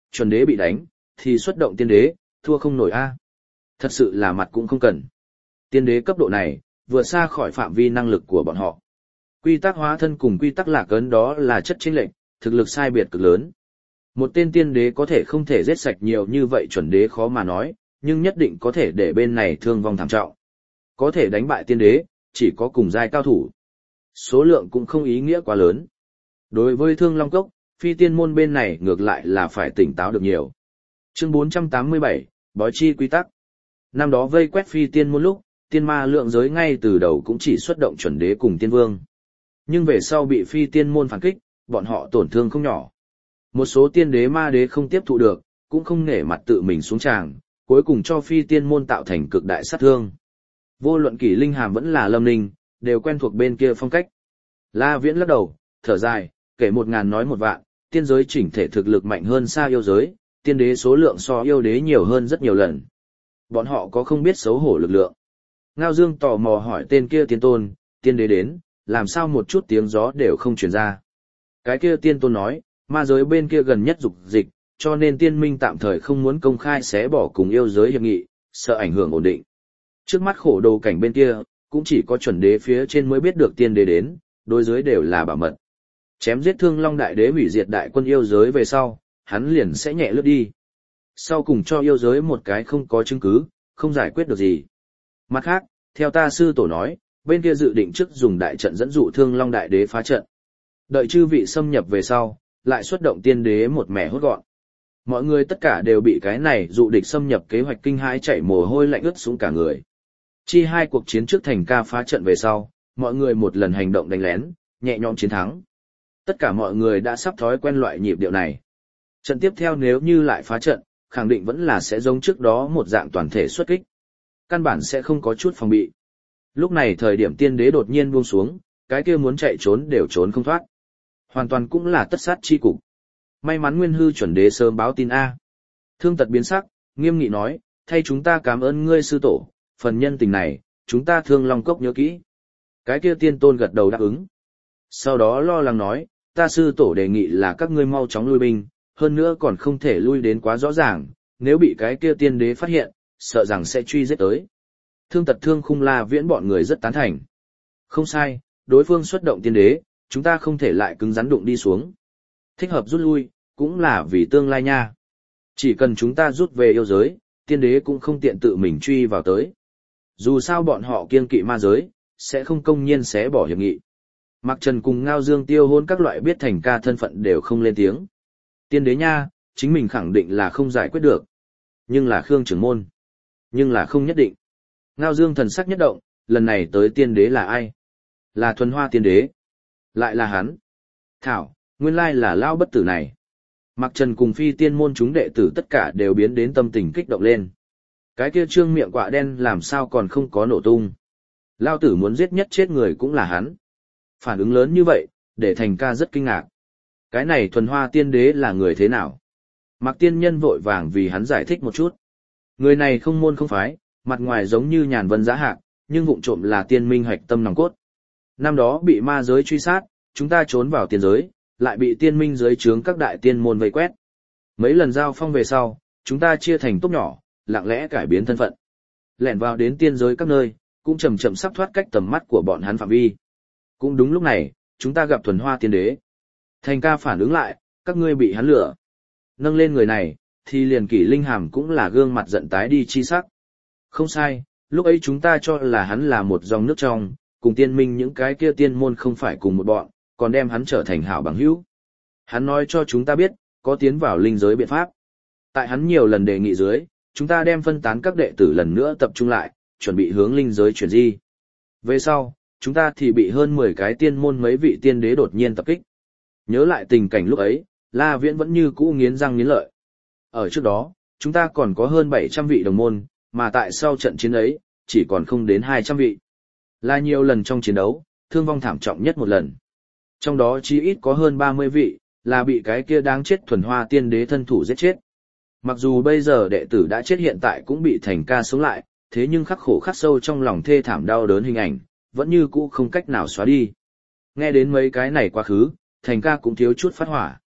[SPEAKER 1] Chuẩn đế bị đánh, thì xuất động tiên đế, thua không nổi a. Thật sự là mặt cũng không cần. Tiên đế cấp độ này, vượt xa khỏi phạm vi năng lực của bọn họ. Quy tắc hóa thân cùng quy tắc lạc ấn đó là chất chênh lệch, thực lực sai biệt cực lớn. Một tên tiên đế có thể không thể giết sạch nhiều như vậy chuẩn đế khó mà nói, nhưng nhất định có thể để bên này thương vong thảm trọng. Có thể đánh bại tiên đế, chỉ có cùng giai cao thủ. Số lượng cũng không ý nghĩa quá lớn. Đối với Thương Long Cốc, phi tiên môn bên này ngược lại là phải tỉnh táo được nhiều. Chương bốn trăm tám mươi bảy, Bói chi quy tắc. Năm đó vây quét phi tiên môn lúc, tiên ma lượng giới ngay từ đầu cũng chỉ xuất động chuẩn đế cùng tiên vương. Nhưng về sau bị phi tiên môn phản kích, bọn họ tổn thương không nhỏ. Một số tiên đế ma đế không tiếp thụ được, cũng không nể mặt tự mình xuống tràng, cuối cùng cho phi tiên môn tạo thành cực đại sát thương. Vô luận Kỷ Linh Hàm vẫn là Lâm Ninh, đều quen thuộc bên kia phong cách. La Viễn lắc đầu, thở dài, kể một ngàn nói một vạn, tiên giới chỉnh thể thực lực mạnh hơn xa yêu giới, tiên đế số lượng so yêu đế nhiều hơn rất nhiều lần. Bọn họ có không biết xấu hổ lực lượng. Ngao Dương tò mò hỏi tên kia tiên tôn, tiên đế đến, làm sao một chút tiếng gió đều không truyền ra. Cái kia tiên tôn nói, ma giới bên kia gần nhất dục dịch, cho nên tiên minh tạm thời không muốn công khai xé bỏ cùng yêu giới hiệp nghị, sợ ảnh hưởng ổn định. Trước mắt khổ đồ cảnh bên kia, cũng chỉ có chuẩn đế phía trên mới biết được tiên đế đến, đối giới đều là bảo mật. Chém giết Thương Long đại đế hủy diệt đại quân yêu giới về sau, hắn liền sẽ nhẹ lướt đi. Sau cùng cho yêu giới một cái không có chứng cứ, không giải quyết được gì. Mặt khác, theo ta sư tổ nói, bên kia dự định trước dùng đại trận dẫn dụ Thương Long đại đế phá trận. Đợi chư vị xâm nhập về sau, lại xuất động tiên đế một mẻ hốt gọn. Mọi người tất cả đều bị cái này dụ địch xâm nhập kế hoạch kinh hãi chảy mồ hôi lạnh ướt xuống cả người. Chi hai cuộc chiến trước thành ca phá trận về sau, mọi người một lần hành động đánh lén, nhẹ nhõm chiến thắng. Tất cả mọi người đã sắp thói quen loại nhịp điệu này. Trận tiếp theo nếu như lại phá trận, khẳng định vẫn là sẽ giống trước đó một dạng toàn thể xuất kích. Căn bản sẽ không có chút phòng bị. Lúc này thời điểm tiên đế đột nhiên buông xuống, cái kia muốn chạy trốn đều trốn không thoát. Hoàn toàn cũng là tất sát chi cục. May mắn Nguyên Hư chuẩn đế sớm báo tin A. Thương Tật biến sắc, nghiêm nghị nói, thay chúng ta cảm ơn ngươi sư tổ, phần nhân tình này, chúng ta Thương Long Cốc nhớ kỹ. Cái kia tiên tôn gật đầu đáp ứng. Sau đó lo lắng nói, ta sư tổ đề nghị là các ngươi mau chóng lui binh, hơn nữa còn không thể lui đến quá rõ ràng, nếu bị cái kia tiên đế phát hiện, sợ rằng sẽ truy giết tới. Thương Tật Thương Khung La Viễn bọn người rất tán thành. Không sai, đối phương xuất động tiên đế, chúng ta không thể lại cứng rắn đụng đi xuống. Thích hợp rút lui, cũng là vì tương lai nha. Chỉ cần chúng ta rút về yêu giới, tiên đế cũng không tiện tự mình truy vào tới. Dù sao bọn họ kiêng kỵ ma giới, sẽ không công nhiên xé bỏ hiệp nghị. Mạc Trần cùng Ngao Dương Tiêu Hôn các loại biết thành ca thân phận đều không lên tiếng. Tiên đế nha, chính mình khẳng định là không giải quyết được. Nhưng là Khương trưởng môn. Nhưng là không nhất định. Ngao Dương thần sắc nhất động, lần này tới tiên đế là ai? Là Thuần Hoa tiên đế. Lại là hắn. Thảo, nguyên lai là lao bất tử này. Mạc Trần cùng phi tiên môn chúng đệ tử tất cả đều biến đến tâm tình kích động lên. Cái kia trương miệng quạ đen làm sao còn không có nổ tung. Lao tử muốn giết nhất chết người cũng là hắn. Phản ứng lớn như vậy, để thành ca rất kinh ngạc. Cái này Thuần Hoa tiên đế là người thế nào? Mạc tiên nhân vội vàng vì hắn giải thích một chút. Người này không môn không phái, mặt ngoài giống như nhàn vân giá hạc, nhưng vụng trộm là tiên minh hoạch tâm nòng cốt. Năm đó bị ma giới truy sát, chúng ta trốn vào tiên giới, lại bị tiên minh giới trướng các đại tiên môn vây quét. Mấy lần giao phong về sau, chúng ta chia thành tốp nhỏ, lặng lẽ cải biến thân phận. Lẻn vào đến tiên giới các nơi, cũng chậm chậm sắp thoát cách tầm mắt của bọn hắn phạm vi. Cũng đúng lúc này, chúng ta gặp Thuần Hoa tiên đế. Thành ca phản ứng lại, các ngươi bị hắn lừa. Nâng lên người này, thì liền Kỷ Linh Hàm cũng là gương mặt giận tái đi chi sắc. Không sai, lúc ấy chúng ta cho là hắn là một dòng nước trong, cùng tiên minh những cái kia tiên môn không phải cùng một bọn, còn đem hắn trở thành hảo bằng hữu. Hắn nói cho chúng ta biết, có tiến vào linh giới biện pháp. Tại hắn nhiều lần đề nghị dưới, chúng ta đem phân tán các đệ tử lần nữa tập trung lại, chuẩn bị hướng linh giới chuyển di. Về sau, chúng ta thì bị hơn mười cái tiên môn mấy vị tiên đế đột nhiên tập kích. Nhớ lại tình cảnh lúc ấy, La Viễn vẫn như cũ nghiến răng nghiến lợi. Ở trước đó, chúng ta còn có hơn bảy trăm vị đồng môn, mà tại sau trận chiến ấy, chỉ còn không đến hai trăm vị. Là nhiều lần trong chiến đấu, thương vong thảm trọng nhất một lần. Trong đó chí ít có hơn ba mươi vị, là bị cái kia đáng chết Thuần Hoa tiên đế thân thủ giết chết. Mặc dù bây giờ đệ tử đã chết hiện tại cũng bị thành ca sống lại, thế nhưng khắc khổ khắc sâu trong lòng thê thảm đau đớn hình ảnh, vẫn như cũ không cách nào xóa đi. Nghe đến mấy cái này quá khứ, thành ca cũng thiếu chút phát hỏa.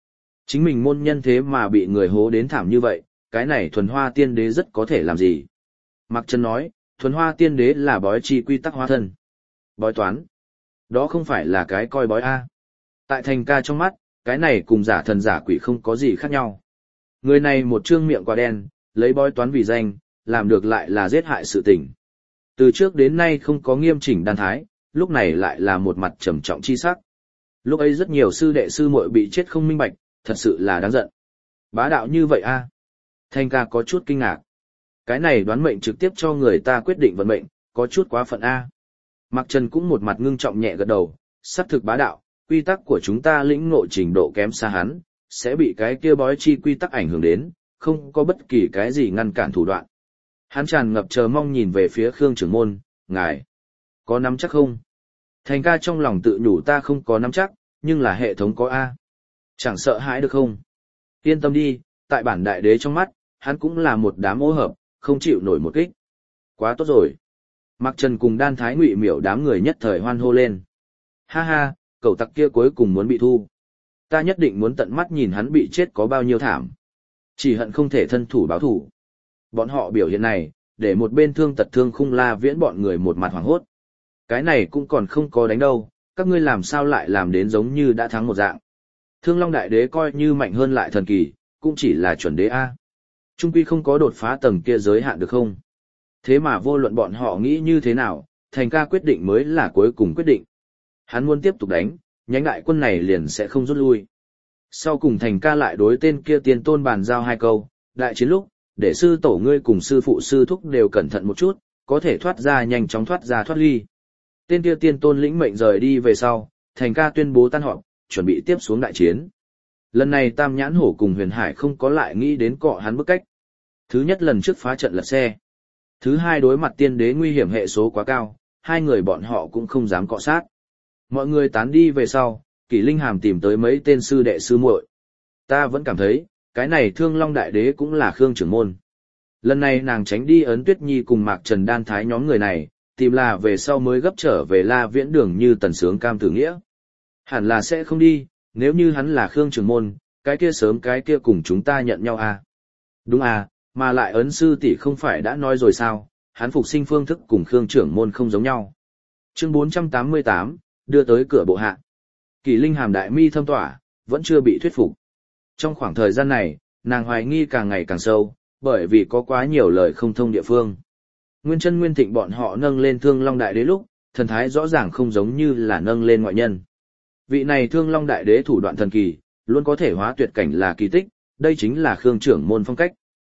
[SPEAKER 1] Chính mình môn nhân thế mà bị người hố đến thảm như vậy, cái này thuần hoa tiên đế rất có thể làm gì. Mạc Trần nói, thuần hoa tiên đế là bói chi quy tắc hóa thân. Bói toán. Đó không phải là cái coi bói A. Tại Thành Ca trong mắt, cái này cùng giả thần giả quỷ không có gì khác nhau. Người này một trương miệng quả đen, lấy bói toán vì danh, làm được lại là giết hại sự tình. Từ trước đến nay không có nghiêm chỉnh đan thái, lúc này lại là một mặt trầm trọng chi sắc. Lúc ấy rất nhiều sư đệ sư muội bị chết không minh bạch, thật sự là đáng giận. Bá đạo như vậy a? Thanh Ca có chút kinh ngạc. Cái này đoán mệnh trực tiếp cho người ta quyết định vận mệnh, có chút quá phận a. Mạc Trần cũng một mặt ngưng trọng nhẹ gật đầu, xác thực bá đạo, quy tắc của chúng ta lĩnh ngộ trình độ kém xa hắn, sẽ bị cái kia bói chi quy tắc ảnh hưởng đến, không có bất kỳ cái gì ngăn cản thủ đoạn. Hắn tràn ngập chờ mong nhìn về phía Khương trưởng môn, ngài, có nắm chắc không? Thành Ca trong lòng tự nhủ ta không có nắm chắc, nhưng là hệ thống có A. Chẳng sợ hãi được không? Yên tâm đi, tại bản đại đế trong mắt, hắn cũng là một đám ô hợp, không chịu nổi một kích. Quá tốt rồi. Mạc Trần cùng Đan Thái Ngụy Miểu đám người nhất thời hoan hô lên. Ha ha, cậu tặc kia cuối cùng muốn bị thu. Ta nhất định muốn tận mắt nhìn hắn bị chết có bao nhiêu thảm. Chỉ hận không thể thân thủ báo thủ. Bọn họ biểu hiện này, để một bên Thương Tật Thương Khung La Viễn bọn người một mặt hoảng hốt. Cái này cũng còn không có đánh đâu, các ngươi làm sao lại làm đến giống như đã thắng một dạng. Thương Long Đại Đế coi như mạnh hơn lại thần kỳ, cũng chỉ là chuẩn đế A. Trung quy không có đột phá tầng kia giới hạn được không? Thế mà vô luận bọn họ nghĩ như thế nào, Thành Ca quyết định mới là cuối cùng quyết định. Hắn muốn tiếp tục đánh, nhánh đại quân này liền sẽ không rút lui. Sau cùng Thành Ca lại đối tên kia tiên tôn bàn giao hai câu, đại chiến lúc, để sư tổ ngươi cùng sư phụ sư thúc đều cẩn thận một chút, có thể thoát ra nhanh chóng thoát ra thoát ly. Tên kia tiên tôn lĩnh mệnh rời đi về sau, Thành Ca tuyên bố tan họp, chuẩn bị tiếp xuống đại chiến. Lần này Tam Nhãn Hổ cùng Huyền Hải không có lại nghĩ đến cọ hắn bức cách. Thứ nhất lần trước phá trận lật xe. Thứ hai đối mặt tiên đế nguy hiểm hệ số quá cao, hai người bọn họ cũng không dám cọ sát. Mọi người tán đi về sau, Kỷ Linh Hàm tìm tới mấy tên sư đệ sư muội. Ta vẫn cảm thấy, cái này Thương Long Đại Đế cũng là Khương trưởng môn. Lần này nàng tránh đi Ấn Tuyết Nhi cùng Mạc Trần Đan Thái nhóm người này, tìm là về sau mới gấp trở về La Viễn Đường như Tần Sướng Cam Tử Nghĩa. Hẳn là sẽ không đi, nếu như hắn là Khương trưởng môn, cái kia sớm cái kia cùng chúng ta nhận nhau à. Đúng à, mà lại Ấn sư tỷ không phải đã nói rồi sao, hắn phục sinh phương thức cùng Khương trưởng môn không giống nhau. Chương bốn trăm tám mươi tám, đưa tới cửa bộ hạ. Kỷ Linh Hàm đại mi thâm tỏa, vẫn chưa bị thuyết phục. Trong khoảng thời gian này, nàng hoài nghi càng ngày càng sâu, bởi vì có quá nhiều lời không thông địa phương. Nguyên Chân Nguyên Thịnh bọn họ nâng lên Thương Long Đại Đế lúc, thần thái rõ ràng không giống như là nâng lên ngoại nhân. Vị này Thương Long Đại Đế thủ đoạn thần kỳ, luôn có thể hóa tuyệt cảnh là kỳ tích, đây chính là Khương trưởng môn phong cách.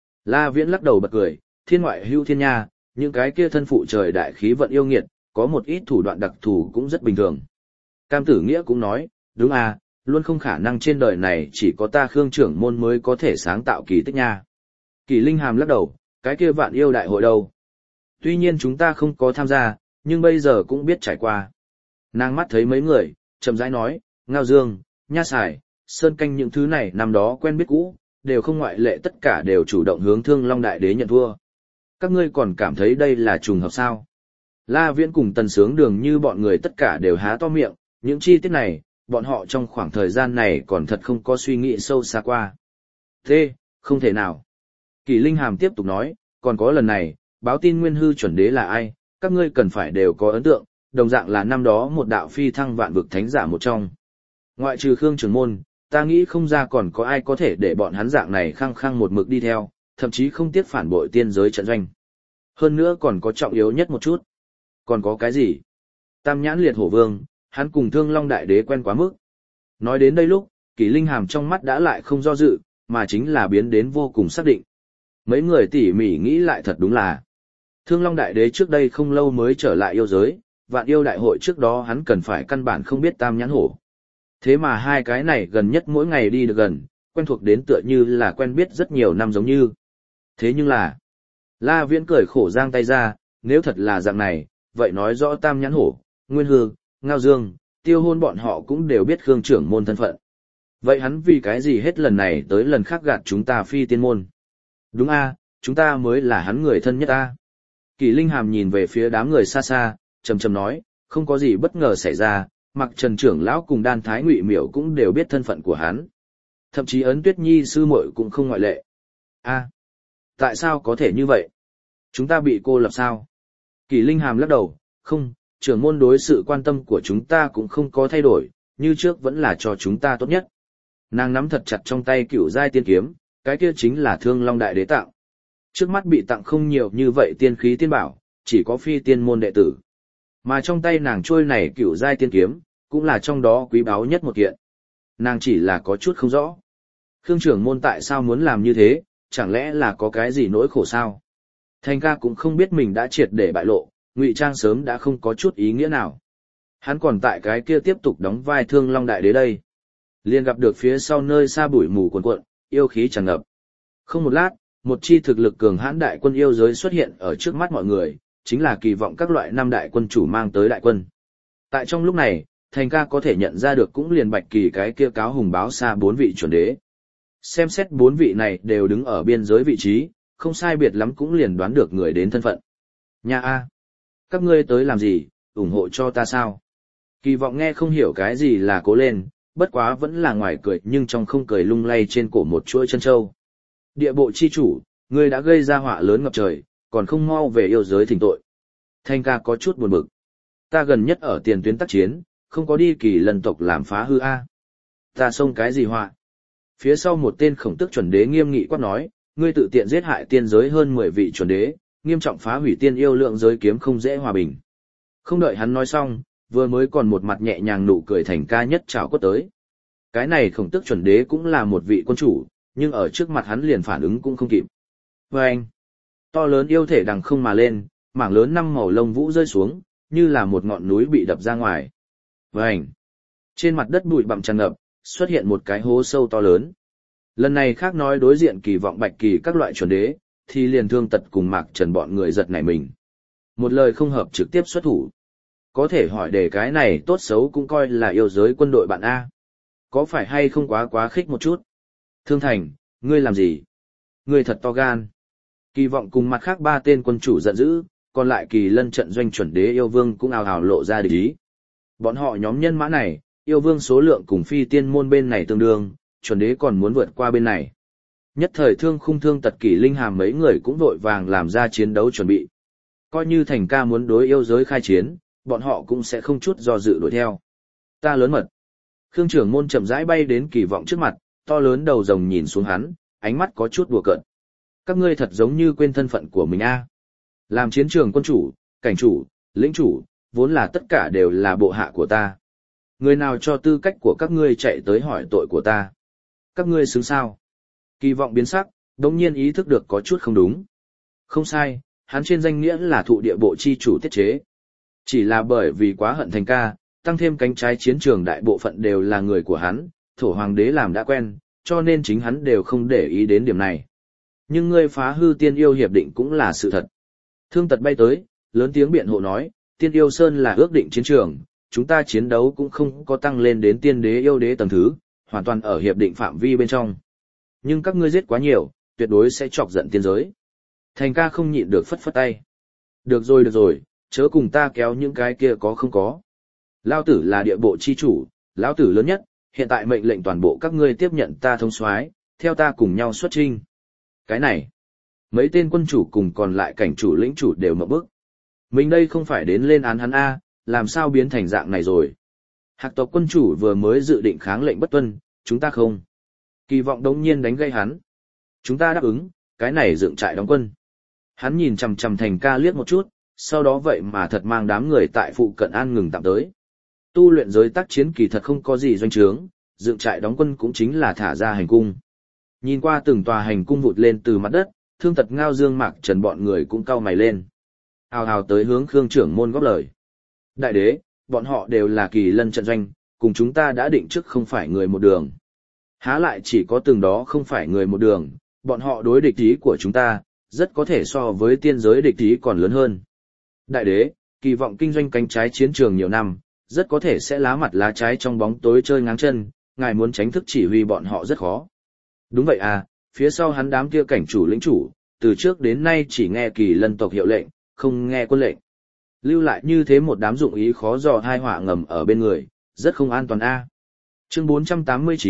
[SPEAKER 1] La Viễn lắc đầu bật cười, thiên ngoại hưu thiên nha, những cái kia thân phụ trời đại khí vận yêu nghiệt, có một ít thủ đoạn đặc thù cũng rất bình thường. Cam Tử Nghĩa cũng nói, đúng à, luôn không khả năng trên đời này chỉ có ta Khương trưởng môn mới có thể sáng tạo kỳ tích nha. Kỷ Linh Hàm lắc đầu, cái kia vạn yêu đại hội đâu. Tuy nhiên chúng ta không có tham gia, nhưng bây giờ cũng biết trải qua. Nàng mắt thấy mấy người, chậm rãi nói, Ngao Dương, Nha Sải, Sơn Canh những thứ này năm đó quen biết cũ, đều không ngoại lệ tất cả đều chủ động hướng Thương Long Đại Đế nhận thua. Các ngươi còn cảm thấy đây là trùng hợp sao? La Viễn cùng Tần Sướng Đường như bọn người tất cả đều há to miệng, những chi tiết này, bọn họ trong khoảng thời gian này còn thật không có suy nghĩ sâu xa qua. Thế, không thể nào. Kỷ Linh Hàm tiếp tục nói, còn có lần này, báo tin nguyên hư chuẩn đế là ai, các ngươi cần phải đều có ấn tượng, đồng dạng là năm đó một đạo phi thăng vạn vực thánh giả một trong. Ngoại trừ Khương trưởng môn, ta nghĩ không ra còn có ai có thể để bọn hắn dạng này khăng khăng một mực đi theo, thậm chí không tiếc phản bội tiên giới trận doanh. Hơn nữa còn có trọng yếu nhất một chút. Còn có cái gì? Tam Nhãn Liệt Hổ Vương, hắn cùng Thương Long Đại Đế quen quá mức. Nói đến đây lúc, Kỷ Linh Hàm trong mắt đã lại không do dự, mà chính là biến đến vô cùng xác định. Mấy người tỉ mỉ nghĩ lại thật đúng là. Thương Long Đại Đế trước đây không lâu mới trở lại yêu giới, vạn yêu đại hội trước đó hắn cần phải căn bản không biết Tam Nhãn Hổ. Thế mà hai cái này gần nhất mỗi ngày đi được gần, quen thuộc đến tựa như là quen biết rất nhiều năm giống như. Thế nhưng là, La Viễn cười khổ giang tay ra, nếu thật là dạng này, vậy nói rõ Tam Nhãn Hổ, Nguyên Hư, Ngao Dương, Tiêu Hôn bọn họ cũng đều biết Khương trưởng môn thân phận. Vậy hắn vì cái gì hết lần này tới lần khác gạt chúng ta phi tiên môn? Đúng a, chúng ta mới là hắn người thân nhất a. Kỷ Linh Hàm nhìn về phía đám người xa xa, trầm trầm nói, không có gì bất ngờ xảy ra, Mặc Trần trưởng lão cùng Đan Thái Ngụy Miểu cũng đều biết thân phận của hắn. Thậm chí Ấn Tuyết Nhi sư muội cũng không ngoại lệ. A, tại sao có thể như vậy? Chúng ta bị cô lập sao? Kỳ Linh Hàm lắc đầu, không, trưởng môn đối sự quan tâm của chúng ta cũng không có thay đổi, như trước vẫn là cho chúng ta tốt nhất. Nàng nắm thật chặt trong tay cửu giai tiên kiếm, cái kia chính là Thương Long Đại Đế tặng. Trước mắt bị tặng không nhiều như vậy tiên khí tiên bảo, chỉ có phi tiên môn đệ tử. Mà trong tay nàng trôi này cửu giai tiên kiếm, cũng là trong đó quý báu nhất một kiện. Nàng chỉ là có chút không rõ. Khương trưởng môn tại sao muốn làm như thế, chẳng lẽ là có cái gì nỗi khổ sao? Thành ca cũng không biết mình đã triệt để bại lộ, ngụy trang sớm đã không có chút ý nghĩa nào. Hắn còn tại cái kia tiếp tục đóng vai Thương Long Đại Đế đây. Liền gặp được phía sau nơi xa bụi mù cuồn cuộn, yêu khí tràn ngập. Không một lát, một chi thực lực cường hãn đại quân yêu giới xuất hiện ở trước mắt mọi người, chính là kỳ vọng các loại năm đại quân chủ mang tới đại quân. Tại trong lúc này, Thành ca có thể nhận ra được cũng liền Bạch Kỳ cái kia cáo hùng báo xa bốn vị chuẩn đế. Xem xét bốn vị này đều đứng ở biên giới vị trí, không sai biệt lắm cũng liền đoán được người đến thân phận. Nha a, các ngươi tới làm gì, ủng hộ cho ta sao? Kỳ vọng nghe không hiểu cái gì là cố lên, bất quá vẫn là ngoài cười nhưng trong không cười lung lay trên cổ một chuỗi chân châu. Địa bộ chi chủ, ngươi đã gây ra họa lớn ngập trời, còn không mau về yêu giới thỉnh tội. Thanh ca có chút buồn bực. Ta gần nhất ở tiền tuyến tác chiến, không có đi Kỳ Lân tộc làm phá hư a. Ta xông cái gì họa? Phía sau một tên khổng tức chuẩn đế nghiêm nghị quát nói, ngươi tự tiện giết hại tiên giới hơn mười vị chuẩn đế, nghiêm trọng phá hủy tiên yêu lượng giới kiếm không dễ hòa bình. Không đợi hắn nói xong, vừa mới còn một mặt nhẹ nhàng nụ cười Thành ca nhất trảo quất tới. Cái này khổng tức chuẩn đế cũng là một vị quân chủ, nhưng ở trước mặt hắn liền phản ứng cũng không kịp. Và anh, to lớn yêu thể đằng không mà lên, mảng lớn năm màu lông vũ rơi xuống, như là một ngọn núi bị đập ra ngoài. Và anh, trên mặt đất bụi bặm tràn ngập, xuất hiện một cái hố sâu to lớn. Lần này khác nói đối diện kỳ vọng Bạch Kỳ các loại chuẩn đế, thì liền Thương Tật cùng Mạc Trần bọn người giật nảy mình. Một lời không hợp trực tiếp xuất thủ. Có thể hỏi để cái này tốt xấu cũng coi là yêu giới quân đội bạn A. Có phải hay không quá quá khích một chút? Thương Thành, ngươi làm gì? Ngươi thật to gan. Kỳ vọng cùng mặt khác ba tên quân chủ giận dữ, còn lại Kỳ Lân trận doanh chuẩn đế yêu vương cũng ào ào lộ ra địch ý. Bọn họ nhóm nhân mã này, yêu vương số lượng cùng phi tiên môn bên này tương đương, chuẩn đế còn muốn vượt qua bên này. Nhất thời Thương Khung Thương Tật Kỳ Linh Hàm mấy người cũng vội vàng làm ra chiến đấu chuẩn bị. Coi như Thành ca muốn đối yêu giới khai chiến, bọn họ cũng sẽ không chút do dự đuổi theo. Ta lớn mật. Khương trưởng môn chậm rãi bay đến Kỳ vọng trước mặt, to lớn đầu rồng nhìn xuống hắn, ánh mắt có chút đùa cợt. Các ngươi thật giống như quên thân phận của mình a. Làm chiến trường quân chủ, cảnh chủ, lĩnh chủ, vốn là tất cả đều là bộ hạ của ta. Người nào cho tư cách của các ngươi chạy tới hỏi tội của ta? Các ngươi xứng sao? Kỳ vọng biến sắc, đống nhiên ý thức được có chút không đúng. Không sai, hắn trên danh nghĩa là thụ địa bộ chi chủ tiết chế. Chỉ là bởi vì quá hận Thành ca, tăng thêm cánh trái chiến trường đại bộ phận đều là người của hắn, thổ hoàng đế làm đã quen, cho nên chính hắn đều không để ý đến điểm này. Nhưng ngươi phá hư tiên yêu hiệp định cũng là sự thật. Thương Tật bay tới, lớn tiếng biện hộ nói, tiên yêu sơn là ước định chiến trường, chúng ta chiến đấu cũng không có tăng lên đến tiên đế yêu đế tầng thứ, hoàn toàn ở hiệp định phạm vi bên trong. Nhưng các ngươi giết quá nhiều, tuyệt đối sẽ chọc giận tiên giới. Thành ca không nhịn được phất phất tay. Được rồi được rồi, chớ cùng ta kéo những cái kia có không có. Lao tử là địa bộ chi chủ, lão tử lớn nhất, hiện tại mệnh lệnh toàn bộ các ngươi tiếp nhận ta thống soái, theo ta cùng nhau xuất chinh. Cái này, mấy tên quân chủ cùng còn lại cảnh chủ lĩnh chủ đều mở bức. Mình đây không phải đến lên án hắn A, làm sao biến thành dạng này rồi. Hạc tộc quân chủ vừa mới dự định kháng lệnh bất tuân, chúng ta không. Kỳ vọng đống nhiên đánh gây hắn. Chúng ta đáp ứng, cái này dựng trại đóng quân. Hắn nhìn chằm chằm Thành ca liếc một chút, sau đó vậy mà thật mang đám người tại phụ cận an ngừng tạm tới. Tu luyện giới tác chiến kỳ thật không có gì doanh trướng, dựng trại đóng quân cũng chính là thả ra hành cung. Nhìn qua từng tòa hành cung vụt lên từ mặt đất, Thương Tật Ngao Dương Mạc Trần bọn người cũng cau mày lên. Hào hào tới hướng Khương trưởng môn góp lời. Đại đế, bọn họ đều là Kỳ Lân trận doanh, cùng chúng ta đã định trước không phải người một đường. Há lại chỉ có từng đó không phải người một đường, bọn họ đối địch ý của chúng ta, rất có thể so với tiên giới địch ý còn lớn hơn. Đại đế, kỳ vọng kinh doanh cánh trái chiến trường nhiều năm, rất có thể sẽ lá mặt lá trái trong bóng tối chơi ngáng chân, ngài muốn tránh thức chỉ huy bọn họ rất khó. Đúng vậy à, phía sau hắn đám kia cảnh chủ lĩnh chủ, từ trước đến nay chỉ nghe Kỳ Lân tộc hiệu lệnh, không nghe quân lệnh. Lưu lại như thế một đám dụng ý khó dò hai họa ngầm ở bên người, rất không an toàn a. Chương bốn trăm tám mươi chín,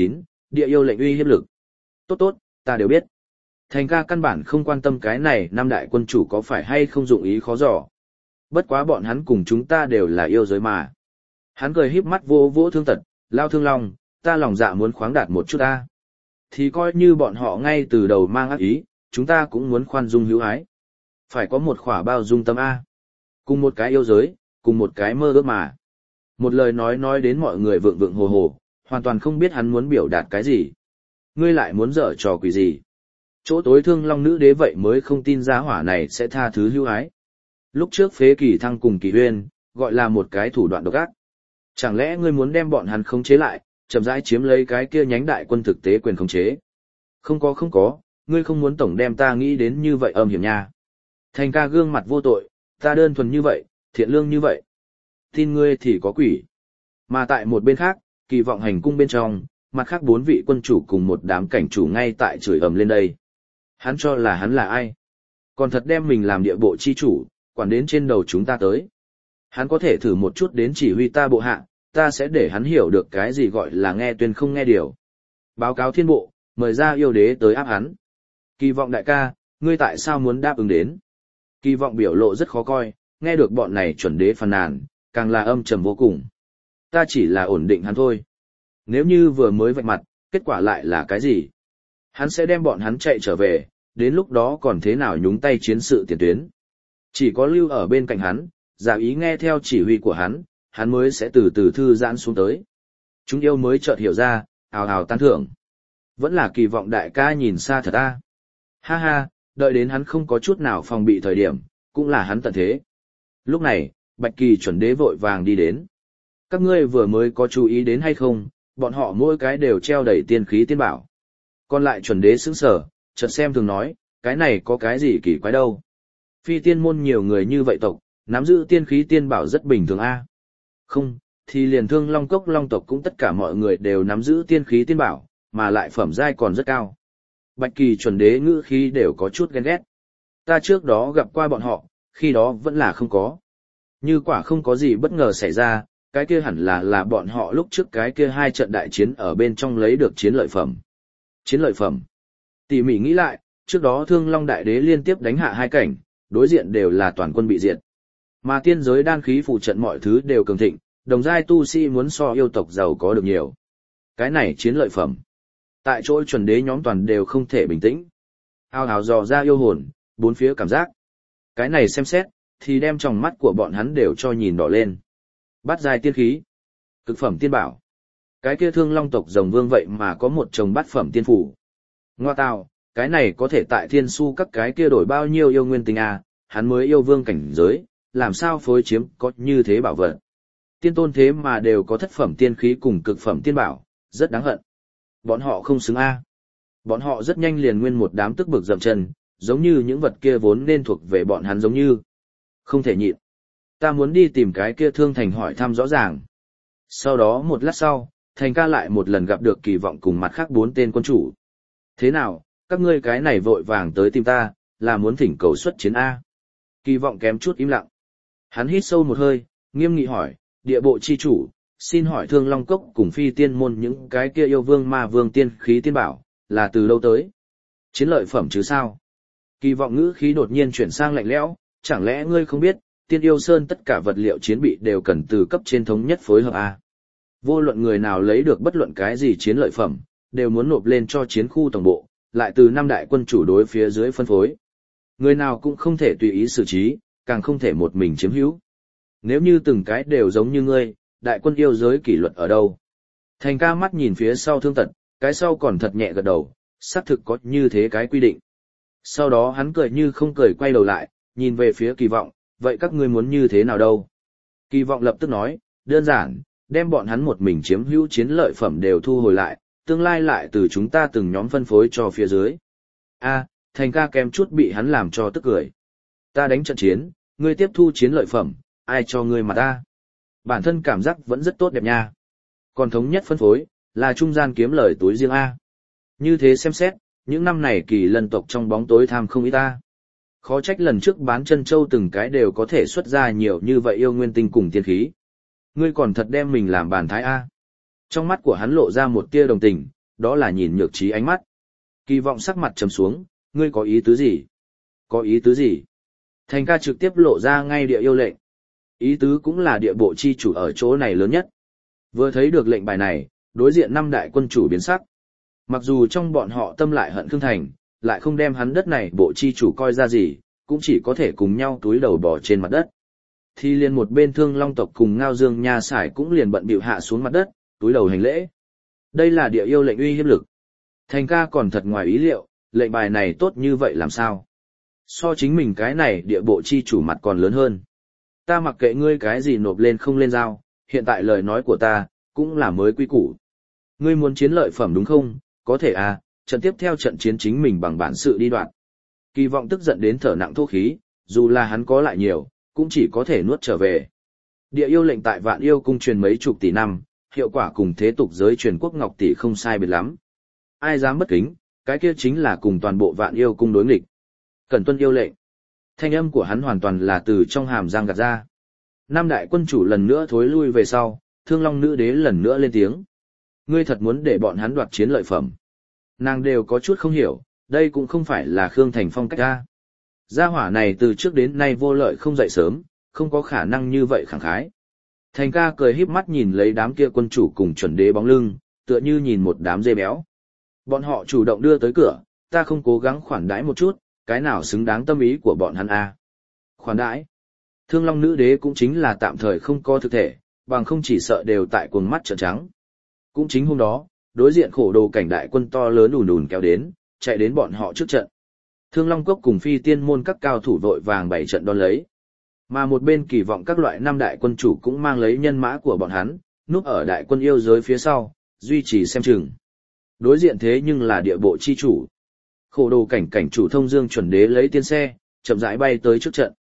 [SPEAKER 1] địa yêu lệnh uy hiếp lực. Tốt tốt, ta đều biết. Thành ca căn bản không quan tâm cái này năm đại quân chủ có phải hay không dụng ý khó dò. Bất quá bọn hắn cùng chúng ta đều là yêu giới mà. Hắn cười híp mắt vô vỗ Thương Tật, lao Thương Long, ta lòng dạ muốn khoáng đạt một chút ta. Thì coi như bọn họ ngay từ đầu mang ác ý, chúng ta cũng muốn khoan dung hữu ái. Phải có một khỏa bao dung tâm A. Cùng một cái yêu giới, cùng một cái mơ ước mà. Một lời nói nói đến mọi người vượng vượng hồ hồ, hoàn toàn không biết hắn muốn biểu đạt cái gì. Ngươi lại muốn dở trò quỷ gì. Chỗ tối Thương Long nữ đế vậy mới không tin giá hỏa này sẽ tha thứ hữu ái. Lúc trước Phế Kỳ Thăng cùng Kỳ Huyên, gọi là một cái thủ đoạn độc ác. Chẳng lẽ ngươi muốn đem bọn hắn khống chế lại, chậm rãi chiếm lấy cái kia nhánh đại quân thực tế quyền khống chế? Không có không có, ngươi không muốn tổng đem ta nghĩ đến như vậy âm hiểm nha. Thành ca gương mặt vô tội, ta đơn thuần như vậy, thiện lương như vậy. Tin ngươi thì có quỷ. Mà tại một bên khác, Kỳ Vọng hành cung bên trong, mặt khác bốn vị quân chủ cùng một đám cảnh chủ ngay tại chửi ầm lên đây. Hắn cho là hắn là ai? Còn thật đem mình làm địa bộ chi chủ, quản đến trên đầu chúng ta tới. Hắn có thể thử một chút đến chỉ huy ta bộ hạ, ta sẽ để hắn hiểu được cái gì gọi là nghe tuyên không nghe điều. Báo cáo thiên bộ, mời ra yêu đế tới áp hắn. Kỳ Vọng đại ca, ngươi tại sao muốn đáp ứng đến? Kỳ Vọng biểu lộ rất khó coi, nghe được bọn này chuẩn đế phàn nàn, càng là âm trầm vô cùng. Ta chỉ là ổn định hắn thôi. Nếu như vừa mới vạch mặt, kết quả lại là cái gì? Hắn sẽ đem bọn hắn chạy trở về, đến lúc đó còn thế nào nhúng tay chiến sự tiền tuyến. Chỉ có lưu ở bên cạnh hắn, giả ý nghe theo chỉ huy của hắn, hắn mới sẽ từ từ thư giãn xuống tới. Chúng yêu mới chợt hiểu ra, ào ào tán thưởng. Vẫn là Kỳ Vọng đại ca nhìn xa thật ta. Ha ha, đợi đến hắn không có chút nào phòng bị thời điểm, cũng là hắn tận thế. Lúc này, Bạch Kỳ chuẩn đế vội vàng đi đến. Các ngươi vừa mới có chú ý đến hay không, bọn họ mỗi cái đều treo đầy tiên khí tiên bảo. Còn lại chuẩn đế sững sờ, chợt xem thường nói, cái này có cái gì kỳ quái đâu. Phi tiên môn nhiều người như vậy tộc, nắm giữ tiên khí tiên bảo rất bình thường a. Không, thì liền Thương Long Cốc Long tộc cũng tất cả mọi người đều nắm giữ tiên khí tiên bảo, mà lại phẩm giai còn rất cao. Bạch Kỳ chuẩn đế ngữ khí đều có chút ghen ghét. Ta trước đó gặp qua bọn họ, khi đó vẫn là không có. Như quả không có gì bất ngờ xảy ra, cái kia hẳn là là bọn họ lúc trước cái kia hai trận đại chiến ở bên trong lấy được chiến lợi phẩm. Chiến lợi phẩm. Tỉ mỉ nghĩ lại, trước đó Thương Long đại đế liên tiếp đánh hạ hai cảnh, đối diện đều là toàn quân bị diệt. Mà tiên giới đan khí phụ trận mọi thứ đều cường thịnh, đồng giai tu sĩ muốn so yêu tộc giàu có được nhiều. Cái này chiến lợi phẩm. Tại chỗ chuẩn đế nhóm toàn đều không thể bình tĩnh. Ao ào dò ra yêu hồn, bốn phía cảm giác. Cái này xem xét, thì đem tròng mắt của bọn hắn đều cho nhìn đỏ lên. Bát giai tiên khí. Cực phẩm tiên bảo. Cái kia Thương Long tộc rồng vương vậy mà có một chồng bát phẩm tiên phủ. Ngoa tào, cái này có thể tại thiên su các cái kia đổi bao nhiêu yêu nguyên tinh à, hắn mới yêu vương cảnh giới, làm sao phối chiếm có như thế bảo vật. Tiên tôn thế mà đều có thất phẩm tiên khí cùng cực phẩm tiên bảo, rất đáng hận. Bọn họ không xứng a. Bọn họ rất nhanh liền nguyên một đám tức bực dậm chân, giống như những vật kia vốn nên thuộc về bọn hắn giống như. Không thể nhịn. Ta muốn đi tìm cái kia Thương Thành hỏi thăm rõ ràng. Sau đó một lát sau, Thành ca lại một lần gặp được Kỳ Vọng cùng mặt khác bốn tên quân chủ. Thế nào, các ngươi cái này vội vàng tới tìm ta, là muốn thỉnh cầu xuất chiến A. Kỳ Vọng kém chút im lặng. Hắn hít sâu một hơi, nghiêm nghị hỏi, địa bộ chi chủ, xin hỏi Thương Long Cốc cùng Phi tiên môn những cái kia yêu vương ma vương tiên khí tiên bảo, là từ lâu tới? Chiến lợi phẩm chứ sao? Kỳ Vọng ngữ khí đột nhiên chuyển sang lạnh lẽo, chẳng lẽ ngươi không biết, Tiên Yêu Sơn tất cả vật liệu chiến bị đều cần từ cấp trên thống nhất phối hợp A. Vô luận người nào lấy được bất luận cái gì chiến lợi phẩm, đều muốn nộp lên cho chiến khu tổng bộ, lại từ năm đại quân chủ đối phía dưới phân phối. Người nào cũng không thể tùy ý xử trí, càng không thể một mình chiếm hữu. Nếu như từng cái đều giống như ngươi, đại quân yêu giới kỷ luật ở đâu? Thành ca mắt nhìn phía sau Thương Tật, cái sau còn thật nhẹ gật đầu, xác thực có như thế cái quy định. Sau đó hắn cười như không cười quay đầu lại, nhìn về phía Kỳ Vọng, vậy các ngươi muốn như thế nào đâu? Kỳ Vọng lập tức nói, đơn giản, đem bọn hắn một mình chiếm hữu chiến lợi phẩm đều thu hồi lại, tương lai lại từ chúng ta từng nhóm phân phối cho phía dưới. A, Thành ca kém chút bị hắn làm cho tức cười. Ta đánh trận chiến, ngươi tiếp thu chiến lợi phẩm, ai cho ngươi mà ta? Bản thân cảm giác vẫn rất tốt đẹp nha. Còn thống nhất phân phối, là trung gian kiếm lời túi riêng A. Như thế xem xét, những năm này Kỳ Lân tộc trong bóng tối tham không ít ta. Khó trách lần trước bán chân châu từng cái đều có thể xuất ra nhiều như vậy yêu nguyên tinh cùng tiên khí. Ngươi còn thật đem mình làm bàn thái A. Trong mắt của hắn lộ ra một tia đồng tình, đó là nhìn nhược trí ánh mắt. Kỳ vọng sắc mặt trầm xuống, ngươi có ý tứ gì? Có ý tứ gì? Thành ca trực tiếp lộ ra ngay địa yêu lệnh. Ý tứ cũng là địa bộ chi chủ ở chỗ này lớn nhất. Vừa thấy được lệnh bài này, đối diện năm đại quân chủ biến sắc. Mặc dù trong bọn họ tâm lại hận Khương Thành, lại không đem hắn đất này bộ chi chủ coi ra gì, cũng chỉ có thể cùng nhau túi đầu bỏ trên mặt đất. Thì liền một bên Thương Long tộc cùng Ngao Dương Nha Sải cũng liền bận bịu hạ xuống mặt đất, túi đầu hành lễ. Đây là địa yêu lệnh uy hiếp lực. Thành ca còn thật ngoài ý liệu, lệnh bài này tốt như vậy làm sao? So chính mình cái này địa bộ chi chủ mặt còn lớn hơn. Ta mặc kệ ngươi cái gì nộp lên không lên giao, hiện tại lời nói của ta, cũng là mới quy củ. Ngươi muốn chiến lợi phẩm đúng không? Có thể à, trận tiếp theo trận chiến chính mình bằng bản sự đi đoạn. Kỳ vọng tức giận đến thở nặng thô khí, dù là hắn có lại nhiều, cũng chỉ có thể nuốt trở về. Địa yêu lệnh tại Vạn Yêu cung truyền mấy chục tỷ năm, hiệu quả cùng thế tục giới truyền quốc ngọc tỷ không sai biệt lắm. Ai dám bất kính, cái kia chính là cùng toàn bộ Vạn Yêu cung đối nghịch. Cần tuân yêu lệnh. Thanh âm của hắn hoàn toàn là từ trong hàm răng gạt ra. Năm đại quân chủ lần nữa thối lui về sau, Thương Long nữ đế lần nữa lên tiếng. Ngươi thật muốn để bọn hắn đoạt chiến lợi phẩm. Nàng đều có chút không hiểu, đây cũng không phải là Khương Thành phong cách ra. Gia hỏa này từ trước đến nay vô lợi không dậy sớm, không có khả năng như vậy khẳng khái. Thành ca cười híp mắt nhìn lấy đám kia quân chủ cùng chuẩn đế bóng lưng, tựa như nhìn một đám dê béo. Bọn họ chủ động đưa tới cửa, ta không cố gắng khoản đãi một chút, cái nào xứng đáng tâm ý của bọn hắn a? À? Khoản đãi. Thương Long nữ đế cũng chính là tạm thời không có thực thể, bằng không chỉ sợ đều tại cuồng mắt trợn trắng. Cũng chính hôm đó, đối diện khổ đồ cảnh đại quân to lớn ùn ùn kéo đến, chạy đến bọn họ trước trận. Thương Long Cốc cùng Phi Tiên môn các cao thủ vội vàng bảy trận đón lấy. Mà một bên kỳ vọng các loại năm đại quân chủ cũng mang lấy nhân mã của bọn hắn, núp ở đại quân yêu giới phía sau, duy trì xem chừng. Đối diện thế nhưng là địa bộ chi chủ. Khổ đồ cảnh cảnh chủ Thông Dương chuẩn đế lấy tiên xe, chậm rãi bay tới trước trận.